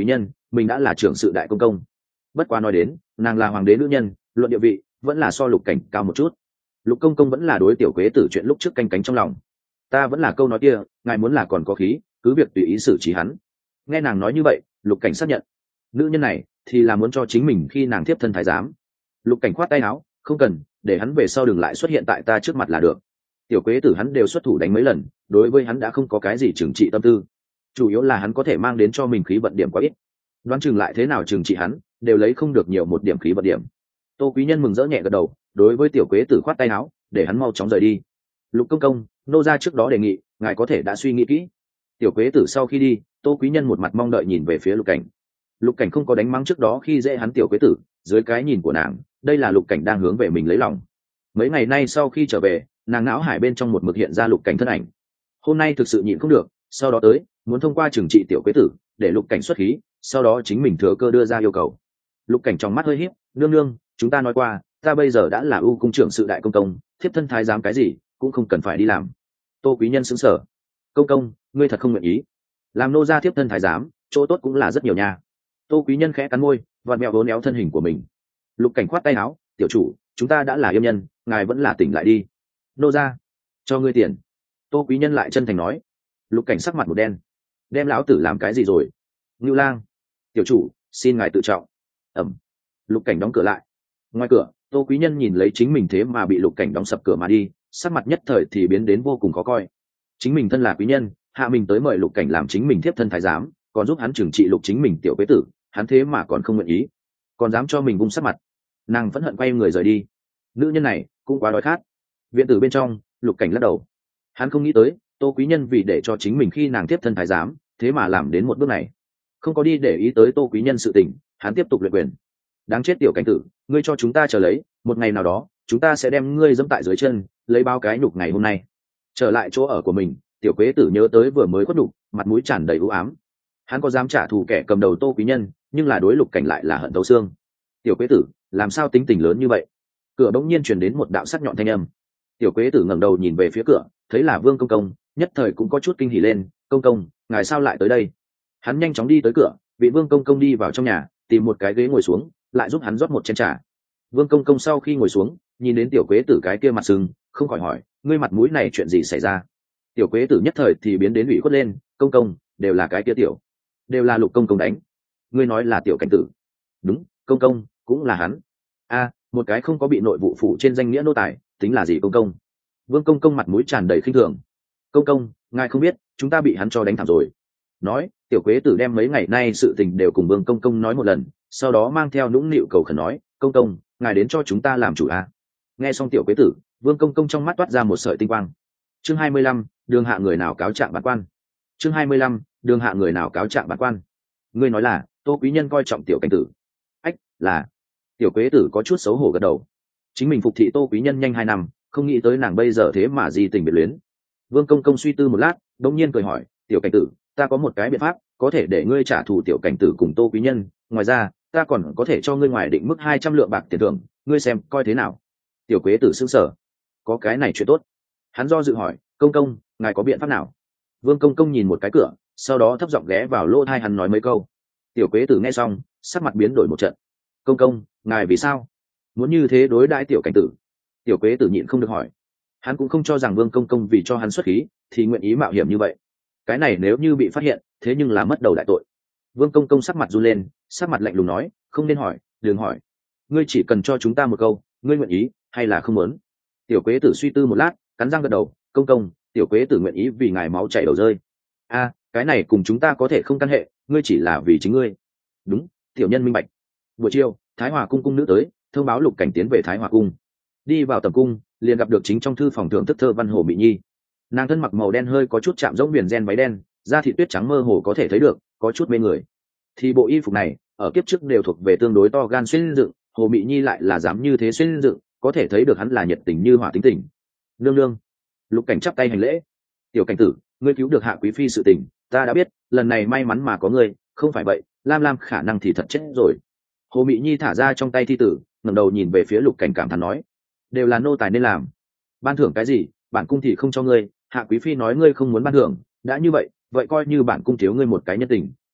mình đã là trưởng sự đại công công. Bất quá nói đến, nàng là hoàng đế nữ nhân, luận địa vị vẫn là so Lục Cảnh cao một chút. Lục công công vẫn là đối tiểu quế tử chuyện lúc trước canh cánh trong lòng. Ta vẫn là câu nói kia, ngài muốn là còn có khí, cứ việc tùy ý xử trí hắn. Nghe nàng nói như vậy, Lục Cảnh xác nhận, nữ nhân này thì là muốn cho chính mình khi nàng tiếp thân thái giám. Lục Cảnh khoát tay áo, không cần, để hắn về sau đừng lại xuất hiện tại ta trước mặt là được. Tiểu quế tử hắn đều xuất thủ đánh mấy lần, đối với hắn đã không có cái gì trừng trị tâm tư, chủ yếu là hắn có thể mang đến cho mình khí vận điểm quá ít, đoán chừng lại thế nào trừng trị hắn đều lấy không được nhiều một điểm khí vận điểm. Tô Quý Nhân mừng rỡ nhẹ gật đầu, đối với tiểu quế tử khoát tay áo, để hắn mau chóng rời đi. Lục công công, nô gia trước đó đề nghị, ngài có thể đã suy nghĩ kỹ. Tiểu quế tử sau khi đi, Tô Quý Nhân một mặt mong đợi nhìn về phía Lục Cảnh. Lục Cảnh không có đánh mắng trước đó khi dễ hắn tiểu quế tử, dưới cái nhìn của nàng, đây là Lục Cảnh đang hướng về mình lấy lòng. Mấy ngày nay sau khi trở về, nàng não hải bên trong một mực hiện ra Lục Cảnh thân ảnh. Hôm nay thực sự nhịn không được, sau đó tới muốn thông qua trừng trị tiểu quế tử để Lục Cảnh xuất khí, sau đó chính mình thừa cơ đưa ra yêu cầu. Lục Cảnh trong mắt hơi híp, nương nương, chúng ta nói qua, ta bây giờ đã là ưu cung trưởng sự đại công công, thiếp thân thái giám cái gì cũng không cần phải đi làm. Tô Quý Nhân sững sờ, công công, ngươi thật không nguyện ý? Làm nô gia thiếp thân thái giám, chỗ tốt cũng là rất nhiều nha. Tô Quý Nhân khẽ cắn môi, vặn mẹo vốn éo thân hình của mình. Lục Cảnh khoát tay áo, tiểu chủ, chúng ta đã là yêm nhân, ngài vẫn là tỉnh lại đi. Nô gia, cho ngươi tiền. Tô Quý Nhân lại chân thành nói. Lục Cảnh sắc mặt một đen, đem lão tử làm cái gì rồi? Ngưu Lang, tiểu chủ, xin ngài tự trọng. Ẩm. Lục Cảnh đóng cửa lại. Ngoài cửa, Tô Quý Nhân nhìn lấy chính mình thế mà bị Lục Cảnh đóng sập cửa mà đi, sắc mặt nhất thời thì biến đến vô cùng khó coi. Chính mình thân là quý nhân, hạ mình tới mời Lục Cảnh làm chính mình tiếp thân thái giám, còn giúp hắn trừng trị Lục chính mình tiểu quế tử, hắn thế mà còn không nguyện ý, còn dám cho mình vung sắc mặt. Nàng vẫn hận quay người rời đi. Nữ nhân này cũng quá đói khát. Viện tử bên trong, Lục Cảnh lắc đầu. Hắn không nghĩ tới, Tô Quý Nhân vì để cho chính mình khi nàng tiếp thân thái giám, thế mà làm đến một bước này. Không có đi để ý tới Tô Quý Nhân sự tình, hắn tiếp tục luyện quyền. Đáng chết tiểu Cảnh tử, ngươi cho chúng ta chờ lấy, một ngày nào đó, chúng ta sẽ đem ngươi dẫm tại dưới chân, lấy bao cái nhục ngày hôm nay. Trở lại chỗ ở của mình, tiểu quế tử nhớ tới vừa mới khuất nhục, mặt mũi tràn đầy u ám. Hắn có dám trả thù kẻ cầm đầu Tô Quý Nhân, nhưng là đối Lục Cảnh lại là hận thấu xương. Tiểu quế tử, làm sao tính tình lớn như vậy? Cửa bỗng nhiên truyền đến một đạo sắc nhọn thanh âm. Tiểu quế tử ngẩng đầu nhìn về phía cửa, thấy là Vương công công, nhất thời cũng có chút kinh hỉ lên. Công công, ngài sao lại tới đây? Hắn nhanh chóng đi tới cửa, vị Vương công công đi vào trong nhà, tìm một cái ghế ngồi xuống, lại giúp hắn rót một chén trà. Vương công công sau khi ngồi xuống, nhìn đến tiểu quế tử cái kia mặt sưng, không khỏi hỏi, ngươi mặt mũi này chuyện gì xảy ra? Tiểu quế tử nhất thời thì biến đến ủy khuất lên, công công, đều là cái kia tiểu, đều là Lục công công đánh. Ngươi nói là tiểu Cảnh tử? Đúng, công công, cũng là hắn. A, một cái không có bị nội vụ phủ trên danh nghĩa nô tài, tính là gì công công? Vương công công mặt mũi tràn đầy khinh thường. Công công, ngài không biết, chúng ta bị hắn cho đánh thảm rồi. Nói, tiểu quế tử đem mấy ngày nay sự tình đều cùng Vương công công nói một lần, sau đó mang theo nũng nịu cầu khẩn nói, công công, ngài đến cho chúng ta làm chủ a. Nghe xong tiểu quế tử, Vương công công trong mắt toát ra một sợi tinh quang. Chương hai mươi lăm, đường hạ người nào cáo trạng bản quan. Chương hai mươi lăm, đường hạ người nào cáo trạng bản quan. Ngươi nói là Tô Quý Nhân coi trọng tiểu Cảnh tử? Ách, là. Tiểu quế tử có chút xấu hổ gật đầu. Chính mình phục thị Tô Quý Nhân nhanh hai năm, không nghĩ tới nàng bây giờ thế mà di tình biệt luyến. Vương công công suy tư một lát, đột nhiên cười hỏi, tiểu Cảnh tử, ta có một cái biện pháp có thể để ngươi trả thù tiểu Cảnh tử cùng Tô Quý Nhân, ngoài ra ta còn có thể cho ngươi ngoài định mức hai trăm lượng bạc tiền thưởng, ngươi xem coi thế nào? Tiểu quế tử sững sờ, có cái này chuyện tốt. Hắn do dự hỏi, công công, ngài có biện pháp nào? Vương công công nhìn một cái cửa, sau đó thấp giọng ghé vào lỗ tai hắn nói mấy câu. Tiểu quế tử nghe xong, sắc mặt biến đổi một trận. Công công, ngài vì sao muốn như thế đối đãi tiểu Cảnh tử? Tiểu quế tử nhịn không được hỏi. Hắn cũng không cho rằng Vương công công vì cho hắn xuất khí thì nguyện ý mạo hiểm như vậy. Cái này nếu như bị phát hiện, thế nhưng là mất đầu đại tội. Vương công công sắc mặt run lên, sắc mặt lạnh lùng nói, không nên hỏi, đừng hỏi. Ngươi chỉ cần cho chúng ta một câu, ngươi nguyện ý hay là không muốn? Tiểu quế tử suy tư một lát, cắn răng gật đầu, công công, tiểu quế tử nguyện ý vì ngài máu chảy đầu rơi. A, cái này cùng chúng ta có thể không căn hệ, ngươi chỉ là vì chính ngươi. Đúng, tiểu nhân minh bạch. Buổi chiều, Thái Hòa cung cung nữ tới, thông báo Lục Cảnh tiến về Thái Hòa cung. Đi vào tầm cung, liền gặp được chính trong thư phòng thưởng thức thơ văn Hồ Mị Nhi. Nàng thân mặc màu đen hơi có chút chạm giống viền ren váy đen, da thịt tuyết trắng mơ hồ có thể thấy được, có chút mê người. Thì bộ y phục này, ở kiếp trước đều thuộc về tương đối to gan xuyên dựng, Hồ Mị Nhi lại là dám như thế xuyên dựng, có thể thấy được hắn là nhiệt tình như hỏa tính tình. Nương nương. Lục Cảnh chắp tay hành lễ. Tiểu Cảnh tử, ngươi cứu được hạ quý phi sự tình, ta đã biết, lần này may mắn mà có ngươi, không phải vậy, Lam Lam khả năng thì thật chết rồi. Hồ Mị Nhi thả ra trong tay thi tử, ngẩng đầu nhìn về phía Lục Cảnh cảm thán nói, đều là nô tài nên làm. Ban thưởng cái gì, bản cung thì không cho ngươi, hạ quý phi nói ngươi không muốn ban thưởng, đã như vậy, vậy coi như bản cung thiếu ngươi một cái nhân tình,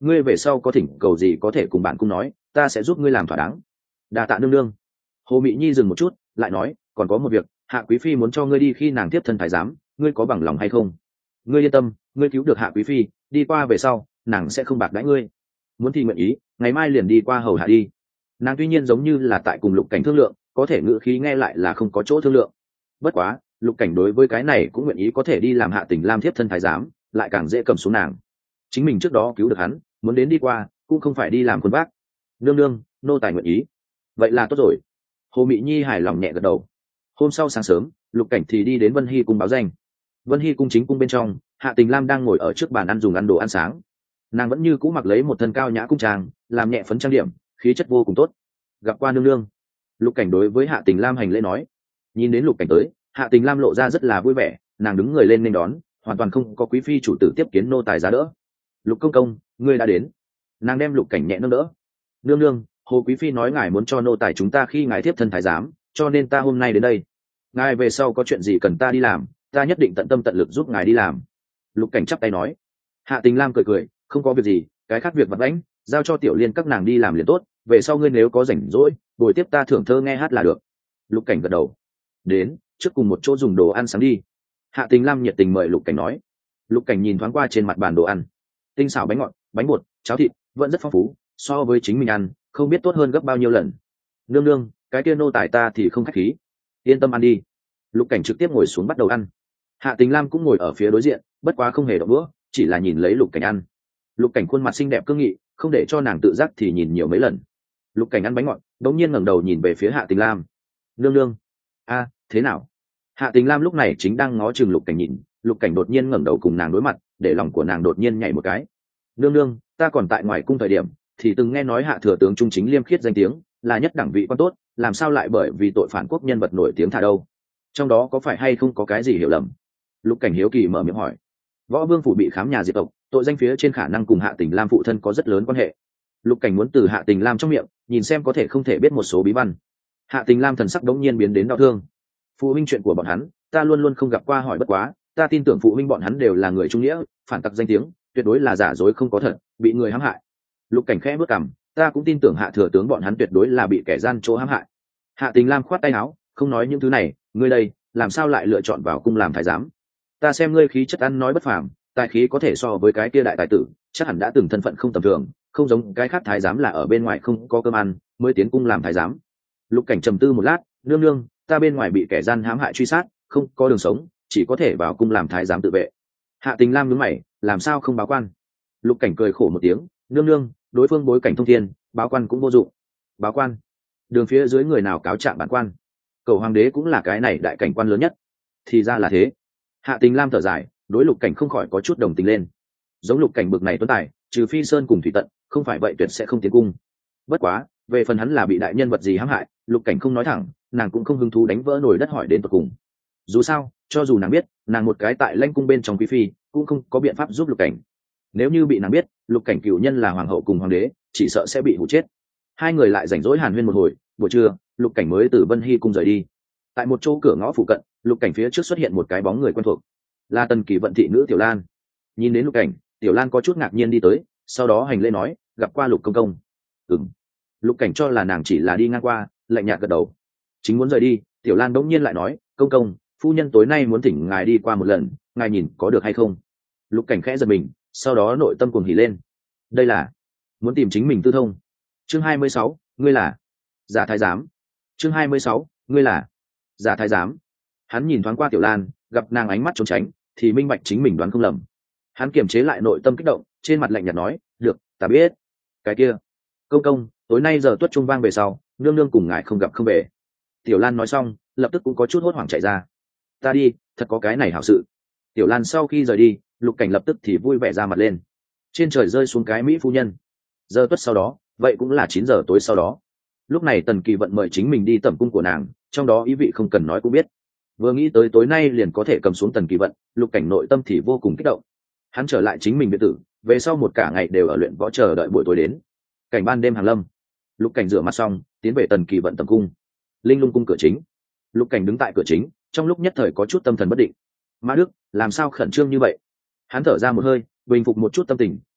ngươi về sau có thỉnh cầu gì có thể cùng bản cung nói, ta sẽ giúp ngươi làm thỏa đáng. Đa tạ nương nương. Hồ Mị Nhi dừng một chút, lại nói, còn có một việc, Hạ quý phi muốn cho ngươi đi khi nàng tiếp thân thái giám, ngươi có bằng lòng hay không? Ngươi yên tâm, ngươi cứu được Hạ quý phi, đi qua về sau, nàng sẽ không bạc đãi ngươi. Muốn thì nguyện ý, ngày mai liền đi qua hầu hạ đi. Nàng tuy nhiên giống như là tại cùng Lục Cảnh thương lượng, có thể ngữ khí nghe lại là không có chỗ thương lượng. Bất quá, Lục Cảnh đối với cái này cũng nguyện ý có thể đi làm Hạ Tình Lam thiếp thân thái giám, lại càng dễ cầm xuống nàng. Chính mình trước đó cứu được hắn, muốn đến đi qua, cũng không phải đi làm quân bác. Nương nương, nô tài nguyện ý. Vậy là tốt rồi. Hồ Mị Nhi hài lòng nhẹ gật đầu. Hôm sau sáng sớm, Lục Cảnh thì đi đến Vân Hy cung báo danh. Vân Hy cung chính cung bên trong, Hạ Tình Lam đang ngồi ở trước bàn ăn dùng ăn đồ ăn sáng. Nàng vẫn như cũ mặc lấy một thân cao nhã cung trang, làm nhẹ phấn trang điểm, khí chất vô cùng tốt. Gặp qua nương nương. Lục Cảnh đối với Hạ Tình Lam hành lễ nói. Nhìn đến Lục Cảnh tới, Hạ Tình Lam lộ ra rất là vui vẻ, nàng đứng người lên nên đón, hoàn toàn không có quý phi chủ tử tiếp kiến nô tài giá đỡ. Lục công công, ngươi đã đến. Nàng đem Lục Cảnh nhẹ nâng đỡ. Nương nương, Hồ quý phi nói ngài muốn cho nô tài chúng ta khi ngài tiếp thân thái giám, cho nên ta hôm nay đến đây. Ngài về sau có chuyện gì cần ta đi làm, ta nhất định tận tâm tận lực giúp ngài đi làm. Lục Cảnh chắp tay nói. Hạ Tình Lam cười cười, không có việc gì, cái khác việc vặt vãnh giao cho Tiểu Liên các nàng đi làm liền tốt, về sau ngươi nếu có rảnh rỗi buổi tiếp ta thưởng thơ nghe hát là được. Lục Cảnh gật đầu. Đến, trước cùng một chỗ dùng đồ ăn sáng đi. Hạ Tình Lam nhiệt tình mời Lục Cảnh nói. Lục Cảnh nhìn thoáng qua trên mặt bàn đồ ăn, tinh xảo bánh ngọt, bánh bột, cháo thịt vẫn rất phong phú, so với chính mình ăn không biết tốt hơn gấp bao nhiêu lần. Nương nương, cái kia nô tài ta thì không khách khí, yên tâm ăn đi. Lục Cảnh trực tiếp ngồi xuống bắt đầu ăn. Hạ Tình Lam cũng ngồi ở phía đối diện, bất quá không hề động đũa, chỉ là nhìn lấy Lục Cảnh ăn. Lục Cảnh khuôn mặt xinh đẹp cương nghị, không để cho nàng tự giác thì nhìn nhiều mấy lần. Lục Cảnh ăn bánh ngọt, đống nhiên ngẩng đầu nhìn về phía Hạ Tình Lam. Nương nương, a, thế nào? Hạ Tình Lam lúc này chính đang ngó chừng Lục Cảnh nhìn, Lục Cảnh đột nhiên ngẩng đầu cùng nàng đối mặt, để lòng của nàng đột nhiên nhảy một cái. Nương nương, ta còn tại ngoài cung thời điểm thì từng nghe nói Hạ thừa tướng Trung Chính Liêm Khiết danh tiếng là nhất đẳng vị quan tốt, làm sao lại bởi vì tội phản quốc nhân vật nổi tiếng thả đâu? Trong đó có phải hay không có cái gì hiểu lầm? Lục Cảnh hiếu kỳ mở miệng hỏi. Võ Vương phủ bị khám nhà diệt tộc, tội danh phía trên khả năng cùng Hạ Tình Lam phụ thân có rất lớn quan hệ. Lục Cảnh muốn từ Hạ Tình Lam trong miệng nhìn xem có thể không thể biết một số bí văn. Hạ Tình Lam thần sắc đống nhiên biến đến đau thương. Phụ huynh chuyện của bọn hắn ta luôn luôn không gặp qua, hỏi bất quá, ta tin tưởng phụ huynh bọn hắn đều là người trung nghĩa, phản tặc danh tiếng tuyệt đối là giả dối không có thật, bị người hãm hại. Lục Cảnh khẽ bước cằm, ta cũng tin tưởng Hạ thừa tướng bọn hắn tuyệt đối là bị kẻ gian chỗ hãm hại. Hạ Tình Lam khoát tay áo, không nói những thứ này, ngươi đây làm sao lại lựa chọn vào cung làm thái giám? Ta xem ngươi khí chất ăn nói bất phàm, tài khí có thể so với cái kia đại tài tử, chắc hẳn đã từng thân phận không tầm thường, không giống cái khác thái giám là ở bên ngoài không có cơm ăn mới tiến cung làm thái giám. Lục Cảnh trầm tư một lát, nương nương, ta bên ngoài bị kẻ gian hãm hại truy sát, không có đường sống, chỉ có thể vào cung làm thái giám tự vệ. Hạ Tình Lam nhướng mày, làm sao không báo quan? Lục Cảnh cười khổ một tiếng, nương nương, đối phương bối cảnh thông thiên, báo quan cũng vô dụng. Báo quan? Đường phía dưới người nào cáo trạng bản quan? Cầu hoàng đế cũng là cái này đại cảnh quan lớn nhất. Thì ra là thế. Hạ Tình Lam thở dài, đối Lục Cảnh không khỏi có chút đồng tình lên. Giống Lục Cảnh bực này tuấn tài, trừ Phi Sơn cùng Thủy Tận, không phải vậy tuyệt sẽ không tiến cung. Bất quá, về phần hắn là bị đại nhân vật gì hãm hại, Lục Cảnh không nói thẳng, nàng cũng không hứng thú đánh vỡ nồi đất hỏi đến tận cùng. Dù sao, cho dù nàng biết, nàng một cái tại Lãnh cung bên trong quý phi, cũng không có biện pháp giúp Lục Cảnh. Nếu như bị nàng biết, Lục Cảnh cựu nhân là hoàng hậu cùng hoàng đế, chỉ sợ sẽ bị hụ chết. Hai người lại rảnh rỗi hàn huyên một hồi, buổi trưa, Lục Cảnh mới từ Vân Hy cung rời đi. Tại một chỗ cửa ngõ phụ cận, Lục Cảnh phía trước xuất hiện một cái bóng người quen thuộc, là Tần Kỳ vận thị nữ Tiểu Lan. Nhìn đến Lục Cảnh, Tiểu Lan có chút ngạc nhiên đi tới, sau đó hành lễ nói, gặp qua Lục công công. Ừm. Lục Cảnh cho là nàng chỉ là đi ngang qua, lạnh nhạt gật đầu. Chính muốn rời đi, Tiểu Lan đống nhiên lại nói, công công, phu nhân tối nay muốn thỉnh ngài đi qua một lần, ngài nhìn có được hay không? Lục Cảnh khẽ giật mình, sau đó nội tâm cuồng hỉ lên. Đây là muốn tìm chính mình tư thông. Chương hai mươi sáu, ngươi là giả thái giám. Chương hai mươi sáu, ngươi là giả thái giám. Hắn nhìn thoáng qua Tiểu Lan, gặp nàng ánh mắt trốn tránh, thì minh bạch chính mình đoán không lầm. Hắn kiềm chế lại nội tâm kích động, trên mặt lạnh nhạt nói, được, ta biết. Cái kia, công công, tối nay giờ tuất trung vang về sau, nương nương cùng ngài không gặp không về. Tiểu Lan nói xong, lập tức cũng có chút hốt hoảng chạy ra. Ta đi, thật có cái này hảo sự. Tiểu Lan sau khi rời đi, Lục Cảnh lập tức thì vui vẻ ra mặt lên. Trên trời rơi xuống cái mỹ phu nhân. Giờ tuất sau đó, vậy cũng là chín giờ tối sau đó. Lúc này Tần Kỳ vận mời chính mình đi tẩm cung của nàng, trong đó ý vị không cần nói cũng biết. Vừa nghĩ tới tối nay liền có thể cầm xuống Tần Kỳ vận, Lục Cảnh nội tâm thì vô cùng kích động. Hắn trở lại chính mình biệt tử, về sau một cả ngày đều ở luyện võ chờ đợi buổi tối đến. Cảnh ban đêm hàng lâm, Lục Cảnh rửa mặt xong, tiến về Tần Kỳ vận tẩm cung. Linh Lung cung cửa chính, Lục Cảnh đứng tại cửa chính, trong lúc nhất thời có chút tâm thần bất định. Mã Đức, làm sao khẩn trương như vậy? Hắn thở ra một hơi, bình phục một chút tâm tình,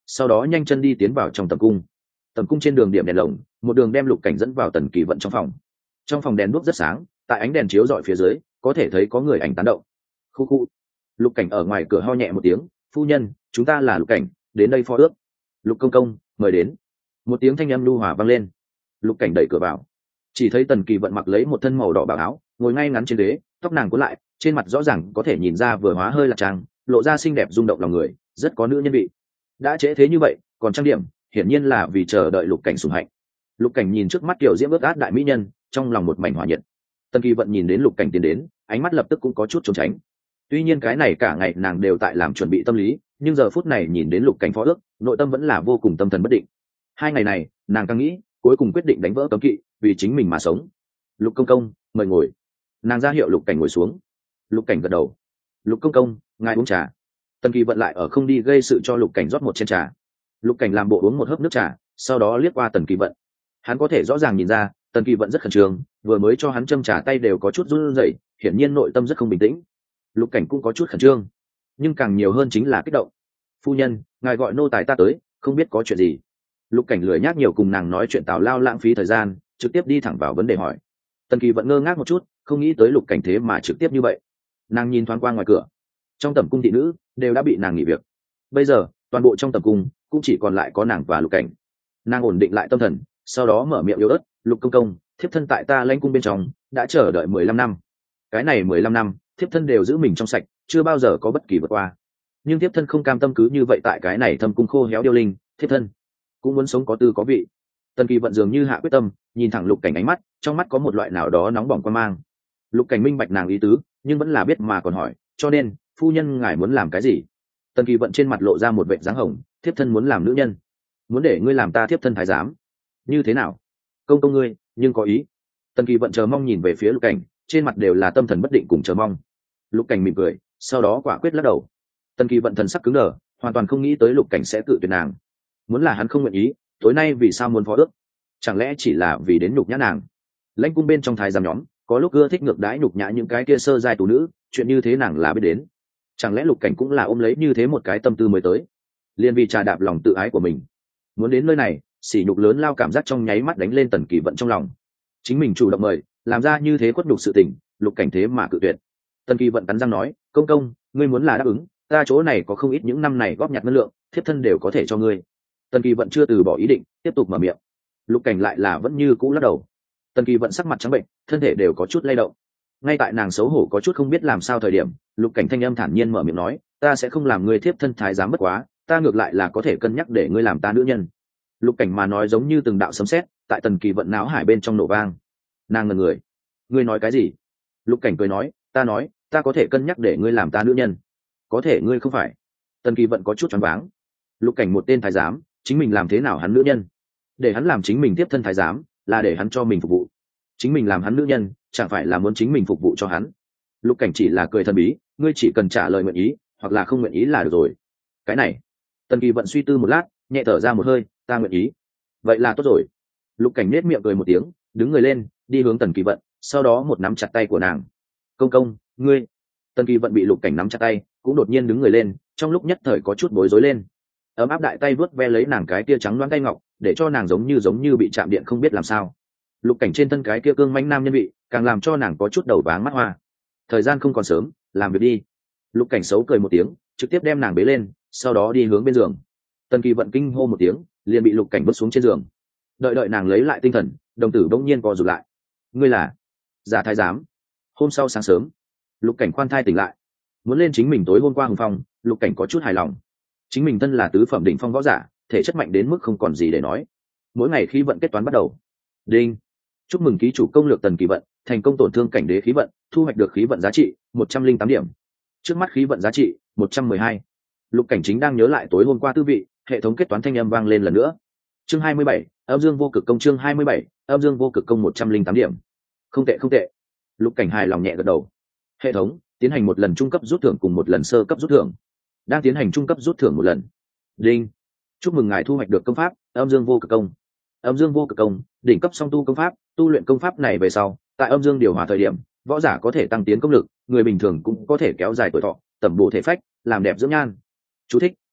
sau đó nhanh chân đi tiến vào trong tầm cung. Tầm cung trên đường điểm đèn lồng, một đường đem Lục Cảnh dẫn vào Tần Kỳ Vận trong phòng. Trong phòng đèn đuốc rất sáng, tại ánh đèn chiếu rọi phía dưới có thể thấy có người ảnh tán động. Khu khu. Lục Cảnh ở ngoài cửa ho nhẹ một tiếng, phu nhân, chúng ta là Lục Cảnh, đến đây phó ước. Lục công công, mời đến. Một tiếng thanh âm nhu hòa vang lên. Lục Cảnh đẩy cửa vào, chỉ thấy Tần Kỳ Vận mặc lấy một thân màu đỏ bảo áo, ngồi ngay ngắn trên ghế, tóc nàng cuốn lại, trên mặt rõ ràng có thể nhìn ra vừa hóa hơi lạc trang, lộ ra xinh đẹp rung động lòng người, rất có nữ nhân vị. Đã trễ thế như vậy còn trang điểm, hiển nhiên là vì chờ đợi Lục Cảnh sủng hạnh. Lục Cảnh nhìn trước mắt kiểu diễm ước át đại mỹ nhân, trong lòng một mảnh hỏa nhiệt. Tần Kỳ Vận nhìn đến Lục Cảnh tiến đến, ánh mắt lập tức cũng có chút trốn tránh. Tuy nhiên cái này cả ngày nàng đều tại làm chuẩn bị tâm lý, nhưng giờ phút này nhìn đến Lục Cảnh phó ước, nội tâm vẫn là vô cùng tâm thần bất định. Hai ngày này nàng càng nghĩ, cuối cùng quyết định đánh vỡ cấm kỵ, vì chính mình mà sống. Lục công công, mời ngồi. Nàng ra hiệu Lục Cảnh ngồi xuống. Lục Cảnh gật đầu. Lục công công, ngài uống trà. Tần Kỳ Vận lại ở không đi gây sự cho Lục Cảnh rót một chén trà. Lục Cảnh làm bộ uống một hớp nước trà, sau đó liếc qua Tần Kỳ Vận. Hắn có thể rõ ràng nhìn ra Tần Kỳ Vận rất khẩn trương, vừa mới cho hắn châm trà tay đều có chút run rẩy, hiển nhiên nội tâm rất không bình tĩnh. Lục Cảnh cũng có chút khẩn trương, nhưng càng nhiều hơn chính là kích động. Phu nhân, ngài gọi nô tài ta tới, không biết có chuyện gì. Lục Cảnh lười nhác nhiều cùng nàng nói chuyện tào lao lãng phí thời gian, trực tiếp đi thẳng vào vấn đề hỏi. Tần Kỳ Vận ngơ ngác một chút, không nghĩ tới Lục Cảnh thế mà trực tiếp như vậy. Nàng nhìn thoáng qua ngoài cửa, trong tẩm cung thị nữ đều đã bị nàng nghỉ việc, bây giờ toàn bộ trong tẩm cung cũng chỉ còn lại có nàng và Lục Cảnh. Nàng ổn định lại tâm thần, sau đó mở miệng yếu ớt, Lục công công, thiếp thân tại ta lãnh cung bên trong đã chờ đợi mười lăm năm. Cái này mười lăm năm thiếp thân đều giữ mình trong sạch, chưa bao giờ có bất kỳ vượt qua. Nhưng thiếp thân không cam tâm cứ như vậy tại cái này thâm cung khô héo điêu linh, thiếp thân cũng muốn sống có tư có vị. Tần Kỳ Vận dường như hạ quyết tâm, nhìn thẳng Lục Cảnh ánh mắt, trong mắt có một loại nào đó nóng bỏng quan mang. Lục Cảnh minh bạch nàng ý tứ, nhưng vẫn là biết mà còn hỏi, cho nên phu nhân ngài muốn làm cái gì? Tần Kỳ Vận trên mặt lộ ra một vệt dáng hồng, thiếp thân muốn làm nữ nhân, muốn để ngươi làm ta thiếp thân thái giám. Như thế nào? Công công ngươi nhưng có ý? Tần Kỳ Vận chờ mong nhìn về phía Lục Cảnh, trên mặt đều là tâm thần bất định cùng chờ mong. Lục Cảnh mỉm cười, sau đó quả quyết lắc đầu. Tần Kỳ Vận thần sắc cứng đờ, hoàn toàn không nghĩ tới Lục Cảnh sẽ cự tuyệt nàng. Muốn là hắn không nguyện ý, tối nay vì sao muốn phó ước? Chẳng lẽ chỉ là vì đến nhục nhã nàng? Lãnh cung bên trong thái giám nhóm có lúc ưa thích ngược đãi nhục nhã những cái kia sơ giai tú nữ, chuyện như thế nàng là biết đến. Chẳng lẽ Lục Cảnh cũng là ôm lấy như thế một cái tâm tư mới tới, liền vì trà đạp lòng tự ái của mình? Muốn đến nơi này, sỉ nhục lớn lao cảm giác trong nháy mắt đánh lên Tần Kỳ Vận trong lòng. Chính mình chủ động mời, làm ra như thế khuất nhục sự tình, Lục Cảnh thế mà cự tuyệt. Tần Kỳ Vận cắn răng nói, công công, ngươi muốn là đáp ứng, ta chỗ này có không ít những năm này góp nhặt ngân lượng, thiếp thân đều có thể cho ngươi. Tần Kỳ Vận chưa từ bỏ ý định, tiếp tục mở miệng. Lục Cảnh lại là vẫn như cũ lắc đầu. Tần Kỳ Vận sắc mặt trắng bệnh, thân thể đều có chút lay động. Ngay tại nàng xấu hổ có chút không biết làm sao thời điểm, Lục Cảnh thanh âm thản nhiên mở miệng nói, ta sẽ không làm ngươi thiếp thân thái giám bất quá, ta ngược lại là có thể cân nhắc để ngươi làm ta nữ nhân. Lục Cảnh mà nói giống như từng đạo sấm sét tại Tần Kỳ Vận não hải bên trong nổ vang. Nàng ngẩn người, ngươi nói cái gì? Lục Cảnh cười nói, ta nói ta có thể cân nhắc để ngươi làm ta nữ nhân, có thể ngươi không phải. Tần Kỳ Vận có chút choáng váng. Lục Cảnh một tên thái giám, chính mình làm thế nào hắn nữ nhân? Để hắn làm chính mình tiếp thân thái giám là để hắn cho mình phục vụ, chính mình làm hắn nữ nhân chẳng phải là muốn chính mình phục vụ cho hắn? Lục Cảnh chỉ là cười thần bí, ngươi chỉ cần trả lời nguyện ý hoặc là không nguyện ý là được rồi. Cái này. Tần Kỳ Vận suy tư một lát, nhẹ thở ra một hơi, ta nguyện ý. Vậy là tốt rồi. Lục Cảnh nết miệng cười một tiếng, đứng người lên, đi hướng Tần Kỳ Vận, sau đó một nắm chặt tay của nàng. Công công, ngươi. Tần Kỳ Vận bị Lục Cảnh nắm chặt tay, cũng đột nhiên đứng người lên, trong lúc nhất thời có chút bối rối lên. Ấm áp đại tay vuốt ve lấy nàng cái kia trắng loáng tay ngọc, để cho nàng giống như giống như bị chạm điện không biết làm sao. Lục Cảnh trên thân cái kia cương mãnh nam nhân vị, càng làm cho nàng có chút đầu váng mắt hoa. Thời gian không còn sớm, làm việc đi. Lục Cảnh xấu cười một tiếng, trực tiếp đem nàng bế lên, sau đó đi hướng bên giường. Tần Kỳ Vận kinh hô một tiếng, liền bị Lục Cảnh vứt xuống trên giường. Đợi đợi nàng lấy lại tinh thần, đồng tử bỗng nhiên co rụt lại. Ngươi là giả thái giám? Hôm sau sáng sớm, Lục Cảnh khoan thai tỉnh lại, muốn lên chính mình tối hôm qua hùng phong. Lục Cảnh có chút hài lòng, chính mình thân là tứ phẩm đỉnh phong võ giả, thể chất mạnh đến mức không còn gì để nói. Mỗi ngày khí vận kết toán bắt đầu. Đinh, chúc mừng ký chủ công lược Tần Kỳ Vận, thành công tổn thương cảnh đế khí vận, thu hoạch được khí vận giá trị một trăm linh tám điểm. Trước mắt khí vận giá trị một trăm mười hai. Lục Cảnh chính đang nhớ lại tối hôm qua tư vị, hệ thống kết toán thanh âm vang lên lần nữa. Chương hai mươi bảy, âm dương vô cực công. Chương hai mươi bảy, âm dương vô cực công. Một trăm linh tám điểm. Không tệ không tệ. Lục Cảnh hài lòng nhẹ gật đầu. Hệ thống tiến hành một lần trung cấp rút thưởng cùng một lần sơ cấp rút thưởng. Đang tiến hành trung cấp rút thưởng một lần. Đinh, chúc mừng ngài thu hoạch được công pháp âm dương vô cực công. Âm dương vô cực công, đỉnh cấp song tu công pháp, tu luyện công pháp này về sau, tại âm dương điều hòa thời điểm, võ giả có thể tăng tiến công lực, người bình thường cũng có thể kéo dài tuổi thọ, tẩm bổ thể phách, làm đẹp dưỡng nhan. Chú thích: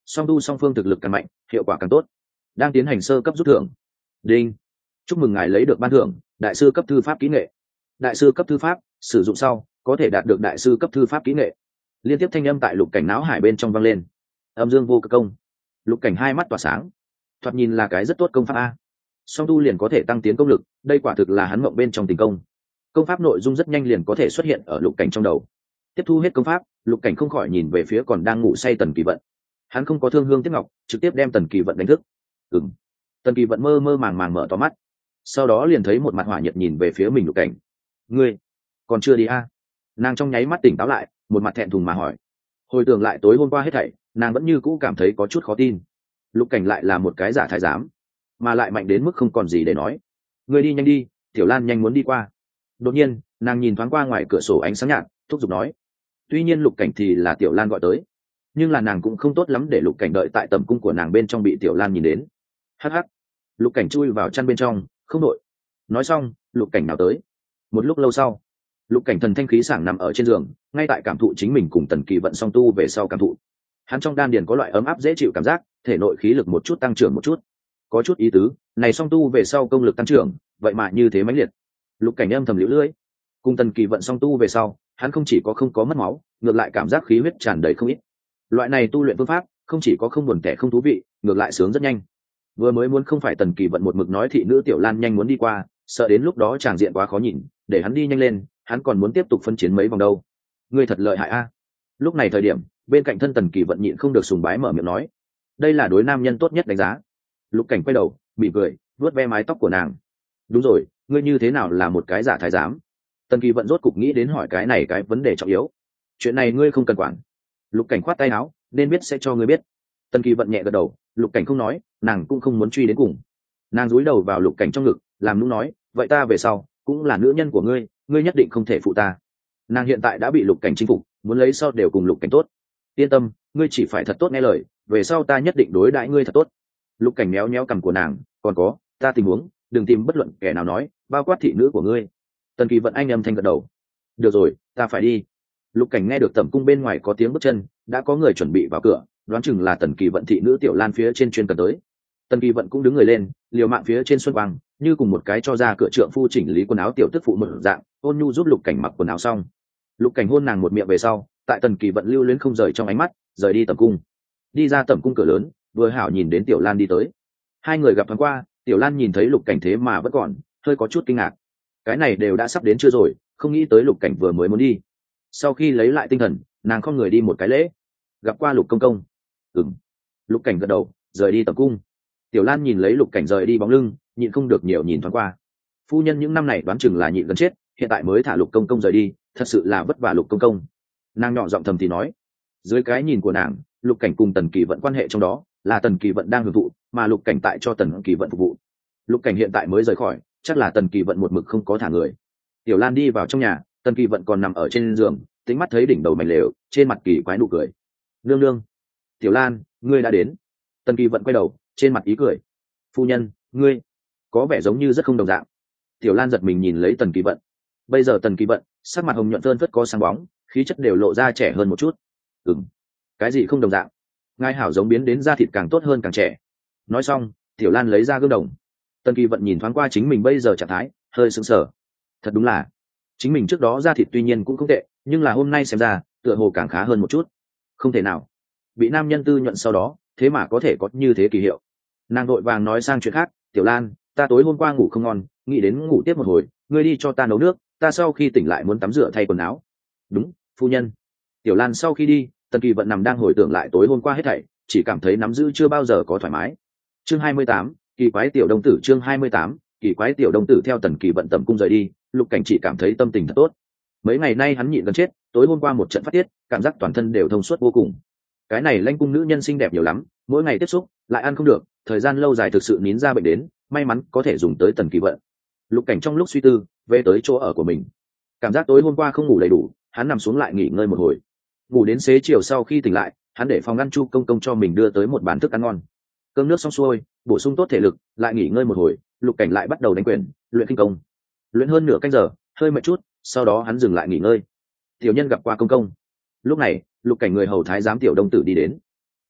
song tu song phương thực lực càng mạnh hiệu quả càng tốt. Đang tiến hành sơ cấp rút thưởng. Đinh, chúc mừng ngài lấy được ban thưởng đại sư cấp thư pháp kỹ nghệ. Đại sư cấp thư pháp sử dụng sau có thể đạt được đại sư cấp thư pháp kỹ nghệ. Liên tiếp thanh âm tại Lục Cảnh não hải bên trong vang lên. Âm dương vô cực công. Lục Cảnh hai mắt tỏa sáng, thoạt nhìn là cái rất tốt công pháp a. Song tu liền có thể tăng tiến công lực, đây quả thực là hắn mộng bên trong tình công. Công pháp nội dung rất nhanh liền có thể xuất hiện ở Lục Cảnh trong đầu. Tiếp thu hết công pháp, Lục Cảnh không khỏi nhìn về phía còn đang ngủ say Tần Kỳ Vận. Hắn không có thương hương tiếc ngọc, trực tiếp đem Tần Kỳ Vận đánh thức. Ừm. Tần Kỳ Vận mơ mơ màng màng mở to mắt, sau đó liền thấy một mặt hỏa nhiệt nhìn về phía mình. Lục Cảnh, ngươi còn chưa đi a? Nàng trong nháy mắt tỉnh táo lại, một mặt thẹn thùng mà hỏi. Hồi tưởng lại tối hôm qua hết thảy, nàng vẫn như cũ cảm thấy có chút khó tin. Lục Cảnh lại là một cái giả thái giám, mà lại mạnh đến mức không còn gì để nói. Ngươi đi nhanh đi, Tiểu Lan nhanh muốn đi qua. Đột nhiên nàng nhìn thoáng qua ngoài cửa sổ ánh sáng nhạt, thúc giục nói. Tuy nhiên Lục Cảnh thì là Tiểu Lan gọi tới, nhưng là nàng cũng không tốt lắm để Lục Cảnh đợi tại tầm cung của nàng bên trong bị Tiểu Lan nhìn đến. Hắc hắc. Lục Cảnh chui vào chăn bên trong, không đội. Nói xong Lục Cảnh nào tới. Một lúc lâu sau, Lục Cảnh thần thanh khí sảng nằm ở trên giường, ngay tại cảm thụ chính mình cùng Tần Kỳ Vận song tu về sau cảm thụ. Hắn trong đan điền có loại ấm áp dễ chịu cảm giác, thể nội khí lực một chút tăng trưởng một chút. Có chút ý tứ, này song tu về sau công lực tăng trưởng, vậy mà như thế mãnh liệt. Lục Cảnh âm thầm liễu lưỡi. Cùng Tần Kỳ Vận song tu về sau, hắn không chỉ có không có mất máu, ngược lại cảm giác khí huyết tràn đầy không ít. Loại này tu luyện phương pháp, không chỉ có không buồn tẻ không thú vị, ngược lại sướng rất nhanh. Vừa mới muốn không phải Tần Kỳ Vận một mực nói thị nữ Tiểu Lan nhanh muốn đi qua, sợ đến lúc đó tràng diện quá khó nhìn, để hắn đi nhanh lên, hắn còn muốn tiếp tục phân chiến mấy vòng đâu. Ngươi thật lợi hại a. Lúc này thời điểm, bên cạnh thân Tần Kỳ Vận nhịn không được sùng bái mở miệng nói. Đây là đối nam nhân tốt nhất đánh giá. Lục Cảnh quay đầu, mỉm cười, vuốt ve mái tóc của nàng. Đúng rồi, ngươi như thế nào là một cái giả thái giám? Tần Kỳ Vận rốt cục nghĩ đến hỏi cái này cái vấn đề trọng yếu. Chuyện này ngươi không cần quản. Lục Cảnh khoát tay áo, nên biết sẽ cho ngươi biết. Tần Kỳ Vận nhẹ gật đầu, Lục Cảnh không nói, nàng cũng không muốn truy đến cùng. Nàng dúi đầu vào Lục Cảnh trong ngực, làm nũng nói, vậy ta về sau cũng là nữ nhân của ngươi, ngươi nhất định không thể phụ ta. Nàng hiện tại đã bị Lục Cảnh chinh phục, muốn lấy sau đều cùng Lục Cảnh tốt. Yên tâm, ngươi chỉ phải thật tốt nghe lời, về sau ta nhất định đối đãi ngươi thật tốt. Lục Cảnh méo méo cằm của nàng, còn có, ta tình huống, đừng tìm bất luận kẻ nào nói, bao quát thị nữ của ngươi. Tần Kỳ Vận anh âm thanh gật đầu. Được rồi, ta phải đi. Lục Cảnh nghe được tẩm cung bên ngoài có tiếng bước chân, đã có người chuẩn bị vào cửa, đoán chừng là Tần Kỳ Vận thị nữ Tiểu Lan phía trên chuyên cần tới. Tần Kỳ Vận cũng đứng người lên, liều mạng phía trên xuân quang, như cùng một cái cho ra cửa trượng phu chỉnh lý quần áo tiểu tức phụ một dạng, ôn nhu giúp Lục Cảnh mặc quần áo xong. Lục Cảnh hôn nàng một miệng về sau, tại Tần Kỳ Vận lưu luyến không rời trong ánh mắt, rời đi tẩm cung. Đi ra tẩm cung cửa lớn, vừa hảo nhìn đến Tiểu Lan đi tới. Hai người gặp thoáng qua, Tiểu Lan nhìn thấy Lục Cảnh thế mà vẫn còn, hơi có chút kinh ngạc. Cái này đều đã sắp đến chưa rồi, không nghĩ tới Lục Cảnh vừa mới muốn đi. Sau khi lấy lại tinh thần, nàng không người đi một cái lễ. Gặp qua Lục công công. Ừm. Lục Cảnh gật đầu, rời đi tẩm cung. Tiểu Lan nhìn lấy Lục Cảnh rời đi bóng lưng, nhịn không được nhiều nhìn thoáng qua. Phu nhân những năm này đoán chừng là nhịn gần chết, hiện tại mới thả Lục công công rời đi, thật sự là vất vả Lục công công. Nàng nhỏ giọng thầm thì nói. Dưới cái nhìn của nàng, Lục Cảnh cùng Tần Kỳ Vận quan hệ trong đó là Tần Kỳ Vận đang hưởng thụ, mà Lục Cảnh tại cho Tần Kỳ Vận phục vụ. Lục Cảnh hiện tại mới rời khỏi, chắc là Tần Kỳ Vận một mực không có thả người. Tiểu Lan đi vào trong nhà, Tần Kỳ Vận còn nằm ở trên giường, tính mắt thấy đỉnh đầu mảnh lều, trên mặt kỳ quái nụ cười. Nương nương. Tiểu Lan, ngươi đã đến. Tần Kỳ Vận quay đầu, trên mặt ý cười. Phu nhân, ngươi có vẻ giống như rất không đồng dạng. Tiểu Lan giật mình nhìn lấy Tần Kỳ Vận. Bây giờ Tần Kỳ Vận sắc mặt hồng nhuận thơn phất có sáng bóng, khí chất đều lộ ra trẻ hơn một chút. Ừm, cái gì không đồng dạng? Ngài hảo giống biến đến da thịt càng tốt hơn càng trẻ. Nói xong, Tiểu Lan lấy ra gương đồng. Tần Kỳ Vận nhìn thoáng qua chính mình bây giờ trạng thái, hơi sững sờ. Thật đúng là, chính mình trước đó da thịt tuy nhiên cũng không tệ, nhưng là hôm nay xem ra, tựa hồ càng khá hơn một chút. Không thể nào, bị nam nhân tư nhuận sau đó, thế mà có thể có như thế kỳ hiệu. Nàng vội vàng nói sang chuyện khác, Tiểu Lan, ta tối hôm qua ngủ không ngon, nghĩ đến ngủ tiếp một hồi, ngươi đi cho ta nấu nước, ta sau khi tỉnh lại muốn tắm rửa thay quần áo. Đúng, phu nhân. Tiểu Lan sau khi đi, Tần Kỳ Vận nằm đang hồi tưởng lại tối hôm qua hết thảy, chỉ cảm thấy nắm giữ chưa bao giờ có thoải mái. Chương hai mươi tám, kỳ quái tiểu đông tử. Chương hai mươi tám, kỳ quái tiểu đông tử. Theo Tần Kỳ Vận tầm cung rời đi, Lục Cảnh chỉ cảm thấy tâm tình thật tốt. Mấy ngày nay hắn nhịn gần chết, tối hôm qua một trận phát tiết, cảm giác toàn thân đều thông suốt vô cùng. Cái này Lãnh cung nữ nhân xinh đẹp nhiều lắm, mỗi ngày tiếp xúc lại ăn không được, thời gian lâu dài thực sự nín ra bệnh đến, may mắn có thể dùng tới Tần Kỳ Vận. Lục Cảnh trong lúc suy tư, về tới chỗ ở của mình. Cảm giác tối hôm qua không ngủ đầy đủ, hắn nằm xuống lại nghỉ ngơi một hồi. Ngủ đến xế chiều sau khi tỉnh lại, hắn để phòng ngăn Chu công công cho mình đưa tới một bàn thức ăn ngon. Cơm nước xong xuôi, bổ sung tốt thể lực, lại nghỉ ngơi một hồi, Lục Cảnh lại bắt đầu đánh quyền, luyện kinh công. Luyện hơn nửa canh giờ, hơi mệt chút, sau đó hắn dừng lại nghỉ ngơi. Tiểu nhân gặp qua công công. Lúc này, Lục Cảnh người hầu thái giám Tiểu Đông Tử đi đến.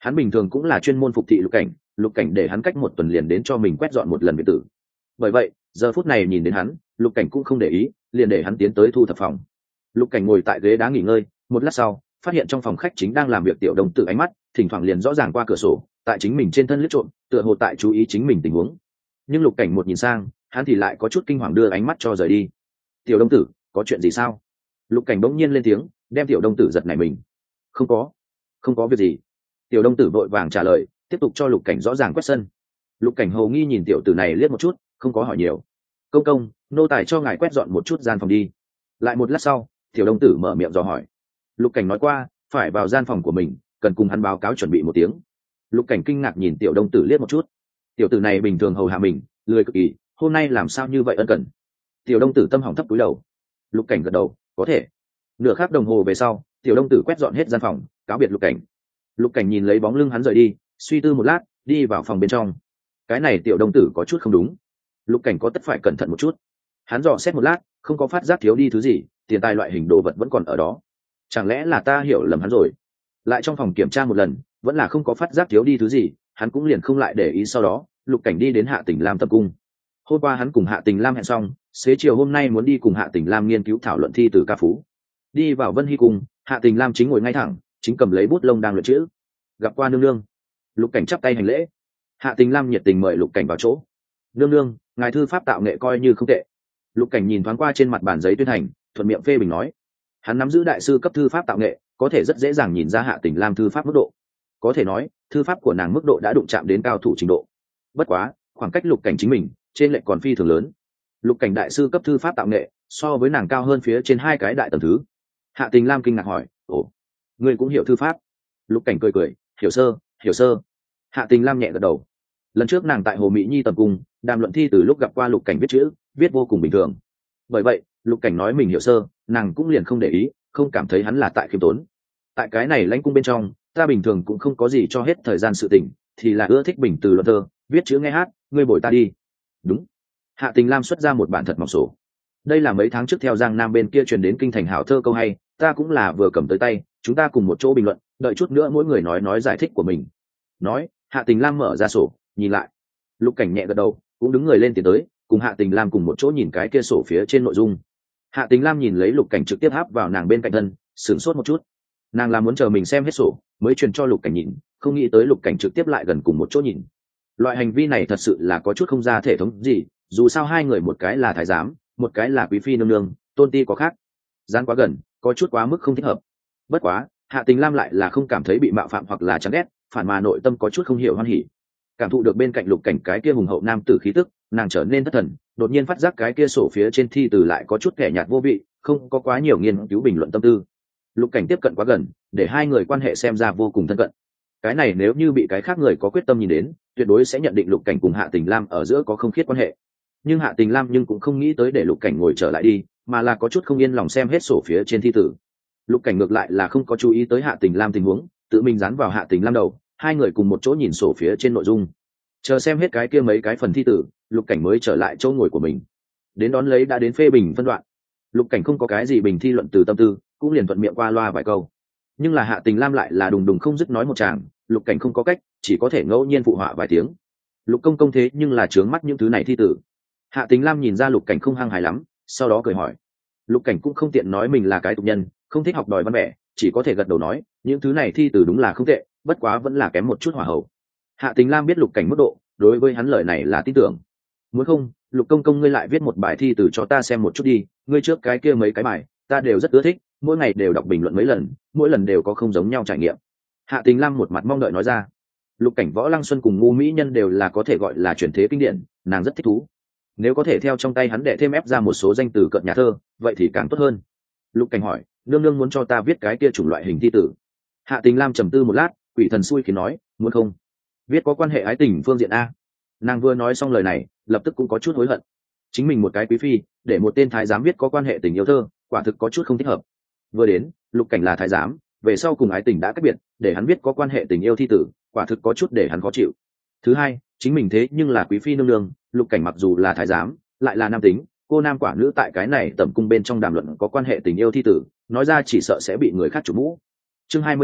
Hắn bình thường cũng là chuyên môn phục thị Lục Cảnh, Lục Cảnh để hắn cách một tuần liền đến cho mình quét dọn một lần biệt tử. Bởi vậy giờ phút này nhìn đến hắn, Lục Cảnh cũng không để ý, liền để hắn tiến tới thu thập phòng. Lục Cảnh ngồi tại ghế đá nghỉ ngơi, một lát sau phát hiện trong phòng khách chính đang làm việc tiểu đồng tử, ánh mắt thỉnh thoảng liền rõ ràng qua cửa sổ tại chính mình trên thân liếc trộm, tựa hồ tại chú ý chính mình tình huống. Nhưng Lục Cảnh một nhìn sang, hắn thì lại có chút kinh hoàng đưa ánh mắt cho rời đi. Tiểu đồng tử, có chuyện gì sao? Lục Cảnh bỗng nhiên lên tiếng, đem tiểu đồng tử giật nảy mình. Không có, không có việc gì. Tiểu đồng tử vội vàng trả lời, tiếp tục cho Lục Cảnh rõ ràng quét sân. Lục Cảnh hầu nghi nhìn tiểu tử này liếc một chút, không có hỏi nhiều. Công công, nô tài cho ngài quét dọn một chút gian phòng đi. Lại một lát sau, tiểu đồng tử mở miệng dò hỏi. Lục Cảnh nói qua phải vào gian phòng của mình, cần cùng hắn báo cáo chuẩn bị một tiếng. Lục Cảnh kinh ngạc nhìn tiểu đồng tử liếc một chút. Tiểu tử này bình thường hầu hạ mình, lười cực kỳ, hôm nay làm sao như vậy ân cần. Tiểu đồng tử tâm hỏng thấp cúi đầu. Lục Cảnh gật đầu, có thể. Nửa khắc đồng hồ về sau, tiểu đồng tử quét dọn hết gian phòng, cáo biệt Lục Cảnh. Lục Cảnh nhìn lấy bóng lưng hắn rời đi, suy tư một lát, đi vào phòng bên trong. Cái này tiểu đồng tử có chút không đúng. Lục Cảnh có tất phải cẩn thận một chút. Hắn dò xét một lát, không có phát giác thiếu đi thứ gì, tiền tài loại hình đồ vật vẫn còn ở đó. Chẳng lẽ là ta hiểu lầm hắn rồi? Lại trong phòng kiểm tra một lần, vẫn là không có phát giác thiếu đi thứ gì, hắn cũng liền không lại để ý. Sau đó Lục Cảnh đi đến Hạ Tỉnh Lam tập cung. Hôm qua hắn cùng Hạ Tỉnh Lam hẹn xong, xế chiều hôm nay muốn đi cùng Hạ Tỉnh Lam nghiên cứu thảo luận thi từ ca phú. Đi vào Vân Hy cung, Hạ Tỉnh Lam chính ngồi ngay thẳng, chính cầm lấy bút lông đang luyện chữ. Gặp qua nương nương. Lục Cảnh chắp tay hành lễ. Hạ Tỉnh Lam nhiệt tình mời Lục Cảnh vào chỗ. Nương nương, ngài thư pháp tạo nghệ coi như không tệ. Lục Cảnh nhìn thoáng qua trên mặt bàn giấy tuyên thành, thuận miệng phê bình nói. Hắn nắm giữ đại sư cấp thư pháp tạo nghệ, có thể rất dễ dàng nhìn ra Hạ Tỉnh Lam thư pháp mức độ. Có thể nói thư pháp của nàng mức độ đã đụng chạm đến cao thủ trình độ. Bất quá khoảng cách Lục Cảnh chính mình trên lệch còn phi thường lớn. Lục Cảnh đại sư cấp thư pháp tạo nghệ so với nàng cao hơn phía trên hai cái đại tầng thứ. Hạ Tỉnh Lam kinh ngạc hỏi, ồ, ngươi cũng hiểu thư pháp? Lục Cảnh cười cười, hiểu sơ hiểu sơ. Hạ Tỉnh Lam nhẹ gật đầu. Lần trước nàng tại Hồ Mỹ Nhi tầm cung đàm luận thi từ lúc gặp qua Lục Cảnh viết chữ, viết vô cùng bình thường. Bởi vậy Lục Cảnh nói mình hiểu sơ, nàng cũng liền không để ý, không cảm thấy hắn là tại khiêm tốn. Tại cái này lãnh cung bên trong, ta bình thường cũng không có gì cho hết thời gian sự tình, thì là ưa thích bình từ luận thơ, viết chữ nghe hát, ngươi bồi ta đi. Đúng. Hạ Tỉnh Lam xuất ra một bản thật mỏng sổ. Đây là mấy tháng trước theo Giang Nam bên kia truyền đến kinh thành hảo thơ câu hay, ta cũng là vừa cầm tới tay, chúng ta cùng một chỗ bình luận, đợi chút nữa mỗi người nói nói giải thích của mình. Nói, Hạ Tỉnh Lam mở ra sổ, nhìn lại. Lục Cảnh nhẹ gật đầu, cũng đứng người lên tiến tới, cùng Hạ Tỉnh Lam cùng một chỗ nhìn cái kia sổ phía trên nội dung. Hạ Tỉnh Lam nhìn lấy Lục Cảnh trực tiếp áp vào nàng bên cạnh thân, sửng sốt một chút. Nàng là muốn chờ mình xem hết sổ mới truyền cho Lục Cảnh nhìn, không nghĩ tới Lục Cảnh trực tiếp lại gần cùng một chỗ nhìn. Loại hành vi này thật sự là có chút không ra thể thống gì, dù sao hai người một cái là thái giám, một cái là quý phi nương nương, tôn ti có khác. Gian quá gần, có chút quá mức không thích hợp. Bất quá Hạ Tỉnh Lam lại là không cảm thấy bị mạo phạm hoặc là chán ghét, phản mà nội tâm có chút không hiểu hoan hỉ. Cảm thụ được bên cạnh Lục Cảnh cái kia hùng hậu nam tử khí tức, nàng trở nên thất thần, đột nhiên phát giác cái kia sổ phía trên thi từ lại có chút kẻ nhạt vô vị, không có quá nhiều nghiên cứu bình luận tâm tư. Lục Cảnh tiếp cận quá gần, để hai người quan hệ xem ra vô cùng thân cận. Cái này nếu như bị cái khác người có quyết tâm nhìn đến, tuyệt đối sẽ nhận định Lục Cảnh cùng Hạ Tỉnh Lam ở giữa có không khiết quan hệ. Nhưng Hạ Tỉnh Lam nhưng cũng không nghĩ tới để Lục Cảnh ngồi trở lại đi, mà là có chút không yên lòng xem hết sổ phía trên thi tử. Lục Cảnh ngược lại là không có chú ý tới Hạ Tỉnh Lam tình huống, tự mình dán vào Hạ Tỉnh Lam đầu, hai người cùng một chỗ nhìn sổ phía trên nội dung. Chờ xem hết cái kia mấy cái phần thi tử, Lục Cảnh mới trở lại chỗ ngồi của mình. Đến đón lấy đã đến phê bình phân đoạn. Lục Cảnh không có cái gì bình thi luận từ tâm tư, cũng liền thuận miệng qua loa vài câu. Nhưng là Hạ Tỉnh Lam lại là đùng đùng không dứt nói một tràng, Lục Cảnh không có cách, chỉ có thể ngẫu nhiên phụ họa vài tiếng. Lục công công thế nhưng là trướng mắt những thứ này thi tử. Hạ Tỉnh Lam nhìn ra Lục Cảnh không hăng hài lắm, sau đó cười hỏi. Lục Cảnh cũng không tiện nói mình là cái tục nhân, không thích học đòi văn bẻ, chỉ có thể gật đầu nói, những thứ này thi tử đúng là không tệ, bất quá vẫn là kém một chút hỏa hậu. Hạ Tỉnh Lam biết Lục Cảnh mức độ, đối với hắn lời này là tin tưởng. Muốn không, Lục công công ngươi lại viết một bài thi từ cho ta xem một chút đi, ngươi trước cái kia mấy cái bài ta đều rất ưa thích, mỗi ngày đều đọc bình luận mấy lần, mỗi lần đều có không giống nhau trải nghiệm. Hạ Tỉnh Lam một mặt mong đợi nói ra. Lục Cảnh Võ Lăng Xuân cùng Ngu Mỹ Nhân đều là có thể gọi là truyền thế kinh điển, nàng rất thích thú. Nếu có thể theo trong tay hắn đệ thêm ép ra một số danh từ cận nhà thơ, vậy thì càng tốt hơn. Lục Cảnh hỏi, nương nương muốn cho ta viết cái kia chủng loại hình thi tử. Hạ Tỉnh Lam trầm tư một lát, quỷ thần xui khiến nói, muốn không viết có quan hệ ái tình phương diện a. Nàng vừa nói xong lời này, lập tức cũng có chút hối hận. Chính mình một cái quý phi, để một tên thái giám viết có quan hệ tình yêu thơ, quả thực có chút không thích hợp. Vừa đến, Lục Cảnh là thái giám, về sau cùng ái tình đã cách biệt, để hắn viết có quan hệ tình yêu thi tử, quả thực có chút để hắn khó chịu. Thứ hai, chính mình thế nhưng là quý phi nương nương, Lục Cảnh mặc dù là thái giám, lại là nam tính, cô nam quả nữ tại cái này tẩm cung bên trong đàm luận có quan hệ tình yêu thi tử, nói ra chỉ sợ sẽ bị người khác chụp mũ. Chương hai mươi chín,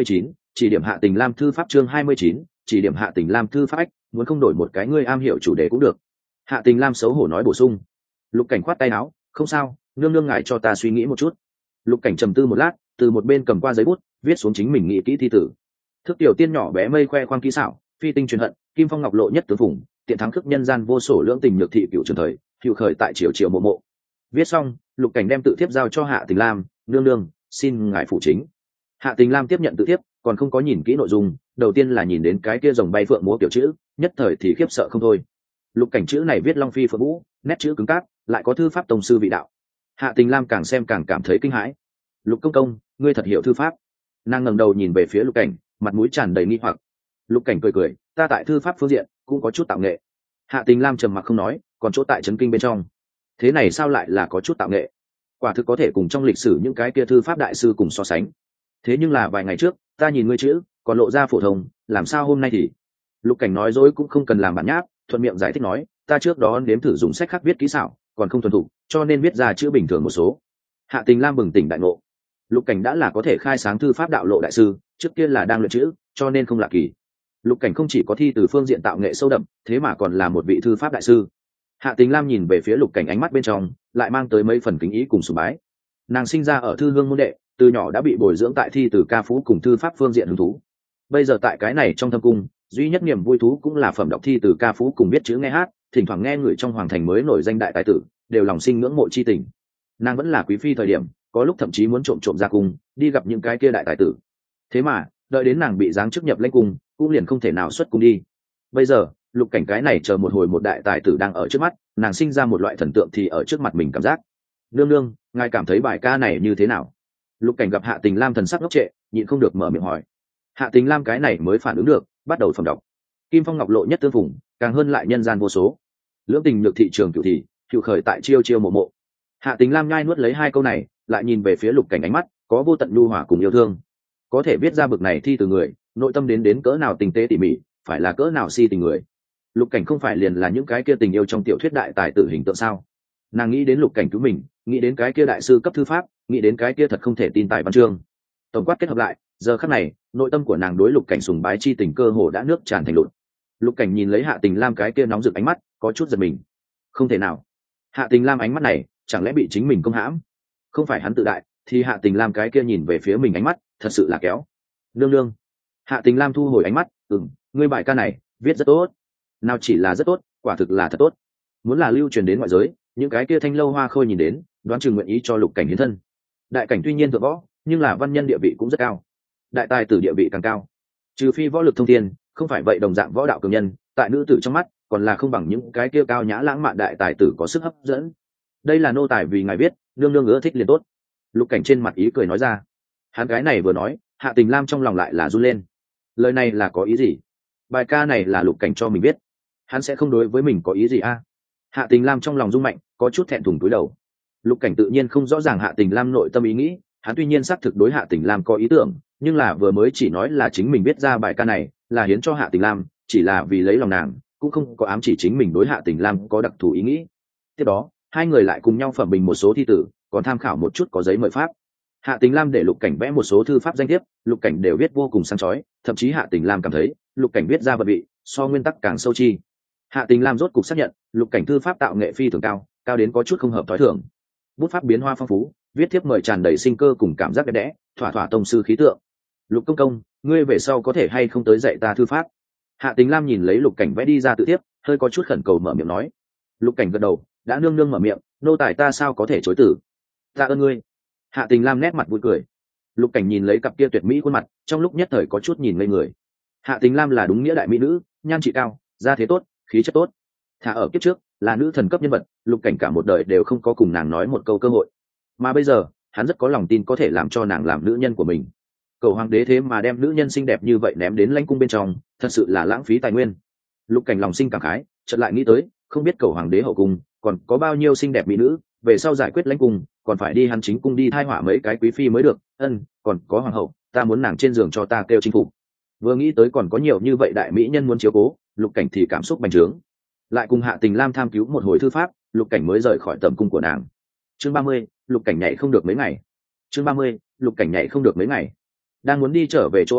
chỉ điểm hạ tình lam thư pháp chương hai mươi chín, chỉ điểm hạ tình lam thư pháp ách, muốn không đổi một cái ngươi am hiểu chủ đề cũng được. Hạ tình lam xấu hổ nói bổ sung. Lục Cảnh khoát tay áo, không sao, nương nương ngài cho ta suy nghĩ một chút. Lục Cảnh trầm tư một lát, từ một bên cầm qua giấy bút, viết xuống chính mình nghĩ kỹ thi tử. Thức tiểu tiên nhỏ bé mây khoe khoang kỹ xảo, phi tinh truyền hận, kim phong ngọc lộ nhất tướng phùng, tiện thắng khước nhân gian vô sổ lưỡng tình nhược thị cựu trường thời, hữu khởi tại triều triều mộ mộ. Viết xong, Lục Cảnh đem tự thiếp giao cho Hạ Tình Lam, nương nương, xin ngài phụ chính. Hạ Tình Lam tiếp nhận tự thiếp, còn không có nhìn kỹ nội dung, đầu tiên là nhìn đến cái kia rồng bay phượng múa kiểu chữ, nhất thời thì khiếp sợ không thôi. Lục Cảnh chữ này viết long phi phượng vũ, nét chữ cứng cáp, lại có thư pháp tông sư vị đạo. Hạ Tình Lam càng xem càng cảm thấy kinh hãi. Lục công công, ngươi thật hiểu thư pháp. Nàng ngẩng đầu nhìn về phía Lục Cảnh, mặt mũi tràn đầy nghi hoặc. Lục Cảnh cười cười, ta tại thư pháp phương diện cũng có chút tạo nghệ. Hạ Tình Lam trầm mặc không nói, còn chỗ tại trấn kinh bên trong, thế này sao lại là có chút tạo nghệ? Quả thực có thể cùng trong lịch sử những cái kia thư pháp đại sư cùng so sánh. Thế nhưng là vài ngày trước, ta nhìn ngươi chữ, còn lộ ra phổ thông, làm sao hôm nay thì? Lục Cảnh nói dối cũng không cần làm bản nháp, thuận miệng giải thích nói, ta trước đó nếm thử dùng sách khác viết kỹ xảo, còn không thuần thục, cho nên viết ra chữ bình thường một số. Hạ Tình Lam bừng tỉnh đại ngộ. Lục Cảnh đã là có thể khai sáng thư pháp đạo lộ đại sư, trước kia là đang luyện chữ, cho nên không lạ kỳ. Lục Cảnh không chỉ có thi từ phương diện tạo nghệ sâu đậm, thế mà còn là một vị thư pháp đại sư. Hạ Tình Lam nhìn về phía Lục Cảnh, ánh mắt bên trong lại mang tới mấy phần kính ý cùng sùng bái. Nàng sinh ra ở thư hương môn đệ, từ nhỏ đã bị bồi dưỡng tại thi từ ca phú cùng thư pháp phương diện hứng thú. Bây giờ tại cái này trong thâm cung, duy nhất niềm vui thú cũng là phẩm đọc thi từ ca phú cùng biết chữ nghe hát, thỉnh thoảng nghe người trong hoàng thành mới nổi danh đại tài tử, đều lòng sinh ngưỡng mộ chi tình. Nàng vẫn là quý phi thời điểm, có lúc thậm chí muốn trộm trộm ra cung, đi gặp những cái kia đại tài tử. Thế mà, đợi đến nàng bị giáng chức nhập lãnh cung, cũng liền không thể nào xuất cung đi. Bây giờ, Lục Cảnh cái này chờ một hồi một đại tài tử đang ở trước mắt, nàng sinh ra một loại thần tượng thì ở trước mặt mình cảm giác. Nương nương, ngài cảm thấy bài ca này như thế nào? Lục Cảnh gặp Hạ Tình Lam thần sắc ngốc trệ, nhịn không được mở miệng hỏi. Hạ Tình Lam cái này mới phản ứng được, bắt đầu phẩm đọc. Kim phong ngọc lộ nhất tương phùng, càng hơn lại nhân gian vô số. Lưỡng tình nhược thị trường cửu thị, cửu khởi tại chiêu chiêu mộ mộ. Hạ Tình Lam nhai nuốt lấy hai câu này, lại nhìn về phía Lục Cảnh, ánh mắt có vô tận nhu hòa cùng yêu thương. Có thể viết ra bực này thi từ người, nội tâm đến đến cỡ nào tinh tế tỉ mỉ, phải là cỡ nào si tình người. Lục Cảnh không phải liền là những cái kia tình yêu trong tiểu thuyết đại tài tử hình tượng sao? Nàng nghĩ đến Lục Cảnh cứu mình, nghĩ đến cái kia đại sư cấp thư pháp, nghĩ đến cái kia thật không thể tin tài văn chương. Tổng quát kết hợp lại, giờ khắc này, nội tâm của nàng đối Lục Cảnh sùng bái chi tình cơ hồ đã nước tràn thành lụt. Lục Cảnh nhìn lấy Hạ Tình Lam cái kia nóng rực ánh mắt, có chút giật mình. Không thể nào, Hạ Tình Lam ánh mắt này, chẳng lẽ bị chính mình công hãm? Không phải hắn tự đại, thì Hạ Tình Lam cái kia nhìn về phía mình ánh mắt, thật sự là kéo. Nương nương. Hạ Tình Lam thu hồi ánh mắt, ừm, ngươi bài ca này viết rất tốt. Nào chỉ là rất tốt, quả thực là thật tốt. Muốn là lưu truyền đến ngoại giới, những cái kia thanh lâu hoa khôi nhìn đến, đoán chừng nguyện ý cho Lục Cảnh hiến thân. Đại cảnh tuy nhiên thượng võ, nhưng là văn nhân địa vị cũng rất cao. Đại tài tử địa vị càng cao. Trừ phi võ lực thông thiên, không phải vậy đồng dạng võ đạo cường nhân, tại nữ tử trong mắt, còn là không bằng những cái kia cao nhã lãng mạn đại tài tử có sức hấp dẫn. Đây là nô tài vì ngài biết, nương nương ưa thích liền tốt. Lục Cảnh trên mặt ý cười nói ra. Hắn cái này vừa nói, Hạ Tình Lam trong lòng lại là run lên. Lời này là có ý gì? Bài ca này là Lục Cảnh cho mình biết, hắn sẽ không đối với mình có ý gì a? À? Hạ Tình Lam trong lòng rung mạnh, có chút thẹn thùng cúi đầu. Lục Cảnh tự nhiên không rõ ràng Hạ Tình Lam nội tâm ý nghĩ, hắn tuy nhiên xác thực đối Hạ Tình Lam có ý tưởng, nhưng là vừa mới chỉ nói là chính mình viết ra bài ca này, là hiến cho Hạ Tình Lam, chỉ là vì lấy lòng nàng, cũng không có ám chỉ chính mình đối Hạ Tình Lam có đặc thù ý nghĩ. Tiếp đó, hai người lại cùng nhau phẩm bình một số thi tử, còn tham khảo một chút có giấy mời pháp. Hạ Tình Lam để Lục Cảnh vẽ một số thư pháp danh thiếp, Lục Cảnh đều viết vô cùng sáng chói, thậm chí Hạ Tình Lam cảm thấy, Lục Cảnh viết ra vật vị, so nguyên tắc càng sâu chi. Hạ Tình Lam rốt cục xác nhận, Lục Cảnh thư pháp tạo nghệ phi thường cao, cao đến có chút không hợp thói thường. Bút pháp biến hoa phong phú, viết thiếp mời tràn đầy sinh cơ cùng cảm giác đẹp đẽ, thỏa thỏa tông sư khí tượng. Lục công công, ngươi về sau có thể hay không tới dạy ta thư pháp? Hạ Tình Lam nhìn lấy Lục Cảnh vẽ đi ra tự tiếp, hơi có chút khẩn cầu mở miệng nói. Lục Cảnh gật đầu, đã nương nương mở miệng, nô tài ta sao có thể chối từ? Ta ơn ngươi. Hạ Tình Lam nét mặt vui cười. Lục Cảnh nhìn lấy cặp kia tuyệt mỹ khuôn mặt, trong lúc nhất thời có chút nhìn ngây người. Hạ Tình Lam là đúng nghĩa đại mỹ nữ, nhan trị cao, gia thế tốt, khí chất tốt. Thà ở kiếp trước là nữ thần cấp nhân vật, Lục Cảnh cả một đời đều không có cùng nàng nói một câu cơ hội, mà bây giờ hắn rất có lòng tin có thể làm cho nàng làm nữ nhân của mình. Cầu hoàng đế thế mà đem nữ nhân xinh đẹp như vậy ném đến lãnh cung bên trong, thật sự là lãng phí tài nguyên. Lục Cảnh lòng sinh cảm khái, chợt lại nghĩ tới, không biết cầu hoàng đế hậu cung còn có bao nhiêu xinh đẹp mỹ nữ, về sau giải quyết lãnh cung còn phải đi hắn chính cung đi thai họa mấy cái quý phi mới được. Ân, còn có hoàng hậu, ta muốn nàng trên giường cho ta kêu chinh phục. Vừa nghĩ tới còn có nhiều như vậy đại mỹ nhân muốn chiếu cố, Lục Cảnh thì cảm xúc bành trướng. Lại cùng Hạ Tình Lam tham cứu một hồi thư pháp, Lục Cảnh mới rời khỏi tầm cung của nàng. Chương ba mươi, Lục Cảnh nhảy không được mấy ngày. Chương ba mươi, Lục Cảnh nhảy không được mấy ngày. Đang muốn đi trở về chỗ ở,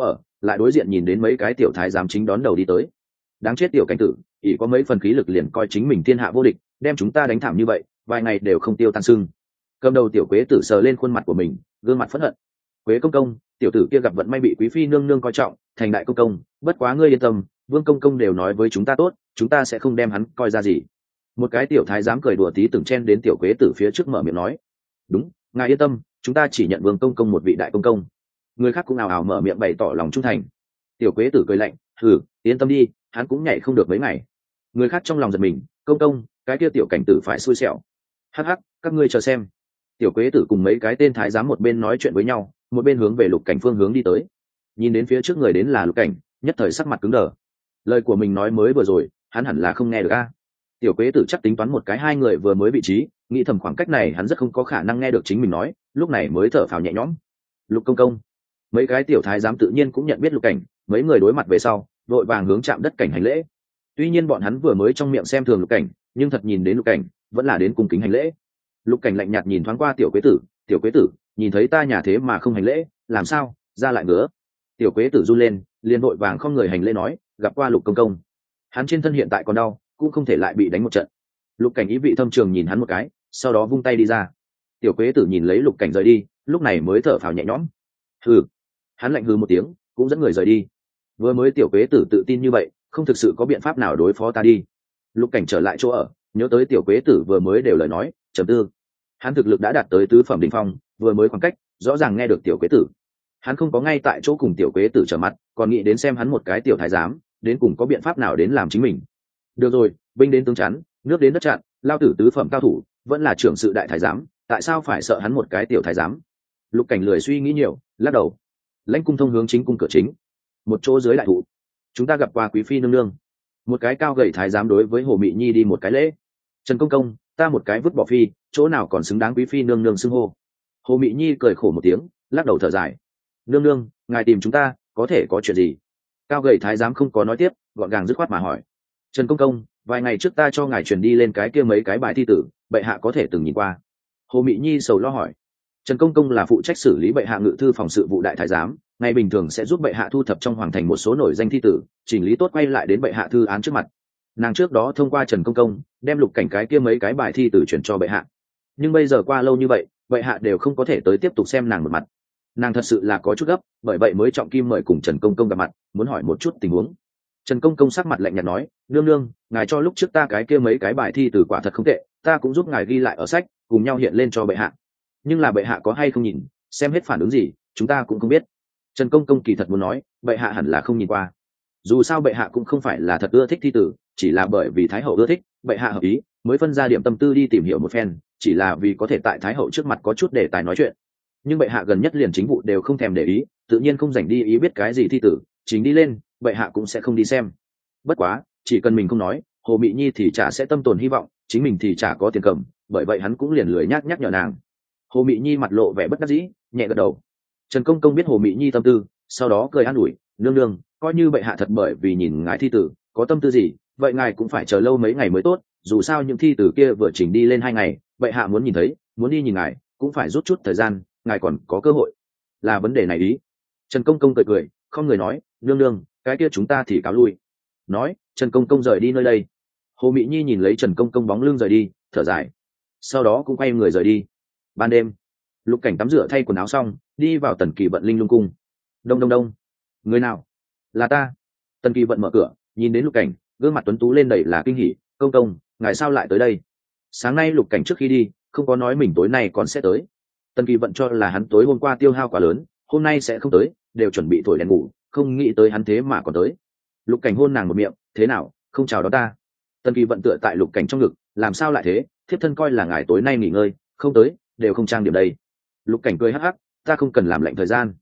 lại đối diện nhìn đến mấy cái tiểu thái giám chính đón đầu đi tới. Đáng chết tiểu cảnh tử, ỷ có mấy phần khí lực liền coi chính mình thiên hạ vô địch, đem chúng ta đánh thảm như vậy, vài ngày đều không tiêu tan sưng. Cầm đầu tiểu quế tử sờ lên khuôn mặt của mình, gương mặt phẫn hận. Quế công công, tiểu tử kia gặp vận may bị quý phi nương nương coi trọng, thành đại công công, bất quá ngươi yên tâm, vương công công đều nói với chúng ta tốt, chúng ta sẽ không đem hắn coi ra gì. Một cái tiểu thái giám cười đùa tí từng chen đến tiểu quế tử phía trước mở miệng nói. Đúng, ngài yên tâm, chúng ta chỉ nhận vương công công một vị đại công công. Người khác cũng ào ào mở miệng bày tỏ lòng trung thành. Tiểu quế tử cười lạnh, hừ, yên tâm đi, hắn cũng nhảy không được mấy ngày. Người khác trong lòng giật mình, công công, cái kia tiểu cảnh tử phải xui xẻo. Hắc hắc, các ngươi chờ xem. Tiểu quế tử cùng mấy cái tên thái giám một bên nói chuyện với nhau, một bên hướng về Lục Cảnh phương hướng đi tới. Nhìn đến phía trước người đến là Lục Cảnh, nhất thời sắc mặt cứng đờ. Lời của mình nói mới vừa rồi, hắn hẳn là không nghe được a. Tiểu quế tử chắc tính toán một cái hai người vừa mới vị trí, nghĩ thầm khoảng cách này hắn rất không có khả năng nghe được chính mình nói, lúc này mới thở phào nhẹ nhõm. Lục công công. Mấy cái tiểu thái giám tự nhiên cũng nhận biết Lục Cảnh, mấy người đối mặt về sau, vội vàng hướng chạm đất Cảnh hành lễ. Tuy nhiên bọn hắn vừa mới trong miệng xem thường Lục Cảnh, nhưng thật nhìn đến Lục Cảnh, vẫn là đến cung kính hành lễ. Lục Cảnh lạnh nhạt nhìn thoáng qua tiểu quế tử, tiểu quế tử, nhìn thấy ta nhà thế mà không hành lễ, làm sao ra lại ngứa. Tiểu quế tử run lên, liền vội vàng không người hành lễ nói, gặp qua Lục công công. Hắn trên thân hiện tại còn đau, cũng không thể lại bị đánh một trận. Lục Cảnh ý vị thâm trường nhìn hắn một cái, sau đó vung tay đi ra. Tiểu quế tử nhìn lấy Lục Cảnh rời đi, lúc này mới thở phào nhẹ nhõm. Hừ. Hắn lạnh hừ một tiếng, cũng dẫn người rời đi. Vừa mới tiểu quế tử tự tin như vậy, không thực sự có biện pháp nào đối phó ta đi. Lục Cảnh trở lại chỗ ở, nhớ tới tiểu quế tử vừa mới đều lời nói, trầm tư. Hắn thực lực đã đạt tới tứ phẩm đỉnh phong, vừa mới khoảng cách, rõ ràng nghe được tiểu quế tử. Hắn không có ngay tại chỗ cùng tiểu quế tử trở mặt, còn nghĩ đến xem hắn một cái tiểu thái giám, đến cùng có biện pháp nào đến làm chính mình. Được rồi, binh đến tướng chắn, nước đến đất chặn, lao tử tứ phẩm cao thủ, vẫn là trưởng sự đại thái giám, tại sao phải sợ hắn một cái tiểu thái giám? Lục Cảnh lười suy nghĩ nhiều, lắc đầu. Lãnh cung thông hướng chính cung cửa chính, một chỗ dưới đại thụ. Chúng ta gặp qua quý phi nương nương. Một cái cao gầy thái giám đối với Hồ Mị Nhi đi một cái lễ. Trần công công, ta một cái vứt bỏ phi, chỗ nào còn xứng đáng quý phi nương nương xưng hô. Hồ Mị Nhi cười khổ một tiếng, lắc đầu thở dài. Nương nương, ngài tìm chúng ta, có thể có chuyện gì? Cao gầy thái giám không có nói tiếp, gọn gàng dứt khoát mà hỏi. Trần công công, vài ngày trước ta cho ngài truyền đi lên cái kia mấy cái bài thi tử, bệ hạ có thể từng nhìn qua. Hồ Mị Nhi sầu lo hỏi. Trần công công là phụ trách xử lý bệ hạ ngự thư phòng sự vụ đại thái giám, ngày bình thường sẽ giúp bệ hạ thu thập trong hoàng thành một số nổi danh thi tử, chỉnh lý tốt quay lại đến bệ hạ thư án trước mặt. Nàng trước đó thông qua Trần công công, đem Lục Cảnh cái kia mấy cái bài thi tử chuyển cho bệ hạ. Nhưng bây giờ qua lâu như vậy, bệ hạ đều không có thể tới tiếp tục xem nàng một mặt. Nàng thật sự là có chút gấp, bởi vậy mới trọng kim mời cùng Trần công công gặp mặt, muốn hỏi một chút tình huống. Trần công công sắc mặt lạnh nhạt nói, nương nương, ngài cho lúc trước ta cái kia mấy cái bài thi tử quả thật không tệ, ta cũng giúp ngài ghi lại ở sách, cùng nhau hiện lên cho bệ hạ. Nhưng là bệ hạ có hay không nhìn, xem hết phản ứng gì, chúng ta cũng không biết. Trần công công kỳ thật muốn nói, bệ hạ hẳn là không nhìn qua. Dù sao bệ hạ cũng không phải là thật ưa thích thi tử, chỉ là bởi vì thái hậu ưa thích, bệ hạ hợp ý, mới phân ra điểm tâm tư đi tìm hiểu một phen, chỉ là vì có thể tại thái hậu trước mặt có chút đề tài nói chuyện. Nhưng bệ hạ gần nhất liền chính vụ đều không thèm để ý, tự nhiên không dành đi ý biết cái gì thi tử, chính đi lên, bệ hạ cũng sẽ không đi xem. Bất quá, chỉ cần mình không nói, Hồ Mị Nhi thì chả sẽ tâm tồn hy vọng, chính mình thì chả có tiền cầm, bởi vậy hắn cũng liền lười nhắc nhắc nhở nàng. Hồ Mị Nhi mặt lộ vẻ bất đắc dĩ, nhẹ gật đầu. Trần công công biết Hồ Mị Nhi tâm tư, sau đó cười an ủi, nương nương, coi như bệ hạ thật bởi vì nhìn ngài thi tử có tâm tư gì, vậy ngài cũng phải chờ lâu mấy ngày mới tốt, dù sao những thi tử kia vừa chỉnh đi lên hai ngày, bệ hạ muốn nhìn thấy, muốn đi nhìn ngài, cũng phải rút chút thời gian, ngài còn có cơ hội. Là vấn đề này ý. Trần công công cười cười, không người nói, nương nương, cái kia chúng ta thì cáo lui. Nói, Trần công công rời đi nơi đây. Hồ Mị Nhi nhìn lấy Trần công công bóng lưng rời đi, thở dài, sau đó cũng quay người rời đi. Ban đêm, Lục Cảnh tắm rửa thay quần áo xong, đi vào Tần Kỳ Vận linh lung cung. Đông đông đông, người nào? Là ta. Tần Kỳ Vận mở cửa, nhìn đến Lục Cảnh, gương mặt tuấn tú lên đầy là kinh hỉ. Công công, ngài sao lại tới đây? Sáng nay Lục Cảnh trước khi đi, không có nói mình tối nay còn sẽ tới. Tần Kỳ Vận cho là hắn tối hôm qua tiêu hao quá lớn, hôm nay sẽ không tới, đều chuẩn bị thổi đèn ngủ, không nghĩ tới hắn thế mà còn tới. Lục Cảnh hôn nàng một miệng, thế nào, không chào đón ta? Tần Kỳ Vận tựa tại Lục Cảnh trong ngực, làm sao lại thế? Thiếp thân coi là ngài tối nay nghỉ ngơi, không tới, đều không trang điểm đây. Lục Cảnh cười hắc hắc, ta không cần làm lệnh thời gian.